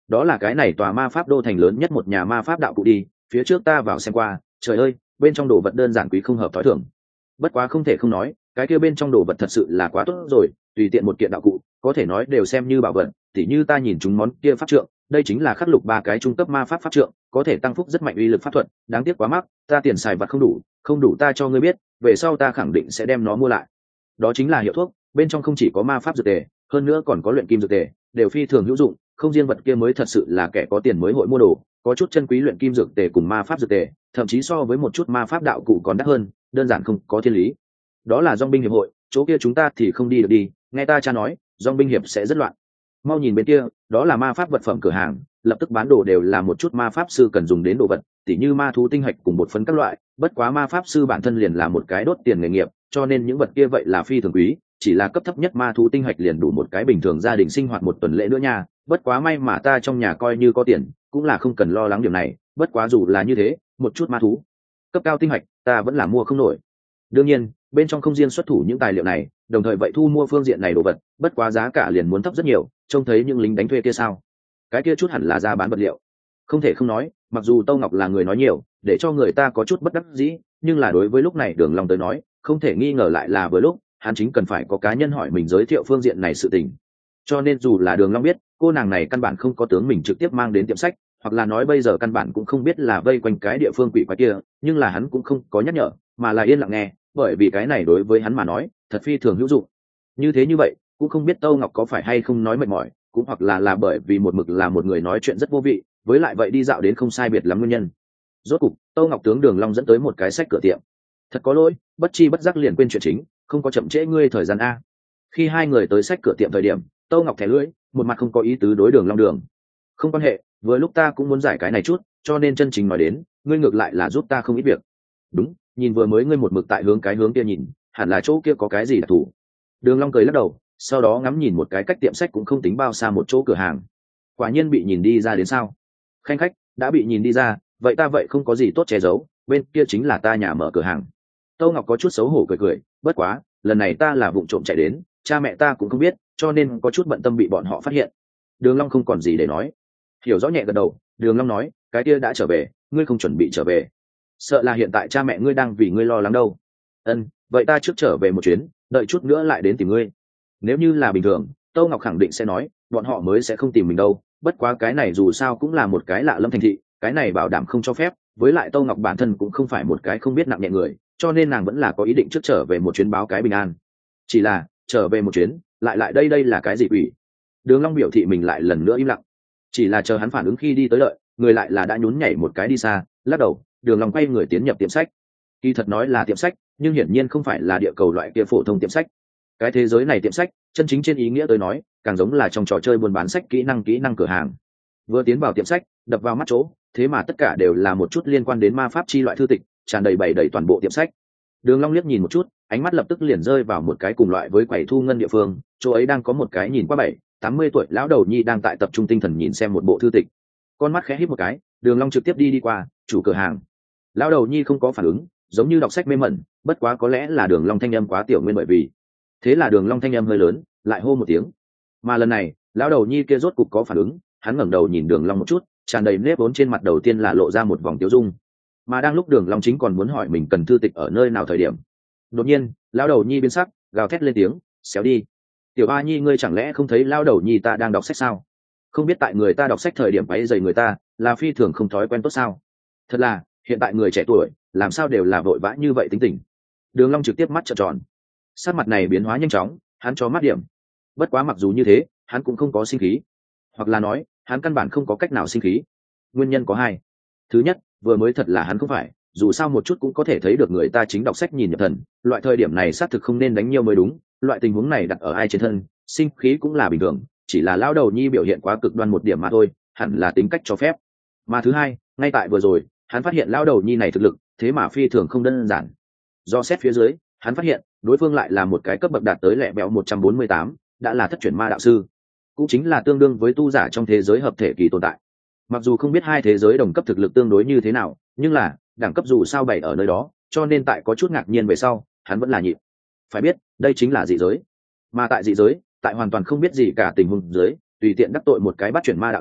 đó là cái này tòa ma pháp đô thành lớn nhất một nhà ma pháp đạo cụ đi, phía trước ta vào xem qua, trời ơi, bên trong đồ vật đơn giản quý không hợp thói thường. Bất quá không thể không nói, cái kia bên trong đồ vật thật sự là quá tốt rồi, tùy tiện một kiện đạo cụ có thể nói đều xem như bảo vật. Tỉ như ta nhìn chúng món kia pháp trượng, đây chính là khắc lục ba cái trung cấp ma pháp pháp trượng, có thể tăng phúc rất mạnh uy lực pháp thuật, đáng tiếc quá mắc, ta tiền xài vật không đủ, không đủ ta cho ngươi biết, về sau ta khẳng định sẽ đem nó mua lại. Đó chính là hiệu thuốc, bên trong không chỉ có ma pháp dược tề, hơn nữa còn có luyện kim dược tề, đều phi thường hữu dụng, không riêng vật kia mới thật sự là kẻ có tiền mới hội mua đồ, có chút chân quý luyện kim dược tề cùng ma pháp dược tề, thậm chí so với một chút ma pháp đạo cụ còn đắt hơn, đơn giản không có thiên lý. Đó là dòng binh hiệp hội, chỗ kia chúng ta thì không đi được đi, nghe ta cha nói, dòng binh hiệp sẽ rất loạn. Mau nhìn bên kia, đó là ma pháp vật phẩm cửa hàng, lập tức bán đồ đều là một chút ma pháp sư cần dùng đến đồ vật, tỉ như ma thú tinh hạch cùng bột phấn các loại, bất quá ma pháp sư bản thân liền là một cái đốt tiền nghề nghiệp, cho nên những vật kia vậy là phi thường quý, chỉ là cấp thấp nhất ma thú tinh hạch liền đủ một cái bình thường gia đình sinh hoạt một tuần lễ nữa nha, bất quá may mà ta trong nhà coi như có tiền, cũng là không cần lo lắng điểm này, bất quá dù là như thế, một chút ma thú cấp cao tinh hạch, ta vẫn là mua không nổi. Đương nhiên, bên trong không riêng xuất thủ những tài liệu này, đồng thời vậy thu mua phương diện này đồ vật, bất quá giá cả liền muốn thấp rất nhiều, trông thấy những lính đánh thuê kia sao? Cái kia chút hẳn là ra bán vật liệu. Không thể không nói, mặc dù Tâu Ngọc là người nói nhiều, để cho người ta có chút bất đắc dĩ, nhưng là đối với lúc này Đường Long tới nói, không thể nghi ngờ lại là vừa lúc, hắn chính cần phải có cá nhân hỏi mình giới thiệu phương diện này sự tình. Cho nên dù là Đường Long biết, cô nàng này căn bản không có tướng mình trực tiếp mang đến tiệm sách, hoặc là nói bây giờ căn bản cũng không biết là vây quanh cái địa phương quỷ quái kia, nhưng là hắn cũng không có nhắc nhở, mà là yên lặng nghe, bởi vì cái này đối với hắn mà nói, thật phi thường hữu dụng. Như thế như vậy, cũng không biết Tâu Ngọc có phải hay không nói mệt mỏi, cũng hoặc là là bởi vì một mực là một người nói chuyện rất vô vị, với lại vậy đi dạo đến không sai biệt lắm nguyên nhân. Rốt cục, Tâu Ngọc tướng Đường Long dẫn tới một cái sách cửa tiệm. Thật có lỗi, bất chi bất giác liền quên chuyện chính, không có chậm trễ ngươi thời gian a. Khi hai người tới sách cửa tiệm thời điểm, Tâu Ngọc thẻ lưỡi, một mặt không có ý tứ đối Đường Long đường. Không quan hệ, vừa lúc ta cũng muốn giải cái này chút, cho nên chân chính nói đến, ngươi ngược lại là giúp ta không ít việc. Đúng, nhìn vừa mới ngươi một mực tại hướng cái hướng kia nhìn, hẳn là chỗ kia có cái gì đặc thù. Đường Long cười lắc đầu, sau đó ngắm nhìn một cái cách tiệm sách cũng không tính bao xa một chỗ cửa hàng. Quả nhiên bị nhìn đi ra đến sao? Khanh khách, đã bị nhìn đi ra, vậy ta vậy không có gì tốt che giấu, bên kia chính là ta nhà mở cửa hàng. Tâu Ngọc có chút xấu hổ cười cười, bất quá, lần này ta là vụng trộm chạy đến, cha mẹ ta cũng không biết, cho nên có chút bận tâm bị bọn họ phát hiện. Đường Long không còn gì để nói, hiểu rõ nhẹ gật đầu. Đường Long nói, cái kia đã trở về, ngươi không chuẩn bị trở về? Sợ là hiện tại cha mẹ ngươi đang vì ngươi lo lắng đâu. Ân, vậy ta trước trở về một chuyến, đợi chút nữa lại đến tìm ngươi. Nếu như là bình thường, Tâu Ngọc khẳng định sẽ nói, bọn họ mới sẽ không tìm mình đâu, bất quá cái này dù sao cũng là một cái lạ lâm thành thị, cái này bảo đảm không cho phép, với lại Tâu Ngọc bản thân cũng không phải một cái không biết nặng nhẹ người, cho nên nàng vẫn là có ý định trước trở về một chuyến báo cái bình an. Chỉ là, trở về một chuyến, lại lại đây đây là cái gì quỷ? Đường Long biểu thị mình lại lần nữa im lặng. Chỉ là chờ hắn phản ứng khi đi tới đợi, người lại là đã nhún nhảy một cái đi xa, lắc đầu, Đường Long quay người tiến nhập tiệm sách. Kỳ thật nói là tiệm sách, nhưng hiển nhiên không phải là địa cầu loại kia phổ thông tiệm sách. Cái thế giới này tiệm sách, chân chính trên ý nghĩa tới nói, càng giống là trong trò chơi buôn bán sách kỹ năng kỹ năng cửa hàng. Vừa tiến vào tiệm sách, đập vào mắt chỗ, thế mà tất cả đều là một chút liên quan đến ma pháp chi loại thư tịch, tràn đầy bày đầy toàn bộ tiệm sách. Đường Long liếc nhìn một chút, ánh mắt lập tức liền rơi vào một cái cùng loại với quầy thu ngân địa phương, chỗ ấy đang có một cái nhìn qua bảy, tám mươi tuổi lão đầu nhi đang tại tập trung tinh thần nhìn xem một bộ thư tịch. Con mắt khẽ híp một cái, Đường Long trực tiếp đi đi qua, chủ cửa hàng. Lão đầu nhi không có phản ứng, giống như đọc sách mê mẩn, bất quá có lẽ là Đường Long thanh âm quá tiểu nguyên bởi vì. Thế là Đường Long thanh âm hơi lớn, lại hô một tiếng. Mà lần này, lão đầu nhi kia rốt cục có phản ứng, hắn ngẩng đầu nhìn Đường Long một chút, tràn đầy nếp vốn trên mặt đầu tiên là lộ ra một vòng tiêu dung. Mà đang lúc Đường Long chính còn muốn hỏi mình cần thư tịch ở nơi nào thời điểm, đột nhiên, lão đầu nhi biến sắc, gào thét lên tiếng, "Xéo đi! Tiểu A Nhi ngươi chẳng lẽ không thấy lão đầu nhi ta đang đọc sách sao? Không biết tại người ta đọc sách thời điểm quấy rầy người ta, là phi thường không thói quen tốt sao? Thật là, hiện tại người trẻ tuổi, làm sao đều là vội vã như vậy tính tình." Đường Long trực tiếp mắt trợn tròn. Sắc mặt này biến hóa nhanh chóng, hắn cho mắt điểm. Bất quá mặc dù như thế, hắn cũng không có sinh khí, hoặc là nói, hắn căn bản không có cách nào sinh khí. Nguyên nhân có hai. Thứ nhất, vừa mới thật là hắn không phải, dù sao một chút cũng có thể thấy được người ta chính đọc sách nhìn nhập thần, loại thời điểm này xác thực không nên đánh nhiều mới đúng, loại tình huống này đặt ở ai trên thân, sinh khí cũng là bình thường, chỉ là lão đầu nhi biểu hiện quá cực đoan một điểm mà thôi, hẳn là tính cách cho phép. Mà thứ hai, ngay tại vừa rồi, hắn phát hiện lão đầu nhi này thực lực, thế mà phi thường không đơn giản. Do xét phía dưới, hắn phát hiện, đối phương lại là một cái cấp bậc đạt tới lẻ béo một trăm bốn mươi tám, đã là thất chuyển ma đạo sư, cũng chính là tương đương với tu giả trong thế giới hợp thể kỳ tồn tại. Mặc dù không biết hai thế giới đồng cấp thực lực tương đối như thế nào, nhưng là đẳng cấp dù sao bày ở nơi đó, cho nên tại có chút ngạc nhiên về sau, hắn vẫn là nhịn. Phải biết, đây chính là dị giới, mà tại dị giới, tại hoàn toàn không biết gì cả tình huống dưới, tùy tiện đắc tội một cái bắt chuyển ma đạo sư,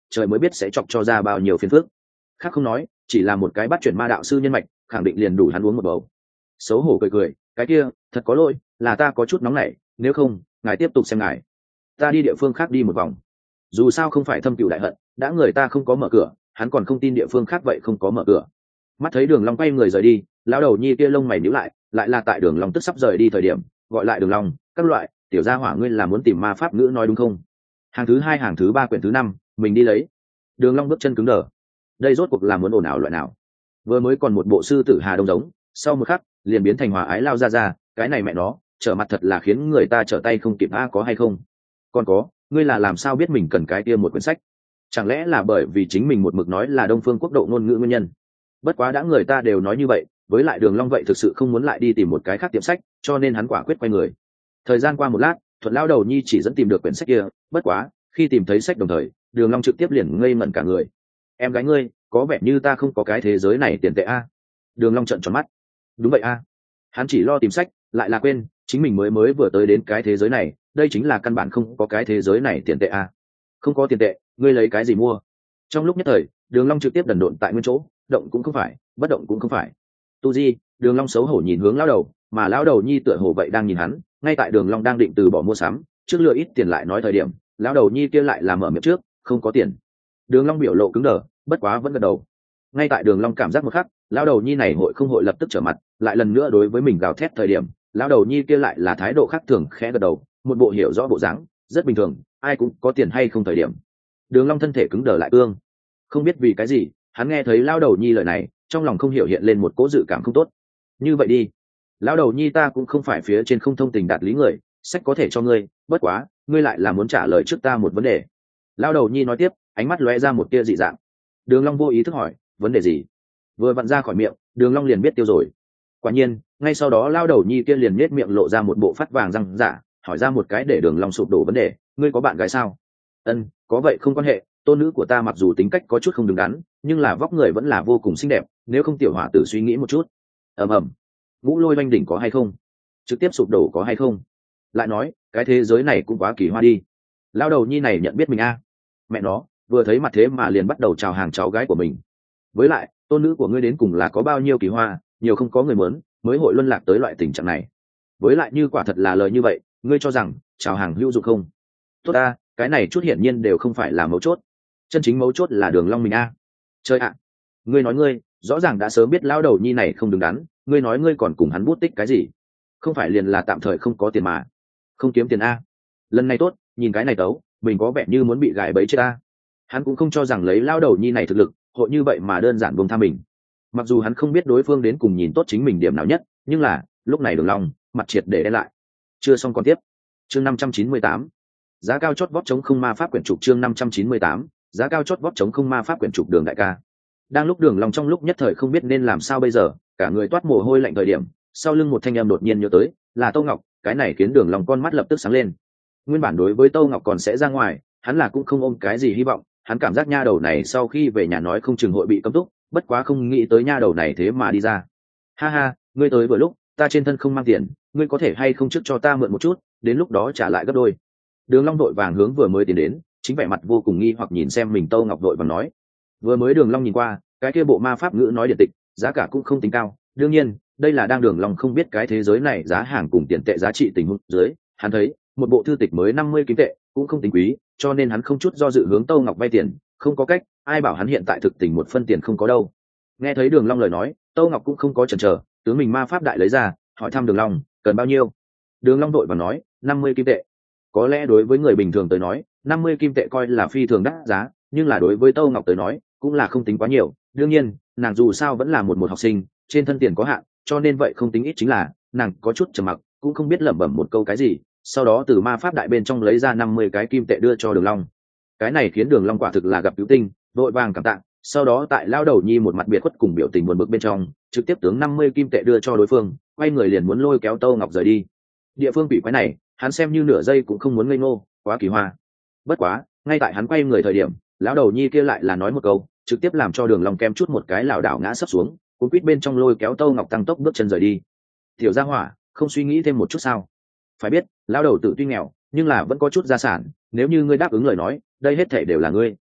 trời mới biết sẽ chọc cho ra bao nhiêu phiền phức. Khác không nói, chỉ là một cái bắt chuyển ma đạo sư nhân mạch khẳng định liền đủ hắn uống một bầu. Xấu hổ cười cười, cái kia thật có lỗi, là ta có chút nóng nảy, nếu không ngài tiếp tục xem ngài, ta đi địa phương khác đi một vòng. Dù sao không phải thâm cựu đại hận, đã người ta không có mở cửa, hắn còn không tin địa phương khác vậy không có mở cửa. Mắt thấy Đường Long quay người rời đi, lão đầu nhi kia lông mày nhíu lại, lại là tại Đường Long tức sắp rời đi thời điểm, gọi lại Đường Long, các loại, tiểu gia hỏa ngươi là muốn tìm ma pháp ngữ nói đúng không? Hàng thứ hai, hàng thứ ba, quyển thứ năm, mình đi lấy. Đường Long bước chân cứng đờ, đây rốt cuộc là muốn ồn ào loại nào? Vừa mới còn một bộ sư tử hà đông giống, sau một khắc liền biến thành hòa ái lao ra ra, cái này mẹ nó, trở mặt thật là khiến người ta trở tay không kịp a, có hay không? Còn có, ngươi là làm sao biết mình cần cái kia một quyển sách? Chẳng lẽ là bởi vì chính mình một mực nói là Đông Phương Quốc độ ngôn ngữ nguyên nhân? Bất quá đã người ta đều nói như vậy, với lại Đường Long vậy thực sự không muốn lại đi tìm một cái khác tiệm sách, cho nên hắn quả quyết quay người. Thời gian qua một lát, Thuận lão đầu nhi chỉ dẫn tìm được quyển sách kia, bất quá khi tìm thấy sách đồng thời, Đường Long trực tiếp liền ngây ngẩn cả người. Em gái ngươi, có vẻ như ta không có cái thế giới này tiền tệ a. Đường Long trợn tròn mắt. Đúng vậy a. Hắn chỉ lo tìm sách, lại là quên chính mình mới mới vừa tới đến cái thế giới này, đây chính là căn bản không có cái thế giới này tiền tệ a. Không có tiền tệ, ngươi lấy cái gì mua? Trong lúc nhất thời, Đường Long trực tiếp đần độn tại nguyên chỗ, động cũng không phải, bất động cũng không phải. Tu Di, Đường Long xấu hổ nhìn hướng lão đầu, mà lão đầu nhi tựa hồ vậy đang nhìn hắn, ngay tại Đường Long đang định từ bỏ mua sắm, trước lừa ít tiền lại nói thời điểm, lão đầu nhi kia lại làm mở miệng trước, không có tiền. Đường Long biểu lộ cứng đờ, bất quá vẫn gật đầu. Ngay tại Đường Long cảm giác một khắc, lão đầu nhi này hội không hội lập tức trở mặt, lại lần nữa đối với mình gào thét thời điểm, lão đầu nhi kia lại là thái độ khác thường, khẽ gật đầu, một bộ hiểu rõ bộ dáng, rất bình thường, ai cũng có tiền hay không thời điểm. Đường Long thân thể cứng đờ lại ương, không biết vì cái gì, hắn nghe thấy lão đầu nhi lời này, trong lòng không hiểu hiện lên một cỗ dự cảm không tốt. Như vậy đi, lão đầu nhi ta cũng không phải phía trên không thông tình đạt lý người, sách có thể cho ngươi, bất quá ngươi lại là muốn trả lời trước ta một vấn đề. Lão đầu nhi nói tiếp, ánh mắt lóe ra một tia dị dạng. Đường Long vô ý thức hỏi, vấn đề gì? Vừa vặn ra khỏi miệng, Đường Long liền biết tiêu rồi. Quả nhiên, ngay sau đó lão đầu nhi kia liền nhếch miệng lộ ra một bộ phát vàng răng giả, hỏi ra một cái để Đường Long sụp đổ vấn đề, ngươi có bạn gái sao? Ân, có vậy không quan hệ, tôn nữ của ta mặc dù tính cách có chút không đứng đắn, nhưng là vóc người vẫn là vô cùng xinh đẹp, nếu không tiểu hỏa tử suy nghĩ một chút. Ầm ầm, ngũ lôi oanh đỉnh có hay không? Trực tiếp sụp đổ có hay không? Lại nói, cái thế giới này cũng quá kỳ hoa đi. Lão đầu nhi này nhận biết mình a. À. Mẹ nó, vừa thấy mặt thế mà liền bắt đầu chào hàng cháu gái của mình. Với lại, tôn nữ của ngươi đến cùng là có bao nhiêu kỳ hoa, nhiều không có người muốn, mới hội luân lạc tới loại tình trạng này. Với lại như quả thật là lời như vậy, ngươi cho rằng chào hàng hữu dụng không? Tốt a, cái này chút hiển nhiên đều không phải là mấu chốt. Chân chính mấu chốt là Đường Long mình a. À. Chơi ạ. À. Ngươi nói ngươi, rõ ràng đã sớm biết lão đầu nhi này không đứng đắn, ngươi nói ngươi còn cùng hắn bút tích cái gì? Không phải liền là tạm thời không có tiền mà, không kiếm tiền a. Lần này tốt, nhìn cái này tấu, mình có vẻ như muốn bị gài bẫy chết a. Hắn cũng không cho rằng lấy lão đầu nhi này thực lực, hội như vậy mà đơn giản buông tha mình. Mặc dù hắn không biết đối phương đến cùng nhìn tốt chính mình điểm nào nhất, nhưng là lúc này Đường Long mặt triệt để đen lại. Chưa xong còn tiếp. Chương năm trăm chín mươi tám, giá cao chót vót chống không ma pháp quyển trục. Chương năm trăm chín mươi tám, giá cao chót vót chống không ma pháp quyển trục. Đường đại ca. Đang lúc Đường Long trong lúc nhất thời không biết nên làm sao bây giờ, cả người toát mồ hôi lạnh thời điểm, sau lưng một thanh âm đột nhiên nhớ tới, là Tô Ngọc, cái này khiến Đường Long con mắt lập tức sáng lên. Nguyên bản đối với Tô Ngọc còn sẽ ra ngoài, hắn là cũng không ôm cái gì hy vọng, hắn cảm giác nha đầu này sau khi về nhà nói không chừng hội bị cấm túc, bất quá không nghĩ tới nha đầu này thế mà đi ra. Ha ha, ngươi tới vừa lúc, ta trên thân không mang tiền, ngươi có thể hay không trước cho ta mượn một chút, đến lúc đó trả lại gấp đôi. Đường Long đội vàng hướng vừa mới tiến đến, chính vẻ mặt vô cùng nghi hoặc nhìn xem mình. Tô Ngọc đội vàng nói, vừa mới Đường Long nhìn qua, cái kia bộ ma pháp ngữ nói điện tịch, giá cả cũng không tính cao, đương nhiên, đây là đang Đường Long không biết cái thế giới này giá hàng cùng tiền tệ giá trị tình huống dưới, hắn thấy, một bộ thư tịch mới năm mươi kim tệ, cũng không tính quý, cho nên hắn không chút do dự hướng Tô Ngọc vay tiền, không có cách, ai bảo hắn hiện tại thực tình một phân tiền không có đâu. Nghe thấy Đường Long lời nói, Tô Ngọc cũng không có chần chờ, tướng mình ma pháp đại lấy ra, hỏi thăm Đường Long, cần bao nhiêu? Đường Long đội và nói, năm mươi kim tệ. Có lẽ đối với người bình thường tới nói, năm mươi kim tệ coi là phi thường đắt giá, nhưng là đối với Tô Ngọc tới nói, cũng là không tính quá nhiều. Đương nhiên, nàng dù sao vẫn là một một học sinh, trên thân tiền có hạn, cho nên vậy không tính ít chính là, nàng có chút trầm mặc, cũng không biết lẩm bẩm một câu cái gì, sau đó từ ma pháp đại bên trong lấy ra năm mươi cái kim tệ đưa cho Đường Long. Cái này khiến Đường Long quả thực là gặp cứu tinh, vội vàng cảm tạ, sau đó tại lao đầu nhi một mặt biệt khuất cùng biểu tình buồn bực bên trong, trực tiếp tướng năm mươi kim tệ đưa cho đối phương, quay người liền muốn lôi kéo Tô Ngọc rời đi. Địa phương bị quái này, hắn xem như nửa giây cũng không muốn ngây ngô, quá kỳ hoa. Bất quá, ngay tại hắn quay người thời điểm, lão đầu nhi kia lại là nói một câu, trực tiếp làm cho Đường Long kem chút một cái lảo đảo ngã sấp xuống, cuốn quýt bên trong lôi kéo Tô Ngọc tăng tốc bước chân rời đi. Tiểu gia hỏa, không suy nghĩ thêm một chút sao? Phải biết, lão đầu tự tuy nghèo, nhưng là vẫn có chút gia sản, nếu như ngươi đáp ứng lời nói, đây hết thảy đều là ngươi.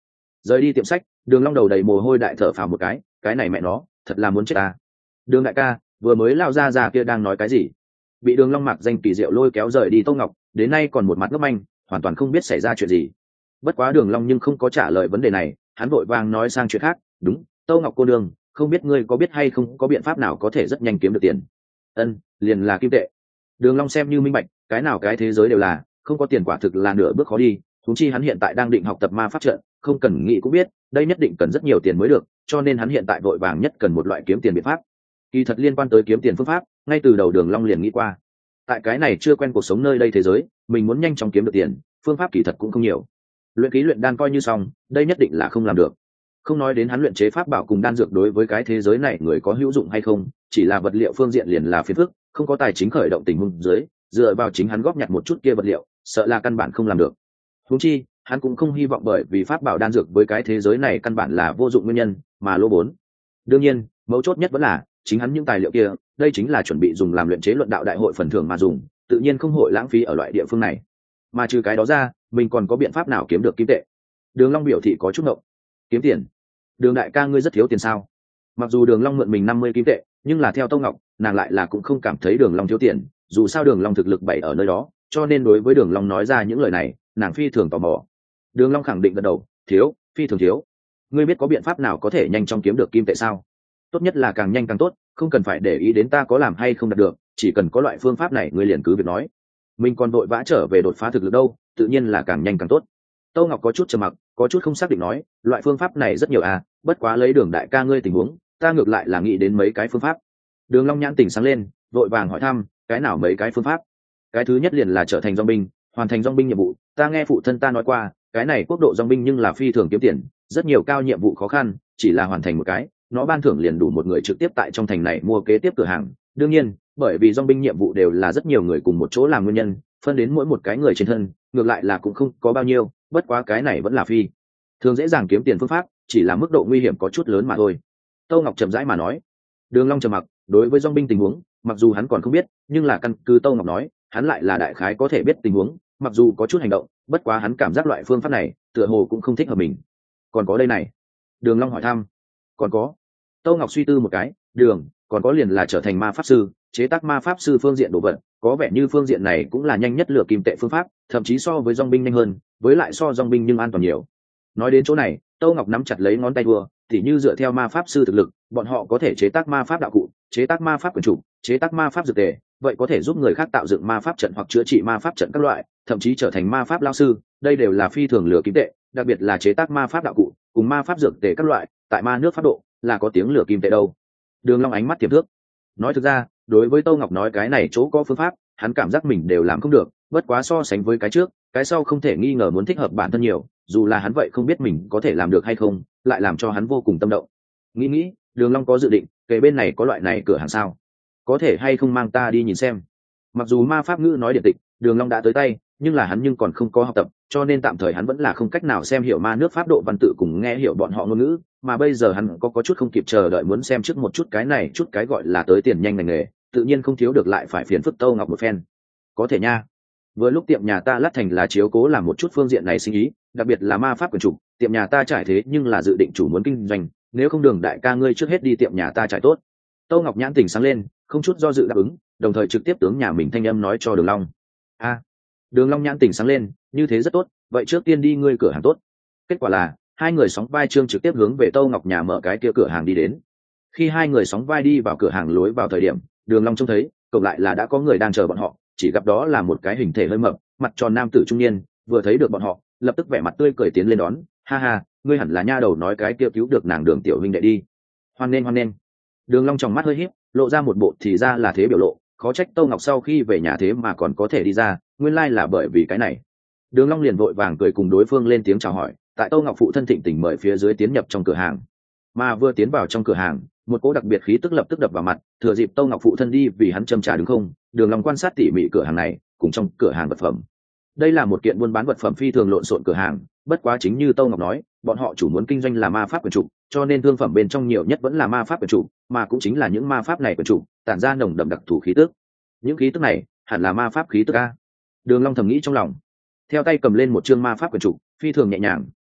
Rời đi tiệm sách, Đường Long đầu đầy mồ hôi đại thở phào một cái, cái này mẹ nó thật là muốn chết ta. Đường đại ca, vừa mới lao ra già kia đang nói cái gì? Bị Đường Long mặc danh kỳ diệu lôi kéo rời đi Tô Ngọc, đến nay còn một mặt ngốc manh, hoàn toàn không biết xảy ra chuyện gì. Bất quá Đường Long nhưng không có trả lời vấn đề này, hắn vội vàng nói sang chuyện khác. Đúng, Tô Ngọc cô đường, không biết ngươi có biết hay không có biện pháp nào có thể rất nhanh kiếm được tiền? Ân, liền là kim tệ. Đường Long xem như minh bạch, cái nào cái thế giới đều là, không có tiền quả thực là nửa bước khó đi. Huống chi hắn hiện tại đang định học tập ma pháp trận, không cần nghĩ cũng biết, đây nhất định cần rất nhiều tiền mới được, cho nên hắn hiện tại vội vàng nhất cần một loại kiếm tiền biện pháp. Kỳ thật liên quan tới kiếm tiền phương pháp, ngay từ đầu Đường Long liền nghĩ qua. Tại cái này chưa quen cuộc sống nơi đây thế giới, mình muốn nhanh chóng kiếm được tiền, phương pháp kỳ thật cũng không nhiều. Luyện khí luyện đan coi như xong, đây nhất định là không làm được. Không nói đến hắn luyện chế pháp bảo cùng đan dược đối với cái thế giới này người có hữu dụng hay không, chỉ là vật liệu phương diện liền là phiền phức, không có tài chính khởi động tình huống dưới, dựa vào chính hắn góp nhặt một chút kia vật liệu, sợ là căn bản không làm được. Huống chi, hắn cũng không hy vọng bởi vì pháp bảo đan dược với cái thế giới này căn bản là vô dụng nguyên nhân, mà lỗ vốn. Đương nhiên, mấu chốt nhất vẫn là chính hắn những tài liệu kia, đây chính là chuẩn bị dùng làm luyện chế luận đạo đại hội phần thưởng mà dùng, tự nhiên không hội lãng phí ở loại địa phương này. Mà trừ cái đó ra, mình còn có biện pháp nào kiếm được kim tệ? Đường Long biểu thị có chút ngộng. Kiếm tiền? Đường đại ca ngươi rất thiếu tiền sao? Mặc dù Đường Long mượn mình năm mươi kim tệ, nhưng là theo Tô Ngọc, nàng lại là cũng không cảm thấy Đường Long thiếu tiền, dù sao Đường Long thực lực bày ở nơi đó, cho nên đối với Đường Long nói ra những lời này, nàng phi thường tò mò. Đường Long khẳng định gật đầu, thiếu, phi thường thiếu. Ngươi biết có biện pháp nào có thể nhanh chóng kiếm được kim tệ sao? Tốt nhất là càng nhanh càng tốt, không cần phải để ý đến ta có làm hay không đạt được, chỉ cần có loại phương pháp này ngươi liền cứ việc nói. Mình còn vội vã trở về đột phá thực lực đâu, tự nhiên là càng nhanh càng tốt. Tô Ngọc có chút trầm mặc, có chút không xác định nói, loại phương pháp này rất nhiều à, bất quá lấy Đường đại ca ngươi tình huống, ta ngược lại là nghĩ đến mấy cái phương pháp. Đường Long nhãn tỉnh sáng lên, vội vàng hỏi thăm, cái nào mấy cái phương pháp? Cái thứ nhất liền là trở thành dòng binh, hoàn thành dòng binh nhiệm vụ, ta nghe phụ thân ta nói qua, cái này quốc độ dòng binh nhưng là phi thường kiếm tiền, rất nhiều cao nhiệm vụ khó khăn, chỉ là hoàn thành một cái, nó ban thưởng liền đủ một người trực tiếp tại trong thành này mua kế tiếp cửa hàng. Đương nhiên, bởi vì dòng binh nhiệm vụ đều là rất nhiều người cùng một chỗ làm nguyên nhân, phân đến mỗi một cái người trên thân, ngược lại là cũng không có bao nhiêu, bất quá cái này vẫn là phi thường dễ dàng kiếm tiền phương pháp, chỉ là mức độ nguy hiểm có chút lớn mà thôi. Tô Ngọc chậm rãi mà nói. Đường Long trầm mặc, đối với dòng binh tình huống, mặc dù hắn còn không biết, nhưng là căn cứ Tô Ngọc nói, hắn lại là đại khái có thể biết tình huống, mặc dù có chút hành động, bất quá hắn cảm giác loại phương pháp này, tựa hồ cũng không thích hợp mình. Còn có đây này. Đường Long hỏi thăm. Còn có. Tô Ngọc suy tư một cái, đường, còn có liền là trở thành ma pháp sư, chế tác ma pháp sư phương diện đồ vật, có vẻ như phương diện này cũng là nhanh nhất lựa kim tệ phương pháp, thậm chí so với dòng binh nhanh hơn, với lại so dòng binh nhưng an toàn nhiều. Nói đến chỗ này, Tô Ngọc nắm chặt lấy ngón tay đua, thì như dựa theo ma pháp sư thực lực, bọn họ có thể chế tác ma pháp đạo cụ, chế tác ma pháp quyền chủ, chế tác ma pháp dược tề, vậy có thể giúp người khác tạo dựng ma pháp trận hoặc chữa trị ma pháp trận các loại, thậm chí trở thành ma pháp lão sư, đây đều là phi thường lừa kim tệ, đặc biệt là chế tác ma pháp đạo cụ, cùng ma pháp dược tề các loại, tại ma nước pháp độ, là có tiếng lừa kim tệ đâu. Đường Long ánh mắt tiềm thước. Nói thực ra, đối với Tô Ngọc nói cái này chỗ có phương pháp, hắn cảm giác mình đều làm không được, bất quá so sánh với cái trước, cái sau không thể nghi ngờ muốn thích hợp bản thân nhiều, dù là hắn vậy không biết mình có thể làm được hay không, lại làm cho hắn vô cùng tâm động. Nghĩ nghĩ, Đường Long có dự định, kể bên này có loại này cửa hàng sao? Có thể hay không mang ta đi nhìn xem? Mặc dù ma pháp ngữ nói điện tịch, Đường Long đã tới tay, nhưng là hắn nhưng còn không có học tập, cho nên tạm thời hắn vẫn là không cách nào xem hiểu ma nước pháp độ văn tự cùng nghe hiểu bọn họ ngôn ngữ, mà bây giờ hắn có có chút không kịp chờ đợi muốn xem trước một chút cái này, chút cái gọi là tới tiền nhanh ngành nghề, tự nhiên không thiếu được lại phải phiền phức Tô Ngọc một phen. Có thể nha. Vừa lúc tiệm nhà ta lát thành là chiếu cố làm một chút phương diện này sinh ý, đặc biệt là ma pháp quyền chủ, tiệm nhà ta trải thế nhưng là dự định chủ muốn kinh doanh, nếu không Đường đại ca ngươi trước hết đi tiệm nhà ta trải tốt. Tô Ngọc nhãn tỉnh sáng lên, không chút do dự đáp ứng, đồng thời trực tiếp tướng nhà mình thanh âm nói cho Đường Long. A. Đường Long nhãn tỉnh sáng lên, như thế rất tốt, vậy trước tiên đi ngươi cửa hàng tốt. Kết quả là hai người sóng vai trương trực tiếp hướng về Tô Ngọc nhà mở cái kia cửa hàng đi đến. Khi hai người sóng vai đi vào cửa hàng lối vào thời điểm, Đường Long trông thấy, cộng lại là đã có người đang chờ bọn họ, chỉ gặp đó là một cái hình thể hơi mập, mặt tròn nam tử trung niên, vừa thấy được bọn họ, lập tức vẻ mặt tươi cười tiến lên đón, ha ha, ngươi hẳn là nha đầu nói cái kia cứu được nàng Đường tiểu huynh đệ đi. Hoan nên hoan nên. Đường Long tròng mắt hơi híp, lộ ra một bộ thì ra là thế biểu lộ, khó trách Tô Ngọc sau khi về nhà thế mà còn có thể đi ra, nguyên lai là bởi vì cái này. Đường Long liền vội vàng cười cùng đối phương lên tiếng chào hỏi, tại Tô Ngọc phụ thân thịnh tình mời phía dưới tiến nhập trong cửa hàng. Mà vừa tiến vào trong cửa hàng, một cỗ đặc biệt khí tức lập tức đập vào mặt, thừa dịp Tô Ngọc phụ thân đi vì hắn châm trà đứng không, Đường Long quan sát tỉ mỉ cửa hàng này, cùng trong cửa hàng vật phẩm. Đây là một kiện buôn bán vật phẩm phi thường lộn xộn cửa hàng, bất quá chính như Tô Ngọc nói, bọn họ chủ muốn kinh doanh là ma pháp quyền chủ, cho nên thương phẩm bên trong nhiều nhất vẫn là ma pháp quyền chủ, mà cũng chính là những ma pháp này quyền chủ, tản ra nồng đậm đặc thù khí tức. Những khí tức này, hẳn là ma pháp khí tức a. Đường Long thầm nghĩ trong lòng. Theo tay cầm lên một chương ma pháp quyền chủ, phi thường nhẹ nhàng,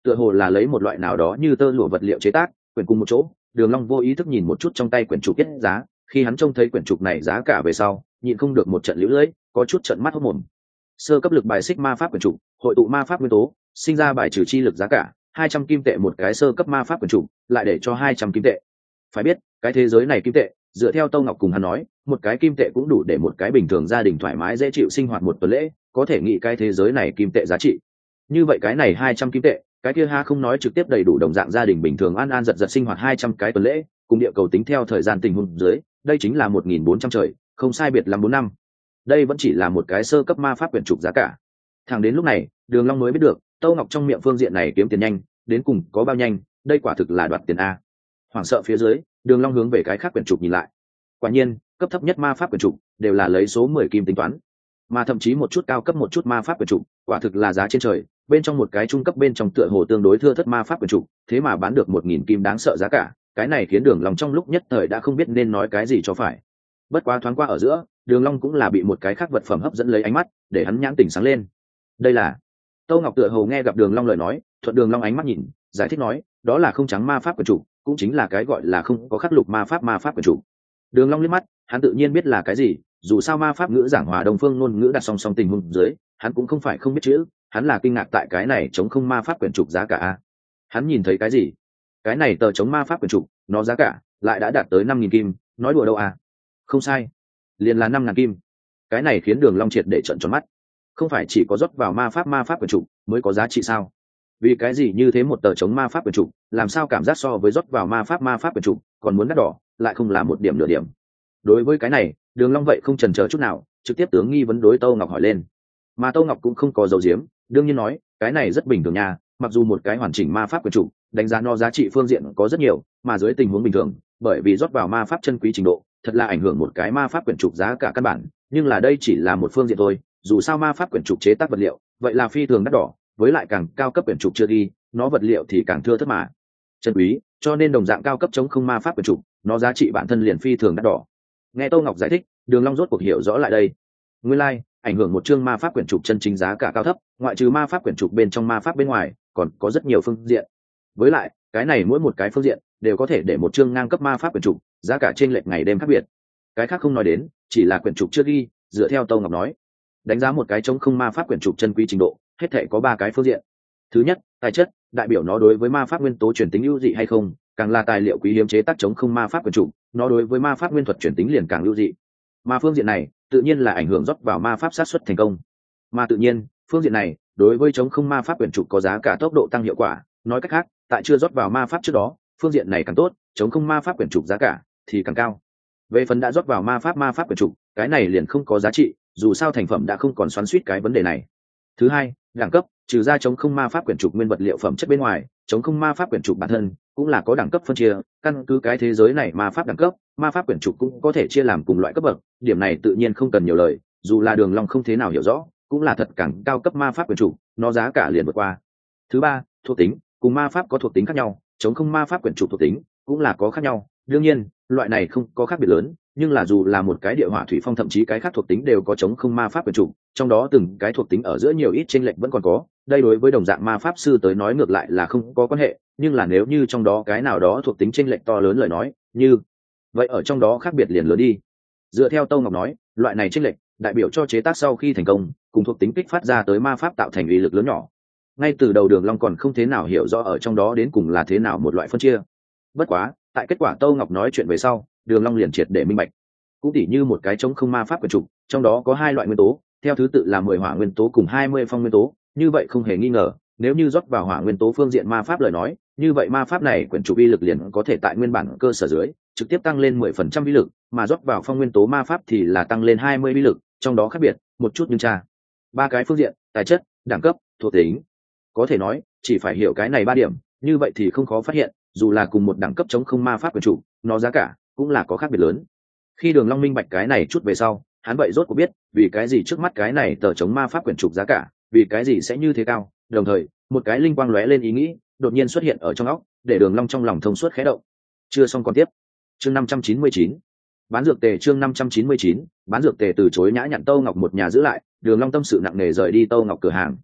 tựa hồ là lấy một loại nào đó như tơ lụa vật liệu chế tác quyển cùng một chỗ. Đường Long vô ý thức nhìn một chút trong tay quyển trục kết giá, khi hắn trông thấy quyển trục này giá cả về sau nhịn không được một trận liễu lưỡi, có chút trận mắt hốt mồm. Sơ cấp lực bài xích ma pháp quyển trục, hội tụ ma pháp nguyên tố, sinh ra bài trừ chi lực, giá cả hai trăm kim tệ một cái sơ cấp ma pháp quyển trục, lại để cho hai trăm kim tệ. Phải biết cái thế giới này kim tệ, dựa theo Tâu Ngọc cùng hắn nói, một cái kim tệ cũng đủ để một cái bình thường gia đình thoải mái dễ chịu sinh hoạt một tuần lễ, có thể nghĩ cái thế giới này kim tệ giá trị. Như vậy cái này hai trăm kim tệ, cái kia ha không nói trực tiếp đầy đủ đồng dạng gia đình bình thường an an giật giật sinh hoạt hai trăm cái tuần lễ, cùng địa cầu tính theo thời gian tình huống dưới, đây chính là một nghìn bốn trăm trời, không sai biệt lắm bốn năm. Đây vẫn chỉ là một cái sơ cấp ma pháp quyển trục giá cả. Thẳng đến lúc này, Đường Long mới biết được, Tâu Ngọc trong miệng phương diện này kiếm tiền nhanh, đến cùng có bao nhanh, đây quả thực là đoạt tiền a. Hoảng sợ phía dưới, Đường Long hướng về cái khác quyển trục nhìn lại. Quả nhiên, cấp thấp nhất ma pháp quyển trục đều là lấy số mười kim tính toán, mà thậm chí một chút cao cấp một chút ma pháp quyển trục, quả thực là giá trên trời. Bên trong một cái trung cấp bên trong tựa hồ tương đối thưa thớt ma pháp quyển trục, thế mà bán được một nghìn kim đáng sợ giá cả, cái này khiến Đường Long trong lúc nhất thời đã không biết nên nói cái gì cho phải. Bất quá thoáng qua ở giữa, Đường Long cũng là bị một cái khác vật phẩm hấp dẫn lấy ánh mắt, để hắn nhãn tỉnh sáng lên. Đây là Tâu Ngọc tựa hồ nghe gặp Đường Long lời nói, thuận Đường Long ánh mắt nhìn, giải thích nói, đó là không trắng ma pháp quyển trục, cũng chính là cái gọi là không có khắc lục ma pháp ma pháp quyển trục. Đường Long liếc mắt, hắn tự nhiên biết là cái gì, dù sao ma pháp ngữ giảng hòa đồng phương ngôn ngữ đặt song song tình huống dưới, hắn cũng không phải không biết chữ, hắn là kinh ngạc tại cái này chống không ma pháp quyển trục giá cả a. Hắn nhìn thấy cái gì? Cái này tờ chống ma pháp quyển trục, nó giá cả lại đã đạt tới năm nghìn kim, nói đùa đâu à? Không sai, liền là năm ngàn kim. Cái này khiến Đường Long triệt để trợn tròn mắt. Không phải chỉ có rót vào ma pháp ma pháp quyển trục mới có giá trị sao? Vì cái gì như thế một tờ chống ma pháp quyển trục, làm sao cảm giác so với rót vào ma pháp ma pháp quyển trục còn muốn đắt đỏ, lại không là một điểm nửa điểm. Đối với cái này, Đường Long vậy không chần chờ chút nào, trực tiếp tướng nghi vấn đối Tâu Ngọc hỏi lên. Mà Tâu Ngọc cũng không có giấu giếm, đương nhiên nói, cái này rất bình thường nha, mặc dù một cái hoàn chỉnh ma pháp quyển trục, đánh giá nó giá trị phương diện có rất nhiều, mà dưới tình huống bình thường, bởi vì rót vào ma pháp chân quý trình độ, thật là ảnh hưởng một cái ma pháp quyển trục giá cả căn bản, nhưng là đây chỉ là một phương diện thôi, dù sao ma pháp quyển trục chế tác vật liệu, vậy là phi thường đắt đỏ, với lại càng cao cấp quyển trục chưa đi, nó vật liệu thì càng thưa thớt mà chân quý, cho nên đồng dạng cao cấp chống không ma pháp quyển trục, nó giá trị bản thân liền phi thường đắt đỏ. Nghe Tâu Ngọc giải thích, Đường Long rốt cuộc hiểu rõ lại đây. Nguyên lai, like, ảnh hưởng một chương ma pháp quyển trục chân chính giá cả cao thấp, ngoại trừ ma pháp quyển trục bên trong ma pháp bên ngoài, còn có rất nhiều phương diện. Với lại, cái này mỗi một cái phương diện đều có thể để một chương ngang cấp ma pháp quyển trục, giá cả trên lệch ngày đêm khác biệt. Cái khác không nói đến, chỉ là quyển trục chưa ghi, dựa theo Tâu Ngọc nói, đánh giá một cái chống không ma pháp quyển trục chân quý trình độ, hết thảy có ba cái phương diện. Thứ nhất, tài chất, đại biểu nó đối với ma pháp nguyên tố truyền tính ưu dị hay không, càng là tài liệu quý hiếm chế tác chống không ma pháp quyển trục, nó đối với ma pháp nguyên thuật truyền tính liền càng ưu dị. Mà phương diện này, tự nhiên là ảnh hưởng rót vào ma pháp sát xuất thành công. Mà tự nhiên, phương diện này, đối với chống không ma pháp quyển trục có giá cả tốc độ tăng hiệu quả, nói cách khác, tại chưa rót vào ma pháp trước đó, phương diện này càng tốt, chống không ma pháp quyển trục giá cả thì càng cao. Về phần đã rót vào ma pháp ma pháp quyển trục, cái này liền không có giá trị, dù sao thành phẩm đã không còn xoắn xuýt cái vấn đề này. Thứ hai, đẳng cấp, trừ ra chống không ma pháp quyển trục nguyên vật liệu phẩm chất bên ngoài, chống không ma pháp quyển trục bản thân cũng là có đẳng cấp phân chia, căn cứ cái thế giới này ma pháp đẳng cấp, ma pháp quyển trục cũng có thể chia làm cùng loại cấp bậc, điểm này tự nhiên không cần nhiều lời, dù là Đường Long không thế nào hiểu rõ, cũng là thật càng cao cấp ma pháp quyển trục, nó giá cả liền vượt qua. Thứ ba, thuộc tính, cùng ma pháp có thuộc tính khác nhau, chống không ma pháp quyển trục thuộc tính cũng là có khác nhau, đương nhiên, loại này không có khác biệt lớn, nhưng là dù là một cái địa hỏa thủy phong thậm chí cái khác thuộc tính đều có chống không ma pháp quyển trục, trong đó từng cái thuộc tính ở giữa nhiều ít chênh lệch vẫn còn có, đây đối với đồng dạng ma pháp sư tới nói ngược lại là không có quan hệ, nhưng là nếu như trong đó cái nào đó thuộc tính chênh lệch to lớn lời nói, như vậy ở trong đó khác biệt liền lớn đi. Dựa theo Tâu Ngọc nói, loại này chênh lệch đại biểu cho chế tác sau khi thành công, cùng thuộc tính kích phát ra tới ma pháp tạo thành uy lực lớn nhỏ. Ngay từ đầu Đường Long còn không thế nào hiểu rõ ở trong đó đến cùng là thế nào một loại phân chia. Bất quá, tại kết quả Tâu Ngọc nói chuyện về sau, Đường Long liền triệt để minh bạch. Cũng tỉ như một cái chống không ma pháp quyển trục, trong đó có hai loại nguyên tố, theo thứ tự là mười hỏa nguyên tố cùng hai mươi phong nguyên tố, như vậy không hề nghi ngờ, nếu như rót vào hỏa nguyên tố phương diện ma pháp lời nói, như vậy ma pháp này quyển trục uy lực liền có thể tại nguyên bản cơ sở dưới, trực tiếp tăng lên mười phần trăm uy lực, mà rót vào phong nguyên tố ma pháp thì là tăng lên hai mươi uy lực, trong đó khác biệt một chút nhưng cha. Ba cái phương diện, tài chất, đẳng cấp, thuộc tính. Có thể nói, chỉ phải hiểu cái này ba điểm, như vậy thì không khó phát hiện, dù là cùng một đẳng cấp chống không ma pháp quyển trục, nó giá cả cũng là có khác biệt lớn. Khi Đường Long minh bạch cái này chút về sau, hắn vậy rốt cuộc biết, vì cái gì trước mắt cái này tờ chống ma pháp quyển trục giá cả, vì cái gì sẽ như thế cao, đồng thời, một cái linh quang lóe lên ý nghĩ, đột nhiên xuất hiện ở trong óc, để Đường Long trong lòng thông suốt khẽ động. Chưa xong còn tiếp. Chương năm trăm chín mươi chín. Bán dược tề chương năm trăm chín mươi chín, bán dược tề từ chối nhã nhặn Tâu Ngọc một nhà giữ lại, Đường Long tâm sự nặng nề rời đi Tâu Ngọc cửa hàng.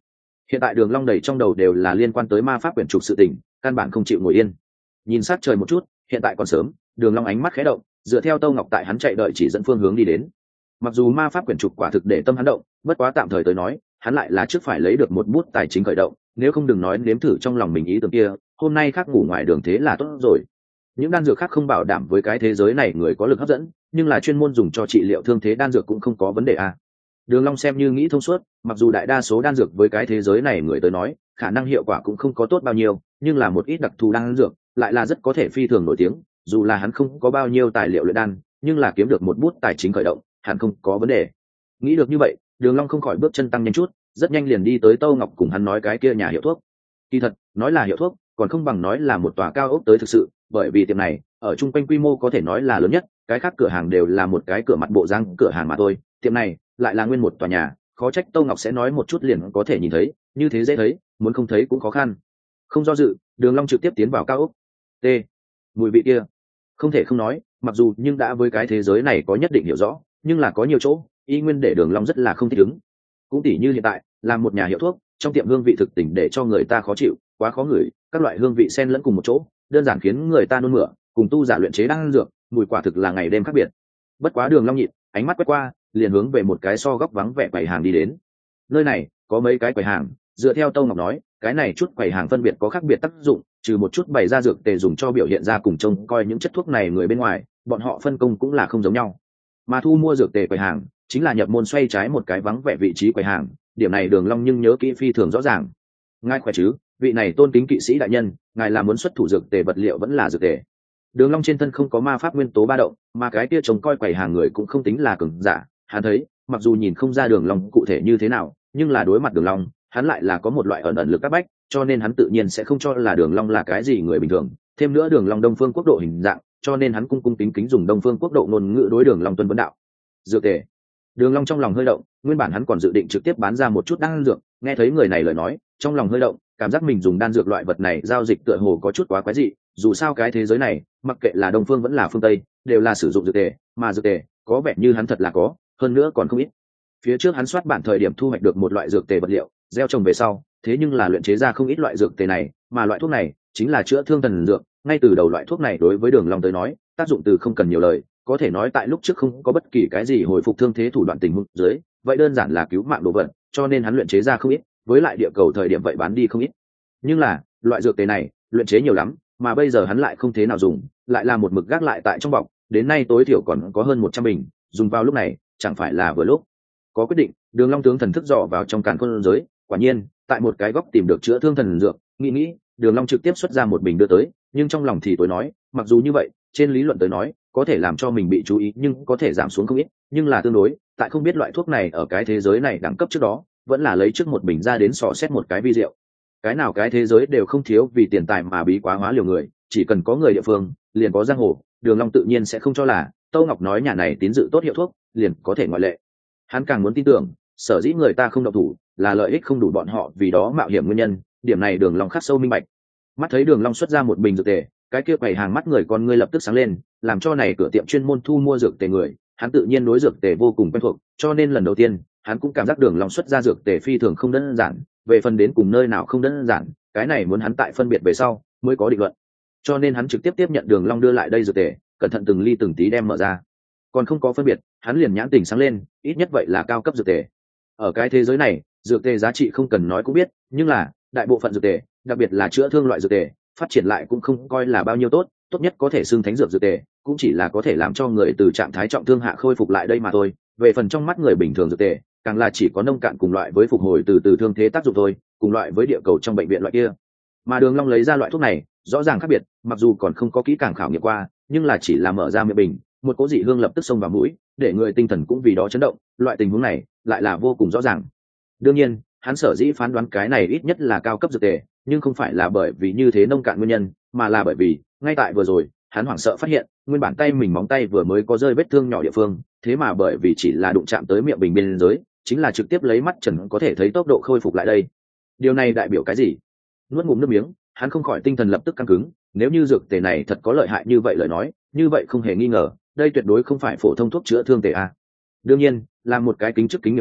Hiện tại Đường Long đầy trong đầu đều là liên quan tới ma pháp quyển trục sự tình, căn bản không chịu ngồi yên. Nhìn sát trời một chút, hiện tại còn sớm, Đường Long ánh mắt khẽ động, dựa theo Tô Ngọc tại hắn chạy đợi chỉ dẫn phương hướng đi đến. Mặc dù ma pháp quyển trục quả thực để tâm hắn động, bất quá tạm thời tới nói, hắn lại là trước phải lấy được một bút tài chính khởi động, nếu không đừng nói nếm thử trong lòng mình ý tưởng kia, hôm nay khác ngủ ngoài đường thế là tốt rồi. Những đan dược khác không bảo đảm với cái thế giới này người có lực hấp dẫn, nhưng là chuyên môn dùng cho trị liệu thương thế đan dược cũng không có vấn đề à. Đường Long xem như nghĩ thông suốt, mặc dù đại đa số đan dược với cái thế giới này người tới nói, khả năng hiệu quả cũng không có tốt bao nhiêu, nhưng là một ít đặc thù đan dược lại là rất có thể phi thường nổi tiếng, dù là hắn không có bao nhiêu tài liệu luyện đan, nhưng là kiếm được một bút tài chính khởi động, hẳn không có vấn đề. Nghĩ được như vậy, Đường Long không khỏi bước chân tăng nhanh chút, rất nhanh liền đi tới Tô Ngọc cùng hắn nói cái kia nhà hiệu thuốc. Kỳ thật, nói là hiệu thuốc, còn không bằng nói là một tòa cao ốc tới thực sự, bởi vì tiệm này ở chung quanh quy mô có thể nói là lớn nhất, cái khác cửa hàng đều là một cái cửa mặt bộ dáng cửa hàng mà thôi, tiệm này lại là nguyên một tòa nhà, khó trách Tô Ngọc sẽ nói một chút liền có thể nhìn thấy, như thế dễ thấy, muốn không thấy cũng khó khăn. Không do dự, Đường Long trực tiếp tiến vào cao ốc. T. Mùi vị kia, không thể không nói, mặc dù nhưng đã với cái thế giới này có nhất định hiểu rõ, nhưng là có nhiều chỗ, y nguyên để Đường Long rất là không thích ứng. Cũng tỉ như hiện tại, làm một nhà hiệu thuốc, trong tiệm hương vị thực tình để cho người ta khó chịu, quá khó ngửi, các loại hương vị xen lẫn cùng một chỗ, đơn giản khiến người ta nôn mửa, cùng tu giả luyện chế đan dược, mùi quả thực là ngày đêm khác biệt. Bất quá Đường Long nhịn, ánh mắt quét qua, liền hướng về một cái so góc vắng vẻ quầy hàng đi đến. Nơi này có mấy cái quầy hàng, dựa theo Tô Ngọc nói, cái này chút quầy hàng phân biệt có khác biệt tác dụng, trừ một chút bày ra dược tề dùng cho biểu hiện ra cùng trông coi những chất thuốc này người bên ngoài, bọn họ phân công cũng là không giống nhau. Mà thu mua dược tề quầy hàng chính là nhập môn xoay trái một cái vắng vẻ vị trí quầy hàng, điểm này Đường Long nhưng nhớ kỹ phi thường rõ ràng. Ngài khỏe chứ, vị này tôn kính kỵ sĩ đại nhân, ngài là muốn xuất thủ dược tề vật liệu vẫn là dược tề? Đường Long trên thân không có ma pháp nguyên tố ba động, mà cái kia trông coi quầy hàng người cũng không tính là cường giả, hắn thấy, mặc dù nhìn không ra Đường Long cụ thể như thế nào, nhưng là đối mặt Đường Long, hắn lại là có một loại ẩn ẩn lực áp bách, cho nên hắn tự nhiên sẽ không cho là Đường Long là cái gì người bình thường. Thêm nữa Đường Long Đông Phương Quốc độ hình dạng, cho nên hắn cung cung kính kính dùng Đông Phương Quốc độ ngôn ngữ đối Đường Long tuân vấn đạo. Dược tề. Đường Long trong lòng hơi động, nguyên bản hắn còn dự định trực tiếp bán ra một chút đan dược, nghe thấy người này lời nói, trong lòng hơi động, cảm giác mình dùng đan dược loại vật này giao dịch tựa hồ có chút quá quái dị, dù sao cái thế giới này, mặc kệ là Đông Phương vẫn là phương Tây, đều là sử dụng dược tề, mà dược tề có vẻ như hắn thật là có, hơn nữa còn không ít. Phía trước hắn soát bản thời điểm thu hoạch được một loại dược tề vật liệu, gieo trồng về sau, thế nhưng là luyện chế ra không ít loại dược tề này, mà loại thuốc này chính là chữa thương thần dược, ngay từ đầu loại thuốc này đối với Đường Long tới nói, tác dụng từ không cần nhiều lời, có thể nói tại lúc trước không có bất kỳ cái gì hồi phục thương thế thủ đoạn tình huống dưới, vậy đơn giản là cứu mạng đồ vật, cho nên hắn luyện chế ra không ít, với lại địa cầu thời điểm vậy bán đi không ít. Nhưng là, loại dược tề này, luyện chế nhiều lắm, mà bây giờ hắn lại không thế nào dùng, lại là một mực gác lại tại trong bọc, đến nay tối thiểu còn có hơn một trăm bình, dùng vào lúc này, chẳng phải là vừa lúc. Có quyết định, Đường Long tướng thần thức dò vào trong càn khôn giới, quả nhiên, tại một cái góc tìm được chữa thương thần dược, nghĩ nghĩ, Đường Long trực tiếp xuất ra một bình đưa tới, nhưng trong lòng thì tối nói, mặc dù như vậy, trên lý luận tới nói, có thể làm cho mình bị chú ý nhưng có thể giảm xuống không ít, nhưng là tương đối, tại không biết loại thuốc này ở cái thế giới này đẳng cấp trước đó, vẫn là lấy trước một bình ra đến sò xét một cái vi rượu. Cái nào cái thế giới đều không thiếu vì tiền tài mà bí quá hóa liều người, chỉ cần có người địa phương, liền có giang hồ, Đường Long tự nhiên sẽ không cho là Tô Ngọc nói nhà này tín dự tốt hiệu thuốc, liền có thể ngoại lệ. Hắn càng muốn tin tưởng, sở dĩ người ta không động thủ, là lợi ích không đủ bọn họ vì đó mạo hiểm nguyên nhân, điểm này Đường Long khắc sâu minh bạch. Mắt thấy Đường Long xuất ra một bình dược tề, cái kia quầy hàng mắt người con ngươi lập tức sáng lên, làm cho này cửa tiệm chuyên môn thu mua dược tề người, hắn tự nhiên đối dược tề vô cùng quen thuộc, cho nên lần đầu tiên, hắn cũng cảm giác Đường Long xuất ra dược tề phi thường không đơn giản, về phần đến cùng nơi nào không đơn giản, cái này muốn hắn tại phân biệt về sau mới có định luận. Cho nên hắn trực tiếp tiếp nhận Đường Long đưa lại đây dược tề, cẩn thận từng ly từng tí đem mở ra. Còn không có phân biệt, hắn liền nhãn tình sáng lên, ít nhất vậy là cao cấp dược tề. Ở cái thế giới này, dược tề giá trị không cần nói cũng biết, nhưng là đại bộ phận dược tề, đặc biệt là chữa thương loại dược tề, phát triển lại cũng không coi là bao nhiêu tốt, tốt nhất có thể xưng thánh dược dược tề, cũng chỉ là có thể làm cho người từ trạng thái trọng thương hạ khôi phục lại đây mà thôi. Về phần trong mắt người bình thường dược tề, càng là chỉ có nông cạn cùng loại với phục hồi từ từ thương thế tác dụng thôi, cùng loại với địa cầu trong bệnh viện loại kia. Mà Đường Long lấy ra loại thuốc này, rõ ràng khác biệt, mặc dù còn không có kỹ càng khảo nghiệm qua, nhưng là chỉ là mở ra miệng bình, một cỗ dị hương lập tức xông vào mũi, để người tinh thần cũng vì đó chấn động, loại tình huống này lại là vô cùng rõ ràng. Đương nhiên, hắn sở dĩ phán đoán cái này ít nhất là cao cấp dược tề, nhưng không phải là bởi vì như thế nông cạn nguyên nhân, mà là bởi vì ngay tại vừa rồi, hắn hoảng sợ phát hiện, nguyên bản tay mình móng tay vừa mới có rơi vết thương nhỏ địa phương, thế mà bởi vì chỉ là đụng chạm tới miệng bình bên dưới, chính là trực tiếp lấy mắt trần có thể thấy tốc độ khôi phục lại đây. Điều này đại biểu cái gì? Nuốt ngụm nước miếng, hắn không khỏi tinh thần lập tức căng cứng, nếu như dược tề này thật có lợi hại như vậy lời nói, như vậy không hề nghi ngờ, đây tuyệt đối không phải phổ thông thuốc chữa thương tề a. Đương nhiên, là một cái kính chức kính nghiệp người,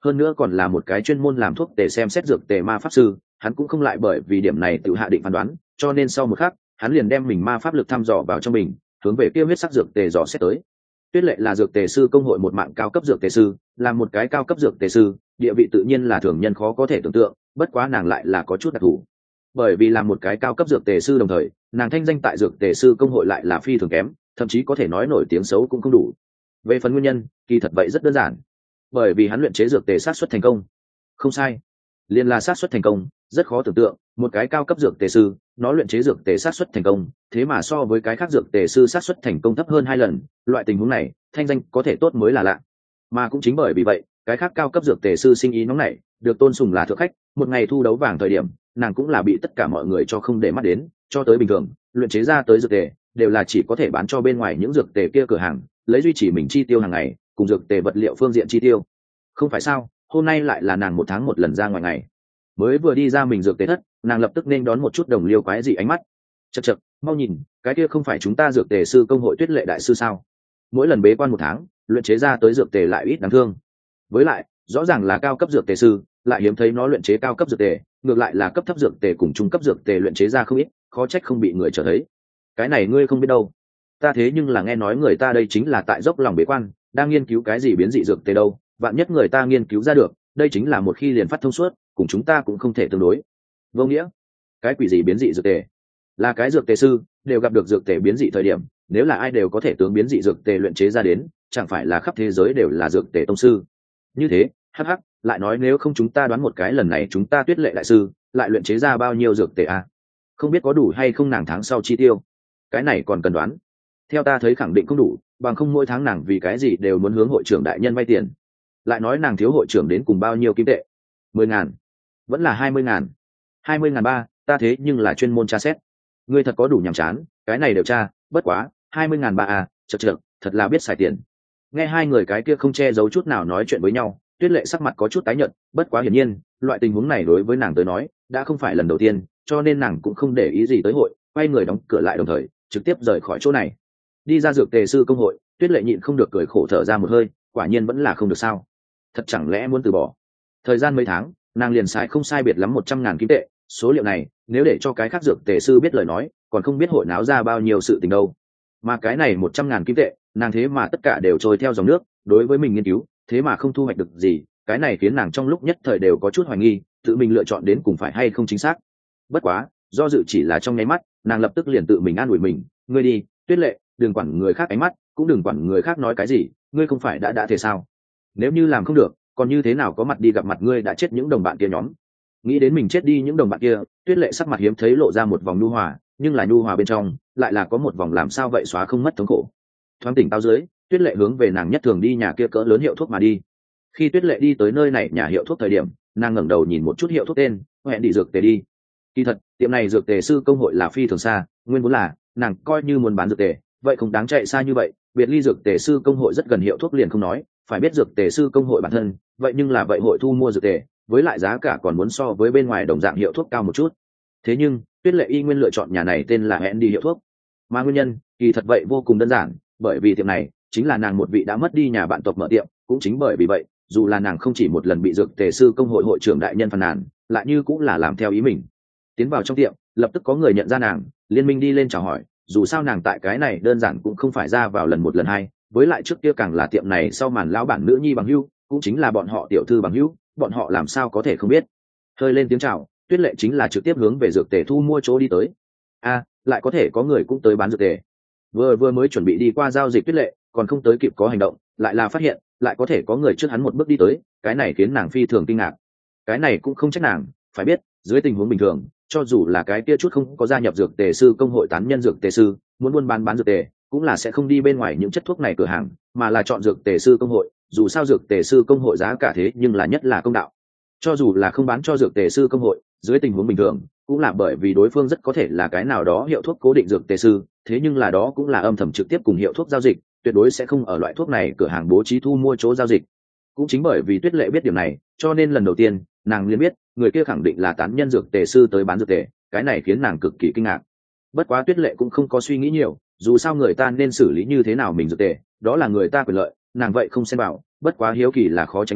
hơn nữa còn là một cái chuyên môn làm thuốc tề xem xét dược tề ma pháp sư, hắn cũng không lại bởi vì điểm này tự hạ định phán đoán, cho nên sau một khắc hắn liền đem mình ma pháp lực thăm dò vào trong mình, hướng về kia huyết sắc dược tề dò xét tới. Tuyết Lệ là dược tề sư công hội một mạng cao cấp dược tề sư, là một cái cao cấp dược tề sư, địa vị tự nhiên là thường nhân khó có thể tưởng tượng, bất quá nàng lại là có chút đặc thù. Bởi vì là một cái cao cấp dược tề sư đồng thời, nàng thanh danh tại dược tề sư công hội lại là phi thường kém, thậm chí có thể nói nổi tiếng xấu cũng không đủ. Về phần nguyên nhân, kỳ thật vậy rất đơn giản. Bởi vì hắn luyện chế dược tề sát xuất thành công. Không sai, liền là sát xuất thành công, rất khó tưởng tượng, một cái cao cấp dược tề sư, nó luyện chế dược tề sát xuất thành công, thế mà so với cái khác dược tề sư sát xuất thành công thấp hơn hai lần, loại tình huống này, thanh danh có thể tốt mới là lạ. Mà cũng chính bởi vì vậy, cái khác cao cấp dược tề sư sinh ý nóng nảy, được tôn sùng là thượng khách, một ngày thu đấu vàng thời điểm, nàng cũng là bị tất cả mọi người cho không để mắt đến, cho tới bình thường, luyện chế ra tới dược tề đều là chỉ có thể bán cho bên ngoài những dược tề kia cửa hàng, lấy duy trì mình chi tiêu hàng ngày, cùng dược tề vật liệu phương diện chi tiêu. Không phải sao, hôm nay lại là nàng một tháng một lần ra ngoài ngày. Mới vừa đi ra mình dược tề thất, nàng lập tức nên đón một chút đồng liêu quái dị ánh mắt. Chậc chậc, mau nhìn, cái kia không phải chúng ta dược tề sư công hội Tuyết Lệ đại sư sao? Mỗi lần bế quan một tháng, luyện chế ra tới dược tề lại ít đáng thương. Với lại, rõ ràng là cao cấp dược tề sư, lại hiếm thấy nó luyện chế cao cấp dược tề, ngược lại là cấp thấp dược tề cùng trung cấp dược tề luyện chế ra không ít, khó trách không bị người trở thấy. Cái này ngươi không biết đâu. Ta thế nhưng là nghe nói người ta đây chính là tại dốc lòng bế quan, đang nghiên cứu cái gì biến dị dược tề đâu, vạn nhất người ta nghiên cứu ra được, đây chính là một khi liền phát thông suốt, cùng chúng ta cũng không thể tương đối. Vô nghĩa, cái quỷ gì biến dị dược tề? Là cái dược tề sư, đều gặp được dược tề biến dị thời điểm, nếu là ai đều có thể tướng biến dị dược tề luyện chế ra đến, chẳng phải là khắp thế giới đều là dược tề tông sư. Như thế, hắc hắc, lại nói nếu không chúng ta đoán một cái lần này chúng ta Tuyết Lệ đại sư lại luyện chế ra bao nhiêu dược tề à? Không biết có đủ hay không nàng tháng sau chi tiêu. Cái này còn cần đoán. Theo ta thấy khẳng định không đủ, bằng không mỗi tháng nàng vì cái gì đều muốn hướng hội trưởng đại nhân vay tiền. Lại nói nàng thiếu hội trưởng đến cùng bao nhiêu kim tệ? Mười ngàn, vẫn là hai mươi ngàn? Hai mươi ngàn ba, ta thế nhưng là chuyên môn tra xét. Ngươi thật có đủ nhàm chán, cái này đều tra, bất quá, hai mươi ngàn ba à, chậc chậc, thật là biết xài tiền. Nghe hai người cái kia không che giấu chút nào nói chuyện với nhau, Tuyết Lệ sắc mặt có chút tái nhợt, bất quá hiển nhiên, loại tình huống này đối với nàng tới nói, đã không phải lần đầu tiên, cho nên nàng cũng không để ý gì tới hội, quay người đóng cửa lại đồng thời, trực tiếp rời khỏi chỗ này. Đi ra dược tề sư công hội, Tuyết Lệ nhịn không được cười khổ thở ra một hơi, quả nhiên vẫn là không được sao. Thật chẳng lẽ muốn từ bỏ? Thời gian mấy tháng, nàng liền xài không sai biệt lắm một trăm ngàn kim tệ, số liệu này, nếu để cho cái khác dược tề sư biết lời nói, còn không biết hội náo ra bao nhiêu sự tình đâu. Mà cái này một trăm ngàn kim tệ, nàng thế mà tất cả đều trôi theo dòng nước, đối với mình nghiên cứu, thế mà không thu hoạch được gì, cái này khiến nàng trong lúc nhất thời đều có chút hoài nghi, tự mình lựa chọn đến cùng phải hay không chính xác. Bất quá, do dự chỉ là trong nháy mắt, nàng lập tức liền tự mình an ủi mình, ngươi đi, Tuyết Lệ, đừng quản người khác ánh mắt, cũng đừng quản người khác nói cái gì, ngươi không phải đã đã thế sao? Nếu như làm không được, còn như thế nào có mặt đi gặp mặt ngươi đã chết những đồng bạn kia nhóm? Nghĩ đến mình chết đi những đồng bạn kia, Tuyết Lệ sắc mặt hiếm thấy lộ ra một vòng nhu hòa, nhưng là nhu hòa bên trong lại là có một vòng làm sao vậy xóa không mất thống khổ. Thoáng tỉnh táo dưới, Tuyết Lệ hướng về nàng nhất thường đi nhà kia cỡ lớn hiệu thuốc mà đi. Khi Tuyết Lệ đi tới nơi này nhà hiệu thuốc thời điểm, nàng ngẩng đầu nhìn một chút hiệu thuốc tên, hẹn đi dược tề đi. Kỳ thật, tiệm này dược tề sư công hội là phi thường xa, nguyên vốn là nàng coi như muốn bán dược tề, vậy không đáng chạy xa như vậy, biệt ly dược tề sư công hội rất gần hiệu thuốc liền không nói, phải biết dược tề sư công hội bản thân, vậy nhưng là vậy hội thu mua dược tề, với lại giá cả còn muốn so với bên ngoài đồng dạng hiệu thuốc cao một chút. Thế nhưng, Tuyết Lệ y nguyên lựa chọn nhà này tên là hẹn đi hiệu thuốc. Mà nguyên nhân, kỳ thật vậy vô cùng đơn giản, bởi vì tiệm này chính là nàng một vị đã mất đi nhà bạn tộc mở tiệm, cũng chính bởi vì vậy, dù là nàng không chỉ một lần bị dược tề sư công hội hội trưởng đại nhân phàn nàn, lại như cũng là làm theo ý mình. Tiến vào trong tiệm, lập tức có người nhận ra nàng, liên minh đi lên chào hỏi, dù sao nàng tại cái này đơn giản cũng không phải ra vào lần một lần hai, với lại trước kia càng là tiệm này sau màn lão bản nữ nhi bằng hữu, cũng chính là bọn họ tiểu thư bằng hữu, bọn họ làm sao có thể không biết. Hơi lên tiếng chào, Tuyết Lệ chính là trực tiếp hướng về dược tề thu mua chỗ đi tới. A, à, lại có thể có người cũng tới bán dược tề. Vừa vừa mới chuẩn bị đi qua giao dịch Tuyết Lệ, còn không tới kịp có hành động, lại là phát hiện, lại có thể có người trước hắn một bước đi tới, cái này khiến nàng phi thường kinh ngạc. Cái này cũng không trách nàng, phải biết, dưới tình huống bình thường, cho dù là cái kia chút không có gia nhập dược tề sư công hội tán nhân dược tề sư, muốn buôn bán bán dược tề, cũng là sẽ không đi bên ngoài những chất thuốc này cửa hàng, mà là chọn dược tề sư công hội, dù sao dược tề sư công hội giá cả thế nhưng là nhất là công đạo. Cho dù là không bán cho dược tề sư công hội, dưới tình huống bình thường, cũng là bởi vì đối phương rất có thể là cái nào đó hiệu thuốc cố định dược tề sư, thế nhưng là đó cũng là âm thầm trực tiếp cùng hiệu thuốc giao dịch, tuyệt đối sẽ không ở loại thuốc này cửa hàng bố trí thu mua chỗ giao dịch. Cũng chính bởi vì Tuyết Lệ biết điểm này, cho nên lần đầu tiên, nàng liền biết, người kia khẳng định là tán nhân dược tề sư tới bán dược tề, cái này khiến nàng cực kỳ kinh ngạc. Bất quá Tuyết Lệ cũng không có suy nghĩ nhiều, dù sao người ta nên xử lý như thế nào mình dược tề, đó là người ta quyền lợi, nàng vậy không xen vào, bất quá hiếu kỳ là khó tránh khỏi,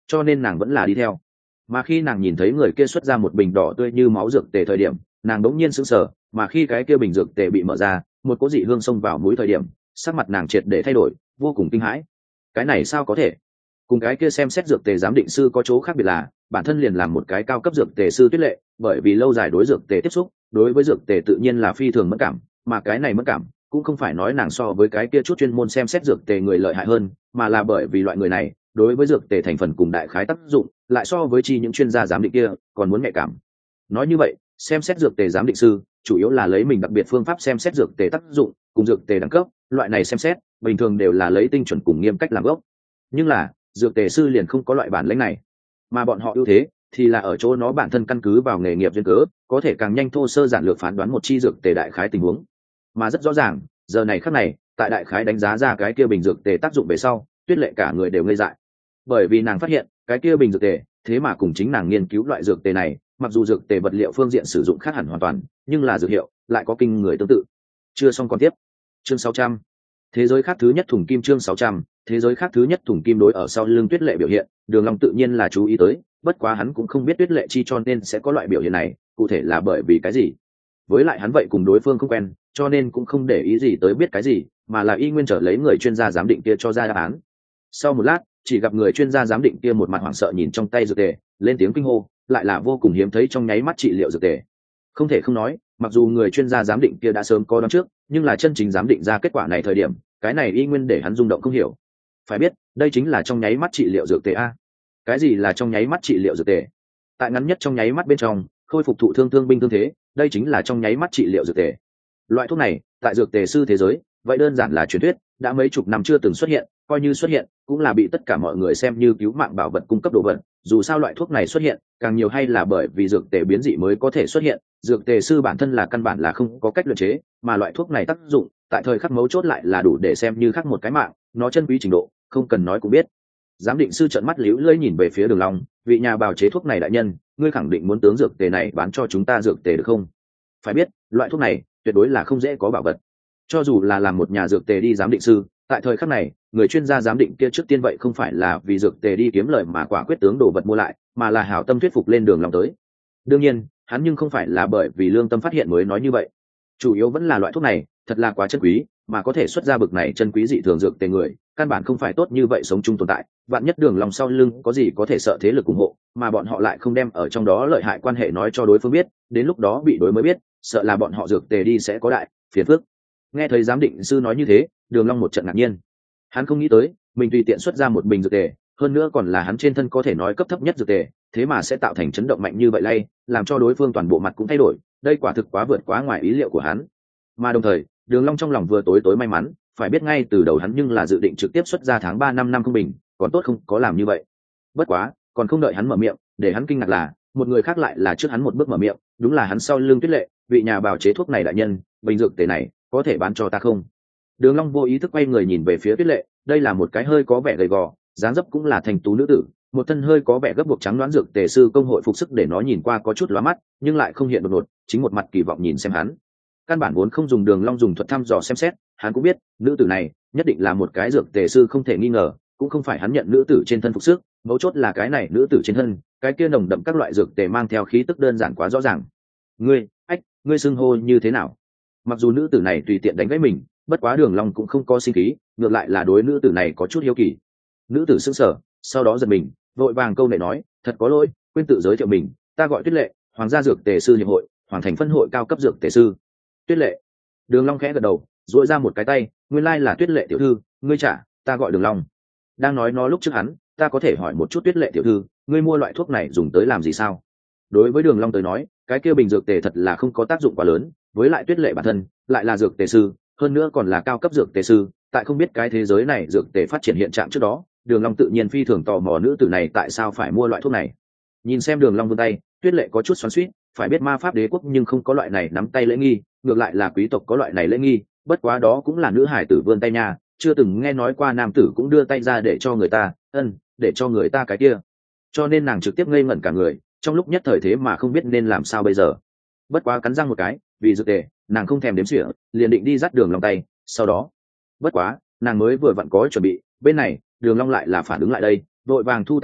cho nên nàng vẫn là đi theo. Mà khi nàng nhìn thấy người kia xuất ra một bình đỏ tươi như máu dược tề thời điểm, nàng đống nhiên sững sờ, mà khi cái kia bình dược tề bị mở ra, một cỗ dị hương xông vào mũi thời điểm, sắc mặt nàng triệt để thay đổi, vô cùng kinh hãi. Cái này sao có thể? Cùng cái kia xem xét dược tề giám định sư có chỗ khác biệt là, bản thân liền làm một cái cao cấp dược tề sư Tuyết Lệ, bởi vì lâu dài đối dược tề tiếp xúc, đối với dược tề tự nhiên là phi thường mất cảm, mà cái này mất cảm cũng không phải nói nàng so với cái kia chút chuyên môn xem xét dược tề người lợi hại hơn, mà là bởi vì loại người này đối với dược tề thành phần cùng đại khái tác dụng lại so với chi những chuyên gia giám định kia còn muốn nhạy cảm. Nói như vậy, xem xét dược tề giám định sư chủ yếu là lấy mình đặc biệt phương pháp xem xét dược tề tác dụng cùng dược tề đẳng cấp, loại này xem xét bình thường đều là lấy tinh chuẩn cùng nghiêm cách làm gốc. Nhưng là dược tề sư liền không có loại bản lĩnh này, mà bọn họ ưu thế thì là ở chỗ nó bản thân căn cứ vào nghề nghiệp duyên cớ có thể càng nhanh thô sơ giản lược phán đoán một chi dược tề đại khái tình huống. Mà rất rõ ràng, giờ này khắc này, tại đại khái đánh giá ra cái kia bình dược tề tác dụng về sau, Tuyết Lệ cả người đều ngây dại, bởi vì nàng phát hiện cái kia bình dược tề thế mà cùng chính nàng nghiên cứu loại dược tề này, mặc dù dược tề vật liệu phương diện sử dụng khác hẳn hoàn toàn, nhưng là dược hiệu lại có kinh người tương tự. Chưa xong còn tiếp. Chương sáu trăm. Thế giới khác thứ nhất thùng kim. Chương sáu trăm. Thế giới khác thứ nhất thùng kim. Đối ở sau lưng Tuyết Lệ biểu hiện, Đường Long tự nhiên là chú ý tới, bất quá hắn cũng không biết Tuyết Lệ chi cho nên sẽ có loại biểu hiện này, cụ thể là bởi vì cái gì. Với lại hắn vậy cùng đối phương không quen, cho nên cũng không để ý gì tới biết cái gì, mà là y nguyên trở lấy người chuyên gia giám định kia cho ra đáp án. Sau một lát, chỉ gặp người chuyên gia giám định kia một mặt hoảng sợ nhìn trong tay dược tề, lên tiếng kinh hô, lại là vô cùng hiếm thấy trong nháy mắt trị liệu dược tề. Không thể không nói, mặc dù người chuyên gia giám định kia đã sớm có đoán trước, nhưng là chân chính giám định ra kết quả này thời điểm, cái này y nguyên để hắn rung động không hiểu. Phải biết, đây chính là trong nháy mắt trị liệu dược tề a. Cái gì là trong nháy mắt trị liệu dược tề? Tại ngắn nhất trong nháy mắt bên trong, khôi phục thụ thương thương binh thương thế, đây chính là trong nháy mắt trị liệu dược tề. Loại thuốc này, tại dược tề sư thế giới, vậy đơn giản là truyền thuyết, đã mấy chục năm chưa từng xuất hiện, coi như xuất hiện, cũng là bị tất cả mọi người xem như cứu mạng bảo vật cung cấp đồ vật. Dù sao loại thuốc này xuất hiện, càng nhiều hay là bởi vì dược tề biến dị mới có thể xuất hiện, dược tề sư bản thân là căn bản là không có cách luyện chế, mà loại thuốc này tác dụng, tại thời khắc mấu chốt lại là đủ để xem như khắc một cái mạng, nó chân quý trình độ, không cần nói cũng biết. Giám định sư trợn mắt liễu lưỡi nhìn về phía Đường Long, vị nhà bào chế thuốc này đại nhân, ngươi khẳng định muốn tướng dược tề này bán cho chúng ta dược tề được không? Phải biết, loại thuốc này tuyệt đối là không dễ có bảo vật. Cho dù là làm một nhà dược tề đi giám định sư, tại thời khắc này, người chuyên gia giám định kia trước tiên vậy không phải là vì dược tề đi kiếm lời mà quả quyết tướng đồ vật mua lại, mà là hảo tâm thuyết phục lên Đường Long tới. Đương nhiên, hắn nhưng không phải là bởi vì lương tâm phát hiện mới nói như vậy. Chủ yếu vẫn là loại thuốc này thật là quá chân quý, mà có thể xuất ra bực này chân quý dị thường dược tề người, căn bản không phải tốt như vậy sống chung tồn tại. Vạn nhất Đường Long sau lưng có gì có thể sợ thế lực ủng hộ, mà bọn họ lại không đem ở trong đó lợi hại quan hệ nói cho đối phương biết, đến lúc đó bị đối mới biết, sợ là bọn họ dược tề đi sẽ có đại phiền phức. Nghe thấy giám định sư nói như thế, Đường Long một trận ngạc nhiên. Hắn không nghĩ tới, mình tùy tiện xuất ra một bình dược tề, hơn nữa còn là hắn trên thân có thể nói cấp thấp nhất dược tề, thế mà sẽ tạo thành chấn động mạnh như vậy lay, làm cho đối phương toàn bộ mặt cũng thay đổi, đây quả thực quá vượt quá ngoài ý liệu của hắn. Mà đồng thời, Đường Long trong lòng vừa tối tối may mắn, phải biết ngay từ đầu hắn nhưng là dự định trực tiếp xuất ra tháng ba năm năm không bình, còn tốt không có làm như vậy. Bất quá, còn không đợi hắn mở miệng, để hắn kinh ngạc là, một người khác lại là trước hắn một bước mở miệng, đúng là hắn sau lưng Tuyết Lệ, vị nhà bào chế thuốc này đại nhân, bình dược tề này có thể bán cho ta không? Đường Long vô ý thức quay người nhìn về phía Tuyết Lệ, đây là một cái hơi có vẻ gầy gò, dáng dấp cũng là thành tú nữ tử, một thân hơi có vẻ gấp buộc trắng đoán dược tề sư công hội phục sức để nó nhìn qua có chút lóa mắt, nhưng lại không hiện đột ngột, chính một mặt kỳ vọng nhìn xem hắn. Căn bản vốn không dùng Đường Long dùng thuật thăm dò xem xét, hắn cũng biết, nữ tử này nhất định là một cái dược tề sư không thể nghi ngờ, cũng không phải hắn nhận nữ tử trên thân phục sức, mấu chốt là cái này nữ tử trên thân, cái kia nồng đậm các loại dược tề mang theo khí tức đơn giản quá rõ ràng. Ngươi, ách, ngươi xưng hô như thế nào? Mặc dù nữ tử này tùy tiện đánh gãy mình, bất quá Đường Long cũng không có sinh khí, ngược lại là đối nữ tử này có chút hiếu kỳ. Nữ tử sững sờ, sau đó giật mình, vội vàng câu nệ nói, thật có lỗi, quên tự giới thiệu mình, ta gọi Tuyết Lệ, Hoàng gia dược tề sư hiệp hội, Hoàng thành phân hội cao cấp dược tề sư. Tuyết Lệ. Đường Long khẽ gật đầu, duỗi ra một cái tay, nguyên lai là Tuyết Lệ tiểu thư, ngươi trả, ta gọi Đường Long. Đang nói nó lúc trước hắn, ta có thể hỏi một chút Tuyết Lệ tiểu thư, ngươi mua loại thuốc này dùng tới làm gì sao? Đối với Đường Long tới nói, cái kia bình dược tề thật là không có tác dụng quá lớn, với lại Tuyết Lệ bản thân lại là dược tề sư, hơn nữa còn là cao cấp dược tề sư, tại không biết cái thế giới này dược tề phát triển hiện trạng trước đó, Đường Long tự nhiên phi thường tò mò nữ tử này tại sao phải mua loại thuốc này. Nhìn xem Đường Long vươn tay, Tuyết Lệ có chút xoắn xuýt, phải biết ma pháp đế quốc nhưng không có loại này nắm tay lễ nghi, ngược lại là quý tộc có loại này lễ nghi, bất quá đó cũng là nữ hải tử vươn tay nha, chưa từng nghe nói qua nam tử cũng đưa tay ra để cho người ta, ân, để cho người ta cái kia. Cho nên nàng trực tiếp ngây ngẩn cả người, trong lúc nhất thời thế mà không biết nên làm sao bây giờ. Bất quá cắn răng một cái, vì dược tề, nàng không thèm đếm xỉa, liền định đi dắt Đường Long tay, sau đó, bất quá, nàng mới vừa vặn có chuẩn bị, bên này, Đường Long lại là phản ứng lại đây, vội vàng thu tay lại,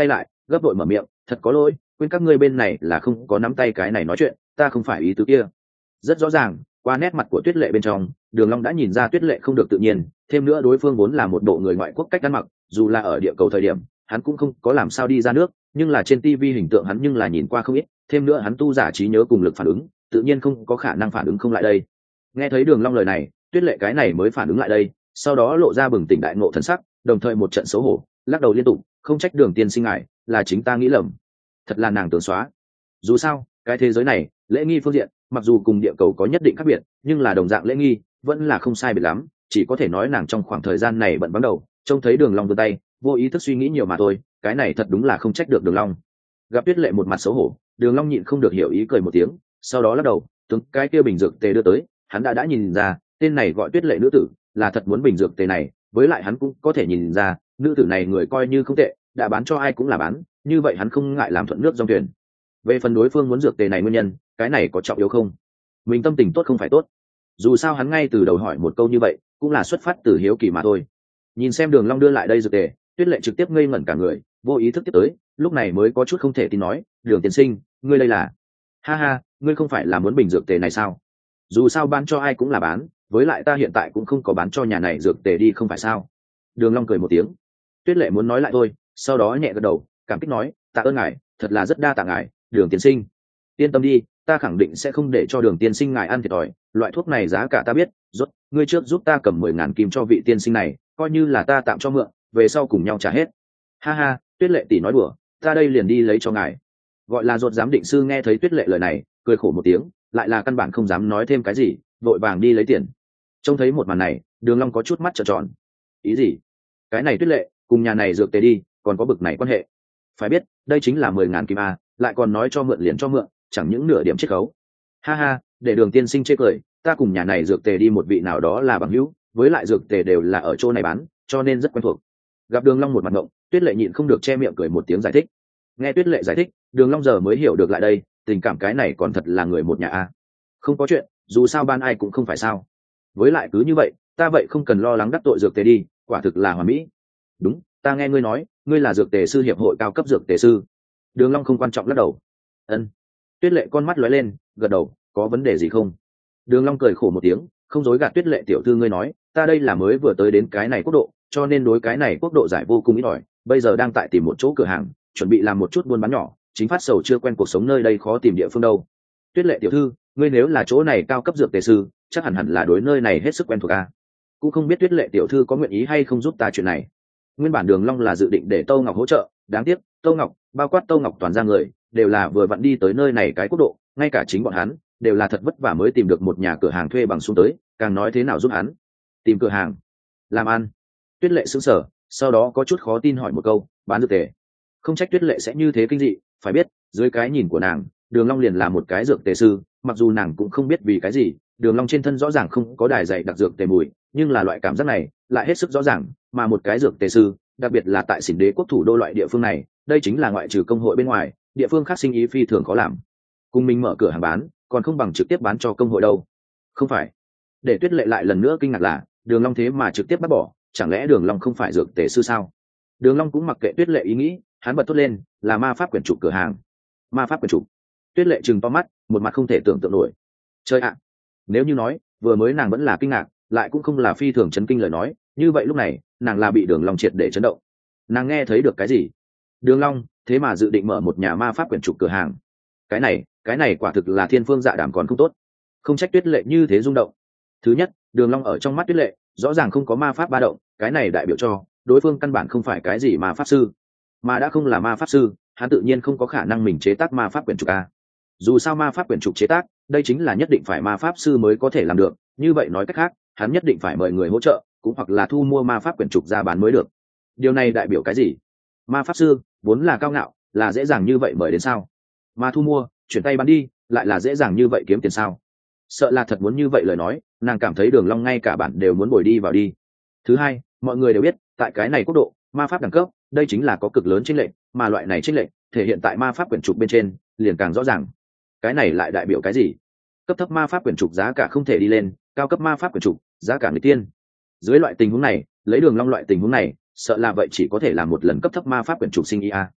gấp đội mở miệng, thật có lỗi, quên các ngươi bên này là không có nắm tay cái này nói chuyện, ta không phải ý tứ kia. Rất rõ ràng, qua nét mặt của Tuyết Lệ bên trong, Đường Long đã nhìn ra Tuyết Lệ không được tự nhiên, thêm nữa đối phương vốn là một bộ người ngoại quốc cách ăn mặc, dù là ở địa cầu thời điểm, hắn cũng không có làm sao đi ra nước, nhưng là trên ti vi hình tượng hắn nhưng là nhìn qua không ít, thêm nữa hắn tu giả trí nhớ cùng lực phản ứng, tự nhiên không có khả năng phản ứng không lại đây. Nghe thấy Đường Long lời này, Tuyết Lệ cái này mới phản ứng lại đây, sau đó lộ ra bừng tỉnh đại ngộ thần sắc, đồng thời một trận xấu hổ, lắc đầu liên tục, không trách Đường tiên sinh ngài, là chính ta nghĩ lầm. Thật là nàng tưởng xóa. Dù sao, cái thế giới này, lễ nghi phương diện, mặc dù cùng địa cầu có nhất định khác biệt, nhưng là đồng dạng lễ nghi, vẫn là không sai biệt lắm, chỉ có thể nói nàng trong khoảng thời gian này bận bắn đầu, trông thấy Đường Long vươn tay, vô ý thức suy nghĩ nhiều mà thôi, cái này thật đúng là không trách được Đường Long. Gặp Tuyết Lệ một mặt xấu hổ, Đường Long nhịn không được hiểu ý cười một tiếng, sau đó lắc đầu, tướng cái kia bình dược tề đưa tới, hắn đã đã nhìn ra, tên này gọi Tuyết Lệ nữ tử, là thật muốn bình dược tề này, với lại hắn cũng có thể nhìn ra, nữ tử này người coi như không tệ, đã bán cho ai cũng là bán, như vậy hắn không ngại làm thuận nước dòng thuyền. Về phần đối phương muốn dược tề này nguyên nhân, cái này có trọng yếu không? Mình tâm tình tốt không phải tốt. Dù sao hắn ngay từ đầu hỏi một câu như vậy, cũng là xuất phát từ hiếu kỳ mà thôi. Nhìn xem Đường Long đưa lại đây dược tề, Tuyết Lệ trực tiếp ngây ngẩn cả người, vô ý thức tiếp tới, lúc này mới có chút không thể tin nói, Đường tiên sinh, ngươi đây là? Ha ha, ngươi không phải là muốn bình dược tề này sao? Dù sao bán cho ai cũng là bán, với lại ta hiện tại cũng không có bán cho nhà này dược tề đi không phải sao? Đường Long cười một tiếng. Tuyết Lệ muốn nói lại thôi, sau đó nhẹ gật đầu, cảm kích nói, tạ ơn ngài, thật là rất đa tạ ngài, Đường tiên sinh. Yên tâm đi, ta khẳng định sẽ không để cho Đường tiên sinh ngài ăn thiệt thòi, loại thuốc này giá cả ta biết, rốt, ngươi trước giúp ta cầm mười ngàn kim cho vị tiên sinh này, coi như là ta tạm cho mượn, về sau cùng nhau trả hết. Ha ha, Tuyết Lệ tỷ nói đùa, ta đây liền đi lấy cho ngài. Gọi là rốt giám định sư nghe thấy Tuyết Lệ lời này, cười khổ một tiếng, lại là căn bản không dám nói thêm cái gì, vội vàng đi lấy tiền. Trông thấy một màn này, Đường Long có chút mắt trợn tròn. Ý gì? Cái này Tuyết Lệ, cùng nhà này dược tề đi, còn có bực này quan hệ. Phải biết, đây chính là mười ngàn kim a, lại còn nói cho mượn liền cho mượn, chẳng những nửa điểm chiết khấu. Ha ha, để Đường tiên sinh chê cười, ta cùng nhà này dược tề đi một vị nào đó là bằng hữu, với lại dược tề đều là ở chỗ này bán, cho nên rất quen thuộc. Gặp Đường Long một mặt ngộng, Tuyết Lệ nhịn không được che miệng cười một tiếng giải thích. Nghe Tuyết Lệ giải thích, Đường Long giờ mới hiểu được lại đây, tình cảm cái này còn thật là người một nhà a. Không có chuyện, dù sao ban ai cũng không phải sao. Với lại cứ như vậy, ta vậy không cần lo lắng đắc tội dược tề đi, quả thực là hoàn mỹ. Đúng, ta nghe ngươi nói, ngươi là dược tề sư hiệp hội cao cấp dược tề sư. Đường Long không quan trọng lắc đầu. Ân. Tuyết Lệ con mắt lóe lên, gật đầu, có vấn đề gì không? Đường Long cười khổ một tiếng, không dối gạt Tuyết Lệ tiểu thư ngươi nói, ta đây là mới vừa tới đến cái này quốc độ, cho nên đối cái này quốc độ giải vô cùng ít ỏi, bây giờ đang tại tìm một chỗ cửa hàng, chuẩn bị làm một chút buôn bán nhỏ, chính phát sầu chưa quen cuộc sống nơi đây khó tìm địa phương đâu. Tuyết Lệ tiểu thư, ngươi nếu là chỗ này cao cấp dược tề sư, chắc hẳn hẳn là đối nơi này hết sức quen thuộc a. Cũng không biết Tuyết Lệ tiểu thư có nguyện ý hay không giúp ta chuyện này. Nguyên bản Đường Long là dự định để Tô Ngọc hỗ trợ, đáng tiếc, Tô Ngọc, bao quát Tô Ngọc toàn ra người, đều là vừa vặn đi tới nơi này cái quốc độ, ngay cả chính bọn hắn đều là thật vất vả mới tìm được một nhà cửa hàng thuê bằng xuống tới, càng nói thế nào giúp hắn tìm cửa hàng làm ăn. Tuyết Lệ sững sờ, sau đó có chút khó tin hỏi một câu, bán dược tề? Không trách Tuyết Lệ sẽ như thế kinh dị, phải biết, dưới cái nhìn của nàng, Đường Long liền là một cái dược tề sư, mặc dù nàng cũng không biết vì cái gì, Đường Long trên thân rõ ràng không có đài dày đặc dược tề mùi, nhưng là loại cảm giác này lại hết sức rõ ràng, mà một cái dược tề sư, đặc biệt là tại Xỉn Đế quốc thủ đô loại địa phương này, đây chính là ngoại trừ công hội bên ngoài, địa phương khác sinh ý phi thường khó làm. Cùng mình mở cửa hàng bán, còn không bằng trực tiếp bán cho công hội đâu. Không phải. Để Tuyết Lệ lại lần nữa kinh ngạc là, Đường Long thế mà trực tiếp bắt bỏ, chẳng lẽ Đường Long không phải dược tề sư sao? Đường Long cũng mặc kệ Tuyết Lệ ý nghĩ, hắn bật thốt lên, là ma pháp quyển trục cửa hàng. Ma pháp quyển trục? Tuyết Lệ trừng to mắt, một mặt không thể tưởng tượng nổi. Trời ạ, nếu như nói vừa mới nàng vẫn là kinh ngạc, lại cũng không là phi thường chấn kinh lời nói, như vậy lúc này nàng là bị Đường Long triệt để chấn động. Nàng nghe thấy được cái gì? Đường Long thế mà dự định mở một nhà ma pháp quyển trục cửa hàng. Cái này, cái này quả thực là thiên phương dạ đàm còn không tốt. Không trách Tuyết Lệ như thế rung động. Thứ nhất, Đường Long ở trong mắt Tuyết Lệ rõ ràng không có ma pháp ba động, cái này đại biểu cho đối phương căn bản không phải cái gì ma pháp sư, mà đã không là ma pháp sư, hắn tự nhiên không có khả năng mình chế tác ma pháp quyển trục a. Dù sao ma pháp quyển trục chế tác, đây chính là nhất định phải ma pháp sư mới có thể làm được, như vậy nói cách khác, hắn nhất định phải mời người hỗ trợ, cũng hoặc là thu mua ma pháp quyển trục ra bán mới được. Điều này đại biểu cái gì? Ma pháp sư vốn là cao ngạo, là dễ dàng như vậy mời đến sao? Mà thu mua, chuyển tay bán đi, lại là dễ dàng như vậy kiếm tiền sao? Sợ là thật muốn như vậy lời nói, nàng cảm thấy Đường Long ngay cả bản đều muốn bồi đi vào đi. Thứ hai, mọi người đều biết, tại cái này quốc độ, ma pháp đẳng cấp, đây chính là có cực lớn chênh lệch, mà loại này chênh lệch thể hiện tại ma pháp quyển trục bên trên, liền càng rõ ràng. Cái này lại đại biểu cái gì? Cấp thấp ma pháp quyển trục giá cả không thể đi lên, cao cấp ma pháp quyển trục, giá cả người tiên. Dưới loại tình huống này, lấy Đường Long loại tình huống này, sợ là vậy chỉ có thể làm một lần cấp thấp ma pháp quyển trục sinh ý a.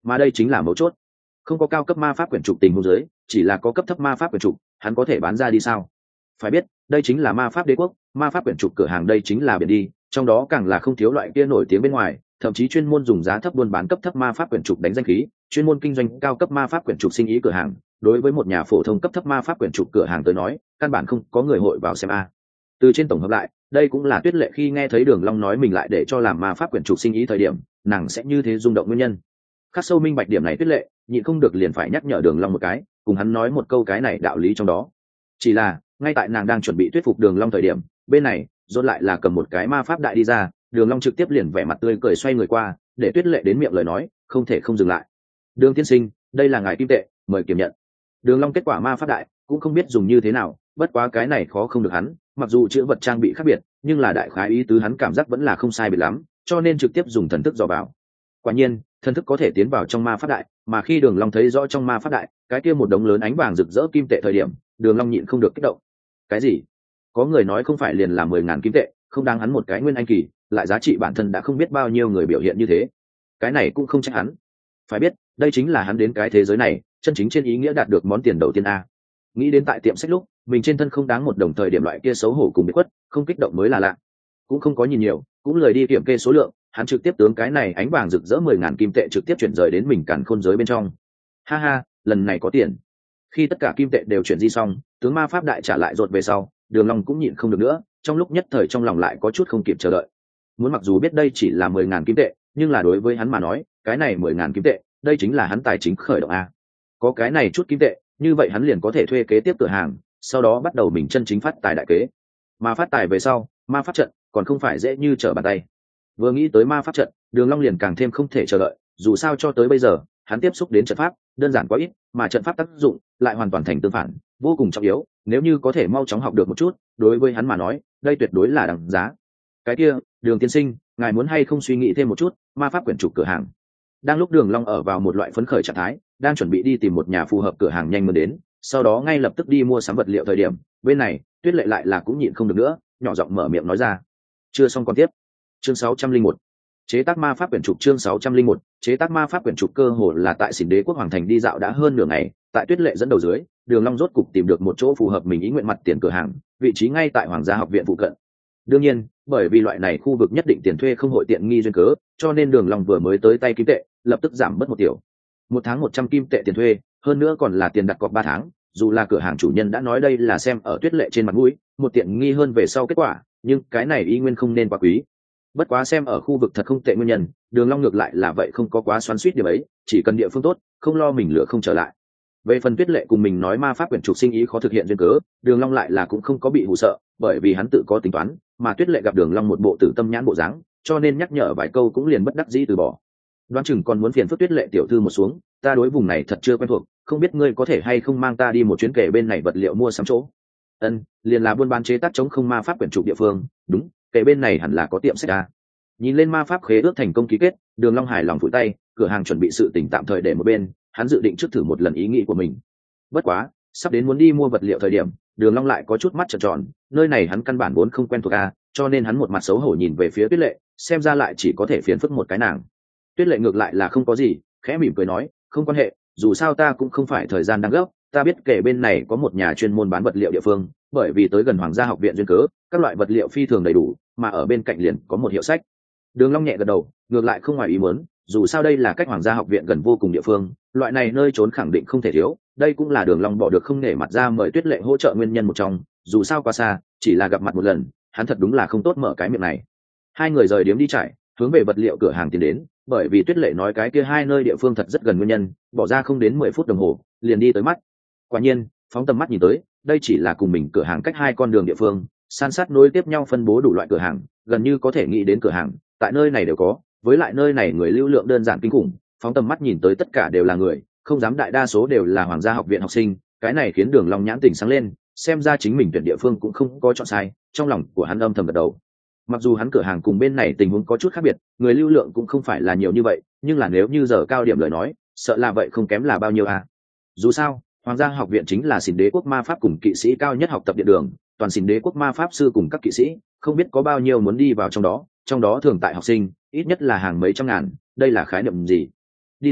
mà đây chính là mấu chốt. Không có cao cấp ma pháp quyển trục tình huống dưới, chỉ là có cấp thấp ma pháp quyển trục, hắn có thể bán ra đi sao? Phải biết, đây chính là ma pháp đế quốc, ma pháp quyển trục cửa hàng đây chính là biển đi, trong đó càng là không thiếu loại kia nổi tiếng bên ngoài, thậm chí chuyên môn dùng giá thấp buôn bán cấp thấp ma pháp quyển trục đánh danh khí, chuyên môn kinh doanh cao cấp ma pháp quyển trục sinh ý cửa hàng. Đối với một nhà phổ thông cấp thấp ma pháp quyển trục cửa hàng tới nói, căn bản không có người hội vào xem a. Từ trên tổng hợp lại, đây cũng là Tuyết Lệ khi nghe thấy Đường Long nói mình lại để cho làm ma pháp quyển trục sinh ý thời điểm, nàng sẽ như thế rung động nguyên nhân. Khắc sâu minh bạch điểm này Tuyết Lệ, nhịn không được liền phải nhắc nhở Đường Long một cái, cùng hắn nói một câu cái này đạo lý trong đó. Chỉ là, ngay tại nàng đang chuẩn bị thuyết phục Đường Long thời điểm, bên này, rốt lại là cầm một cái ma pháp đại đi ra, Đường Long trực tiếp liền vẻ mặt tươi cười xoay người qua, để Tuyết Lệ đến miệng lời nói, không thể không dừng lại. "Đường tiên sinh, đây là ngài kim tệ, mời kiểm nhận." Đường Long kết quả ma pháp đại, cũng không biết dùng như thế nào, bất quá cái này khó không được hắn, mặc dù chữ vật trang bị khác biệt, nhưng là đại khái ý tứ hắn cảm giác vẫn là không sai biệt lắm, cho nên trực tiếp dùng thần thức dò vào. Quả nhiên, thần thức có thể tiến vào trong ma pháp đại, mà khi Đường Long thấy rõ trong ma pháp đại, cái kia một đống lớn ánh vàng rực rỡ kim tệ thời điểm, Đường Long nhịn không được kích động. Cái gì? Có người nói không phải liền là mười ngàn kim tệ, không đáng hắn một cái nguyên anh kỳ, lại giá trị bản thân đã không biết bao nhiêu người biểu hiện như thế. Cái này cũng không trách hắn. Phải biết, đây chính là hắn đến cái thế giới này, chân chính trên ý nghĩa đạt được món tiền đầu tiên a. Nghĩ đến tại tiệm sách lúc, mình trên thân không đáng một đồng thời điểm loại kia xấu hổ cùng bị quất, không kích động mới là lạ. Cũng không có nhìn nhiều, cũng lời đi kiểm kê số lượng, hắn trực tiếp tướng cái này ánh vàng rực rỡ mười ngàn kim tệ trực tiếp chuyển rời đến mình càn khôn giới bên trong. Ha ha, lần này có tiền. Khi tất cả kim tệ đều chuyển di xong, tướng ma pháp đại trả lại rột về sau, Đường Long cũng nhịn không được nữa, trong lúc nhất thời trong lòng lại có chút không kịp chờ đợi. Muốn mặc dù biết đây chỉ là mười ngàn kim tệ, nhưng là đối với hắn mà nói, cái này mười ngàn kim tệ, đây chính là hắn tài chính khởi động a. Có cái này chút kim tệ, như vậy hắn liền có thể thuê kế tiếp cửa hàng, sau đó bắt đầu mình chân chính phát tài đại kế. Mà phát tài về sau, ma pháp trận còn không phải dễ như trở bàn tay. Vừa nghĩ tới ma pháp trận, Đường Long liền càng thêm không thể chờ đợi, dù sao cho tới bây giờ, hắn tiếp xúc đến trận pháp, đơn giản quá ít, mà trận pháp tác dụng lại hoàn toàn thành tương phản, vô cùng trọng yếu, nếu như có thể mau chóng học được một chút, đối với hắn mà nói, đây tuyệt đối là đằng giá. Cái kia, Đường tiên sinh, ngài muốn hay không suy nghĩ thêm một chút, ma pháp quyển trục cửa hàng. Đang lúc Đường Long ở vào một loại phấn khởi trạng thái, đang chuẩn bị đi tìm một nhà phù hợp cửa hàng nhanh muốn đến, sau đó ngay lập tức đi mua sắm vật liệu thời điểm, bên này, Tuyết Lệ lại là cũng nhịn không được nữa, nhỏ giọng mở miệng nói ra. Chưa xong còn tiếp. Chương sáu trăm linh một. Chế tác ma pháp quyển trục chương sáu trăm linh một, chế tác ma pháp quyển trục cơ hồ là tại Xỉn Đế quốc hoàng thành đi dạo đã hơn nửa ngày, tại Tuyết Lệ dẫn đầu dưới, Đường Long rốt cục tìm được một chỗ phù hợp mình ý nguyện mặt tiền cửa hàng, vị trí ngay tại Hoàng gia học viện phụ cận. Đương nhiên, bởi vì loại này khu vực nhất định tiền thuê không hội tiện nghi duyên cớ, cho nên Đường Long vừa mới tới tay kim tệ, lập tức giảm bớt một tiểu. Một tháng một trăm kim tệ tiền thuê, hơn nữa còn là tiền đặt cọc ba tháng, dù là cửa hàng chủ nhân đã nói đây là xem ở Tuyết Lệ trên mặt mũi, một tiện nghi hơn về sau kết quả, nhưng cái này y nguyên không nên quá quý. Bất quá xem ở khu vực thật không tệ nguyên nhân, Đường Long ngược lại là vậy không có quá xoắn xuýt điểm ấy, chỉ cần địa phương tốt, không lo mình lựa không trở lại. Về phần Tuyết Lệ cùng mình nói ma pháp quyển trục sinh ý khó thực hiện duyên cớ, Đường Long lại là cũng không có bị hù sợ, bởi vì hắn tự có tính toán, mà Tuyết Lệ gặp Đường Long một bộ tử tâm nhãn bộ dáng, cho nên nhắc nhở vài câu cũng liền bất đắc dĩ từ bỏ. Đoán chừng còn muốn phiền phức Tuyết Lệ tiểu thư một xuống, ta đối vùng này thật chưa quen thuộc, không biết ngươi có thể hay không mang ta đi một chuyến kể bên này vật liệu mua sắm chỗ. Ân, liền là buôn bán chế tác chống không ma pháp quyển trục địa phương, đúng, kể bên này hẳn là có tiệm sách à. Nhìn lên ma pháp khế ước thành công ký kết, Đường Long hài lòng phủi tay, cửa hàng chuẩn bị sự tình tạm thời để một bên, hắn dự định trước thử một lần ý nghĩ của mình. Bất quá, sắp đến muốn đi mua vật liệu thời điểm, Đường Long lại có chút mắt trợn tròn, nơi này hắn căn bản vốn không quen thuộc a, cho nên hắn một mặt xấu hổ nhìn về phía Tuyết Lệ, xem ra lại chỉ có thể phiền phức một cái nàng. Tuyết Lệ ngược lại là không có gì, khẽ mỉm cười nói, không quan hệ, dù sao ta cũng không phải thời gian đang gấp, ta biết kể bên này có một nhà chuyên môn bán vật liệu địa phương, bởi vì tới gần Hoàng gia học viện duyên cớ, các loại vật liệu phi thường đầy đủ, mà ở bên cạnh liền có một hiệu sách. Đường Long nhẹ gật đầu, ngược lại không ngoài ý muốn, dù sao đây là cách Hoàng gia học viện gần vô cùng địa phương, loại này nơi trốn khẳng định không thể thiếu, đây cũng là Đường Long bỏ được không nể mặt ra mời Tuyết Lệ hỗ trợ nguyên nhân một trong, dù sao quá xa, chỉ là gặp mặt một lần, hắn thật đúng là không tốt mở cái miệng này. Hai người rời điếm đi trải, hướng về vật liệu cửa hàng tiến đến, bởi vì Tuyết Lệ nói cái kia hai nơi địa phương thật rất gần nguyên nhân, bỏ ra không đến mười phút đồng hồ, liền đi tới mắt. Quả nhiên, phóng tầm mắt nhìn tới, đây chỉ là cùng mình cửa hàng cách hai con đường địa phương, san sát nối tiếp nhau phân bố đủ loại cửa hàng, gần như có thể nghĩ đến cửa hàng, tại nơi này đều có, với lại nơi này người lưu lượng đơn giản kinh khủng, phóng tầm mắt nhìn tới tất cả đều là người, không dám đại đa số đều là Hoàng gia học viện học sinh, cái này khiến Đường Long nhãn tỉnh sáng lên, xem ra chính mình tuyển địa phương cũng không có chọn sai, trong lòng của hắn âm thầm gật đầu. Mặc dù hắn cửa hàng cùng bên này tình huống có chút khác biệt, người lưu lượng cũng không phải là nhiều như vậy, nhưng là nếu như giờ cao điểm lời nói, sợ là vậy không kém là bao nhiêu à. Dù sao, Hoàng gia học viện chính là Xỉn Đế quốc ma pháp cùng kỵ sĩ cao nhất học tập địa đường, toàn Xỉn Đế quốc ma pháp sư cùng các kỵ sĩ, không biết có bao nhiêu muốn đi vào trong đó, trong đó thường tại học sinh, ít nhất là hàng mấy trăm ngàn, đây là khái niệm gì? Đi thôi,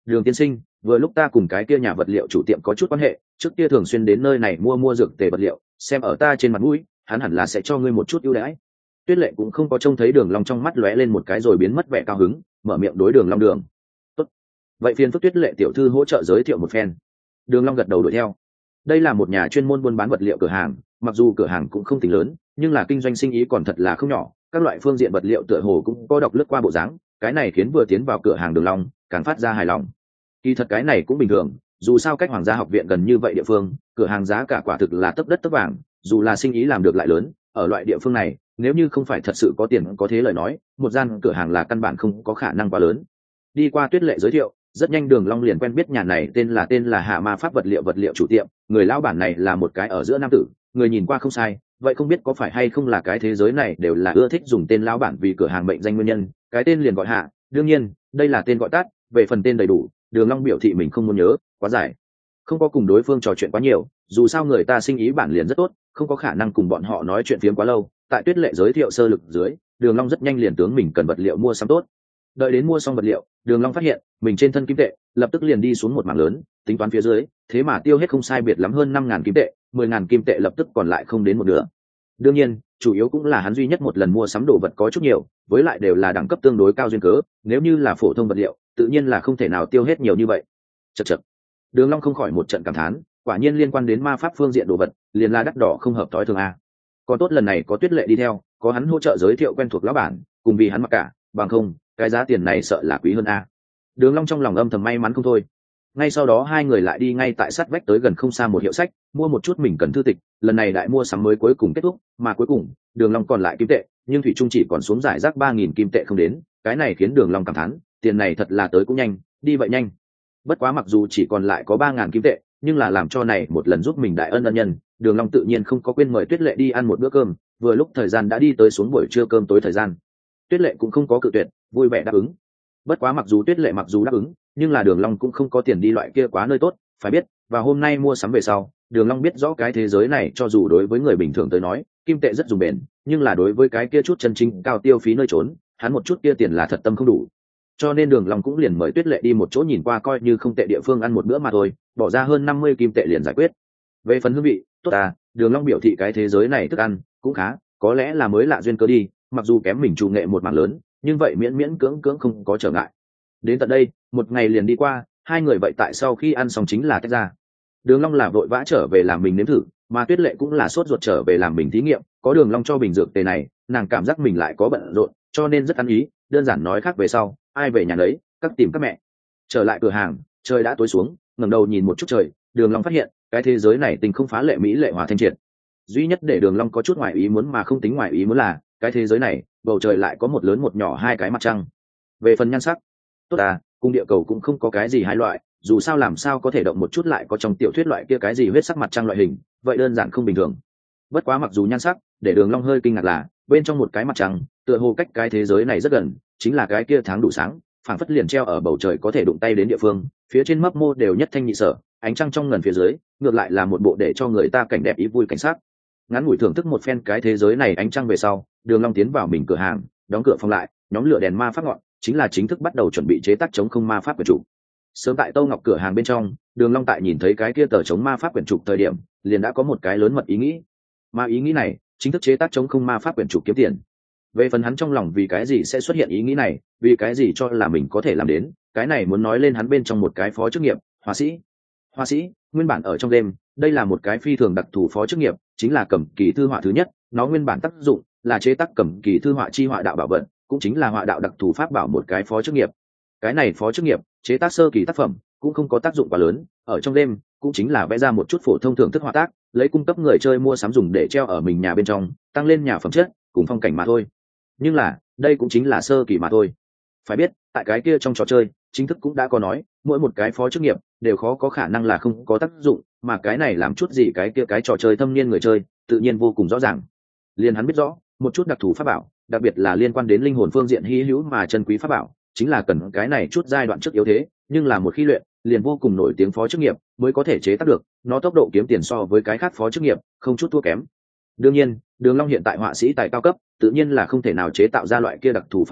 Đường tiên sinh, vừa lúc ta cùng cái kia nhà vật liệu chủ tiệm có chút quan hệ, trước kia thường xuyên đến nơi này mua mua dược tề vật liệu, xem ở ta trên mặt mũi, hắn hẳn là sẽ cho ngươi một chút ưu đãi. Tuyết Lệ cũng không có trông thấy Đường Long trong mắt lóe lên một cái rồi biến mất vẻ cao hứng, mở miệng đối Đường Long đường. Tốt. Vậy phiền phức Tuyết Lệ tiểu thư hỗ trợ giới thiệu một phen. Đường Long gật đầu đuổi theo. Đây là một nhà chuyên môn buôn bán vật liệu cửa hàng, mặc dù cửa hàng cũng không tính lớn, nhưng là kinh doanh sinh ý còn thật là không nhỏ, các loại phương diện vật liệu tựa hồ cũng có đọc lướt qua bộ dáng, cái này khiến vừa tiến vào cửa hàng Đường Long càng phát ra hài lòng. Kỳ thật cái này cũng bình thường, dù sao cách Hoàng gia học viện gần như vậy địa phương, cửa hàng giá cả quả thực là tấp đất tấp vàng, dù là sinh ý làm được lại lớn, ở loại địa phương này, nếu như không phải thật sự có tiền có thế lời nói, một gian cửa hàng là căn bản không có khả năng quá lớn. Đi qua Tuyết Lệ giới thiệu, rất nhanh Đường Long liền quen biết nhà này tên là tên là Hạ Ma Pháp vật liệu vật liệu chủ tiệm, người lão bản này là một cái ở giữa nam tử, người nhìn qua không sai, vậy không biết có phải hay không là cái thế giới này đều là ưa thích dùng tên lão bản vì cửa hàng mệnh danh nguyên nhân, cái tên liền gọi Hạ, đương nhiên, đây là tên gọi tắt, về phần tên đầy đủ, Đường Long biểu thị mình không muốn nhớ, quá dài. Không có cùng đối phương trò chuyện quá nhiều, dù sao người ta sinh ý bản liền rất tốt, không có khả năng cùng bọn họ nói chuyện phiếm quá lâu. Tại Tuyết Lệ giới thiệu sơ lược dưới, Đường Long rất nhanh liền tướng mình cần vật liệu mua sắm tốt. Đợi đến mua xong vật liệu, Đường Long phát hiện mình trên thân kim tệ lập tức liền đi xuống một mảng lớn, tính toán phía dưới, thế mà tiêu hết không sai biệt lắm hơn năm ngàn kim tệ, mười ngàn kim tệ lập tức còn lại không đến một nửa. Đương nhiên, chủ yếu cũng là hắn duy nhất một lần mua sắm đồ vật có chút nhiều, với lại đều là đẳng cấp tương đối cao duyên cớ, nếu như là phổ thông vật liệu, tự nhiên là không thể nào tiêu hết nhiều như vậy. Chậc chậc. Đường Long không khỏi một trận cảm thán, quả nhiên liên quan đến ma pháp phương diện đồ vật, liền là đắt đỏ không hợp tối thường a. Còn tốt lần này có Tuyết Lệ đi theo, có hắn hỗ trợ giới thiệu quen thuộc lão bản, cùng vì hắn mặc cả, bằng không, cái giá tiền này sợ là quý hơn a. Đường Long trong lòng âm thầm may mắn không thôi. Ngay sau đó hai người lại đi ngay tại sát vách tới gần không xa một hiệu sách, mua một chút mình cần thư tịch, lần này đại mua sắm mới cuối cùng kết thúc, mà cuối cùng, Đường Long còn lại kim tệ, nhưng thủy chung chỉ còn xuống giải rác ba nghìn kim tệ không đến, cái này khiến Đường Long cảm thán, tiền này thật là tới cũng nhanh, đi vậy nhanh. Bất quá mặc dù chỉ còn lại có ba ngàn kim tệ, nhưng là làm cho này một lần giúp mình đại ân ân nhân, Đường Long tự nhiên không có quên mời Tuyết Lệ đi ăn một bữa cơm, vừa lúc thời gian đã đi tới xuống buổi trưa cơm tối thời gian. Tuyết Lệ cũng không có cự tuyệt, vui vẻ đáp ứng. Bất quá mặc dù Tuyết Lệ mặc dù đáp ứng, nhưng là Đường Long cũng không có tiền đi loại kia quá nơi tốt, phải biết, và hôm nay mua sắm về sau, Đường Long biết rõ cái thế giới này cho dù đối với người bình thường tới nói, kim tệ rất dùng bền, nhưng là đối với cái kia chút chân chính cao tiêu phí nơi trốn, hắn một chút kia tiền là thật tâm không đủ. Cho nên Đường Long cũng liền mời Tuyết Lệ đi một chỗ nhìn qua coi như không tệ địa phương ăn một bữa mà thôi, bỏ ra hơn năm mươi kim tệ liền giải quyết. Về phần hương vị, tốt à, Đường Long biểu thị cái thế giới này thức ăn cũng khá, có lẽ là mới lạ duyên cớ đi, mặc dù kém mình chủ nghệ một mảng lớn, nhưng vậy miễn miễn cưỡng cưỡng không có trở ngại. Đến tận đây, một ngày liền đi qua, hai người vậy tại sau khi ăn xong chính là tách ra. Đường Long là vội vã trở về làm mình nếm thử, mà Tuyết Lệ cũng là sốt ruột trở về làm mình thí nghiệm, có Đường Long cho bình dược tề này, nàng cảm giác mình lại có bận rộn, cho nên rất ăn ý, đơn giản nói khác về sau, ai về nhà đấy, các tìm các mẹ. Trở lại cửa hàng, trời đã tối xuống, ngẩng đầu nhìn một chút trời, Đường Long phát hiện, cái thế giới này tình không phá lệ mỹ lệ hòa thanh triệt. Duy nhất để Đường Long có chút ngoài ý muốn mà không tính ngoài ý muốn là, cái thế giới này, bầu trời lại có một lớn một nhỏ hai cái mặt trăng. Về phần nhan sắc, tốt à, cùng địa cầu cũng không có cái gì hai loại, dù sao làm sao có thể động một chút lại có trong tiểu thuyết loại kia cái gì huyết sắc mặt trăng loại hình, vậy đơn giản không bình thường. Bất quá mặc dù nhan sắc, để Đường Long hơi kinh ngạc là, bên trong một cái mặt trăng, tựa hồ cách cái thế giới này rất gần, chính là cái kia tháng đủ sáng, phảng phất liền treo ở bầu trời có thể đụng tay đến địa phương, phía trên mấp mô đều nhất thanh nhị sở, ánh trăng trong ngần phía dưới, ngược lại là một bộ để cho người ta cảnh đẹp ý vui cảnh sắc. Ngắn ngủi thưởng thức một phen cái thế giới này ánh trăng về sau, Đường Long tiến vào mình cửa hàng, đóng cửa phòng lại, nhóm lửa đèn ma pháp ngọn, chính là chính thức bắt đầu chuẩn bị chế tác chống không ma pháp quyển trục. Sớm tại Tô Ngọc cửa hàng bên trong, Đường Long tại nhìn thấy cái kia tờ chống ma pháp quyển trục thời điểm, liền đã có một cái lớn mật ý nghĩ. Mà ý nghĩ này, chính thức chế tác chống không ma pháp quyển trục kiếm tiền. Về phần hắn trong lòng vì cái gì sẽ xuất hiện ý nghĩ này, vì cái gì cho là mình có thể làm đến, cái này muốn nói lên hắn bên trong một cái phó chức nghiệp, họa sĩ. Họa sĩ, nguyên bản ở trong game, đây là một cái phi thường đặc thù phó chức nghiệp, chính là cầm kỳ thư họa thứ nhất, nó nguyên bản tác dụng là chế tác cầm kỳ thư họa chi họa đạo bảo vật, cũng chính là họa đạo đặc thù pháp bảo một cái phó chức nghiệp. Cái này phó chức nghiệp, chế tác sơ kỳ tác phẩm, cũng không có tác dụng quá lớn, ở trong game, cũng chính là vẽ ra một chút phổ thông thưởng thức họa tác, lấy cung cấp người chơi mua sắm dùng để treo ở mình nhà bên trong, tăng lên nhà phẩm chất, cùng phong cảnh mà thôi. Nhưng là, đây cũng chính là sơ kỳ mà thôi. Phải biết, tại cái kia trong trò chơi, chính thức cũng đã có nói, mỗi một cái phó chức nghiệp đều khó có khả năng là không có tác dụng, mà cái này làm chút gì cái kia cái trò chơi thâm niên người chơi, tự nhiên vô cùng rõ ràng. Liền hắn biết rõ, một chút đặc thù pháp bảo, đặc biệt là liên quan đến linh hồn phương diện hi hữu mà chân quý pháp bảo, chính là cần cái này chút giai đoạn trước yếu thế, nhưng là một khi luyện, liền vô cùng nổi tiếng phó chức nghiệp mới có thể chế tác được, nó tốc độ kiếm tiền so với cái khác phó chức nghiệp không chút thua kém. Đương nhiên, Đường Long hiện tại họa sĩ tài cao cấp, tự nhiên là không thể nào chế tạo ra loại kia đặc thù pháp bảo,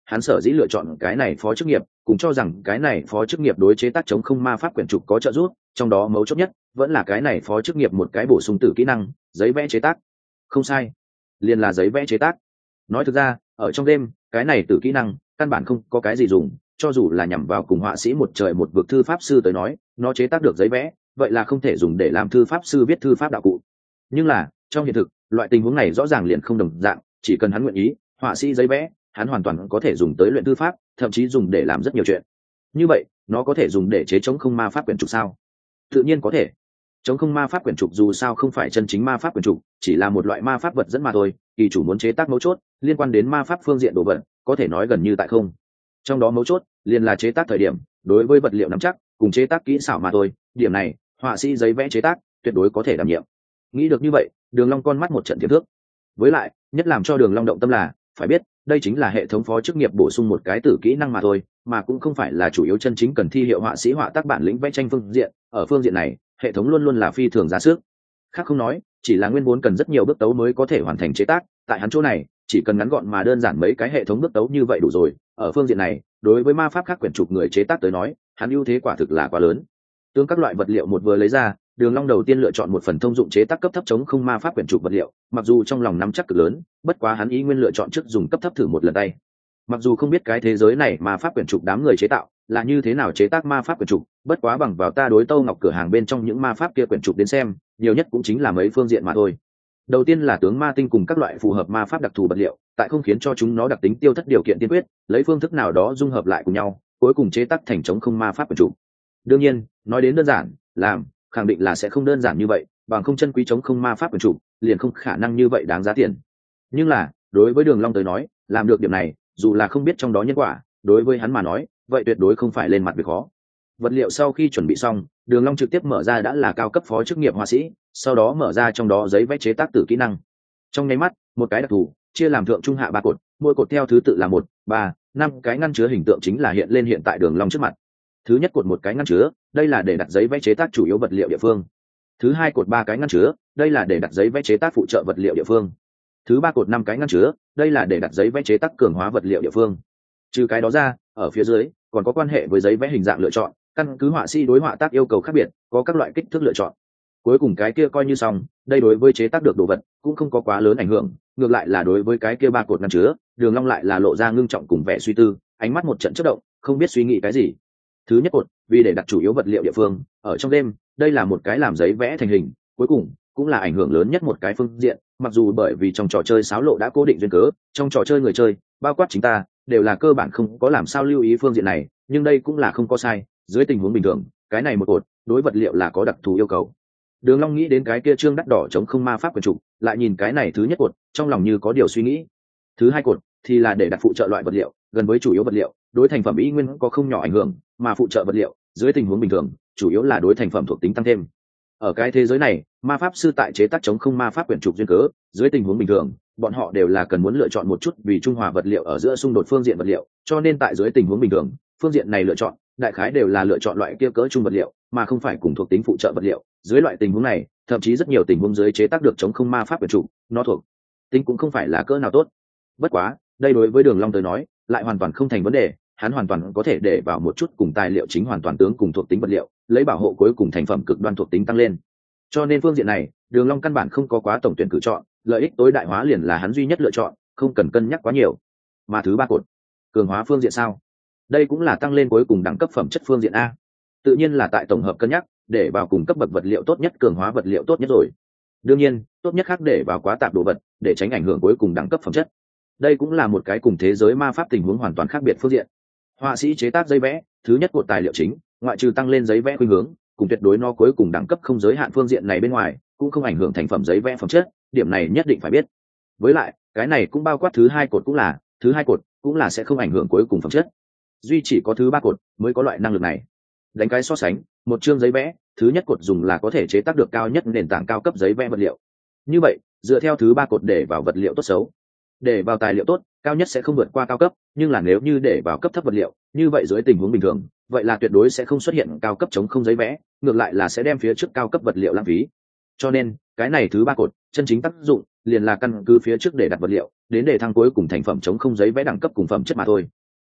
hắn sở dĩ lựa chọn cái này phó chức nghiệp, cùng cho rằng cái này phó chức nghiệp đối chế tác chống không ma pháp quyển trục có trợ giúp, trong đó mấu chốt nhất vẫn là cái này phó chức nghiệp một cái bổ sung tử kỹ năng, giấy vẽ chế tác. Không sai, liền là giấy vẽ chế tác. Nói thực ra, ở trong game, cái này tử kỹ năng căn bản không có cái gì dùng, cho dù là nhằm vào cùng họa sĩ một trời một vực thư pháp sư tới nói, nó chế tác được giấy vẽ, vậy là không thể dùng để làm thư pháp sư viết thư pháp đạo cụ. Nhưng là, trong hiện thực, loại tình huống này rõ ràng liền không đồng dạng, chỉ cần hắn nguyện ý, họa sĩ giấy vẽ, hắn hoàn toàn có thể dùng tới luyện thư pháp, thậm chí dùng để làm rất nhiều chuyện. Như vậy, nó có thể dùng để chế chống không ma pháp quyển trục sao? Tự nhiên có thể. Chống không ma pháp quyển trục dù sao không phải chân chính ma pháp quyển trục, chỉ là một loại ma pháp vật dẫn mà thôi, kỳ chủ muốn chế tác mấu chốt, liên quan đến ma pháp phương diện đồ vật, có thể nói gần như tại không. Trong đó mấu chốt, liền là chế tác thời điểm, đối với vật liệu nắm chắc, cùng chế tác kỹ xảo mà thôi, điểm này, họa sĩ giấy vẽ chế tác, tuyệt đối có thể đảm nhiệm. Nghĩ được như vậy, Đường Long con mắt một trận tiềm thước. Với lại, nhất làm cho Đường Long động tâm là, phải biết, đây chính là hệ thống phó chức nghiệp bổ sung một cái tử kỹ năng mà thôi, mà cũng không phải là chủ yếu chân chính cần thi hiệu họa sĩ họa tác bản lĩnh vẽ tranh phương diện, ở phương diện này, hệ thống luôn luôn là phi thường ra sức. Khác không nói, chỉ là nguyên vốn cần rất nhiều bước tấu mới có thể hoàn thành chế tác, tại hắn chỗ này, chỉ cần ngắn gọn mà đơn giản mấy cái hệ thống bước tấu như vậy đủ rồi. Ở phương diện này, đối với ma pháp khác quyển trục người chế tác tới nói, hắn ưu thế quả thực là quá lớn. Tương các loại vật liệu một vừa lấy ra, Đường Long đầu tiên lựa chọn một phần thông dụng chế tác cấp thấp chống không ma pháp quyển trục vật liệu, mặc dù trong lòng nắm chắc cực lớn, bất quá hắn ý nguyên lựa chọn trước dùng cấp thấp thử một lần tay. Mặc dù không biết cái thế giới này ma pháp quyển trục đám người chế tạo là như thế nào chế tác ma pháp quyển trục, bất quá bằng vào ta đối Tâu Ngọc cửa hàng bên trong những ma pháp kia quyển trục đến xem, nhiều nhất cũng chính là mấy phương diện mà thôi. Đầu tiên là tướng ma tinh cùng các loại phù hợp ma pháp đặc thù vật liệu, tại không khiến cho chúng nó đặc tính tiêu thất điều kiện tiên quyết, lấy phương thức nào đó dung hợp lại cùng nhau, cuối cùng chế tác thành chống không ma pháp quyển trục. Đương nhiên, nói đến đơn giản, làm khẳng định là sẽ không đơn giản như vậy, bằng không chân quý chống không ma pháp quyển trục, liền không khả năng như vậy đáng giá tiền. Nhưng là, đối với Đường Long tới nói, làm được điểm này, dù là không biết trong đó nhân quả, đối với hắn mà nói, vậy tuyệt đối không phải lên mặt việc khó. Vật liệu sau khi chuẩn bị xong, Đường Long trực tiếp mở ra đã là cao cấp phó chức nghiệp họa sĩ, sau đó mở ra trong đó giấy vẽ chế tác tử kỹ năng. Trong nháy mắt, một cái đặc thù, chia làm thượng trung hạ ba cột, mỗi cột theo thứ tự là một, ba, năm cái ngăn chứa hình tượng chính là hiện lên hiện tại Đường Long trước mặt. Thứ nhất cột một cái ngăn chứa, đây là để đặt giấy vẽ chế tác chủ yếu vật liệu địa phương. Thứ hai cột ba cái ngăn chứa, đây là để đặt giấy vẽ chế tác phụ trợ vật liệu địa phương. Thứ ba cột năm cái ngăn chứa, đây là để đặt giấy vẽ chế tác cường hóa vật liệu địa phương. Trừ cái đó ra, ở phía dưới còn có quan hệ với giấy vẽ hình dạng lựa chọn, căn cứ họa sĩ đối họa tác yêu cầu khác biệt, có các loại kích thước lựa chọn. Cuối cùng cái kia coi như xong, đây đối với chế tác được đồ vật cũng không có quá lớn ảnh hưởng, ngược lại là đối với cái kia ba cột ngăn chứa, Đường Long lại là lộ ra ngưng trọng cùng vẻ suy tư, ánh mắt một trận chớp động, không biết suy nghĩ cái gì. Thứ nhất cột, vì để đặt chủ yếu vật liệu địa phương, ở trong đêm, đây là một cái làm giấy vẽ thành hình, cuối cùng cũng là ảnh hưởng lớn nhất một cái phương diện, mặc dù bởi vì trong trò chơi xáo lộ đã cố định duyên cớ, trong trò chơi người chơi, bao quát chính ta, đều là cơ bản không có làm sao lưu ý phương diện này, nhưng đây cũng là không có sai, dưới tình huống bình thường, cái này một cột, đối vật liệu là có đặc thù yêu cầu. Đường Long nghĩ đến cái kia trương đắt đỏ chống không ma pháp quyển trục, lại nhìn cái này thứ nhất cột, trong lòng như có điều suy nghĩ. Thứ hai cột thì là để đặt phụ trợ loại vật liệu, gần với chủ yếu vật liệu, đối thành phẩm y nguyên có không nhỏ ảnh hưởng, mà phụ trợ vật liệu, dưới tình huống bình thường, chủ yếu là đối thành phẩm thuộc tính tăng thêm. Ở cái thế giới này, ma pháp sư tại chế tác chống không ma pháp quyển trục duyên cớ, dưới tình huống bình thường, bọn họ đều là cần muốn lựa chọn một chút vì trung hòa vật liệu ở giữa xung đột phương diện vật liệu, cho nên tại dưới tình huống bình thường, phương diện này lựa chọn, đại khái đều là lựa chọn loại kia cỡ trung vật liệu, mà không phải cùng thuộc tính phụ trợ vật liệu. Dưới loại tình huống này, thậm chí rất nhiều tình huống dưới chế tác được chống không ma pháp quyển trục, nó thuộc tính cũng không phải là cỡ nào tốt. Bất quá, đây đối với Đường Long tới nói, lại hoàn toàn không thành vấn đề, hắn hoàn toàn có thể để vào một chút cùng tài liệu chính hoàn toàn tướng cùng thuộc tính vật liệu, lấy bảo hộ cuối cùng thành phẩm cực đoan thuộc tính tăng lên. Cho nên phương diện này, Đường Long căn bản không có quá tổng tuyển cử chọn, lợi ích tối đại hóa liền là hắn duy nhất lựa chọn, không cần cân nhắc quá nhiều. Mà thứ ba cột, cường hóa phương diện sao? Đây cũng là tăng lên cuối cùng đẳng cấp phẩm chất phương diện a. Tự nhiên là tại tổng hợp cân nhắc, để vào cùng cấp bậc vật liệu tốt nhất cường hóa vật liệu tốt nhất rồi. Đương nhiên, tốt nhất khác để vào quá tạp đồ vật, để tránh ảnh hưởng cuối cùng đẳng cấp phẩm chất. Đây cũng là một cái cùng thế giới ma pháp tình huống hoàn toàn khác biệt phương diện. Họa sĩ chế tác giấy vẽ, thứ nhất cột tài liệu chính, ngoại trừ tăng lên giấy vẽ khuynh hướng, cùng tuyệt đối nó cuối cùng đẳng cấp không giới hạn phương diện này bên ngoài, cũng không ảnh hưởng thành phẩm giấy vẽ phẩm chất, điểm này nhất định phải biết. Với lại, cái này cũng bao quát thứ hai cột cũng là, thứ hai cột cũng là sẽ không ảnh hưởng cuối cùng phẩm chất. Duy chỉ có thứ ba cột mới có loại năng lực này. Đánh cái so sánh, một chương giấy vẽ, thứ nhất cột dùng là có thể chế tác được cao nhất nền tảng cao cấp giấy vẽ vật liệu. Như vậy, dựa theo thứ ba cột để vào vật liệu tốt xấu, để vào tài liệu tốt, cao nhất sẽ không vượt qua cao cấp, nhưng là nếu như để vào cấp thấp vật liệu, như vậy dưới tình huống bình thường, vậy là tuyệt đối sẽ không xuất hiện cao cấp chống không giấy vẽ, ngược lại là sẽ đem phía trước cao cấp vật liệu lãng phí. Cho nên, cái này thứ ba cột, chân chính tác dụng liền là căn cứ phía trước để đặt vật liệu, đến để thăng cuối cùng thành phẩm chống không giấy vẽ đẳng cấp cùng phẩm chất mà thôi.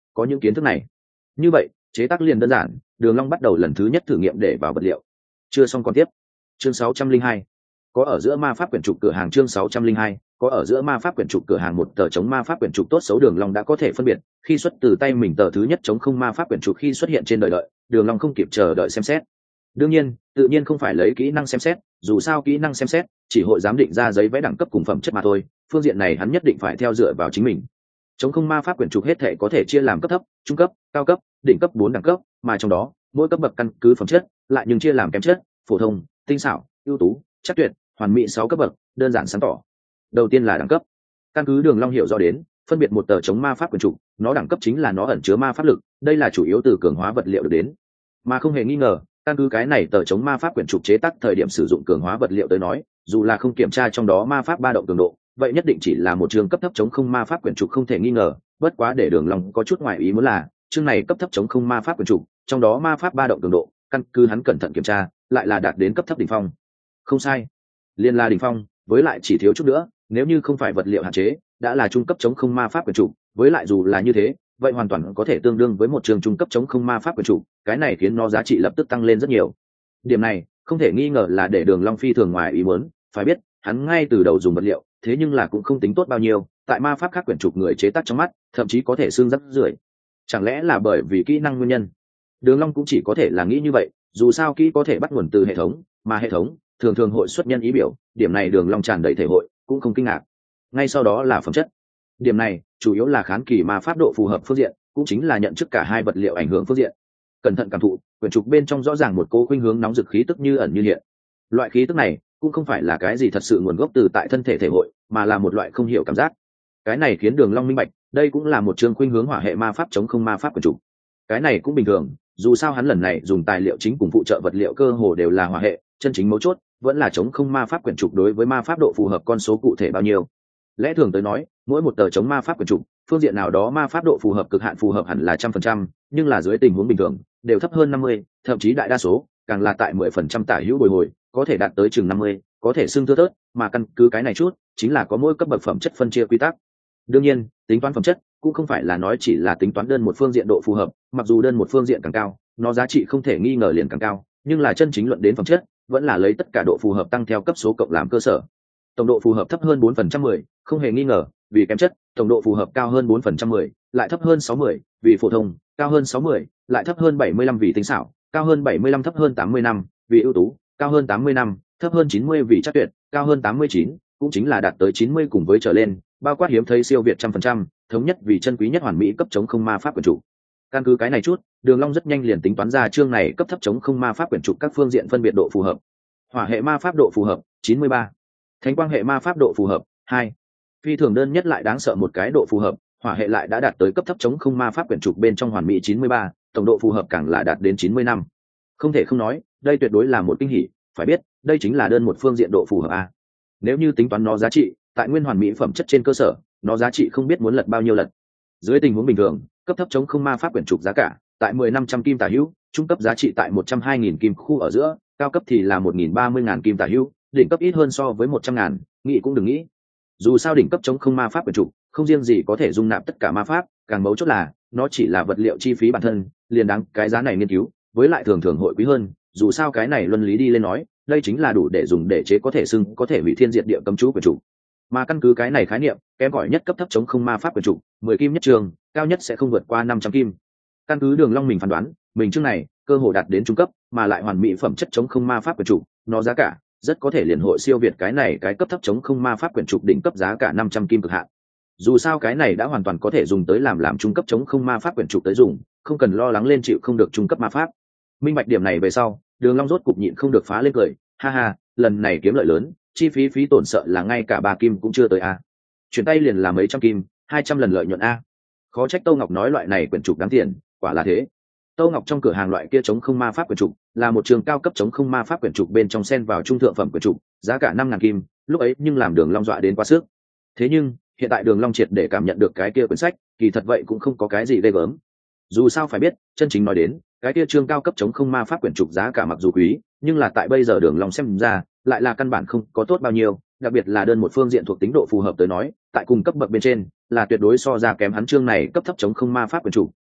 có những kiến thức này, như vậy chế tác liền đơn giản. Đường Long bắt đầu lần thứ nhất thử nghiệm để vào vật liệu. Chưa xong còn tiếp. Chương sáu trăm linh hai, có ở giữa ma pháp quyển trục cửa hàng. Chương sáu trăm linh hai, có ở giữa ma pháp quyển trục cửa hàng. Một tờ chống ma pháp quyển trục tốt xấu Đường Long đã có thể phân biệt, khi xuất từ tay mình tờ thứ nhất chống không ma pháp quyển trục khi xuất hiện trên đời đợi, Đường Long không kịp chờ đợi xem xét. Đương nhiên, tự nhiên không phải lấy kỹ năng xem xét, dù sao kỹ năng xem xét chỉ hội giám định ra giấy vẽ đẳng cấp cùng phẩm chất mà thôi, phương diện này hắn nhất định phải theo dựa vào chính mình. Chống không ma pháp quyển trục hết thể có thể chia làm cấp thấp, trung cấp, cao cấp, đỉnh cấp bốn đẳng cấp, mà trong đó mỗi cấp bậc căn cứ phẩm chất lại nhưng chia làm kém chất, phổ thông, tinh xảo, ưu tú, chắc tuyệt, hoàn mỹ sáu cấp bậc, đơn giản sáng tỏ. Đầu tiên là đẳng cấp. Căn cứ Đường Long hiểu rõ đến, phân biệt một tờ chống ma pháp quyển trục, nó đẳng cấp chính là nó ẩn chứa ma pháp lực, đây là chủ yếu từ cường hóa vật liệu được đến. Mà không hề nghi ngờ, căn cứ cái này tờ chống ma pháp quyển trục chế tác thời điểm sử dụng cường hóa vật liệu tới nói, dù là không kiểm tra trong đó ma pháp ba động cường độ, vậy nhất định chỉ là một chương cấp thấp chống không ma pháp quyển trục không thể nghi ngờ. Bất quá để Đường Long có chút ngoài ý muốn là, chương này cấp thấp chống không ma pháp quyển trục, trong đó ma pháp ba động cường độ, căn cứ hắn cẩn thận kiểm tra, lại là đạt đến cấp thấp đỉnh phong. Không sai, liên la đỉnh phong, với lại chỉ thiếu chút nữa, nếu như không phải vật liệu hạn chế, đã là trung cấp chống không ma pháp quyển trục, với lại dù là như thế, vậy hoàn toàn có thể tương đương với một trường trung cấp chống không ma pháp quyển trục, cái này khiến nó giá trị lập tức tăng lên rất nhiều. Điểm này không thể nghi ngờ là để Đường Long phi thường ngoài ý muốn, phải biết, hắn ngay từ đầu dùng vật liệu, thế nhưng là cũng không tính tốt bao nhiêu, tại ma pháp khác quyển trục người chế tác trong mắt, thậm chí có thể xương rắc rưởi. Chẳng lẽ là bởi vì kỹ năng nguyên nhân? Đường Long cũng chỉ có thể là nghĩ như vậy, dù sao kỹ có thể bắt nguồn từ hệ thống, mà hệ thống thường thường hội xuất nhân ý biểu, điểm này Đường Long tràn đầy thể hội, cũng không kinh ngạc. Ngay sau đó là phẩm chất. Điểm này chủ yếu là kháng kỳ ma pháp độ phù hợp phương diện, cũng chính là nhận trước cả hai vật liệu ảnh hưởng phương diện. Cẩn thận cảm thụ, quyển trục bên trong rõ ràng một cô khuynh hướng nóng rực khí tức như ẩn như hiện. Loại khí tức này cũng không phải là cái gì thật sự nguồn gốc từ tại thân thể thể hội, mà là một loại không hiểu cảm giác. Cái này khiến Đường Long minh bạch, đây cũng là một chương khuynh hướng hỏa hệ ma pháp chống không ma pháp quyển trục. Cái này cũng bình thường, dù sao hắn lần này dùng tài liệu chính cùng phụ trợ vật liệu cơ hồ đều là hỏa hệ, chân chính mấu chốt vẫn là chống không ma pháp quyển trục đối với ma pháp độ phù hợp con số cụ thể bao nhiêu. Lẽ thường tới nói, mỗi một tờ chống ma pháp quyển trục, phương diện nào đó ma pháp độ phù hợp cực hạn phù hợp hẳn là trăm phần trăm, nhưng là dưới tình huống bình thường đều thấp hơn năm mươi, thậm chí đại đa số càng là tại mười phần trăm tả hữu bồi hồi, có thể đạt tới chừng năm mươi, có thể xưng thưa thớt, mà căn cứ cái này chút, chính là có mỗi cấp bậc phẩm chất phân chia quy tắc. Đương nhiên, tính toán phẩm chất cũng không phải là nói chỉ là tính toán đơn một phương diện độ phù hợp, mặc dù đơn một phương diện càng cao, nó giá trị không thể nghi ngờ liền càng cao, nhưng là chân chính luận đến phẩm chất, vẫn là lấy tất cả độ phù hợp tăng theo cấp số cộng làm cơ sở. Tổng độ phù hợp thấp hơn bốn phần trăm mười, không hề nghi ngờ, vì kém chất, tổng độ phù hợp cao hơn bốn phần trăm mười, lại thấp hơn sáu mươi, vì phổ thông, cao hơn sáu mươi, lại thấp hơn bảy mươi lăm vì tinh xảo, cao hơn bảy mươi lăm thấp hơn tám mươi năm, vì ưu tú, cao hơn tám mươi năm, thấp hơn chín mươi vì chắc tuyệt, cao hơn tám mươi chín, cũng chính là đạt tới chín mươi cùng với trở lên, bao quát hiếm thấy siêu việt trăm phần trăm, thống nhất vì chân quý nhất hoàn mỹ cấp chống không ma pháp quyển trục. Căn cứ cái này chút, Đường Long rất nhanh liền tính toán ra chương này cấp thấp chống không ma pháp quyển trục các phương diện phân biệt độ phù hợp. Hỏa hệ ma pháp độ phù hợp chín mươi ba, Thánh quang hệ ma pháp độ phù hợp hai, phi thường đơn nhất lại đáng sợ một cái độ phù hợp, hỏa hệ lại đã đạt tới cấp thấp chống không ma pháp quyển trục bên trong hoàn mỹ chín mươi ba, tổng độ phù hợp càng là đạt đến chín mươi lăm. Không thể không nói, đây tuyệt đối là một kinh hỉ, phải biết, đây chính là đơn một phương diện độ phù hợp a. Nếu như tính toán nó giá trị, tại nguyên hoàn mỹ phẩm chất trên cơ sở, nó giá trị không biết muốn lật bao nhiêu lần. Dưới tình huống bình thường, cấp thấp chống không ma pháp quyển trục giá cả tại mười năm trăm kim tả hữu, trung cấp giá trị tại một trăm hai nghìn kim khu ở giữa, cao cấp thì là một nghìn ba mươi ngàn kim tả hữu, đỉnh cấp ít hơn so với một trăm ngàn, nghĩ cũng đừng nghĩ. Dù sao đỉnh cấp chống không ma pháp quyển trục, không riêng gì có thể dung nạp tất cả ma pháp, càng mấu chốt là nó chỉ là vật liệu chi phí bản thân, liền đáng cái giá này nghiên cứu, với lại thường thường hội quý hơn, dù sao cái này luân lý đi lên nói, đây chính là đủ để dùng để chế có thể xưng có thể hủy thiên diệt địa cấm chú quyển trục. Mà căn cứ cái này khái niệm, kém gọi nhất cấp thấp chống không ma pháp quyển trục, mười kim nhất trường, cao nhất sẽ không vượt qua năm trăm kim. Căn cứ Đường Long mình phán đoán, mình chương này cơ hồ đạt đến trung cấp, mà lại hoàn mỹ phẩm chất chống không ma pháp quyển trục, nó giá cả rất có thể liền hội siêu việt cái này cái cấp thấp chống không ma pháp quyển trục đỉnh cấp giá cả năm trăm kim cực hạn. Dù sao cái này đã hoàn toàn có thể dùng tới làm làm trung cấp chống không ma pháp quyển trục tới dùng, không cần lo lắng lên chịu không được trung cấp ma pháp. Minh bạch điểm này về sau, Đường Long rốt cục nhịn không được phá lên cười, ha ha, lần này kiếm lợi lớn, chi phí phí tổn sợ là ngay cả ba kim cũng chưa tới a. Chuyển tay liền là mấy trăm kim, hai trăm lần lợi nhuận a. Khó trách Tô Ngọc nói loại này quyển trục đáng tiền, quả là thế. Tô Ngọc trong cửa hàng loại kia chống không ma pháp quyển trục, là một trường cao cấp chống không ma pháp quyển trục bên trong xen vào trung thượng phẩm quyển trục, giá cả năm ngàn kim, lúc ấy nhưng làm Đường Long dọa đến quá sức. Thế nhưng, hiện tại Đường Long triệt để cảm nhận được cái kia quyển sách, kỳ thật vậy cũng không có cái gì ghê gớm. Dù sao phải biết, chân chính nói đến, cái kia trường cao cấp chống không ma pháp quyển trục giá cả mặc dù quý, nhưng là tại bây giờ Đường Long xem ra, lại là căn bản không có tốt bao nhiêu, đặc biệt là đơn một phương diện thuộc tính độ phù hợp tới nói, tại cùng cấp bậc bên trên, là tuyệt đối so ra kém hắn chương này cấp thấp chống không ma pháp quyển trục,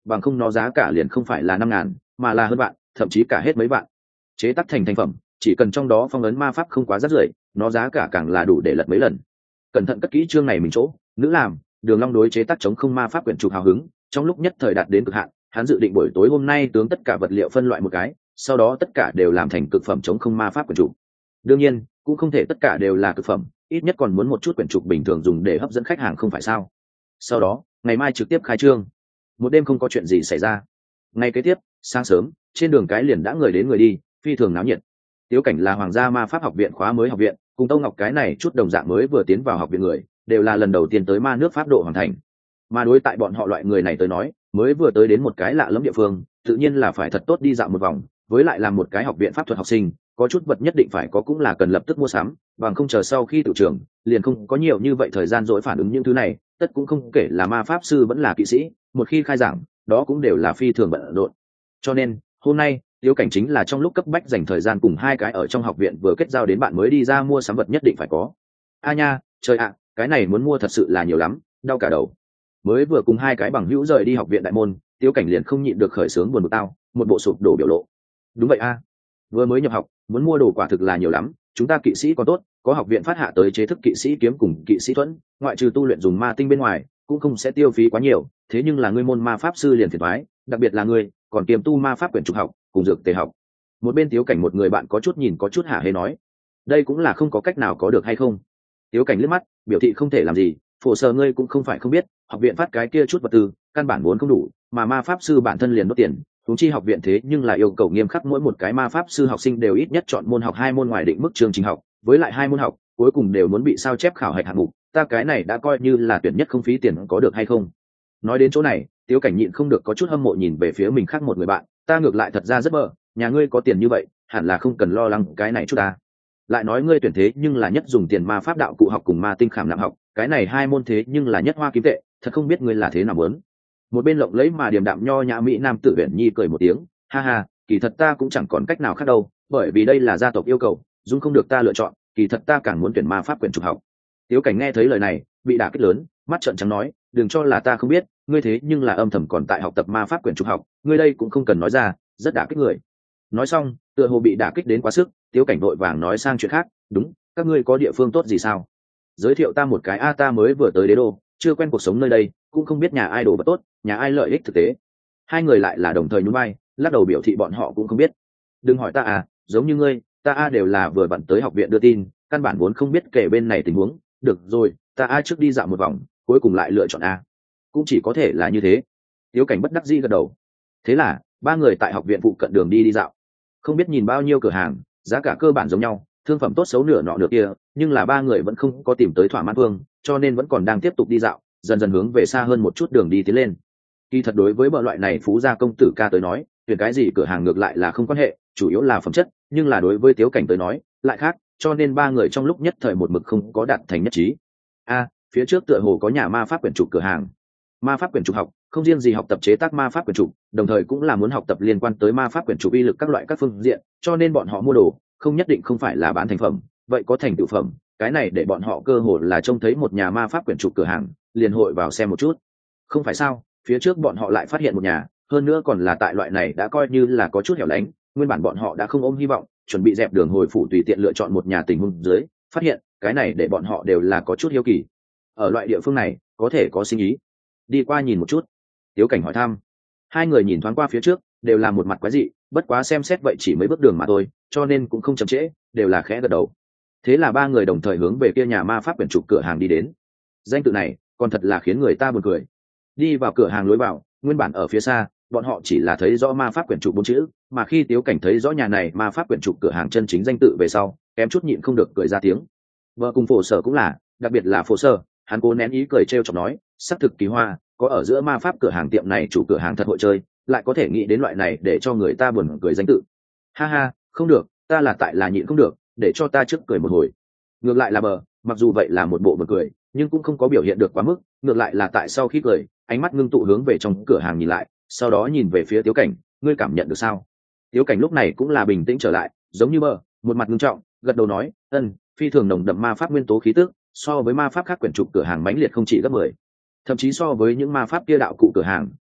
bằng không nó giá cả liền không phải là năm ngàn mà là hơn vạn, thậm chí cả hết mấy vạn. Chế tác thành thành phẩm, chỉ cần trong đó phong ấn ma pháp không quá rất rưởi, nó giá cả càng là đủ để lật mấy lần. Cẩn thận cất kỹ chương này mình chỗ, nữ làm, Đường Long đối chế tác chống không ma pháp quyển trục hào hứng, trong lúc nhất thời đạt đến cực hạn, hắn dự định buổi tối hôm nay tướng tất cả vật liệu phân loại một cái, sau đó tất cả đều làm thành cực phẩm chống không ma pháp quyển trục. Đương nhiên, cũng không thể tất cả đều là cực phẩm, ít nhất còn muốn một chút quyển trục bình thường dùng để hấp dẫn khách hàng không phải sao? Sau đó, ngày mai trực tiếp khai trương. Một đêm không có chuyện gì xảy ra. Ngày kế tiếp, sáng sớm, trên đường cái liền đã người đến người đi, phi thường náo nhiệt. Tiếu Cảnh là Hoàng gia Ma pháp học viện khóa mới học viện, cùng Tâu Ngọc cái này chút đồng dạng mới vừa tiến vào học viện người, đều là lần đầu tiên tới ma nước pháp độ hoàn thành. Mà đối tại bọn họ loại người này tới nói, mới vừa tới đến một cái lạ lẫm địa phương, tự nhiên là phải thật tốt đi dạo một vòng, với lại là một cái học viện pháp thuật học sinh, có chút vật nhất định phải có cũng là cần lập tức mua sắm, bằng không chờ sau khi tự trưởng, liền không có nhiều như vậy thời gian dỗi phản ứng những thứ này, tất cũng không kể là ma pháp sư vẫn là kỵ sĩ, một khi khai giảng, đó cũng đều là phi thường bận rộn. Cho nên, hôm nay, Tiếu Cảnh chính là trong lúc cấp bách dành thời gian cùng hai cái ở trong học viện vừa kết giao đến bạn mới đi ra mua sắm vật nhất định phải có. A nha, trời ạ, cái này muốn mua thật sự là nhiều lắm, đau cả đầu. Mới vừa cùng hai cái bằng hữu rời đi học viện đại môn, Tiếu Cảnh liền không nhịn được khởi sướng buồn bực tao, một bộ sụp đổ biểu lộ. Đúng vậy a, vừa mới nhập học, muốn mua đồ quả thực là nhiều lắm, chúng ta kỵ sĩ còn tốt, có học viện phát hạ tới chế thức kỵ sĩ kiếm cùng kỵ sĩ thuẫn, ngoại trừ tu luyện dùng ma tinh bên ngoài, cũng không sẽ tiêu phí quá nhiều, thế nhưng là ngươi môn ma pháp sư liền phiền toái, đặc biệt là ngươi, còn kiêm tu ma pháp quyển trục học, cùng dược tề học. Một bên Tiếu Cảnh một người bạn có chút nhìn có chút hả hê nói, đây cũng là không có cách nào có được hay không. Tiếu Cảnh liếc mắt, biểu thị không thể làm gì, phổ sở ngươi cũng không phải không biết, học viện phát cái kia chút vật tư, căn bản vốn không đủ, mà ma pháp sư bản thân liền mất tiền, huống chi học viện thế nhưng là yêu cầu nghiêm khắc mỗi một cái ma pháp sư học sinh đều ít nhất chọn môn học hai môn ngoài định mức chương trình học, với lại hai môn học cuối cùng đều muốn bị sao chép khảo hạch hạng mục, ta cái này đã coi như là tuyển nhất không phí tiền có được hay không. Nói đến chỗ này, Tiếu Cảnh nhịn không được có chút hâm mộ nhìn về phía mình khác một người bạn, ta ngược lại thật ra rất mơ, nhà ngươi có tiền như vậy, hẳn là không cần lo lắng cái này chút ta. Lại nói ngươi tuyển thế nhưng là nhất dùng tiền ma pháp đạo cụ học cùng ma tinh khảm nạm học, cái này hai môn thế nhưng là nhất hoa kiếm tệ, thật không biết ngươi là thế nào muốn. Một bên lộng lấy mà điềm đạm nho nhã mỹ nam tự uyển nhi cười một tiếng, ha ha, kỳ thật ta cũng chẳng còn cách nào khác đâu, bởi vì đây là gia tộc yêu cầu, dung không được ta lựa chọn, kỳ thật ta càng muốn tuyển ma pháp quyển trục học. Tiếu Cảnh nghe thấy lời này, bị đả kích lớn, mắt trợn trắng nói, đừng cho là ta không biết, ngươi thế nhưng là âm thầm còn tại học tập ma pháp quyển trục học, ngươi đây cũng không cần nói ra, rất đả kích người. Nói xong, tựa hồ bị đả kích đến quá sức, Tiếu Cảnh vội vàng nói sang chuyện khác, đúng, các ngươi có địa phương tốt gì sao? Giới thiệu ta một cái a, ta mới vừa tới đế đô, chưa quen cuộc sống nơi đây, cũng không biết nhà ai đồ vật tốt, nhà ai lợi ích thực tế. Hai người lại là đồng thời nhún vai, lắc đầu biểu thị bọn họ cũng không biết. Đừng hỏi ta à, giống như ngươi, ta a đều là vừa bận tới học viện đưa tin, căn bản vốn không biết kể bên này tình huống. Được rồi, ta a trước đi dạo một vòng, cuối cùng lại lựa chọn a. Cũng chỉ có thể là như thế. Tiếu Cảnh bất đắc dĩ gật đầu. Thế là ba người tại học viện phụ cận đường đi đi dạo, không biết nhìn bao nhiêu cửa hàng, giá cả cơ bản giống nhau, thương phẩm tốt xấu nửa nọ nửa kia, nhưng là ba người vẫn không có tìm tới thỏa mãn phương, cho nên vẫn còn đang tiếp tục đi dạo, dần dần hướng về xa hơn một chút đường đi tiến lên. Kỳ thật đối với bờ loại này phú gia công tử ca tới nói, tuyển cái gì cửa hàng ngược lại là không quan hệ, chủ yếu là phẩm chất, nhưng là đối với Tiếu Cảnh tới nói lại khác, cho nên ba người trong lúc nhất thời một mực không có đạt thành nhất trí. A, phía trước tựa hồ có nhà ma pháp quyển trục cửa hàng. Ma pháp quyển trục học không riêng gì học tập chế tác ma pháp quyển trục, đồng thời cũng là muốn học tập liên quan tới ma pháp quyển trục uy lực các loại các phương diện, cho nên bọn họ mua đồ không nhất định không phải là bán thành phẩm, vậy có thành tựu phẩm, cái này để bọn họ cơ hội là trông thấy một nhà ma pháp quyển trục cửa hàng, liền hội vào xem một chút. Không phải sao, phía trước bọn họ lại phát hiện một nhà, hơn nữa còn là tại loại này đã coi như là có chút hẻo lánh, nguyên bản bọn họ đã không ôm hy vọng, chuẩn bị dẹp đường hồi phủ tùy tiện lựa chọn một nhà tình huống dưới, phát hiện cái này để bọn họ đều là có chút hiếu kỳ. Ở loại địa phương này có thể có sinh ý, đi qua nhìn một chút. Tiếu Cảnh hỏi thăm. Hai người nhìn thoáng qua phía trước, đều là một mặt quái dị, bất quá xem xét vậy chỉ mấy bước đường mà thôi, cho nên cũng không chậm trễ, đều là khẽ gật đầu. Thế là ba người đồng thời hướng về kia nhà ma pháp quyển trục cửa hàng đi đến. Danh tự này còn thật là khiến người ta buồn cười. Đi vào cửa hàng lối vào, nguyên bản ở phía xa, bọn họ chỉ là thấy rõ ma pháp quyển trục bốn chữ, mà khi Tiếu Cảnh thấy rõ nhà này ma pháp quyển trục cửa hàng chân chính danh tự về sau, kém chút nhịn không được cười ra tiếng. Vợ cùng phổ sở cũng là, đặc biệt là phổ sở, hắn cố nén ý cười trêu chọc nói, sắc thực kỳ hoa, có ở giữa ma pháp cửa hàng tiệm này chủ cửa hàng thật hội chơi, lại có thể nghĩ đến loại này để cho người ta buồn cười danh tự. Ha ha, không được, ta là tại là nhịn không được, để cho ta trước cười một hồi. Ngược lại là bờ, mặc dù vậy là một bộ buồn cười, nhưng cũng không có biểu hiện được quá mức, ngược lại là tại sau khi cười, ánh mắt ngưng tụ hướng về trong cửa hàng nhìn lại, sau đó nhìn về phía Tiếu Cảnh, ngươi cảm nhận được sao? Tiếu Cảnh lúc này cũng là bình tĩnh trở lại, giống như bờ, một mặt ngưng trọng, gật đầu nói, ân, phi thường nồng đậm ma pháp nguyên tố khí tức, so với ma pháp khác quyển trục cửa hàng mãnh liệt không chỉ gấp mười, thậm chí so với những ma pháp kia đạo cụ cửa hàng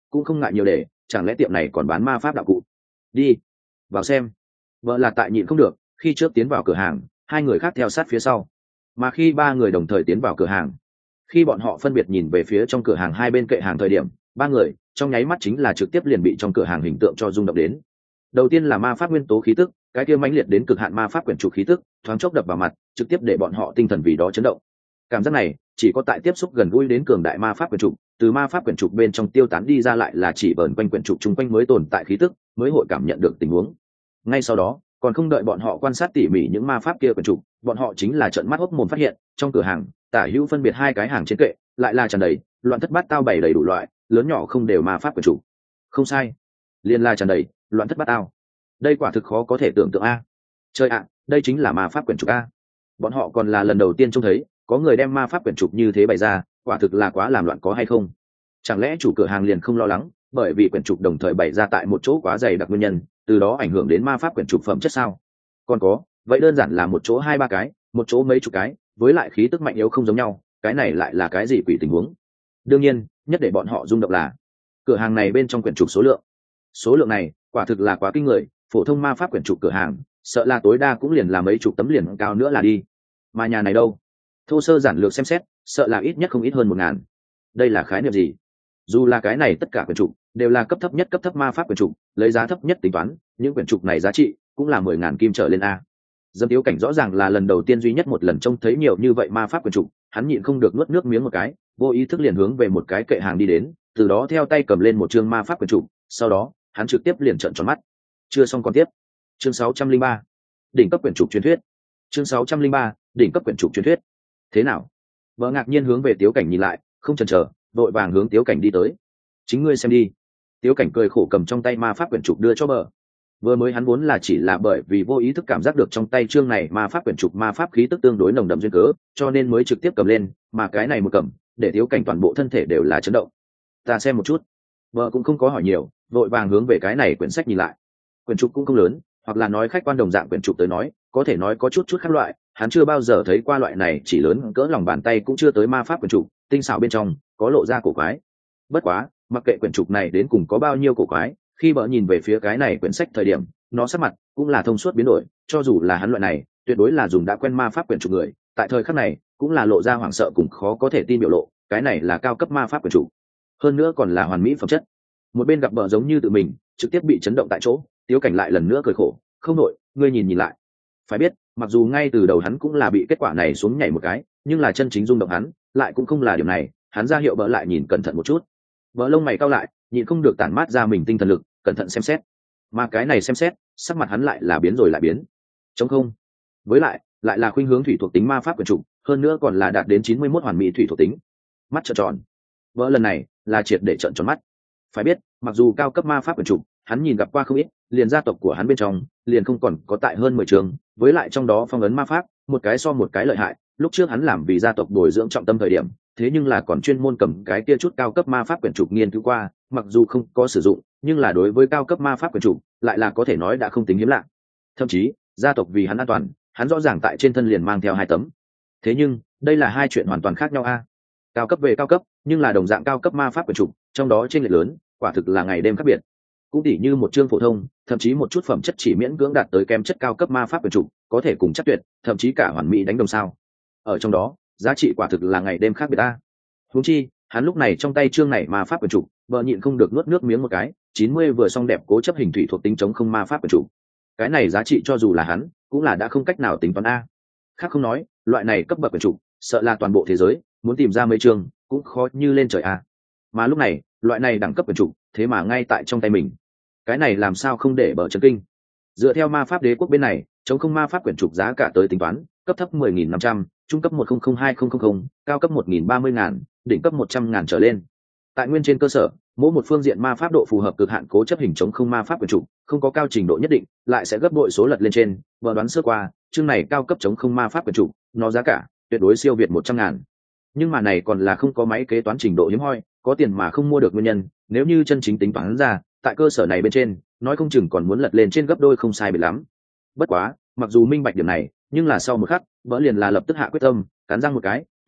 cũng không ngại nhiều để, chẳng lẽ tiệm này còn bán ma pháp đạo cụ? Đi vào xem. Vợ là tại nhịn không được, khi trước tiến vào cửa hàng, hai người khác theo sát phía sau, mà khi ba người đồng thời tiến vào cửa hàng, khi bọn họ phân biệt nhìn về phía trong cửa hàng hai bên kệ hàng thời điểm, ba người trong nháy mắt chính là trực tiếp liền bị trong cửa hàng hình tượng cho rung động đến. Đầu tiên là ma pháp nguyên tố khí tức, cái kia mãnh liệt đến cực hạn ma pháp quyển trục khí tức thoáng chốc đập vào mặt, trực tiếp để bọn họ tinh thần vì đó chấn động. Cảm giác này chỉ có tại tiếp xúc gần gũi đến cường đại ma pháp quyển trục, từ ma pháp quyển trục bên trong tiêu tán đi ra lại là chỉ vờn quanh quyển trục chung quanh mới tồn tại khí tức, mới hội cảm nhận được tình huống. Ngay sau đó, còn không đợi bọn họ quan sát tỉ mỉ những ma pháp kia quyển trục, bọn họ chính là trợn mắt hốc mồm phát hiện, trong cửa hàng, tả hữu phân biệt hai cái hàng trên kệ, lại là tràn đầy, loạn thất bát tao bày đầy đủ loại, lớn nhỏ không đều ma pháp quyển trục. Không sai, liên la tràn đầy, loạn thất bát tao. Đây quả thực khó có thể tưởng tượng a. Trời ạ, đây chính là ma pháp quyển trục a. Bọn họ còn là lần đầu tiên trông thấy có người đem ma pháp quyển trục như thế bày ra, quả thực là quá làm loạn có hay không? Chẳng lẽ chủ cửa hàng liền không lo lắng, bởi vì quyển trục đồng thời bày ra tại một chỗ quá dày đặc nguyên nhân, từ đó ảnh hưởng đến ma pháp quyển trục phẩm chất sao? Còn có, vậy đơn giản là một chỗ hai ba cái, một chỗ mấy chục cái, với lại khí tức mạnh yếu không giống nhau, cái này lại là cái gì quỷ tình huống? Đương nhiên, nhất để bọn họ rung động là cửa hàng này bên trong quyển trục số lượng. Số lượng này, quả thực là quá kinh người, phổ thông ma pháp quyển trục cửa hàng, sợ là tối đa cũng liền là mấy chục tấm liền cao nữa là đi. Mà nhà này đâu? Thô sơ giản lược xem xét, sợ là ít nhất không ít hơn một ngàn. Đây là khái niệm gì? Dù là cái này tất cả quyển trục đều là cấp thấp nhất cấp thấp ma pháp quyển trục, lấy giá thấp nhất tính toán, những quyển trục này giá trị cũng là mười ngàn kim trở lên a. Dâm Tiếu Cảnh rõ ràng là lần đầu tiên duy nhất một lần trông thấy nhiều như vậy ma pháp quyển trục, hắn nhịn không được nuốt nước miếng một cái, vô ý thức liền hướng về một cái kệ hàng đi đến, từ đó theo tay cầm lên một chương ma pháp quyển trục, sau đó hắn trực tiếp liền trợn tròn mắt. Chưa xong còn tiếp. Chương sáu trăm linh ba, đỉnh cấp quyển trục truyền thuyết. Chương sáu trăm linh ba, đỉnh cấp quyển trục truyền thuyết. Thế nào? Vợ ngạc nhiên hướng về Tiếu Cảnh nhìn lại, không chần chờ, vội vàng hướng Tiếu Cảnh đi tới. Chính ngươi xem đi. Tiếu Cảnh cười khổ cầm trong tay ma pháp quyển trục đưa cho bờ. Vừa mới hắn vốn là chỉ là bởi vì vô ý thức cảm giác được trong tay chương này ma pháp quyển trục ma pháp khí tức tương đối nồng đậm duyên cớ, cho nên mới trực tiếp cầm lên, mà cái này một cầm, để Tiếu Cảnh toàn bộ thân thể đều là chấn động. Ta xem một chút. Vợ cũng không có hỏi nhiều, vội vàng hướng về cái này quyển sách nhìn lại. Quyển trục cũng không lớn, hoặc là nói khách quan đồng dạng quyển trục tới nói, có thể nói có chút chút khác loại, hắn chưa bao giờ thấy qua loại này chỉ lớn cỡ lòng bàn tay cũng chưa tới ma pháp quyển trục, tinh xảo bên trong có lộ ra cổ quái. Bất quá, mặc kệ quyển trục này đến cùng có bao nhiêu cổ quái, khi bỡ nhìn về phía cái này quyển sách thời điểm, nó sắc mặt cũng là thông suốt biến đổi, cho dù là hắn loại này tuyệt đối là dùng đã quen ma pháp quyển trục người, tại thời khắc này cũng là lộ ra hoảng sợ cùng khó có thể tin biểu lộ, cái này là cao cấp ma pháp quyển trục, hơn nữa còn là hoàn mỹ phẩm chất. Một bên gặp bỡ giống như tự mình trực tiếp bị chấn động tại chỗ, Tiếu Cảnh lại lần nữa cười khổ, không nội, ngươi nhìn nhìn lại. Phải biết, mặc dù ngay từ đầu hắn cũng là bị kết quả này xuống nhảy một cái, nhưng là chân chính rung động hắn lại cũng không là điểm này. Hắn ra hiệu bỡ lại nhìn cẩn thận một chút. Bỡ lông mày cau lại, nhìn không được tản mát ra mình tinh thần lực, cẩn thận xem xét. Mà cái này xem xét, sắc mặt hắn lại là biến rồi lại biến. Trống không. Với lại, lại là khuynh hướng thủy thuộc tính ma pháp quyển trục, hơn nữa còn là đạt đến chín mươi mốt hoàn mỹ thủy thuộc tính. Mắt trợn tròn. Bỡ lần này là triệt để trợn tròn mắt. Phải biết, mặc dù cao cấp ma pháp quyển trục, hắn nhìn gặp qua không ít, liền gia tộc của hắn bên trong liền không còn có tại hơn mười trường, với lại trong đó phong ấn ma pháp một cái so một cái lợi hại. Lúc trước hắn làm vì gia tộc bồi dưỡng trọng tâm thời điểm, thế nhưng là còn chuyên môn cầm cái kia chút cao cấp ma pháp quyển trục nghiên cứu qua, mặc dù không có sử dụng, nhưng là đối với cao cấp ma pháp quyển trục lại là có thể nói đã không tính hiếm lạ. Thậm chí gia tộc vì hắn an toàn, hắn rõ ràng tại trên thân liền mang theo hai tấm. Thế nhưng đây là hai chuyện hoàn toàn khác nhau a. Cao cấp về cao cấp, nhưng là đồng dạng cao cấp ma pháp quyển trục, trong đó chênh lệch lớn, quả thực là ngày đêm khác biệt. Cũng tỉ như một chương phổ thông, thậm chí một chút phẩm chất chỉ miễn cưỡng đạt tới kém chất cao cấp ma pháp quyển trục, có thể cùng chất tuyệt, thậm chí cả hoàn mỹ đánh đồng sao. Ở trong đó, giá trị quả thực là ngày đêm khác biệt ta. Huống chi, hắn lúc này trong tay chương này ma pháp quyển trục, vợ nhịn không được nuốt nước miếng một cái, chín mươi vừa xong đẹp cố chấp hình thủy thuộc tính chống không ma pháp quyển trục. Cái này giá trị cho dù là hắn, cũng là đã không cách nào tính toán a. Khác không nói, loại này cấp bậc quyển trục, sợ là toàn bộ thế giới muốn tìm ra mấy chương cũng khó như lên trời a. Mà lúc này, loại này đẳng cấp quyển trục, thế mà ngay tại trong tay mình. Cái này làm sao không để bờ chấn kinh. Dựa theo ma pháp đế quốc bên này, chống không ma pháp quyển trục giá cả tới tính toán, cấp thấp mười nghìn năm trăm, trung cấp một không không hai không không không, cao cấp một nghìn ba mươi ngàn, đỉnh cấp một trăm ngàn trở lên. Tại nguyên trên cơ sở, mỗi một phương diện ma pháp độ phù hợp cực hạn cố chấp hình chống không ma pháp quyển trục, không có cao trình độ nhất định, lại sẽ gấp bội số lật lên trên, vừa đoán sơ qua, chương này cao cấp chống không ma pháp quyển trục, nó giá cả tuyệt đối siêu việt một trăm ngàn. Nhưng mà này còn là không có máy kế toán trình độ hiếm hoi, có tiền mà không mua được nguyên nhân, nếu như chân chính tính toán ra, tại cơ sở này bên trên, nói không chừng còn muốn lật lên trên gấp đôi không sai biệt lắm. Bất quá, mặc dù minh bạch điểm này, nhưng là sau một khắc, vỡ liền là lập tức hạ quyết tâm, cắn răng một cái,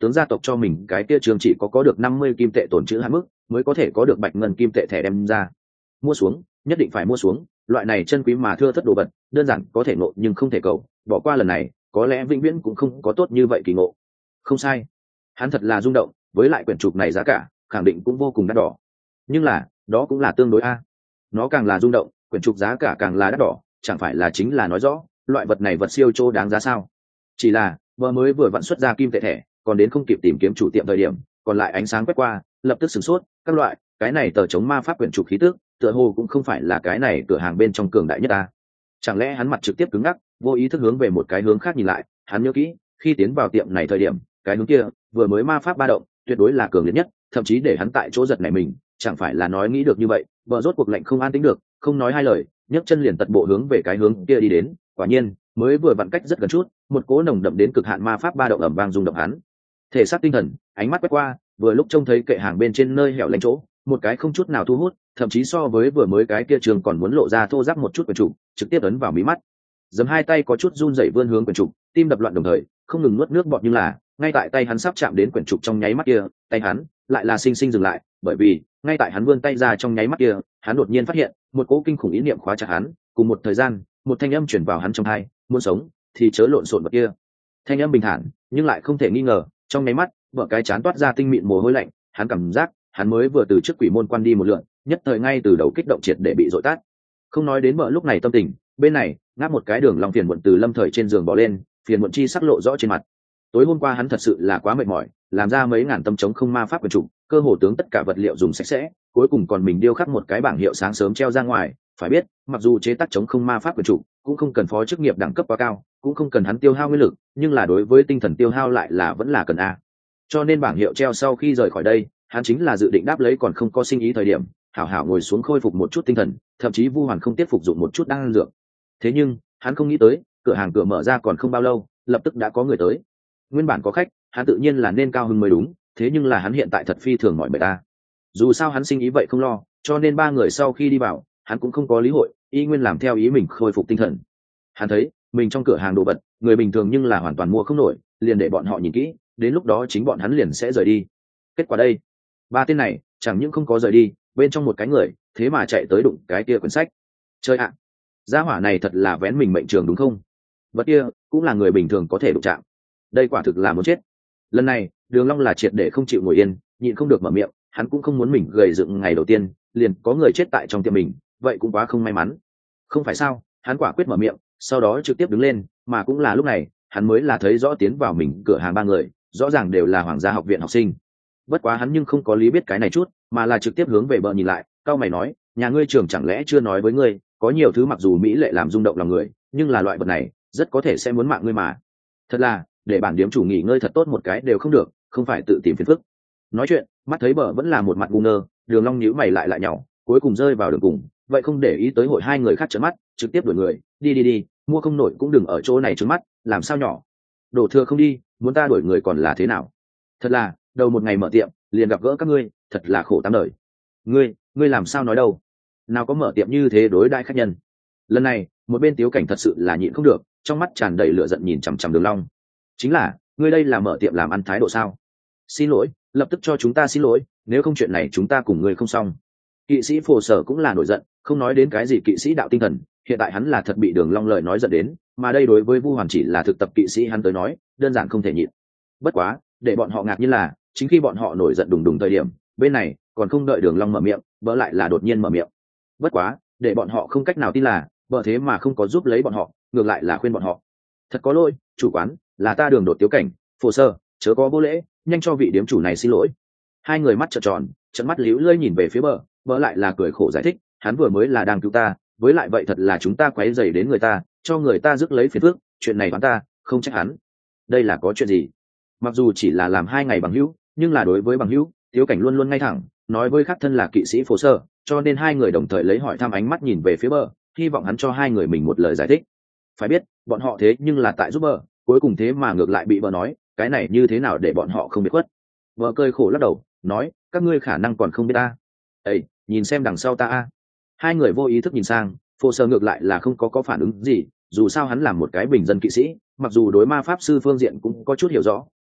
tướng gia tộc cho mình cái kia trường chỉ có có được năm mươi kim tệ tổn chữ hạn mức mới có thể có được bạch ngân kim tệ thẻ đem ra. Mua xuống, nhất định phải mua xuống, loại này chân quý mà thưa thất đồ vật đơn giản có thể ngộ nhưng không thể cầu, bỏ qua lần này có lẽ vĩnh viễn cũng không có tốt như vậy kỳ ngộ. Không sai, hắn thật là rung động, với lại quyển trục này giá cả khẳng định cũng vô cùng đắt đỏ, nhưng là đó cũng là tương đối a. Nó càng là rung động, quyển trục giá cả càng là đắt đỏ, chẳng phải là chính là nói rõ loại vật này vật siêu chô đáng giá sao? Chỉ là vừa mới vừa vặn xuất ra kim tệ thẻ, còn đến không kịp tìm kiếm chủ tiệm thời điểm, còn lại ánh sáng quét qua, lập tức sửng sốt, các loại cái này tờ chống ma pháp quyển trục khí tức tựa hồ cũng không phải là cái này cửa hàng bên trong cường đại nhất ta. Chẳng lẽ hắn mặt trực tiếp cứng ngắc, vô ý thức hướng về một cái hướng khác nhìn lại. Hắn nhớ kỹ khi tiến vào tiệm này thời điểm, cái hướng kia vừa mới ma pháp ba động tuyệt đối là cường liệt nhất, thậm chí để hắn tại chỗ giật này mình. Chẳng phải là nói nghĩ được như vậy, vợ rốt cuộc lệnh không an tính được, không nói hai lời, nhấc chân liền tật bộ hướng về cái hướng kia đi đến. Quả nhiên mới vừa vặn cách rất gần chút, một cỗ nồng đậm đến cực hạn ma pháp ba động ầm vang rung động hắn thể xác tinh thần. Ánh mắt quét qua, vừa lúc trông thấy kệ hàng bên trên nơi hẻo lánh chỗ một cái không chút nào thu hút, thậm chí so với vừa mới cái kia trường còn muốn lộ ra thô ráp một chút quyển trục, trực tiếp ấn vào mí mắt. Giấm hai tay có chút run rẩy vươn hướng quyển trục, tim đập loạn đồng thời không ngừng nuốt nước bọt, nhưng là ngay tại tay hắn sắp chạm đến quyển trục trong nháy mắt kia, tay hắn lại là sinh sinh dừng lại, bởi vì ngay tại hắn vươn tay ra trong nháy mắt kia, hắn đột nhiên phát hiện một cỗ kinh khủng ý niệm khóa chặt hắn. Cùng một thời gian, một thanh âm chuyển vào hắn trong tai, muốn sống thì chớ lộn xộn vật kia. Thanh âm bình thản nhưng lại không thể nghi ngờ, trong nháy mắt vợ cái chán toát ra tinh mịn mồ hôi lạnh. Hắn cảm giác hắn mới vừa từ trước quỷ môn quan đi một lượn, nhất thời ngay từ đầu kích động triệt để bị dội tát. Không nói đến vợ lúc này tâm tình, bên này ngáp một cái đường lòng phiền muộn từ lâm thời trên giường bỏ lên, phiền muộn chi sắc lộ rõ trên mặt. Tối hôm qua hắn thật sự là quá mệt mỏi, làm ra mấy ngàn tâm chống không ma pháp quyển trục, cơ hồ tướng tất cả vật liệu dùng sạch sẽ, cuối cùng còn mình điêu khắc một cái bảng hiệu sáng sớm treo ra ngoài. Phải biết, mặc dù chế tác chống không ma pháp quyển trục cũng không cần phó chức nghiệp đẳng cấp quá cao, cũng không cần hắn tiêu hao nguyên lực, nhưng là đối với tinh thần tiêu hao lại là vẫn là cần a. Cho nên bảng hiệu treo sau khi rời khỏi đây, hắn chính là dự định đáp lấy còn không có sinh ý thời điểm, hảo hảo ngồi xuống khôi phục một chút tinh thần, thậm chí vu hoàn không tiếp phục dụng một chút đan dược. Thế nhưng hắn không nghĩ tới, cửa hàng cửa mở ra còn không bao lâu, lập tức đã có người tới. Nguyên bản có khách, hắn tự nhiên là nên cao hứng mới đúng, thế nhưng là hắn hiện tại thật phi thường mỏi mệt ta. Dù sao hắn sinh ý vậy không lo, cho nên ba người sau khi đi vào, hắn cũng không có lý hội, y nguyên làm theo ý mình khôi phục tinh thần. Hắn thấy mình trong cửa hàng đồ vật, người bình thường nhưng là hoàn toàn mua không nổi, liền để bọn họ nhìn kỹ, đến lúc đó chính bọn hắn liền sẽ rời đi. Kết quả đây, ba tên này chẳng những không có rời đi, bên trong một cái người thế mà chạy tới đụng cái kia quyển sách. Chơi ạ, gia hỏa này thật là vén mình mệnh trường đúng không? Vật kia cũng là người bình thường có thể đụng chạm, đây quả thực là muốn chết. Lần này Đường Long là triệt để không chịu ngồi yên, nhịn không được mở miệng. Hắn cũng không muốn mình gầy dựng ngày đầu tiên liền có người chết tại trong tiệm mình, vậy cũng quá không may mắn. Không phải sao? Hắn quả quyết mở miệng, sau đó trực tiếp đứng lên, mà cũng là lúc này hắn mới là thấy rõ tiến vào mình cửa hàng ba người rõ ràng đều là Hoàng gia học viện học sinh. Bất quá hắn nhưng không có lý biết cái này chút, mà là trực tiếp hướng về bờ nhìn lại, cao mày nói, nhà ngươi trưởng chẳng lẽ chưa nói với ngươi, có nhiều thứ mặc dù mỹ lệ làm rung động lòng người, nhưng là loại vật này rất có thể sẽ muốn mạng ngươi mà. Thật là để bản điếm chủ nghỉ ngơi thật tốt một cái đều không được, không phải tự tìm phiền phức. Nói chuyện, mắt thấy bờ vẫn là một mặt ngu ngơ, Đường Long nhíu mày lại lại nhỏ, cuối cùng rơi vào đường cùng, vậy không để ý tới hội hai người khác trợn mắt, trực tiếp đuổi người, đi đi đi, mua không nổi cũng đừng ở chỗ này trướng mắt, làm sao nhỏ. Đổ thừa không đi, muốn ta đuổi người còn là thế nào? Thật là, đầu một ngày mở tiệm, liền gặp gỡ các ngươi, thật là khổ tám đời. Ngươi, ngươi làm sao nói đâu? Nào có mở tiệm như thế đối đãi khách nhân. Lần này, một bên Tiếu Cảnh thật sự là nhịn không được, trong mắt tràn đầy lửa giận nhìn chằm chằm Đường Long. Chính là, ngươi đây là mở tiệm làm ăn thái độ sao? Xin lỗi, lập tức cho chúng ta xin lỗi, nếu không chuyện này chúng ta cùng ngươi không xong. Kỵ sĩ Phổ Sở cũng là nổi giận, không nói đến cái gì kỵ sĩ đạo tinh thần, hiện tại hắn là thật bị Đường Long lời nói giận đến, mà đây đối với Vu Hoàn chỉ là thực tập kỵ sĩ hắn tới nói, đơn giản không thể nhịn. Bất quá, để bọn họ ngạc nhiên là, chính khi bọn họ nổi giận đùng đùng thời điểm, bên này còn không đợi Đường Long mở miệng, bỡ lại là đột nhiên mở miệng. Bất quá, để bọn họ không cách nào tin là, bỡ thế mà không có giúp lấy bọn họ, ngược lại là khuyên bọn họ. Thật có lỗi, chủ quán, là ta Đường đột Tiếu Cảnh, Phổ Sở, chớ có vô lễ, nhanh cho vị điếm chủ này xin lỗi. Hai người mắt trợn tròn, trợn mắt liễu lơi nhìn về phía bờ, bỡ lại là cười khổ giải thích, hắn vừa mới là đang cứu ta, với lại vậy thật là chúng ta quấy rầy đến người ta, cho người ta rước lấy phiền phức, chuyện này đoán ta, không trách hắn. Đây là có chuyện gì? Mặc dù chỉ là làm hai ngày bằng hữu, nhưng là đối với bằng hữu, Tiếu Cảnh luôn luôn ngay thẳng, nói với khắc thân là kỵ sĩ Phổ Sở, cho nên hai người đồng thời lấy hỏi thăm ánh mắt nhìn về phía bờ, hy vọng hắn cho hai người mình một lời giải thích. Phải biết, bọn họ thế nhưng là tại giúp bờ, cuối cùng thế mà ngược lại bị bờ nói, cái này như thế nào để bọn họ không biết khuất. Bờ cười khổ lắc đầu, nói, các ngươi khả năng còn không biết ta. Ê, nhìn xem đằng sau ta a. Hai người vô ý thức nhìn sang, Phổ Sở ngược lại là không có có phản ứng gì, dù sao hắn là một cái bình dân kỵ sĩ, mặc dù đối ma pháp sư phương diện cũng có chút hiểu rõ,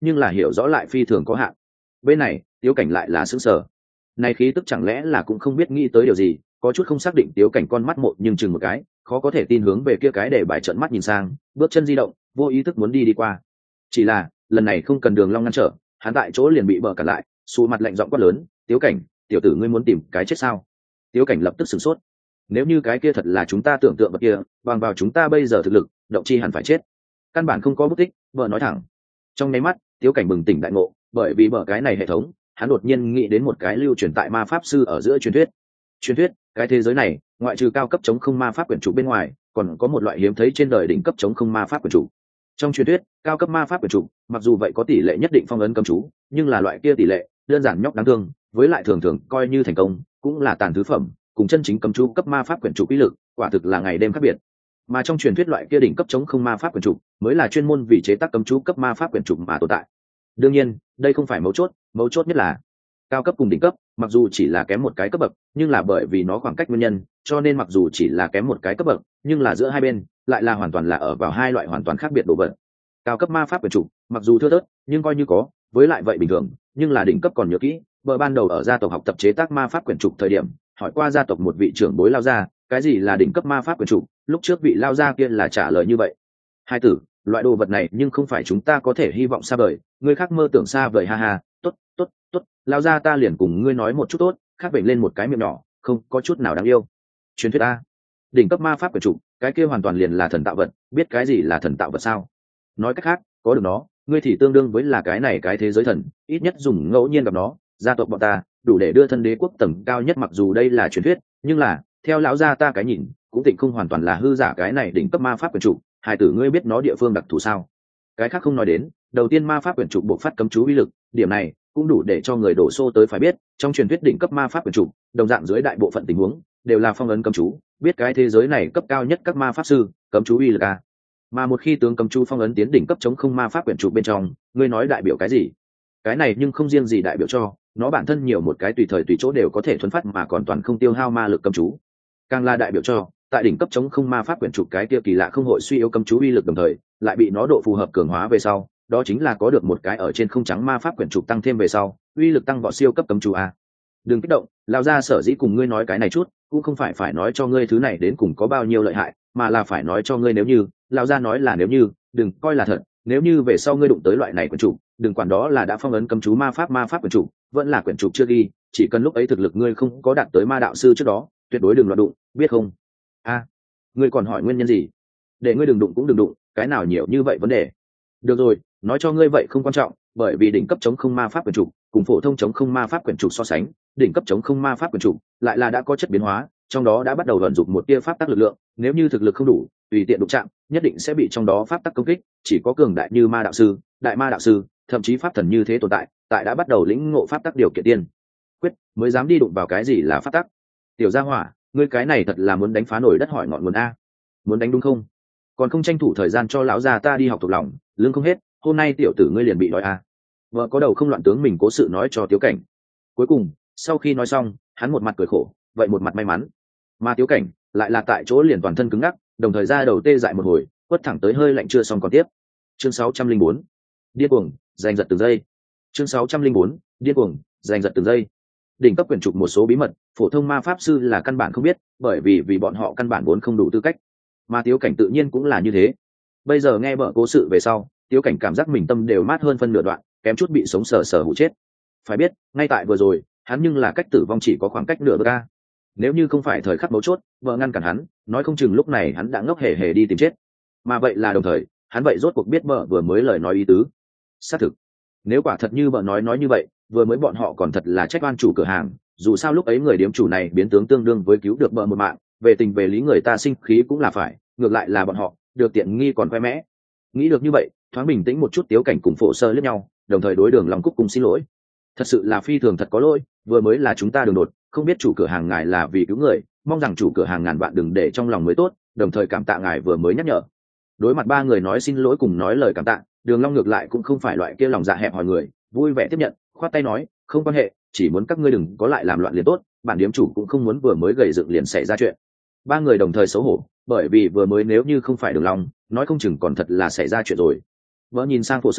nhưng là hiểu rõ lại phi thường có hạn. Bên này Tiếu Cảnh lại là sững sờ, này khí tức chẳng lẽ là cũng không biết nghĩ tới điều gì, có chút không xác định. Tiếu Cảnh con mắt mộ nhưng chừng một cái, khó có thể tin hướng về kia cái để bài trợn mắt nhìn sang, bước chân di động, vô ý thức muốn đi đi qua. Chỉ là lần này không cần Đường Long ngăn trở, hắn tại chỗ liền bị bờ cản lại, sụ mặt lạnh giọng quát lớn: Tiếu Cảnh, tiểu tử ngươi muốn tìm cái chết sao? Tiếu Cảnh lập tức sửng sốt, nếu như cái kia thật là chúng ta tưởng tượng vật kia, bằng vào chúng ta bây giờ thực lực, động chi hẳn phải chết. Căn bản không có bút tích, vợ nói thẳng. Trong nháy mắt Tiếu Cảnh bừng tỉnh đại ngộ, bởi vì bờ cái này hệ thống, hắn đột nhiên nghĩ đến một cái lưu truyền tại ma pháp sư ở giữa truyền thuyết. Truyền thuyết cái thế giới này ngoại trừ cao cấp chống không ma pháp quyển trục bên ngoài, còn có một loại hiếm thấy trên đời đỉnh cấp chống không ma pháp quyển trục. Trong truyền thuyết cao cấp ma pháp quyển trục mặc dù vậy có tỷ lệ nhất định phong ấn cấm chú, nhưng là loại kia tỷ lệ đơn giản nhóc đáng thương, với lại thường thường coi như thành công cũng là tàn thứ phẩm, cùng chân chính cấm chú cấp ma pháp quyển trục uy lực quả thực là ngày đêm khác biệt. Mà trong truyền thuyết loại kia đỉnh cấp chống không ma pháp quyển trục mới là chuyên môn vì chế tác cấm chú cấp ma pháp quyển trục mà tồn tại. Đương nhiên đây không phải mấu chốt, mấu chốt nhất là cao cấp cùng đỉnh cấp mặc dù chỉ là kém một cái cấp bậc, nhưng là bởi vì nó khoảng cách nguyên nhân, cho nên mặc dù chỉ là kém một cái cấp bậc, nhưng là giữa hai bên lại là hoàn toàn là ở vào hai loại hoàn toàn khác biệt đồ vật. Cao cấp ma pháp quyển trục mặc dù thưa thớt nhưng coi như có, với lại vậy bình thường, nhưng là đỉnh cấp còn nhớ kỹ, bờ ban đầu ở gia tộc học tập chế tác ma pháp quyển trục thời điểm, hỏi qua gia tộc một vị trưởng bối lao gia, cái gì là đỉnh cấp ma pháp quyển trục, lúc trước vị lao gia kia là trả lời như vậy: hai tử, loại đồ vật này nhưng không phải chúng ta có thể hy vọng xa vời, người khác mơ tưởng xa vời, ha ha. Tốt tốt tốt, lao gia ta liền cùng ngươi nói một chút tốt, khác bệnh lên một cái miệng nhỏ, không có chút nào đáng yêu. Truyền thuyết a, đỉnh cấp ma pháp quyển trục, cái kia hoàn toàn liền là thần tạo vật, biết cái gì là thần tạo vật sao? Nói cách khác, có được nó, ngươi thì tương đương với là cái này cái thế giới thần, ít nhất dùng ngẫu nhiên gặp nó, gia tộc bọn ta đủ để đưa thân đế quốc tầng cao nhất. Mặc dù đây là truyền thuyết, nhưng là theo lão gia ta cái nhìn, cũng tịnh không hoàn toàn là hư giả. Cái này đỉnh cấp ma pháp quyển trục, hai tử ngươi biết nó địa phương đặc thù sao? Cái khác không nói đến, đầu tiên ma pháp quyển trục buộc phát cấm chú uy lực, điểm này cũng đủ để cho người đổ xô tới phải biết. Trong truyền thuyết đỉnh cấp ma pháp quyển trục, đồng dạng dưới đại bộ phận tình huống đều là phong ấn cấm chú, biết cái thế giới này cấp cao nhất các ma pháp sư cấm chú uy lực a. Mà một khi tướng cấm chú phong ấn tiến đỉnh cấp chống không ma pháp quyển trục bên trong, ngươi nói đại biểu cái gì? Cái này nhưng không riêng gì đại biểu cho nó bản thân nhiều một cái tùy thời tùy chỗ đều có thể thuần phát mà còn toàn không tiêu hao ma lực cấm chú, càng là đại biểu cho tại đỉnh cấp chống không ma pháp quyển trục cái kia kỳ lạ không hội suy yếu cấm chú uy lực, đồng thời lại bị nó độ phù hợp cường hóa về sau, đó chính là có được một cái ở trên không trắng ma pháp quyển trục tăng thêm về sau uy lực tăng vọt siêu cấp cấm chú a. Đừng kích động, lao ra sở dĩ cùng ngươi nói cái này chút cũng không phải phải nói cho ngươi thứ này đến cùng có bao nhiêu lợi hại, mà là phải nói cho ngươi nếu như, lao ra nói là nếu như, đừng coi là thật, nếu như về sau ngươi đụng tới loại này quyển trục, đừng quản đó là đã phong ấn cấm chú ma pháp ma pháp quyển trục, vẫn là quyển trục chưa ghi, chỉ cần lúc ấy thực lực ngươi không có đạt tới ma đạo sư trước đó, tuyệt đối đừng loạn đụng, biết không? A, à, ngươi còn hỏi nguyên nhân gì? Để ngươi đừng đụng cũng đừng đụng, cái nào nhiều như vậy vấn đề. Được rồi, nói cho ngươi vậy không quan trọng, bởi vì đỉnh cấp chống không ma pháp quyển trục cùng phổ thông chống không ma pháp quyển trục so sánh, đỉnh cấp chống không ma pháp quyển trục lại là đã có chất biến hóa, trong đó đã bắt đầu vận dụng một tia pháp tắc lực lượng, nếu như thực lực không đủ, tùy tiện đụng chạm, nhất định sẽ bị trong đó pháp tắc công kích, chỉ có cường đại như ma đạo sư, đại ma đạo sư, thậm chí pháp thần như thế tồn tại, tại đã bắt đầu lĩnh ngộ pháp tắc điều kiện tiên quyết, mới dám đi đụng vào cái gì là pháp tắc. Tiểu gia hỏa, ngươi cái này thật là muốn đánh phá nổi đất hỏi ngọn nguồn a. Muốn đánh đúng không? Còn không tranh thủ thời gian cho lão già ta đi học thuộc lòng, lương không hết, hôm nay tiểu tử ngươi liền bị đói a. Vợ có đầu không loạn tướng mình cố sự nói cho Tiếu Cảnh. Cuối cùng, sau khi nói xong, hắn một mặt cười khổ, vậy một mặt may mắn. Mà Tiếu Cảnh lại là tại chỗ liền toàn thân cứng ngắc, đồng thời ra đầu tê dại một hồi, quất thẳng tới hơi lạnh chưa xong còn tiếp. Chương sáu trăm linh bốn, điên cuồng, giành giật từng giây. Chương sáu trăm linh bốn, điên cuồng, giành giật từng giây. Đỉnh cấp quyển trục một số bí mật, phổ thông ma pháp sư là căn bản không biết, bởi vì vì bọn họ căn bản vốn không đủ tư cách. Mà Tiếu Cảnh tự nhiên cũng là như thế. Bây giờ nghe vợ cố sự về sau, Tiếu Cảnh cảm giác mình tâm đều mát hơn phân nửa đoạn, kém chút bị sống sờ sờ hụ chết. Phải biết, ngay tại vừa rồi, hắn nhưng là cách tử vong chỉ có khoảng cách nửa bước a. Nếu như không phải thời khắc mấu chốt, vợ ngăn cản hắn, nói không chừng lúc này hắn đã ngốc hề hề đi tìm chết. Mà vậy là đồng thời, hắn vậy rốt cuộc biết vợ vừa mới lời nói ý tứ. Xác thực, nếu quả thật như vợ nói nói như vậy, vừa mới bọn họ còn thật là trách oan chủ cửa hàng, dù sao lúc ấy người điếm chủ này biến tướng tương đương với cứu được vợ một mạng, về tình về lý người ta sinh khí cũng là phải, ngược lại là bọn họ được tiện nghi còn khoe mẽ. Nghĩ được như vậy, thoáng bình tĩnh một chút, Tiếu Cảnh cùng Phổ Sơ liếc nhau, đồng thời đối Đường Long Cúc cùng xin lỗi. Thật sự là phi thường thật có lỗi, vừa mới là chúng ta đường đột, không biết chủ cửa hàng ngài là vì cứu người, mong rằng chủ cửa hàng ngàn vạn đừng để trong lòng mới tốt, đồng thời cảm tạ ngài vừa mới nhắc nhở. Đối mặt ba người nói xin lỗi cùng nói lời cảm tạ, Đường Long ngược lại cũng không phải loại kia lòng dạ hẹp hòi người, vui vẻ tiếp nhận, khoát tay nói, không quan hệ, chỉ muốn các ngươi đừng có lại làm loạn liền tốt, bản điếm chủ cũng không muốn vừa mới gầy dựng liền xảy ra chuyện. Ba người đồng thời xấu hổ, bởi vì vừa mới nếu như không phải Đường Long, nói không chừng còn thật là xảy ra chuyện rồi. Vợ nhìn sang Phổ Sơ,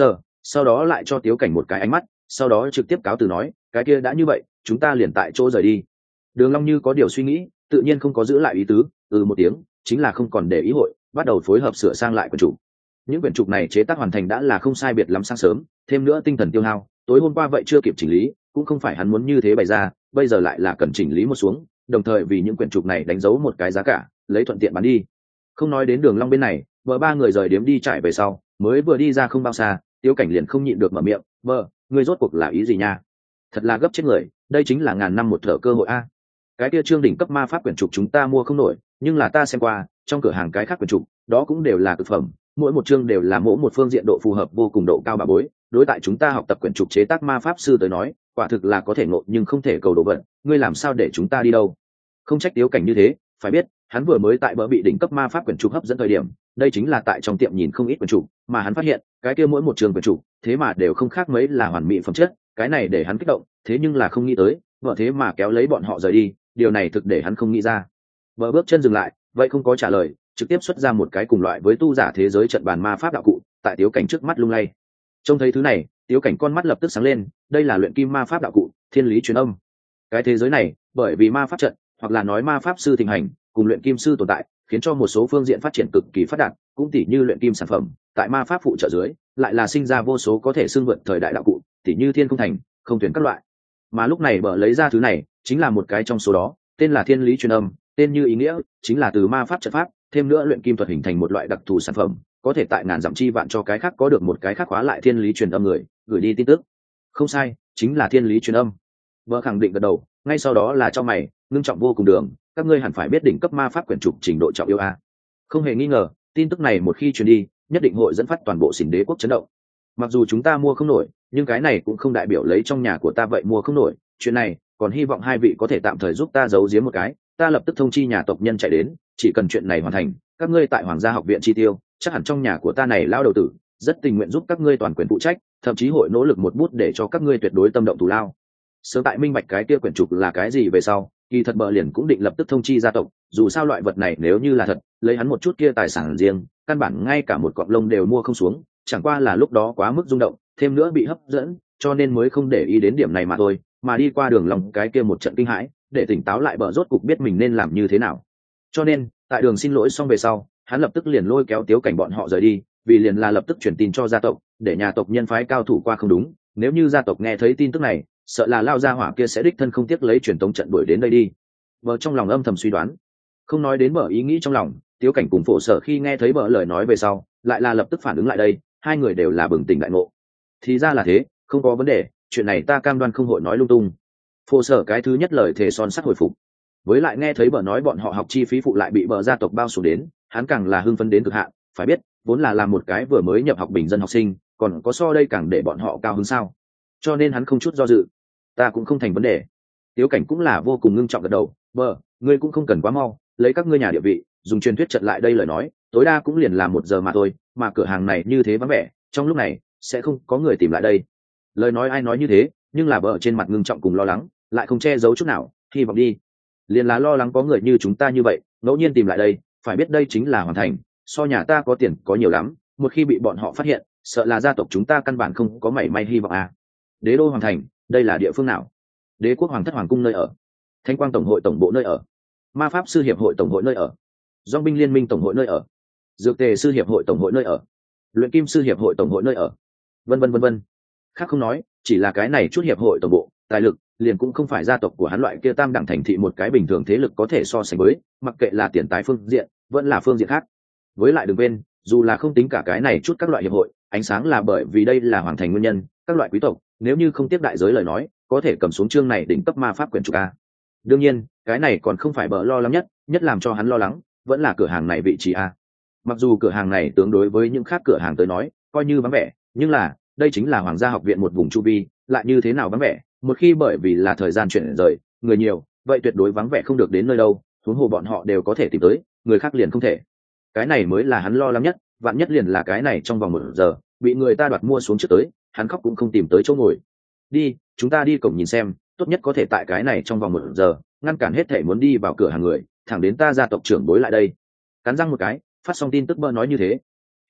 sau đó lại cho Tiếu Cảnh một cái ánh mắt, sau đó trực tiếp cáo từ nói, cái kia đã như vậy chúng ta liền tại chỗ rời đi. Đường Long như có điều suy nghĩ, tự nhiên không có giữ lại ý tứ, ừ một tiếng, chính là không còn để ý hội, bắt đầu phối hợp sửa sang lại quyển trục. Những quyển trục này chế tác hoàn thành đã là không sai biệt lắm sáng sớm, thêm nữa tinh thần tiêu hao, tối hôm qua vậy chưa kịp chỉnh lý, cũng không phải hắn muốn như thế bày ra, bây giờ lại là cần chỉnh lý một xuống, đồng thời vì những quyển trục này đánh dấu một cái giá cả, lấy thuận tiện bán đi. Không nói đến Đường Long bên này, vợ ba người rời điếm đi trại về sau, mới vừa đi ra không bao xa, Tiếu Cảnh liền không nhịn được mở miệng, "Vợ, ngươi rốt cuộc là ý gì nha? Thật là gấp chết người, đây chính là ngàn năm một thở cơ hội a. Cái kia chương đỉnh cấp ma pháp quyển trục chúng ta mua không nổi, nhưng là ta xem qua, trong cửa hàng cái khác quyển trục, đó cũng đều là cực phẩm, mỗi một chương đều là mỗi một phương diện độ phù hợp vô cùng độ cao bà bối, đối tại chúng ta học tập quyển trục chế tác ma pháp sư tới nói, quả thực là có thể ngộ nhưng không thể cầu đồ vật, ngươi làm sao để chúng ta đi đâu?" Không trách Tiếu Cảnh như thế, phải biết, hắn vừa mới tại bờ bị đỉnh cấp ma pháp quyển trục hấp dẫn thời điểm, đây chính là tại trong tiệm nhìn không ít quyển trục, mà hắn phát hiện, cái kia mỗi một trường quyển trục, thế mà đều không khác mấy là hoàn mỹ phẩm chất, cái này để hắn kích động, thế nhưng là không nghĩ tới, vợ thế mà kéo lấy bọn họ rời đi, điều này thực để hắn không nghĩ ra. Vợ bước chân dừng lại, vậy không có trả lời, trực tiếp xuất ra một cái cùng loại với tu giả thế giới trận bàn ma pháp đạo cụ, tại Tiếu Cảnh trước mắt lung lay. Trông thấy thứ này, Tiếu Cảnh con mắt lập tức sáng lên, đây là luyện kim ma pháp đạo cụ, thiên lý truyền âm. Cái thế giới này, bởi vì ma pháp trận, hoặc là nói ma pháp sư thịnh hành, cùng luyện kim sư tồn tại, khiến cho một số phương diện phát triển cực kỳ phát đạt, cũng tỉ như luyện kim sản phẩm, tại ma pháp phụ trợ dưới, lại là sinh ra vô số có thể xưng vượt thời đại đạo cụ, tỉ như thiên không thành, không tuyển các loại. Mà lúc này bờ lấy ra thứ này, chính là một cái trong số đó, tên là thiên lý truyền âm, tên như ý nghĩa, chính là từ ma pháp trận pháp, thêm nữa luyện kim thuật hình thành một loại đặc thù sản phẩm, có thể tại ngàn dặm chi vạn cho cái khác có được một cái khác khóa lại thiên lý truyền âm người, gửi đi tin tức. Không sai, chính là thiên lý truyền âm. Vợ khẳng định gật đầu, ngay sau đó là cho mày, ngưng trọng vô cùng Đường, các ngươi hẳn phải biết đỉnh cấp ma pháp quyển trục trình độ trọng yêu a. Không hề nghi ngờ, tin tức này một khi truyền đi, nhất định hội dẫn phát toàn bộ Xỉn Đế quốc chấn động. Mặc dù chúng ta mua không nổi, nhưng cái này cũng không đại biểu lấy trong nhà của ta vậy mua không nổi, chuyện này, còn hy vọng hai vị có thể tạm thời giúp ta giấu giếm một cái, ta lập tức thông chi nhà tộc nhân chạy đến, chỉ cần chuyện này hoàn thành, các ngươi tại Hoàng gia học viện chi tiêu, chắc hẳn trong nhà của ta này lao đầu tử, rất tình nguyện giúp các ngươi toàn quyền phụ trách, thậm chí hội nỗ lực một bút để cho các ngươi tuyệt đối tâm động thủ lao. Sớm tại minh bạch cái kia quyển trục là cái gì về sau, kỳ thật bờ liền cũng định lập tức thông chi gia tộc, dù sao loại vật này nếu như là thật, lấy hắn một chút kia tài sản riêng, căn bản ngay cả một cọng lông đều mua không xuống, chẳng qua là lúc đó quá mức rung động, thêm nữa bị hấp dẫn, cho nên mới không để ý đến điểm này mà thôi, mà đi qua Đường Long cái kia một trận kinh hãi, để tỉnh táo lại bờ rốt cục biết mình nên làm như thế nào. Cho nên, tại Đường xin lỗi xong về sau, hắn lập tức liền lôi kéo Tiếu Cảnh bọn họ rời đi, vì liền là lập tức truyền tin cho gia tộc, để nhà tộc nhân phái cao thủ qua không đúng, nếu như gia tộc nghe thấy tin tức này, sợ là lao gia hỏa kia sẽ đích thân không tiếc lấy truyền tống trận đuổi đến đây đi. Bờ trong lòng âm thầm suy đoán, không nói đến bờ ý nghĩ trong lòng, Tiếu Cảnh cùng Phổ Sở khi nghe thấy bờ lời nói về sau, lại là lập tức phản ứng lại đây, hai người đều là bừng tỉnh đại ngộ. Thì ra là thế, không có vấn đề, chuyện này ta cam đoan không hội nói lung tung. Phổ Sở cái thứ nhất lời thề son sắt hồi phục, với lại nghe thấy bờ nói bọn họ học chi phí phụ lại bị bờ gia tộc bao xuống đến, hắn càng là hưng phấn đến cực hạn. Phải biết, vốn là làm một cái vừa mới nhập học bình dân học sinh, còn có so đây càng để bọn họ cao hứng sao? Cho nên hắn không chút do dự, ta cũng không thành vấn đề. Tiếu Cảnh cũng là vô cùng ngưng trọng gật đầu, bờ, ngươi cũng không cần quá mau, lấy các ngươi nhà địa vị, dùng truyền thuyết trận lại đây lời nói, tối đa cũng liền làm một giờ mà thôi, mà cửa hàng này như thế vắng vẻ, trong lúc này sẽ không có người tìm lại đây. Lời nói ai nói như thế, nhưng là bờ trên mặt ngưng trọng cùng lo lắng, lại không che giấu chút nào, hy vọng đi. Liền là lo lắng có người như chúng ta như vậy, ngẫu nhiên tìm lại đây, phải biết đây chính là hoàn thành, so nhà ta có tiền có nhiều lắm, một khi bị bọn họ phát hiện, sợ là gia tộc chúng ta căn bản không có mảy may hy vọng à. Đế đô hoàng thành, đây là địa phương nào? Đế quốc hoàng thất hoàng cung nơi ở, Thanh quang tổng hội tổng bộ nơi ở, ma pháp sư hiệp hội tổng hội nơi ở, dong binh liên minh tổng hội nơi ở, dược tề sư hiệp hội tổng hội nơi ở, luyện kim sư hiệp hội tổng hội nơi ở, vân vân vân vân. Khác không nói, chỉ là cái này chút hiệp hội tổng bộ, tài lực liền cũng không phải gia tộc của hắn loại kia tam đẳng thành thị một cái bình thường thế lực có thể so sánh với, mặc kệ là tiền tài phương diện, vẫn là phương diện khác. Với lại đừng quên, dù là không tính cả cái này chút các loại hiệp hội, ánh sáng là bởi vì đây là hoàng thành nguyên nhân, các loại quý tộc, nếu như không tiếp đại giới lời nói, có thể cầm xuống chương này đỉnh cấp ma pháp quyển trục a. Đương nhiên, cái này còn không phải bỡ lo lắng nhất, nhất làm cho hắn lo lắng, vẫn là cửa hàng này vị trí a. Mặc dù cửa hàng này tương đối với những khác cửa hàng tới nói, coi như vắng vẻ, nhưng là, đây chính là hoàng gia học viện một vùng chu vi, lại như thế nào vắng vẻ, một khi bởi vì là thời gian chuyển rời, người nhiều, vậy tuyệt đối vắng vẻ không được đến nơi đâu, huống hồ bọn họ đều có thể tìm tới, người khác liền không thể. Cái này mới là hắn lo lắng nhất, vạn nhất liền là cái này trong vòng một giờ, bị người ta đoạt mua xuống trước tới, hắn khóc cũng không tìm tới chỗ ngồi. Đi, chúng ta đi cổng nhìn xem, tốt nhất có thể tại cái này trong vòng một giờ, ngăn cản hết thể muốn đi vào cửa hàng người, thẳng đến ta gia tộc trưởng đối lại đây. Cắn răng một cái, phát xong tin tức bơ nói như thế.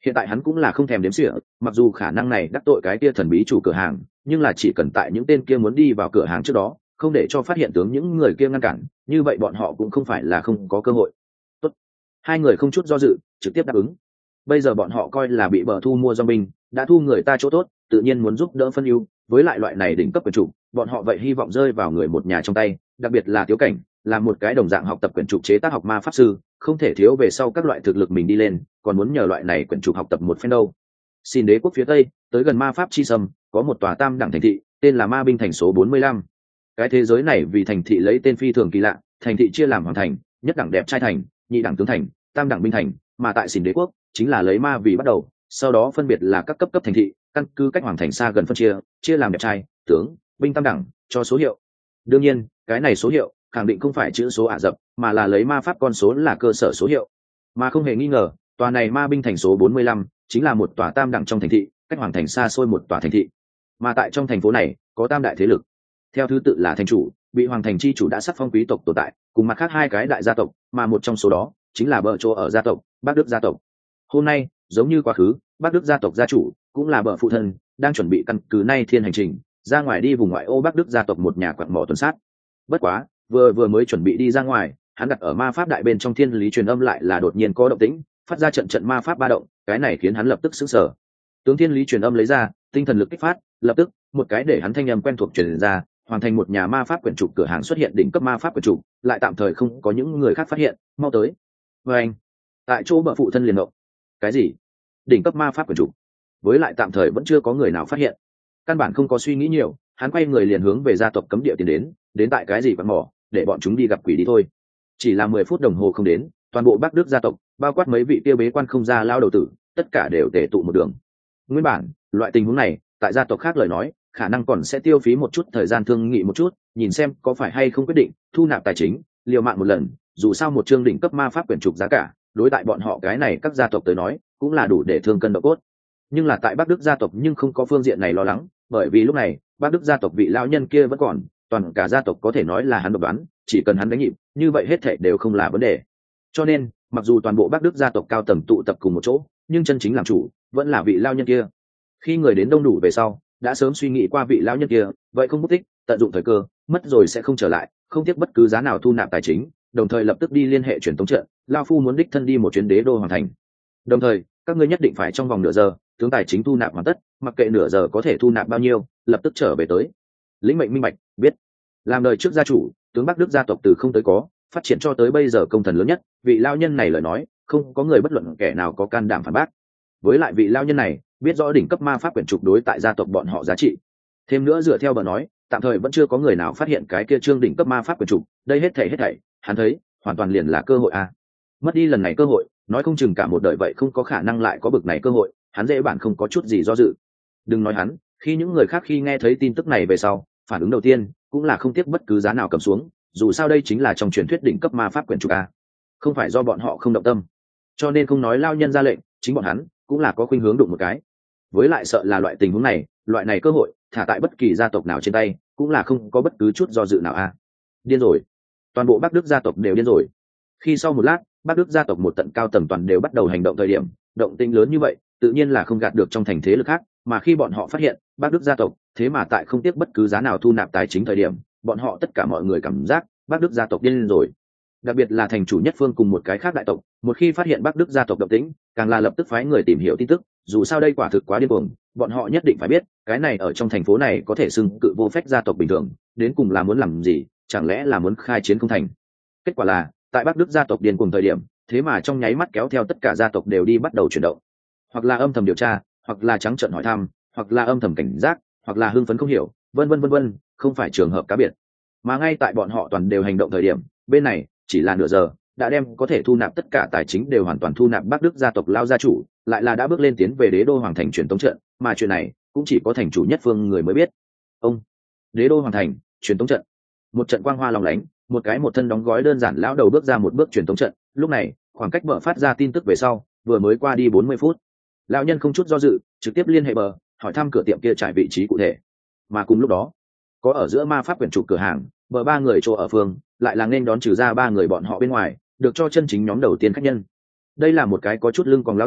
Hiện tại hắn cũng là không thèm đếm xỉa, mặc dù khả năng này đắc tội cái kia thần bí chủ cửa hàng, nhưng là chỉ cần tại những tên kia muốn đi vào cửa hàng trước đó, không để cho phát hiện tướng những người kia ngăn cản, như vậy bọn họ cũng không phải là không có cơ hội. Tốt. Hai người không chút do dự, trực tiếp đáp ứng. Bây giờ bọn họ coi là bị bờ thu mua do binh, đã thu người ta chỗ tốt, tự nhiên muốn giúp đỡ phân ưu, với lại loại này đỉnh cấp quyền chủ, bọn họ vậy hy vọng rơi vào người một nhà trong tay, đặc biệt là Tiếu Cảnh, là một cái đồng dạng học tập quyển trục chế tác học ma pháp sư, không thể thiếu về sau các loại thực lực mình đi lên, còn muốn nhờ loại này quyển trục học tập một phen đâu. Xin đế quốc phía tây, tới gần ma pháp chi sâm, có một tòa tam đẳng thành thị, tên là Ma binh thành số bốn mươi lăm. Cái thế giới này vì thành thị lấy tên phi thường kỳ lạ, thành thị chia làm hoàng thành, nhất đẳng đẹp trai thành, nhị đẳng tướng thành, tam đẳng binh thành, mà tại Xin đế quốc chính là lấy ma vì bắt đầu, sau đó phân biệt là các cấp cấp thành thị, căn cứ cách hoàng thành xa gần phân chia, chia làm đẹp trai, tướng, binh tam đẳng, cho số hiệu. Đương nhiên, cái này số hiệu khẳng định không phải chữ số ả rập, mà là lấy ma pháp con số là cơ sở số hiệu. Mà không hề nghi ngờ, tòa này Ma binh thành số bốn mươi lăm chính là một tòa tam đẳng trong thành thị, cách hoàng thành xa xôi một tòa thành thị. Mà tại trong thành phố này có tam đại thế lực, theo thứ tự là thành chủ, bị hoàng thành chi chủ đã sắc phong quý tộc tồn tại, cùng mặt khác hai cái đại gia tộc, mà một trong số đó chính là bờ chỗ ở gia tộc, Bắc Đức gia tộc. Hôm nay, giống như quá khứ, Bắc Đức gia tộc gia chủ cũng là bờ phụ thân, đang chuẩn bị căn cứ nay thiên hành trình ra ngoài đi vùng ngoại ô Bắc Đức gia tộc một nhà quặng mỏ tuần sát. Bất quá, vừa vừa mới chuẩn bị đi ra ngoài, hắn đặt ở ma pháp đại bên trong thiên lý truyền âm lại là đột nhiên có động tĩnh, phát ra trận trận ma pháp ba động, cái này khiến hắn lập tức sửng sở. Tướng thiên lý truyền âm lấy ra, tinh thần lực kích phát, lập tức một cái để hắn thanh âm quen thuộc truyền ra, hoàn thành một nhà ma pháp quyển trục cửa hàng xuất hiện đỉnh cấp ma pháp quyển trục, lại tạm thời không có những người khác phát hiện, mau tới. Và anh, tại chỗ bờ phụ thân liền ngộ. Cái gì? Đỉnh cấp ma pháp quyển trục? Với lại tạm thời vẫn chưa có người nào phát hiện. Căn bản không có suy nghĩ nhiều, hắn quay người liền hướng về gia tộc cấm địa tiến đến, đến tại cái gì quặng mỏ, để bọn chúng đi gặp quỷ đi thôi. Chỉ là mười phút đồng hồ không đến, toàn bộ Bắc Đức gia tộc, bao quát mấy vị tiêu bế quan không ra lao đầu tử, tất cả đều tề tụ một đường. Nguyên bản, loại tình huống này, tại gia tộc khác lời nói, khả năng còn sẽ tiêu phí một chút thời gian thương nghị một chút, nhìn xem có phải hay không quyết định thu nạp tài chính, liều mạng một lần, dù sao một chương đỉnh cấp ma pháp quyển trục giá cả, đối tại bọn họ cái này các gia tộc tới nói, cũng là đủ để thương cân độ cốt. Nhưng là tại Bắc Đức gia tộc nhưng không có phương diện này lo lắng, bởi vì lúc này, Bắc Đức gia tộc vị lão nhân kia vẫn còn, toàn cả gia tộc có thể nói là hắn độc đoán, chỉ cần hắn đánh nhịp, như vậy hết thảy đều không là vấn đề. Cho nên, mặc dù toàn bộ Bắc Đức gia tộc cao tầng tụ tập cùng một chỗ, nhưng chân chính làm chủ vẫn là vị lão nhân kia. Khi người đến đông đủ về sau, đã sớm suy nghĩ qua vị lão nhân kia, vậy không mất tích, tận dụng thời cơ, mất rồi sẽ không trở lại, không tiếc bất cứ giá nào thu nạp tài chính, đồng thời lập tức đi liên hệ truyền tống trận, lão phu muốn đích thân đi một chuyến đế đô hoàng thành. Đồng thời, các ngươi nhất định phải trong vòng nửa giờ, tướng tài chính thu nạp hoàn tất, mặc kệ nửa giờ có thể thu nạp bao nhiêu, lập tức trở về tới. Lĩnh mệnh minh bạch, biết. Làm đời trước gia chủ, tướng Bắc Đức gia tộc từ không tới có, phát triển cho tới bây giờ công thần lớn nhất, vị lão nhân này lời nói, không có người bất luận kẻ nào có can đảm phản bác. Với lại vị lão nhân này, biết rõ đỉnh cấp ma pháp quyển trục đối tại gia tộc bọn họ giá trị. Thêm nữa dựa theo bờ nói, tạm thời vẫn chưa có người nào phát hiện cái kia trương đỉnh cấp ma pháp quyển trục, đây hết thảy hết thảy, hắn thấy, hoàn toàn liền là cơ hội a. Mất đi lần này cơ hội, nói không chừng cả một đời vậy không có khả năng lại có bực này cơ hội, hắn dễ bản không có chút gì do dự. Đừng nói hắn, khi những người khác khi nghe thấy tin tức này về sau, phản ứng đầu tiên cũng là không tiếc bất cứ giá nào cầm xuống, dù sao đây chính là trong truyền thuyết đỉnh cấp ma pháp quyển trục a. Không phải do bọn họ không động tâm, cho nên không nói lao nhân ra lệnh, chính bọn hắn cũng là có khuynh hướng đụng một cái. Với lại sợ là loại tình huống này, loại này cơ hội thả tại bất kỳ gia tộc nào trên tay, cũng là không có bất cứ chút do dự nào a. Điên rồi, toàn bộ Bắc Đức gia tộc đều điên rồi. Khi sau một lát, Bắc Đức gia tộc một tận cao tầng toàn đều bắt đầu hành động thời điểm, động tĩnh lớn như vậy, tự nhiên là không gạt được trong thành thế lực khác, mà khi bọn họ phát hiện, Bắc Đức gia tộc, thế mà tại không tiếc bất cứ giá nào thu nạp tài chính thời điểm, bọn họ tất cả mọi người cảm giác, Bắc Đức gia tộc điên rồi. Đặc biệt là thành chủ nhất phương cùng một cái khác đại tộc, một khi phát hiện Bắc Đức gia tộc động tĩnh, càng là lập tức phái người tìm hiểu tin tức, dù sao đây quả thực quá điên cuồng, bọn họ nhất định phải biết, cái này ở trong thành phố này có thể xưng cự vô phách gia tộc bình thường, đến cùng là muốn làm gì, chẳng lẽ là muốn khai chiến không thành. Kết quả là, tại Bắc Đức gia tộc điên cuồng thời điểm, thế mà trong nháy mắt kéo theo tất cả gia tộc đều đi bắt đầu chuyển động, hoặc là âm thầm điều tra, hoặc là trắng trợn hỏi thăm, hoặc là âm thầm cảnh giác, hoặc là hưng phấn không hiểu, vân vân vân vân, không phải trường hợp cá biệt. Mà ngay tại bọn họ toàn đều hành động thời điểm, bên này chỉ là nửa giờ, đã đem có thể thu nạp tất cả tài chính đều hoàn toàn thu nạp Bắc Đức gia tộc lao gia chủ, lại là đã bước lên tiến về đế đô hoàng thành truyền tống trận, mà chuyện này cũng chỉ có thành chủ nhất phương người mới biết. Ông, đế đô hoàng thành truyền tống trận, một trận quang hoa long lánh, một cái một thân đóng gói đơn giản lão đầu bước ra một bước truyền tống trận, lúc này khoảng cách bờ phát ra tin tức về sau, vừa mới qua đi bốn mươi phút, lão nhân không chút do dự, trực tiếp liên hệ bờ, hỏi thăm cửa tiệm kia trải vị trí cụ thể. Mà cùng lúc đó, có ở giữa ma pháp quyển trục cửa hàng, bờ ba người chỗ ở phương, lại là nên đón trừ ra ba người bọn họ bên ngoài, được cho chân chính nhóm đầu tiên khách nhân. Đây là một cái có chút lưng còn lão giả,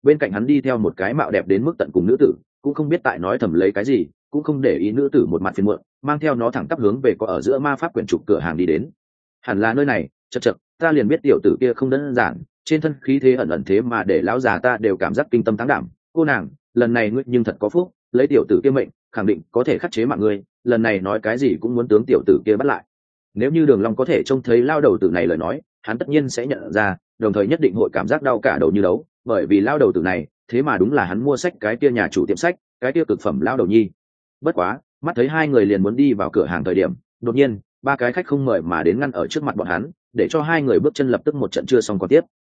bên cạnh hắn đi theo một cái mạo đẹp đến mức tận cùng nữ tử, cũng không biết tại nói thầm lấy cái gì, cũng không để ý nữ tử một mặt phiền muộn, mang theo nó thẳng tắp hướng về có ở giữa ma pháp quyển trục cửa hàng đi đến. Hẳn là nơi này, chậc chậc, ta liền biết tiểu tử kia không đơn giản, trên thân khí thế ẩn ẩn thế mà để lão già ta đều cảm giác kinh tâm táng đảm. Cô nàng, lần này ngươi nhưng thật có phúc, lấy tiểu tử kia mệnh, khẳng định có thể khắc chế mạng ngươi, lần này nói cái gì cũng muốn tướng tiểu tử kia bắt lại. Nếu như Đường Long có thể trông thấy lao đầu tử này lời nói, hắn tất nhiên sẽ nhận ra, đồng thời nhất định hội cảm giác đau cả đầu như đấu, bởi vì lao đầu tử này, thế mà đúng là hắn mua sách cái kia nhà chủ tiệm sách, cái kia cực phẩm lao đầu nhi. Bất quá, mắt thấy hai người liền muốn đi vào cửa hàng thời điểm, đột nhiên, ba cái khách không mời mà đến ngăn ở trước mặt bọn hắn, để cho hai người bước chân lập tức một trận chưa xong còn tiếp.